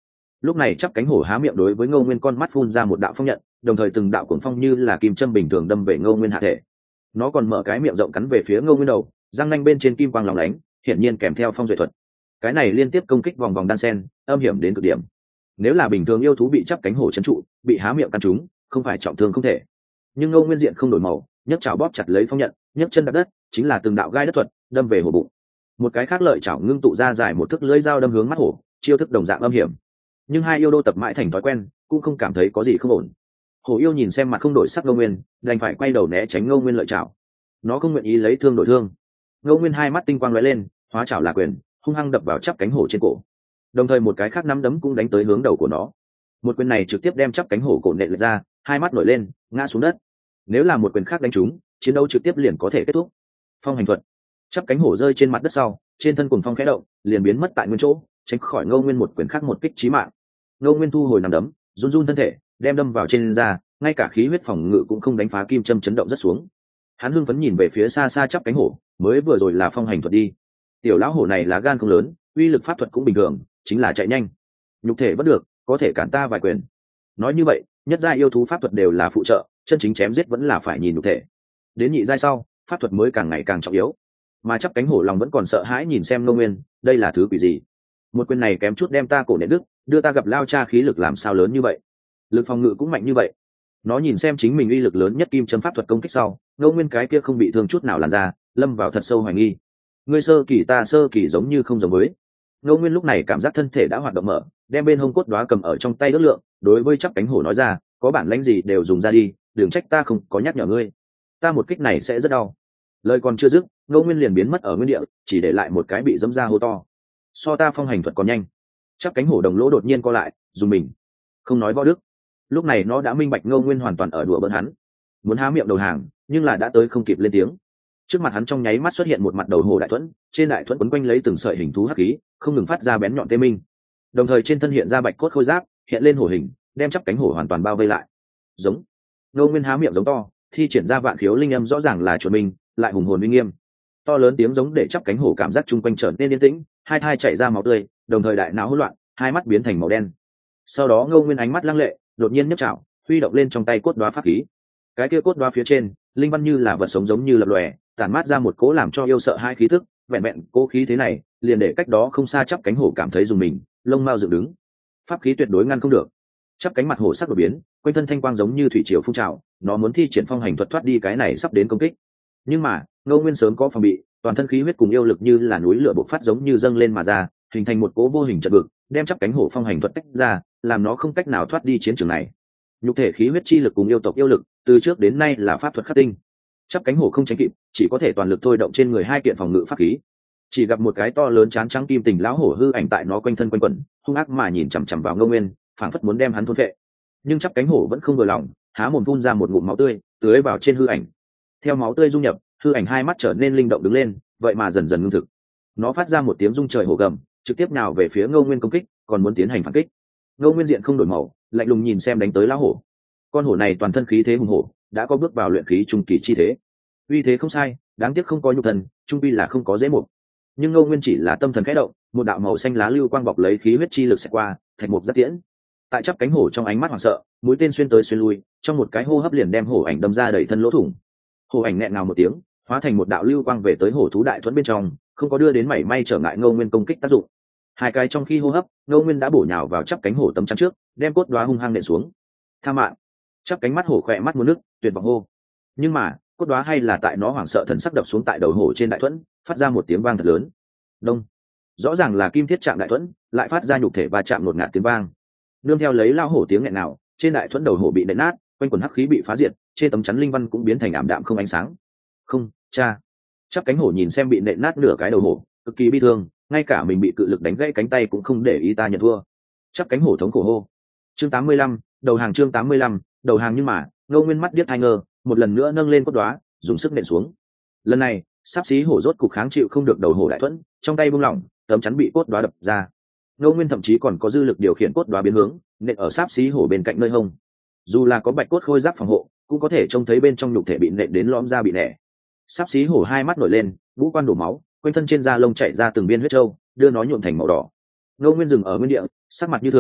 Lúc này chắp cánh hổ há miệng đối với Ngô Nguyên con mắt phun ra một đạo phong nhận, đồng thời từng đạo cuồng phong như là kim châm bình thường đâm về Ngô Nguyên hạ thể. Nó còn mở cái miệng rộng cắn về phía Ngô Nguyên đầu, răng nanh bên trên kim quang lóng lánh, hiển nhiên kèm theo phong duệ thuật. Cái này liên tiếp công kích vòng vòng đan sen, âm hiểm đến cực điểm. Nếu là bình thường yêu thú bị chắp cánh hổ trấn trụ, bị há miệng cắn trúng, không phải trọng thương không thể. Nhưng Ngô Nguyên diện không đổi màu, nhấc chảo bóp chặt lấy phong nhận, nhấc chân đạp đất, chính là từng đạo gai đất thuật, đâm về hổ bụng. Một cái khác lợi chảo ngưng tụ ra dài một thước lưỡi dao đâm hướng mắt hổ, chiêu thức đồng dạng âm hiểm. Nhưng hai yêu đô tập mãi thành thói quen, cũng không cảm thấy có gì không ổn. Hổ yêu nhìn xem mặt không đổi sắc Ngô Nguyên, đành phải quay đầu né tránh Ngô Nguyên lợi chảo. Nó không nguyện ý lấy thương đổi thương. Ngô Nguyên hai mắt tinh quang lóe lên, hóa chảo là quyền, hung hăng đập vào chắp cánh hổ trên cổ. Đồng thời một cái khác nắm đấm cũng đánh tới hướng đầu của nó. Một quyền này trực tiếp đem chắp cánh hổ cổ nện lệch ra, hai mắt nổi lên, ngã xuống đất. Nếu là một quyền khác đánh trúng, chiến đấu trực tiếp liền có thể kết thúc. Phong hành thuật. Chắp cánh hổ rơi trên mặt đất sau, trên thân cuồng phong khẽ động, liền biến mất tại nguyên chỗ, tránh khỏi Ngô Nguyên một quyền khác một kích chí mạng. Ngô Nguyên thu hồi nắm đấm, run run thân thể, đem đâm vào trên da, ngay cả khí huyết phòng ngự cũng không đánh phá, kim châm chấn động rất xuống. Hắn hưng phấn nhìn về phía xa xa chắp cánh hổ, mới vừa rồi là phong hành thuật đi. Tiểu lão hổ này là gan không lớn, uy lực pháp thuật cũng bình thường, chính là chạy nhanh. Nhục thể vẫn được, có thể cản ta vài quyền. Nói như vậy, nhất giai yêu thú pháp thuật đều là phụ trợ, chân chính chém giết vẫn là phải nhìn nhục thể. Đến nhị giai sau, pháp thuật mới càng ngày càng trọng yếu. Mà chắp cánh hổ lòng vẫn còn sợ hãi nhìn xem Ngô Nguyên, đây là thứ quỷ gì? Một quyền này kém chút đem ta cổ nện đứt, đưa ta gặp lao cha khí lực làm sao lớn như vậy? Lực phòng ngự cũng mạnh như vậy. Nó nhìn xem chính mình uy lực lớn nhất kim châm pháp thuật công kích sau, Ngô Nguyên cái kia không bị thương chút nào làn ra, lâm vào thật sâu hoài nghi. Ngươi sơ kỳ ta sơ kỳ giống như không giống với. Ngô Nguyên lúc này cảm giác thân thể đã hoạt động mở, đem bên hông cốt đóa cầm ở trong tay đứt lượng, đối với chắp cánh hổ nói ra, có bản lãnh gì đều dùng ra đi, đừng trách ta không có nhắc nhở ngươi. Ta một kích này sẽ rất đau. Lời còn chưa dứt, Ngô Nguyên liền biến mất ở nguyên địa, chỉ để lại một cái bị dẫm ra hô to. So ta phong hành thuật còn nhanh. Chắp cánh hổ đồng lỗ đột nhiên co lại, dùng mình. Không nói võ đức. Lúc này nó đã minh bạch Ngô Nguyên hoàn toàn ở đùa bỡn hắn, muốn há miệng đầu hàng, nhưng là đã tới không kịp lên tiếng. Trước mặt hắn trong nháy mắt xuất hiện một mặt đầu hổ đại thuẫn, trên đại thuẫn quấn quanh lấy từng sợi hình thú hắc khí, không ngừng phát ra bén nhọn tê minh. Đồng thời trên thân hiện ra bạch cốt khôi giáp, hiện lên hổ hình, đem chắp cánh hổ hoàn toàn bao vây lại. Giống. Ngô Nguyên há miệng giống to, thi triển ra vạn khiếu linh âm rõ ràng là chuẩn mình, lại hùng hồn uy nghiêm. To lớn tiếng giống để chắp cánh hổ cảm giác chung quanh trở nên yên tĩnh, hai thai chảy ra máu tươi, đồng thời đại não hỗn loạn, hai mắt biến thành màu đen. Sau đó Ngô Nguyên ánh mắt lăng lệ, đột nhiên nhấc chảo, huy động lên trong tay cốt đóa pháp khí. Cái kia cốt đóa phía trên, linh văn như là vật sống giống như lập lòe, tản mát ra một cỗ làm cho yêu sợ hai khí tức, vẹn vẹn cố khí thế này, liền để cách đó không xa chắp cánh hổ cảm thấy rùng mình, lông mao dựng đứng. Pháp khí tuyệt đối ngăn không được. Chắp cánh mặt hổ sắc đột biến, quanh thân thanh quang giống như thủy triều phun trào, nó muốn thi triển phong hành thuật thoát đi cái này sắp đến công kích. Nhưng mà, Ngô Nguyên sớm có phòng bị, toàn thân khí huyết cùng yêu lực như là núi lửa bộc phát giống như dâng lên mà ra, hình thành một cỗ vô hình trận vực, đem chắp cánh hổ phong hành thuật tách ra, làm nó không cách nào thoát đi chiến trường này. Nhục thể khí huyết chi lực cùng yêu tộc yêu lực, từ trước đến nay là pháp thuật khắc tinh. Chắp cánh hổ không tránh kịp, chỉ có thể toàn lực thôi động trên người hai kiện phòng ngự pháp khí. Chỉ gặp một cái to lớn chán trắng kim tình lão hổ hư ảnh tại nó quanh thân quanh quẩn, hung ác mà nhìn chằm chằm vào Ngô Nguyên, phảng phất muốn đem hắn thôn phệ. Nhưng chắp cánh hổ vẫn không vừa lòng, há mồm phun ra một ngụm máu tươi, tưới vào trên hư ảnh. Theo máu tươi dung nhập, hư ảnh hai mắt trở nên linh động đứng lên, vậy mà dần dần ngưng thực. Nó phát ra một tiếng rung trời hổ gầm, trực tiếp nào về phía Ngô Nguyên công kích, còn muốn tiến hành phản kích. Ngô Nguyên diện không đổi màu, lạnh lùng nhìn xem đánh tới lão hổ. Con hổ này toàn thân khí thế hùng hổ, đã có bước vào luyện khí trung kỳ chi thế. Uy thế không sai, đáng tiếc không có nhục thần, trung quy là không có dễ mục. Nhưng Ngô Nguyên chỉ là tâm thần khẽ động, một đạo màu xanh lá lưu quang bọc lấy khí huyết chi lực sẽ qua, thạch mục rất tiễn. Tại chắp cánh hổ trong ánh mắt hoảng sợ, mũi tên xuyên tới xuyên lui, trong một cái hô hấp liền đem hổ ảnh đâm ra đầy thân lỗ thủng. Hổ ảnh nghẹn ngào một tiếng, hóa thành một đạo lưu quang về tới hổ thú đại thuẫn bên trong, không có đưa đến mảy may trở ngại Ngô Nguyên công kích tác dụng. Hai cái trong khi hô hấp, Ngô Nguyên đã bổ nhào vào chắp cánh hổ tấm chắn trước, đem cốt đóa hung hăng nện xuống. Tha mạng! Chắp cánh mắt hổ khỏe mắt muốn nước, tuyệt vọng hô. Nhưng mà, cốt đóa hay là tại nó hoảng sợ thần sắc đập xuống tại đầu hổ trên đại thuẫn, phát ra một tiếng vang thật lớn. Đông! Rõ ràng là kim thiết chạm đại thuẫn, lại phát ra nhục thể va chạm ngột ngạt tiếng vang. Nương theo lấy lao hổ tiếng nghẹn nào, trên đại thuẫn đầu hổ bị nện nát, quanh quần hắc khí bị phá diệt, trên tấm chắn linh văn cũng biến thành ảm đạm không ánh sáng. Không, cha! Chắp cánh hổ nhìn xem bị nện nát nửa cái đầu hổ, cực kỳ bi thương, ngay cả mình bị cự lực đánh gãy cánh tay cũng không để ý ta nhận thua. Chắp cánh hổ thống khổ hô. Chương tám mươi lăm, đầu hàng chương tám mươi lăm, đầu hàng nhưng mà, Ngô Nguyên mắt điếc hai ngơ, một lần nữa nâng lên cốt đóa, dùng sức nện xuống. Lần này, sắp xí hổ rốt cục kháng chịu không được đầu hổ đại thuẫn, trong tay buông lỏng, tấm chắn bị cốt đóa đập ra. Ngô Nguyên thậm chí còn có dư lực điều khiển cốt đóa biến hướng, nện ở sáp xí hổ bên cạnh nơi hông. Dù là có bạch cốt khôi giáp phòng hộ, cũng có thể trông thấy bên trong nhục thể bị nện đến lõm ra bị nẻ. Sáp xí hổ hai mắt nổi lên, ngũ quan đổ máu, quanh thân trên da lông chảy ra từng viên huyết trâu, đưa nó nhuộm thành màu đỏ. Ngô Nguyên dừng ở nguyên địa, sắc mặt như thường,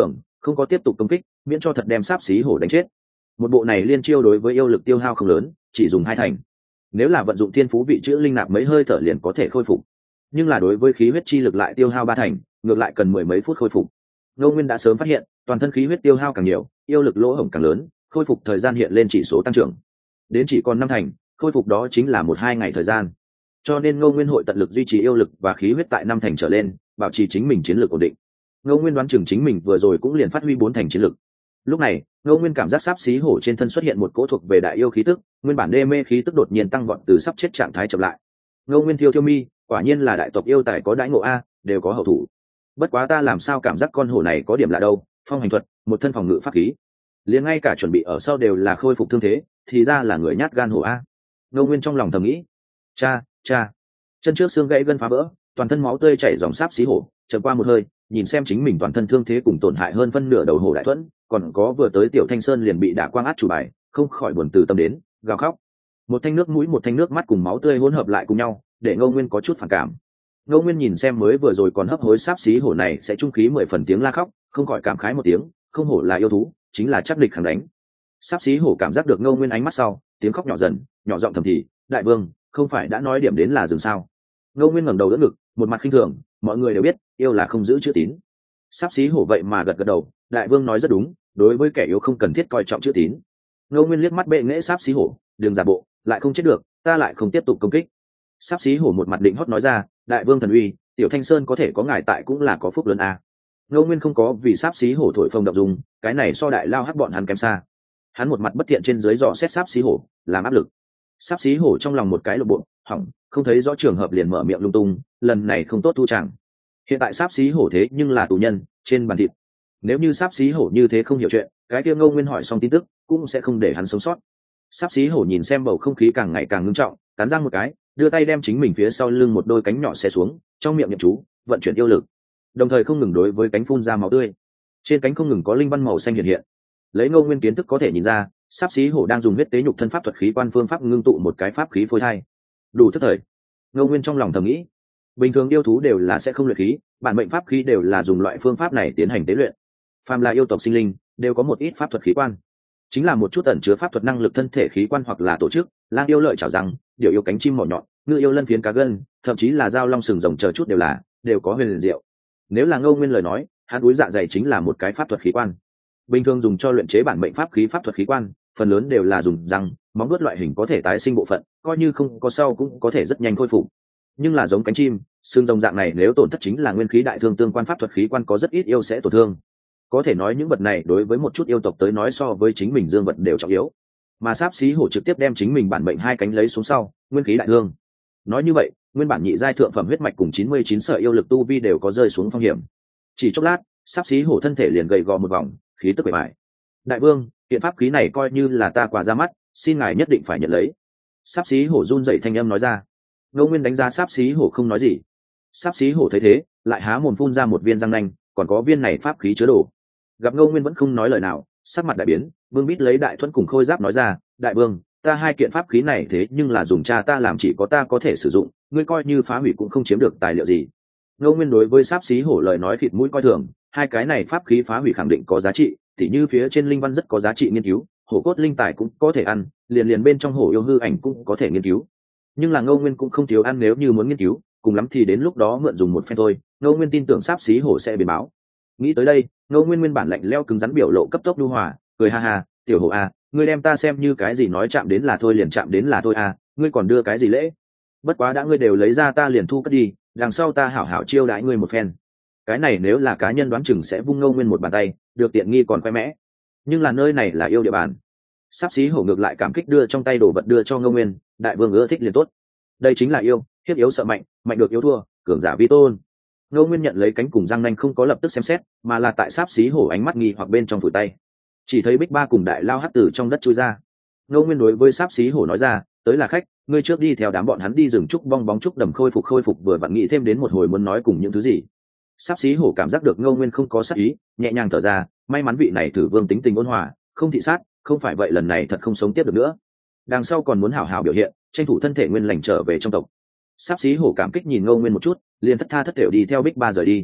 không có tiếp tục công kích, miễn cho thật đem sáp xí hổ đánh chết. Một bộ này liên chiêu đối với yêu lực tiêu hao không lớn, chỉ dùng hai thành. Nếu là vận dụng thiên phú vị chữ linh nạp mấy hơi thở liền có thể khôi phục, nhưng là đối với khí huyết chi lực lại tiêu hao ba thành, ngược lại cần mười mấy phút khôi phục. Ngô Nguyên đã sớm phát hiện, toàn thân khí huyết tiêu hao càng nhiều, yêu lực lỗ hổng càng lớn, khôi phục thời gian hiện lên chỉ số tăng trưởng, đến chỉ còn năm thành, khôi phục đó chính là một hai ngày thời gian. Cho nên Ngô Nguyên hội tận lực duy trì yêu lực và khí huyết tại năm thành trở lên, bảo trì chính mình chiến lược ổn định. Ngô Nguyên đoán chừng chính mình vừa rồi cũng liền phát huy bốn thành chiến lực. Lúc này, Ngô Nguyên cảm giác sáp xí hổ trên thân xuất hiện một cỗ thuộc về đại yêu khí tức, nguyên bản đê mê khí tức đột nhiên tăng vọt từ sắp chết trạng thái chậm lại. Ngô Nguyên thiêu thiêu mi, quả nhiên là đại tộc yêu tài có đãi ngộ a, đều có hậu thủ. Bất quá ta làm sao cảm giác con hổ này có điểm lạ đâu, phong hành thuật, một thân phòng ngự pháp khí, liền ngay cả chuẩn bị ở sau đều là khôi phục thương thế, thì ra là người nhát gan hổ a. Ngô Nguyên trong lòng thầm nghĩ. Cha, cha. Chân trước xương gãy gân phá vỡ, toàn thân máu tươi chảy dòng sáp xí hổ, chợt qua một hơi, nhìn xem chính mình toàn thân thương thế cùng tổn hại hơn phân nửa đầu hổ đại thuẫn, còn có vừa tới tiểu thanh sơn liền bị đả quang át chủ bài, không khỏi buồn từ tâm đến, gào khóc. Một thanh nước mũi một thanh nước mắt cùng máu tươi hỗn hợp lại cùng nhau, để Ngô Nguyên có chút phản cảm. Ngô Nguyên nhìn xem mới vừa rồi còn hấp hối sáp xí hổ này sẽ trung khí mười phần tiếng la khóc, không khỏi cảm khái một tiếng, không hổ là yêu thú, chính là chắc địch khẳng đánh. Sáp xí hổ cảm giác được Ngô Nguyên ánh mắt sau, tiếng khóc nhỏ dần, nhỏ giọng thầm thì, đại vương, không phải đã nói điểm đến là dừng sao? Ngô Nguyên ngẩng đầu đỡ ngực, một mặt khinh thường, mọi người đều biết, yêu là không giữ chữ tín. Sáp xí hổ vậy mà gật gật đầu, đại vương nói rất đúng, đối với kẻ yếu không cần thiết coi trọng chữ tín. Ngô Nguyên liếc mắt bệ nghễ sáp xí hổ, đường giả bộ, lại không chết được, ta lại không tiếp tục công kích. Sáp xí hổ một mặt định hót nói ra, đại vương thần uy, tiểu thanh sơn có thể có ngài tại cũng là có phúc lớn a. Ngô Nguyên không có vì sáp xí hổ thổi phồng động dung, cái này so đại lao hắc bọn hắn kém xa. Hắn một mặt bất thiện trên dưới dò xét sáp xí hổ, làm áp lực. Sáp xí hổ trong lòng một cái lộ bộ, hỏng, không thấy rõ trường hợp liền mở miệng lung tung, lần này không tốt thu chẳng. Hiện tại sáp xí hổ thế nhưng là tù nhân, trên bàn thịt. Nếu như sáp xí hổ như thế không hiểu chuyện, cái kia Ngô Nguyên hỏi xong tin tức, cũng sẽ không để hắn sống sót. Sáp xí hổ nhìn xem bầu không khí càng ngày càng ngưng trọng, cắn răng một cái, đưa tay đem chính mình phía sau lưng một đôi cánh nhỏ xé xuống, trong miệng niệm chú, vận chuyển yêu lực, đồng thời không ngừng đối với cánh phun ra máu tươi. Trên cánh không ngừng có linh văn màu xanh hiện hiện. Lấy Ngô Nguyên kiến thức có thể nhìn ra, sáp xí hổ đang dùng huyết tế nhục thân pháp thuật khí quan phương pháp ngưng tụ một cái pháp khí phôi thai. Đủ thức thời. Ngô Nguyên trong lòng thầm nghĩ, bình thường yêu thú đều là sẽ không luyện khí, bản mệnh pháp khí đều là dùng loại phương pháp này tiến hành tế luyện. Phàm là yêu tộc sinh linh, đều có một ít pháp thuật khí quan, chính là một chút ẩn chứa pháp thuật năng lực thân thể khí quan hoặc là tổ chức, lang yêu lợi chảo răng, điểu yêu cánh chim mỏ nhọn, ngư yêu lân phiến cá gân, thậm chí là dao long sừng rồng chờ chút đều là, đều có huyền diệu. Nếu là Ngô Nguyên lời nói, hắn úi dạ dày chính là một cái pháp thuật khí quan. Bình thường dùng cho luyện chế bản mệnh pháp khí pháp thuật khí quan, phần lớn đều là dùng răng, móng vuốt loại hình có thể tái sinh bộ phận, coi như không có sau cũng có thể rất nhanh khôi phục. Nhưng là giống cánh chim, xương rồng dạng này nếu tổn thất chính là nguyên khí đại thương tương quan pháp thuật khí quan có rất ít yêu sẽ tổn thương. Có thể nói những vật này đối với một chút yêu tộc tới nói so với chính mình dương vật đều trọng yếu. Mà sáp xí hổ trực tiếp đem chính mình bản mệnh hai cánh lấy xuống sau, nguyên khí đại thương. Nói như vậy, nguyên bản nhị giai thượng phẩm huyết mạch cùng chín mươi chín sợi yêu lực tu vi đều có rơi xuống phong hiểm. Chỉ chốc lát, sáp xí hổ thân thể liền gầy gò một vòng, khí tức bề bại. Đại vương, kiện pháp khí này coi như là ta quà ra mắt, xin ngài nhất định phải nhận lấy. Sáp xí hổ run rẩy thanh âm nói ra. Ngô Nguyên đánh giá sáp xí hổ không nói gì. Sáp xí hổ thấy thế, lại há mồm phun ra một viên răng nanh, còn có viên này pháp khí chứa đồ. Gặp Ngô Nguyên vẫn không nói lời nào, sắc mặt đại biến, Vương Bít lấy đại thuẫn cùng khôi giáp nói ra, đại vương, ta hai kiện pháp khí này thế nhưng là dùng cha ta làm, chỉ có ta có thể sử dụng, ngươi coi như phá hủy cũng không chiếm được tài liệu gì. Ngô Nguyên đối với sáp xí hổ lời nói thịt mũi coi thường, hai cái này pháp khí phá hủy khẳng định có giá trị, tỉ như phía trên linh văn rất có giá trị nghiên cứu, hổ cốt linh tài cũng có thể ăn, liền liền bên trong hổ yêu hư ảnh cũng có thể nghiên cứu. Nhưng là Ngô Nguyên cũng không thiếu ăn, nếu như muốn nghiên cứu, cùng lắm thì đến lúc đó mượn dùng một phen thôi. Ngô Nguyên tin tưởng sáp xí hổ sẽ biến báo. Nghĩ tới đây, Ngô Nguyên nguyên bản lạnh lẽo cứng rắn biểu lộ cấp tốc nhu hòa, cười ha ha, tiểu hổ a, ngươi đem ta xem như cái gì, nói chạm đến là thôi liền chạm đến là thôi a, ngươi còn đưa cái gì lễ? Bất quá đã ngươi đều lấy ra ta liền thu cất đi, đằng sau ta hảo hảo chiêu đãi ngươi một phen. Cái này nếu là cá nhân đoán chừng sẽ vung Ngô Nguyên một bàn tay, được tiện nghi còn khoe mẽ. Nhưng là nơi này là yêu địa bàn. Sáp xí hổ ngược lại cảm kích đưa trong tay đồ vật đưa cho Ngô Nguyên, đại vương ưa thích liền tốt. Đây chính là yêu, hiếp yếu sợ mạnh, mạnh được yếu thua, cường giả vi tôn. Ngô Nguyên nhận lấy cánh cùng răng nanh không có lập tức xem xét, mà là tại sáp xí hổ ánh mắt nghi hoặc bên trong phủi tay. Chỉ thấy Bích Ba cùng đại lao hắt từ trong đất chui ra. Ngô Nguyên đối với sáp xí hổ nói ra, tới là khách, ngươi trước đi theo đám bọn hắn đi rừng trúc bong bóng trúc đầm khôi phục khôi phục, vừa vặn nghĩ thêm đến một hồi muốn nói cùng những thứ gì. Sáp xí hổ cảm giác được Ngô Nguyên không có sát ý, nhẹ nhàng thở ra, may mắn vị này thử vương tính tình ôn hòa, không thị sát, không phải vậy lần này thật không sống tiếp được nữa. Đằng sau còn muốn hảo hảo biểu hiện, tranh thủ thân thể nguyên lành trở về trong tộc. Sáp xí hổ cảm kích nhìn Ngô Nguyên một chút, liền thất tha thất thểu đi theo Bích Ba rời đi.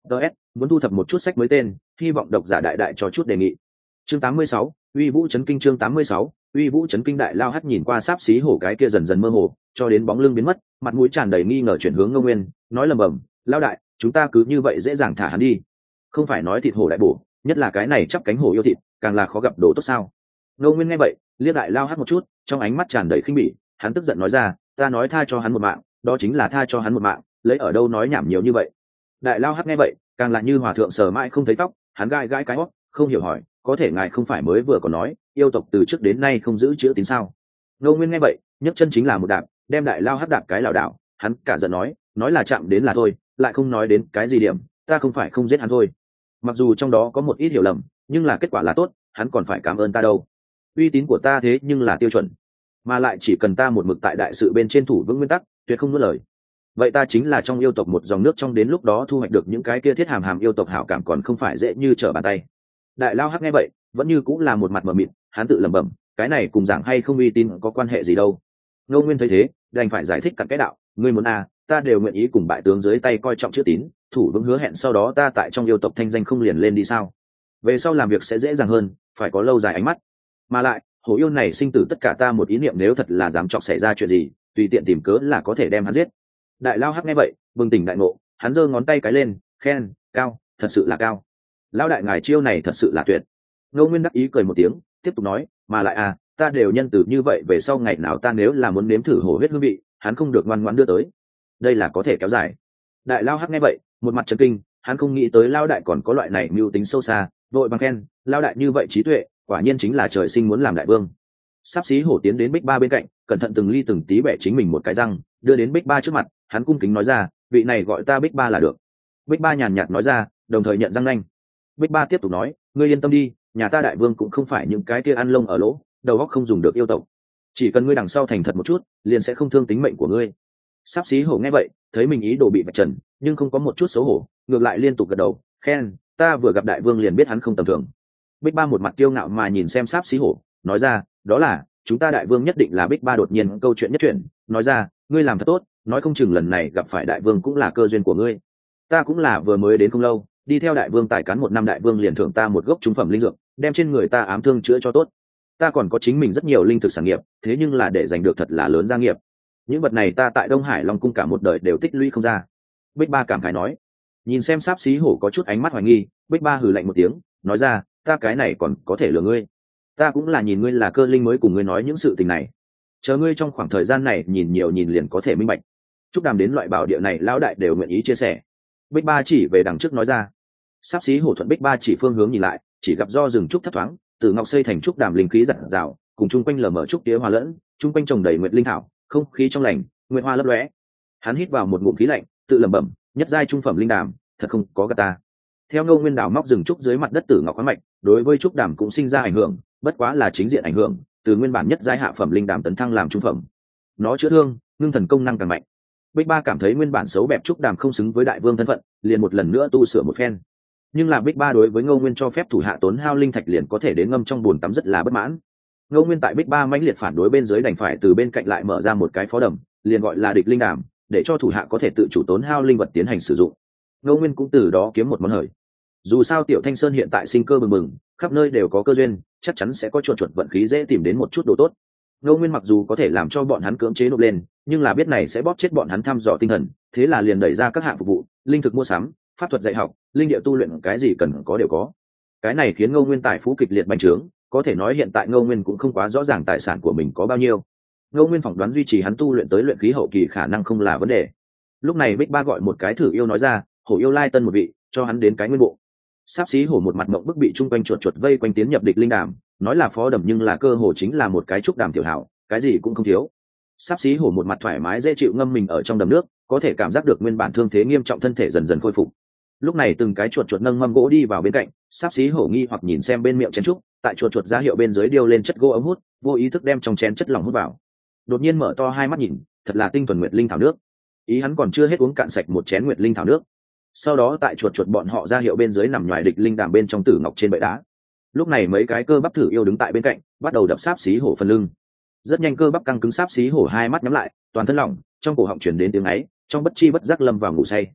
ts muốn thu thập một chút sách mới tên, hy vọng độc giả đại đại cho chút đề nghị. Chương tám mươi sáu, uy vũ chấn kinh. Chương tám mươi sáu, uy vũ chấn kinh. Đại lao hắt nhìn qua sáp xí hổ cái kia dần dần mơ hồ cho đến bóng lưng biến mất, mặt mũi tràn đầy nghi ngờ chuyển hướng Ngô Nguyên, nói lầm bầm, lao đại, chúng ta cứ như vậy dễ dàng thả hắn đi? Không phải nói thịt hổ đại bổ, nhất là cái này chắp cánh hổ yêu thịt, càng là khó gặp đồ tốt sao? Ngô Nguyên nghe vậy, liếc đại lao hắt một chút, trong ánh mắt tràn đầy khinh bỉ, hắn tức giận nói ra, ta nói tha cho hắn một mạng, đó chính là tha cho hắn một mạng, lấy ở đâu nói nhảm nhiều như vậy? Đại lao hắt nghe vậy, càng là như hòa thượng sờ mãi không thấy tóc, hắn gai gai cái hót, không hiểu hỏi, có thể ngài không phải mới vừa còn nói yêu tộc từ trước đến nay không giữ chữ tín sao? Ngô Nguyên nghe vậy, nhấc chân chính là một đạp, đem đại lao hắt đạp cái lảo đảo, hắn cả giận nói, nói là chạm đến là thôi, lại không nói đến cái gì điểm, ta không phải không giết hắn thôi. Mặc dù trong đó có một ít hiểu lầm, nhưng là kết quả là tốt, hắn còn phải cảm ơn ta đâu. Uy tín của ta thế nhưng là tiêu chuẩn, mà lại chỉ cần ta một mực tại đại sự bên trên thủ vững nguyên tắc, tuyệt không nuốt lời. Vậy ta chính là trong yêu tộc một dòng nước trong, đến lúc đó thu hoạch được những cái kia thiết hàm hàm yêu tộc hảo cảm còn không phải dễ như trở bàn tay. Đại lao hắc nghe vậy, vẫn như cũng là một mặt mờ mịt, hắn tự lẩm bẩm, cái này cùng giảng hay không uy tín có quan hệ gì đâu. Ngô Nguyên thấy thế, đành phải giải thích cặn cái đạo, ngươi muốn à, ta đều nguyện ý cùng bại tướng dưới tay coi trọng chữ tín, thủ vững hứa hẹn, sau đó ta tại trong yêu tộc thanh danh không liền lên đi sao? Về sau làm việc sẽ dễ dàng hơn, phải có lâu dài ánh mắt. Mà lại, hổ yêu này sinh tử tất cả ta một ý niệm, nếu thật là dám chọc xảy ra chuyện gì, tùy tiện tìm cớ là có thể đem hắn giết. Đại lao hắc nghe vậy, bừng tỉnh đại ngộ, hắn giơ ngón tay cái lên, khen, cao, thật sự là cao. Lão đại ngài chiêu này thật sự là tuyệt. Ngô Nguyên đắc ý cười một tiếng, tiếp tục nói, mà lại à, ta đều nhân từ như vậy, về sau ngày nào ta nếu là muốn nếm thử hổ huyết hương vị, hắn không được ngoan ngoãn đưa tới. Đây là có thể kéo dài. Đại lao hắc nghe vậy, một mặt chấn kinh, hắn không nghĩ tới lao đại còn có loại này mưu tính sâu xa, vội bằng khen, lao đại như vậy trí tuệ, quả nhiên chính là trời sinh muốn làm đại vương. Sắp xí hổ tiến đến Bích Ba bên cạnh, cẩn thận từng ly từng tí bẻ chính mình một cái răng, đưa đến Bích Ba trước mặt, hắn cung kính nói ra, vị này gọi ta Bích Ba là được. Bích Ba nhàn nhạt nói ra, đồng thời nhận răng nanh. Bích Ba tiếp tục nói, ngươi yên tâm đi, nhà ta đại vương cũng không phải những cái kia ăn lông ở lỗ, đầu óc không dùng được yêu tộc. Chỉ cần ngươi đằng sau thành thật một chút, liền sẽ không thương tính mệnh của ngươi. Sắp xí hổ nghe vậy, thấy mình ý đồ bị vạch trần, nhưng không có một chút xấu hổ, ngược lại liên tục gật đầu, khen, ta vừa gặp đại vương liền biết hắn không tầm thường. Bích Ba một mặt kiêu ngạo mà nhìn xem Sắp xí hổ, nói ra, đó là, chúng ta đại vương nhất định là. Bích Ba đột nhiên câu chuyện nhất chuyển, nói ra, ngươi làm thật tốt, nói không chừng lần này gặp phải đại vương cũng là cơ duyên của ngươi. Ta cũng là vừa mới đến không lâu, đi theo đại vương tài cán một năm, đại vương liền thưởng ta một gốc trung phẩm linh dược, đem trên người ta ám thương chữa cho tốt. Ta còn có chính mình rất nhiều linh thực sản nghiệp, thế nhưng là để giành được thật là lớn gia nghiệp. Những vật này ta tại Đông Hải Long cung cả một đời đều tích lũy không ra. Bích Ba cảm khái nói. Nhìn xem Sáp xí hổ có chút ánh mắt hoài nghi, Bích Ba hừ lạnh một tiếng, nói ra, ta cái này còn có thể lừa ngươi. Ta cũng là nhìn ngươi là cơ linh mới cùng ngươi nói những sự tình này. Chờ ngươi trong khoảng thời gian này nhìn nhiều nhìn liền có thể minh bạch. Chúc đàm đến loại bảo địa này lão đại đều nguyện ý chia sẻ. Bích Ba chỉ về đằng trước nói ra. Sáp xí hổ thuận Bích Ba chỉ phương hướng nhìn lại, chỉ gặp do rừng trúc thấp thoáng, từ ngọc xây thành trúc đàm linh khí rạng rào, cùng chung quanh lờ mờ trúc tía hòa lẫn, chung quanh trồng đầy nguyệt linh thảo, không khí trong lành, nguyệt hoa lấp lóe. Hắn hít vào một ngụm khí lạnh, tự lẩm bẩm, nhất giai trung phẩm linh đàm, thật không có gạt ta. Theo Ngô Nguyên đào móc rừng trúc dưới mặt đất tử ngọc khoáng mạch, đối với trúc đàm cũng sinh ra ảnh hưởng, bất quá là chính diện ảnh hưởng, từ nguyên bản nhất giai hạ phẩm linh đàm tấn thăng làm trung phẩm. Nó chữa thương, ngưng thần công năng càng mạnh. Bích Ba cảm thấy nguyên bản xấu bẹp trúc đàm không xứng với đại vương thân phận, liền một lần nữa tu sửa một phen. Nhưng là Bích Ba đối với Ngô Nguyên cho phép thủ hạ tốn hao linh thạch liền có thể đến ngâm trong bùn tắm rất là bất mãn. Ngô Nguyên tại Bích Ba mãnh liệt phản đối bên dưới đành phải từ bên cạnh lại mở ra một cái phó đầm, liền gọi là địch linh đàm, để cho thủ hạ có thể tự chủ tốn hao linh vật tiến hành sử dụng. Ngô Nguyên cũng từ đó kiếm một món hời. Dù sao Tiểu Thanh Sơn hiện tại sinh cơ bừng bừng, khắp nơi đều có cơ duyên, chắc chắn sẽ có chuột chuột vận khí dễ tìm đến một chút đồ tốt. Ngô Nguyên mặc dù có thể làm cho bọn hắn cưỡng chế nộp lên, nhưng là biết này sẽ bóp chết bọn hắn thăm dò tinh thần, thế là liền đẩy ra các hạng phục vụ, linh thực mua sắm, pháp thuật dạy học, linh địa tu luyện, cái gì cần có đều có. Cái này khiến Ngô Nguyên tài phú kịch liệt bành trướng, có thể nói hiện tại Ngô Nguyên cũng không quá rõ ràng tài sản của mình có bao nhiêu. Ngô Nguyên phỏng đoán duy trì hắn tu luyện tới luyện khí hậu kỳ khả năng không là vấn đề. Lúc này Bích Ba gọi một cái thử yêu nói ra, hổ yêu lai tân một vị, cho hắn đến cái nguyên bộ. Sáp xí hổ một mặt mộng bức bị chung quanh chuột chuột vây quanh tiến nhập địch linh đàm, nói là phó đầm nhưng là cơ hồ chính là một cái trúc đàm tiểu hảo, cái gì cũng không thiếu. Sáp xí hổ một mặt thoải mái dễ chịu ngâm mình ở trong đầm nước, có thể cảm giác được nguyên bản thương thế nghiêm trọng thân thể dần dần khôi phục. Lúc này từng cái chuột chuột nâng mâm gỗ đi vào bên cạnh, Sáp xí hổ nghi hoặc nhìn xem bên miệng chén trúc, tại chuột chuột ra hiệu bên dưới điêu lên chất gỗ ống hút, vô ý thức đem trong chén chất lỏng hút vào. Đột nhiên mở to hai mắt nhìn, thật là tinh thuần nguyệt linh thảo nước. Ý hắn còn chưa hết uống cạn sạch một chén nguyệt linh thảo nước. Sau đó tại chuột chuột bọn họ ra hiệu bên dưới nằm ngoài địch linh đàm bên trong tử ngọc trên bệ đá. Lúc này mấy cái cơ bắp thử yêu đứng tại bên cạnh, bắt đầu đập Sáp xí hổ phần lưng. Rất nhanh cơ bắp căng cứng Sáp xí hổ hai mắt nhắm lại, toàn thân lỏng, trong cổ họng chuyển đến tiếng ấy, trong bất chi bất giác lâm vào ngủ say.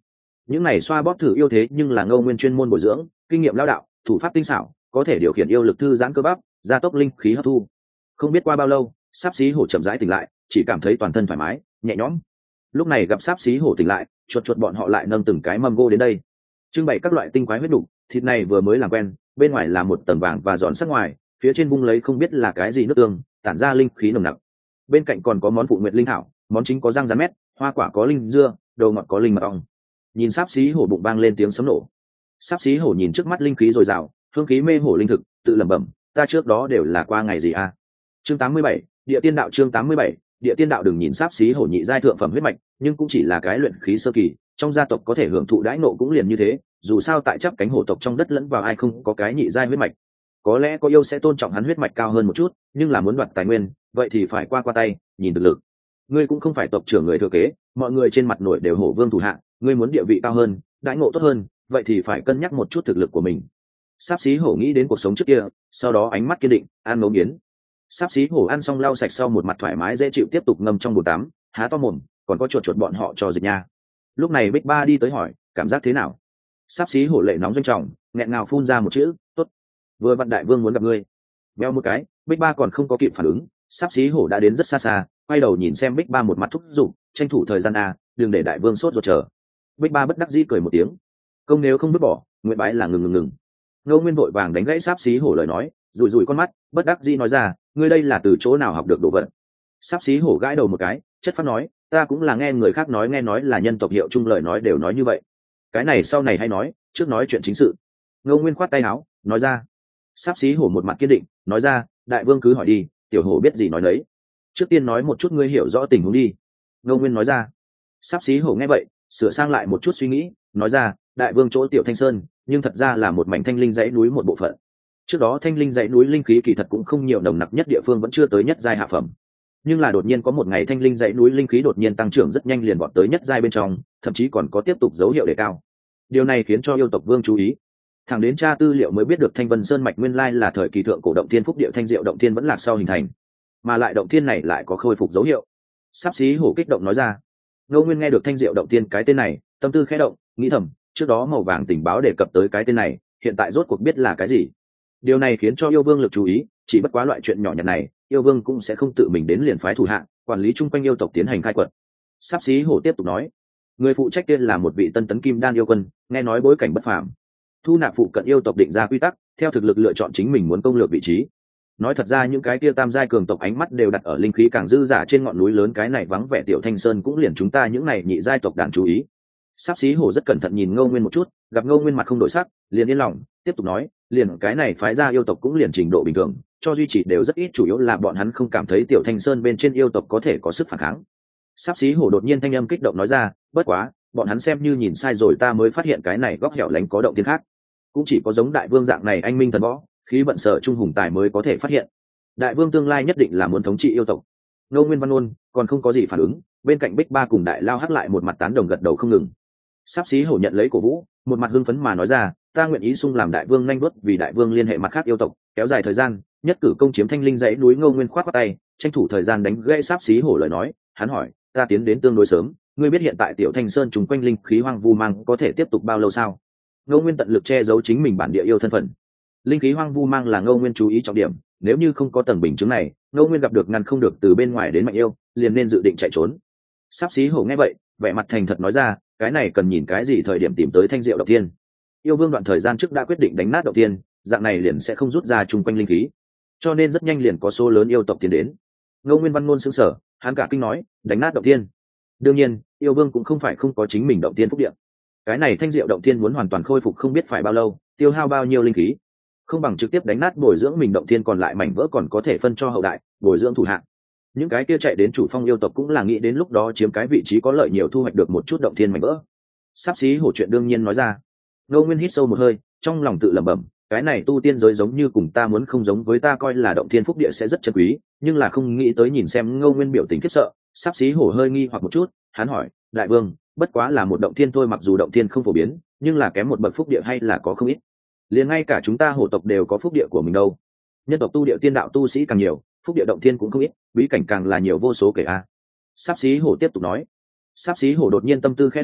những này xoa bóp thử yêu thế nhưng là Ngô Nguyên chuyên môn bồi dưỡng, kinh nghiệm lao đạo, thủ pháp tinh xảo, có thể điều khiển yêu lực thư giãn cơ bắp, gia tốc linh khí hấp thu. Không biết qua bao lâu, sáp xí hổ chậm rãi tỉnh lại, chỉ cảm thấy toàn thân thoải mái nhẹ nhõm. Lúc này gặp sáp xí hổ tỉnh lại, chuột chuột bọn họ lại nâng từng cái mâm gỗ đến đây, trưng bày các loại tinh quái huyết đủ, thịt này vừa mới làm quen, bên ngoài là một tầng vàng và giòn sắc ngoài, phía trên bung lấy không biết là cái gì nước tương, tản ra linh khí nồng nặc. Bên cạnh còn có món phụ nguyệt linh thảo, món chính có răng rán mét, hoa quả có linh dưa, đồ ngọt có linh mật ong. Nhìn sáp xí hổ bụng vang lên tiếng sấm nổ. Sáp xí hổ nhìn trước mắt linh khí dồi dào, hương khí mê hổ linh thực, tự lẩm bẩm, ta trước đó đều là qua ngày gì a? À? Chương tám mươi bảy, địa tiên đạo. Chương tám mươi bảy, địa tiên đạo. Đừng nhìn sáp xí hổ nhị giai thượng phẩm huyết mạch, nhưng cũng chỉ là cái luyện khí sơ kỳ, trong gia tộc có thể hưởng thụ đãi nộ cũng liền như thế, dù sao tại chấp cánh hổ tộc trong đất lẫn vào ai không có cái nhị giai huyết mạch. Có lẽ có yêu sẽ tôn trọng hắn huyết mạch cao hơn một chút, nhưng là muốn đoạt tài nguyên, vậy thì phải qua qua tay, nhìn thực lực. Ngươi cũng không phải tộc trưởng người thừa kế, mọi người trên mặt nổi đều hổ vương thủ hạ, ngươi muốn địa vị cao hơn, đãi ngộ tốt hơn, vậy thì phải cân nhắc một chút thực lực của mình. Sáp xí hổ nghĩ đến cuộc sống trước kia, sau đó ánh mắt kiên định, ăn ngấu nghiến. Sáp xí hổ ăn xong lau sạch sau một mặt thoải mái dễ chịu tiếp tục ngâm trong bồn tắm, há to mồm, còn có chuột chuột bọn họ cho dịch nha. Lúc này Bích Ba đi tới hỏi, cảm giác thế nào? Sáp xí hổ lệ nóng doanh trọng, nghẹn ngào phun ra một chữ, tốt. Vừa vặn đại vương muốn gặp ngươi. Béo một cái, Bích Ba còn không có kịp phản ứng, sáp xí hổ đã đến rất xa xa, quay đầu nhìn xem Bích Ba một mặt thúc giục, tranh thủ thời gian a, đừng để đại vương sốt ruột chờ. Bích Ba bất đắc dĩ cười một tiếng, công nếu không vứt bỏ, nguyện bái là ngừng ngừng ngừng. Ngô Nguyên vội vàng đánh gãy sáp xí hổ lời nói, rủi rủi con mắt, bất đắc dĩ nói ra, ngươi đây là từ chỗ nào học được đồ vật? Sáp xí hổ gãi đầu một cái, chất phát nói, ta cũng là nghe người khác nói nghe nói là nhân tộc hiệu chung lời nói đều nói như vậy. Cái này sau này hay nói, trước nói chuyện chính sự. Ngô Nguyên khoát tay áo, nói ra. Sáp xí hổ một mặt kiên định, nói ra, đại vương cứ hỏi đi, tiểu hổ biết gì nói đấy. Trước tiên nói một chút ngươi hiểu rõ tình huống đi. Ngô Nguyên nói ra. Sáp xí hổ nghe vậy, sửa sang lại một chút suy nghĩ, nói ra, đại vương chỗ tiểu Thanh Sơn, nhưng thật ra là một mảnh thanh linh dãy núi một bộ phận. Trước đó thanh linh dãy núi linh khí kỳ thật cũng không nhiều, nồng nặc nhất địa phương vẫn chưa tới nhất giai hạ phẩm. Nhưng là đột nhiên có một ngày thanh linh dãy núi linh khí đột nhiên tăng trưởng rất nhanh, liền vọt tới nhất giai bên trong, thậm chí còn có tiếp tục dấu hiệu đề cao. Điều này khiến cho yêu tộc vương chú ý. Thẳng đến tra tư liệu mới biết được Thanh Vân Sơn mạch nguyên lai là thời kỳ thượng cổ động thiên phúc địa thanh diệu động thiên vẫn lạc sau hình thành, mà lại động thiên này lại có khôi phục dấu hiệu. Sáp xí hổ kích động nói ra. Ngô Nguyên nghe được thanh diệu động thiên cái tên này, tâm tư khẽ động, nghĩ thầm, trước đó màu vàng tình báo đề cập tới cái tên này, hiện tại rốt cuộc biết là cái gì. Điều này khiến cho yêu vương lực chú ý, chỉ bất quá loại chuyện nhỏ nhặt này, yêu vương cũng sẽ không tự mình đến liền phái thủ hạ quản lý chung quanh yêu tộc tiến hành khai quật. Sáp xí hổ tiếp tục nói, người phụ trách kia là một vị tân tấn kim đan yêu quân, nghe nói bối cảnh bất phàm, thu nạp phụ cận yêu tộc định ra quy tắc, theo thực lực lựa chọn chính mình muốn công lược vị trí. Nói thật ra những cái kia tam giai cường tộc ánh mắt đều đặt ở linh khí càng dư giả trên ngọn núi lớn, cái này vắng vẻ tiểu Thanh Sơn cũng liền chúng ta những này nhị giai tộc đàn chú ý. Sáp xí hổ rất cẩn thận nhìn Ngô Nguyên một chút, gặp Ngô Nguyên mặt không đổi sắc, liền yên lòng, tiếp tục nói, liền cái này phái ra yêu tộc cũng liền trình độ bình thường, cho duy trì đều rất ít, chủ yếu là bọn hắn không cảm thấy tiểu Thanh Sơn bên trên yêu tộc có thể có sức phản kháng. Sáp xí hổ đột nhiên thanh âm kích động nói ra, bất quá, bọn hắn xem như nhìn sai rồi, ta mới phát hiện cái này góc hẻo lánh có động thiên khác. Cũng chỉ có giống đại vương dạng này anh minh thần võ, khí vận sở trung hùng tài mới có thể phát hiện. Đại vương tương lai nhất định là muốn thống trị yêu tộc. Ngô Nguyên văn ôn còn không có gì phản ứng, bên cạnh Bích Ba cùng đại lao hắc lại một mặt tán đồng gật đầu không ngừng. Sáp xí hổ nhận lấy cổ vũ, một mặt hưng phấn mà nói ra, ta nguyện ý sung làm đại vương nhanh đuốt, vì đại vương liên hệ mặt khác yêu tộc, kéo dài thời gian, nhất cử công chiếm thanh linh dãy núi. Ngô Nguyên khoát khoát tay, tranh thủ thời gian đánh gãy Sáp xí hổ lời nói, hắn hỏi, ta tiến đến tương đối sớm, ngươi biết hiện tại tiểu Thanh Sơn trùng quanh linh khí hoang vu mang có thể tiếp tục bao lâu sao? Ngô Nguyên tận lực che giấu chính mình bản địa yêu thân phận. Linh khí hoang vu mang là Ngô Nguyên chú ý trọng điểm, nếu như không có tầng bình chứng này, Ngô Nguyên gặp được ngăn không được từ bên ngoài đến mạnh yêu, liền nên dự định chạy trốn. Sáp xí hổ nghe vậy, vẻ mặt thành thật nói ra, cái này cần nhìn cái gì thời điểm tìm tới thanh diệu động thiên. Yêu vương đoạn thời gian trước đã quyết định đánh nát động thiên, dạng này liền sẽ không rút ra chung quanh linh khí, cho nên rất nhanh liền có số lớn yêu tộc tiến đến. Ngô Nguyên văn ngôn sững sờ, hắn cả kinh nói, đánh nát động thiên. Đương nhiên, yêu vương cũng không phải không có chính mình động thiên phúc địa. Cái này thanh diệu động thiên muốn hoàn toàn khôi phục không biết phải bao lâu, tiêu hao bao nhiêu linh khí, không bằng trực tiếp đánh nát bồi dưỡng mình động thiên, còn lại mảnh vỡ còn có thể phân cho hậu đại bồi dưỡng thủ hạng. Những cái kia chạy đến chủ phong yêu tộc cũng là nghĩ đến lúc đó chiếm cái vị trí có lợi nhiều, thu hoạch được một chút động thiên mảnh vỡ. Sáp xí hổ chuyện đương nhiên nói ra. Ngô Nguyên hít sâu một hơi, trong lòng tự lẩm bẩm, cái này tu tiên giới giống như cùng ta muốn không giống, với ta coi là động thiên phúc địa sẽ rất chân quý, nhưng là không nghĩ tới. Nhìn xem Ngô Nguyên biểu tình khiếp sợ, Sáp xí hổ hơi nghi hoặc một chút, hắn hỏi, đại vương, bất quá là một động thiên thôi, mặc dù động thiên không phổ biến, nhưng là kém một bậc phúc địa hay là có không ít. Liền ngay cả chúng ta hổ tộc đều có phúc địa của mình đâu. Nhân tộc tu địa tiên đạo tu sĩ càng nhiều, phúc địa động thiên cũng không ít, bí cảnh càng là nhiều vô số kể a. Sáp xí hổ tiếp tục nói. Sáp xí hổ đột nhiên tâm tư khẽ động,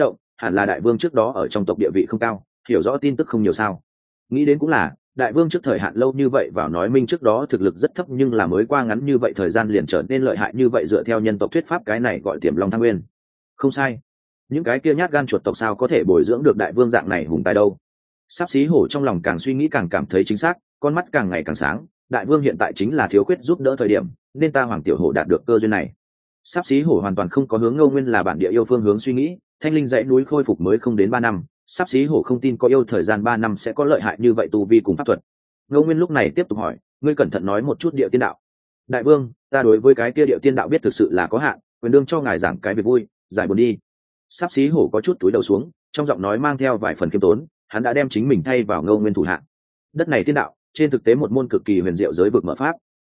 hẳn là đại vương trước đó ở trong tộc địa vị không cao, hiểu rõ tin tức không nhiều sao. Nghĩ đến cũng là, đại vương trước thời hạn lâu như vậy vào nói minh trước đó thực lực rất thấp, nhưng là mới qua ngắn như vậy thời gian liền trở nên lợi hại như vậy, dựa theo nhân tộc thuyết pháp cái này gọi tiềm long thăng nguyên. Không sai, những cái kia nhát gan chuột tộc sao có thể bồi dưỡng được đại vương dạng này hùng tài đâu. Sắp xí hổ trong lòng càng suy nghĩ càng cảm thấy chính xác, con mắt càng ngày càng sáng, đại vương hiện tại chính là thiếu khuyết giúp đỡ thời điểm, nên ta hoàng tiểu hổ đạt được cơ duyên này. Sắp xí hổ hoàn toàn không có hướng Ngô Nguyên là bản địa yêu phương hướng suy nghĩ, thanh linh dãy núi khôi phục mới không đến ba năm, sắp xí hổ không tin có yêu thời gian ba năm sẽ có lợi hại như vậy tu vi cùng pháp thuật. Ngô Nguyên lúc này tiếp tục hỏi, ngươi cẩn thận nói một chút địa tiên đạo. Đại vương, ta đối với cái kia địa tiên đạo biết thực sự là có hạn, quyền đương cho ngài giảng cái việc vui, giải buồn đi. Sắp xí hổ có chút túi đầu xuống, trong giọng nói mang theo vài phần khiêm tốn, hắn đã đem chính mình thay vào Ngô Nguyên thủ hạ. Đất này tiên đạo, trên thực tế một môn cực kỳ huyền diệu giới vực mở pháp,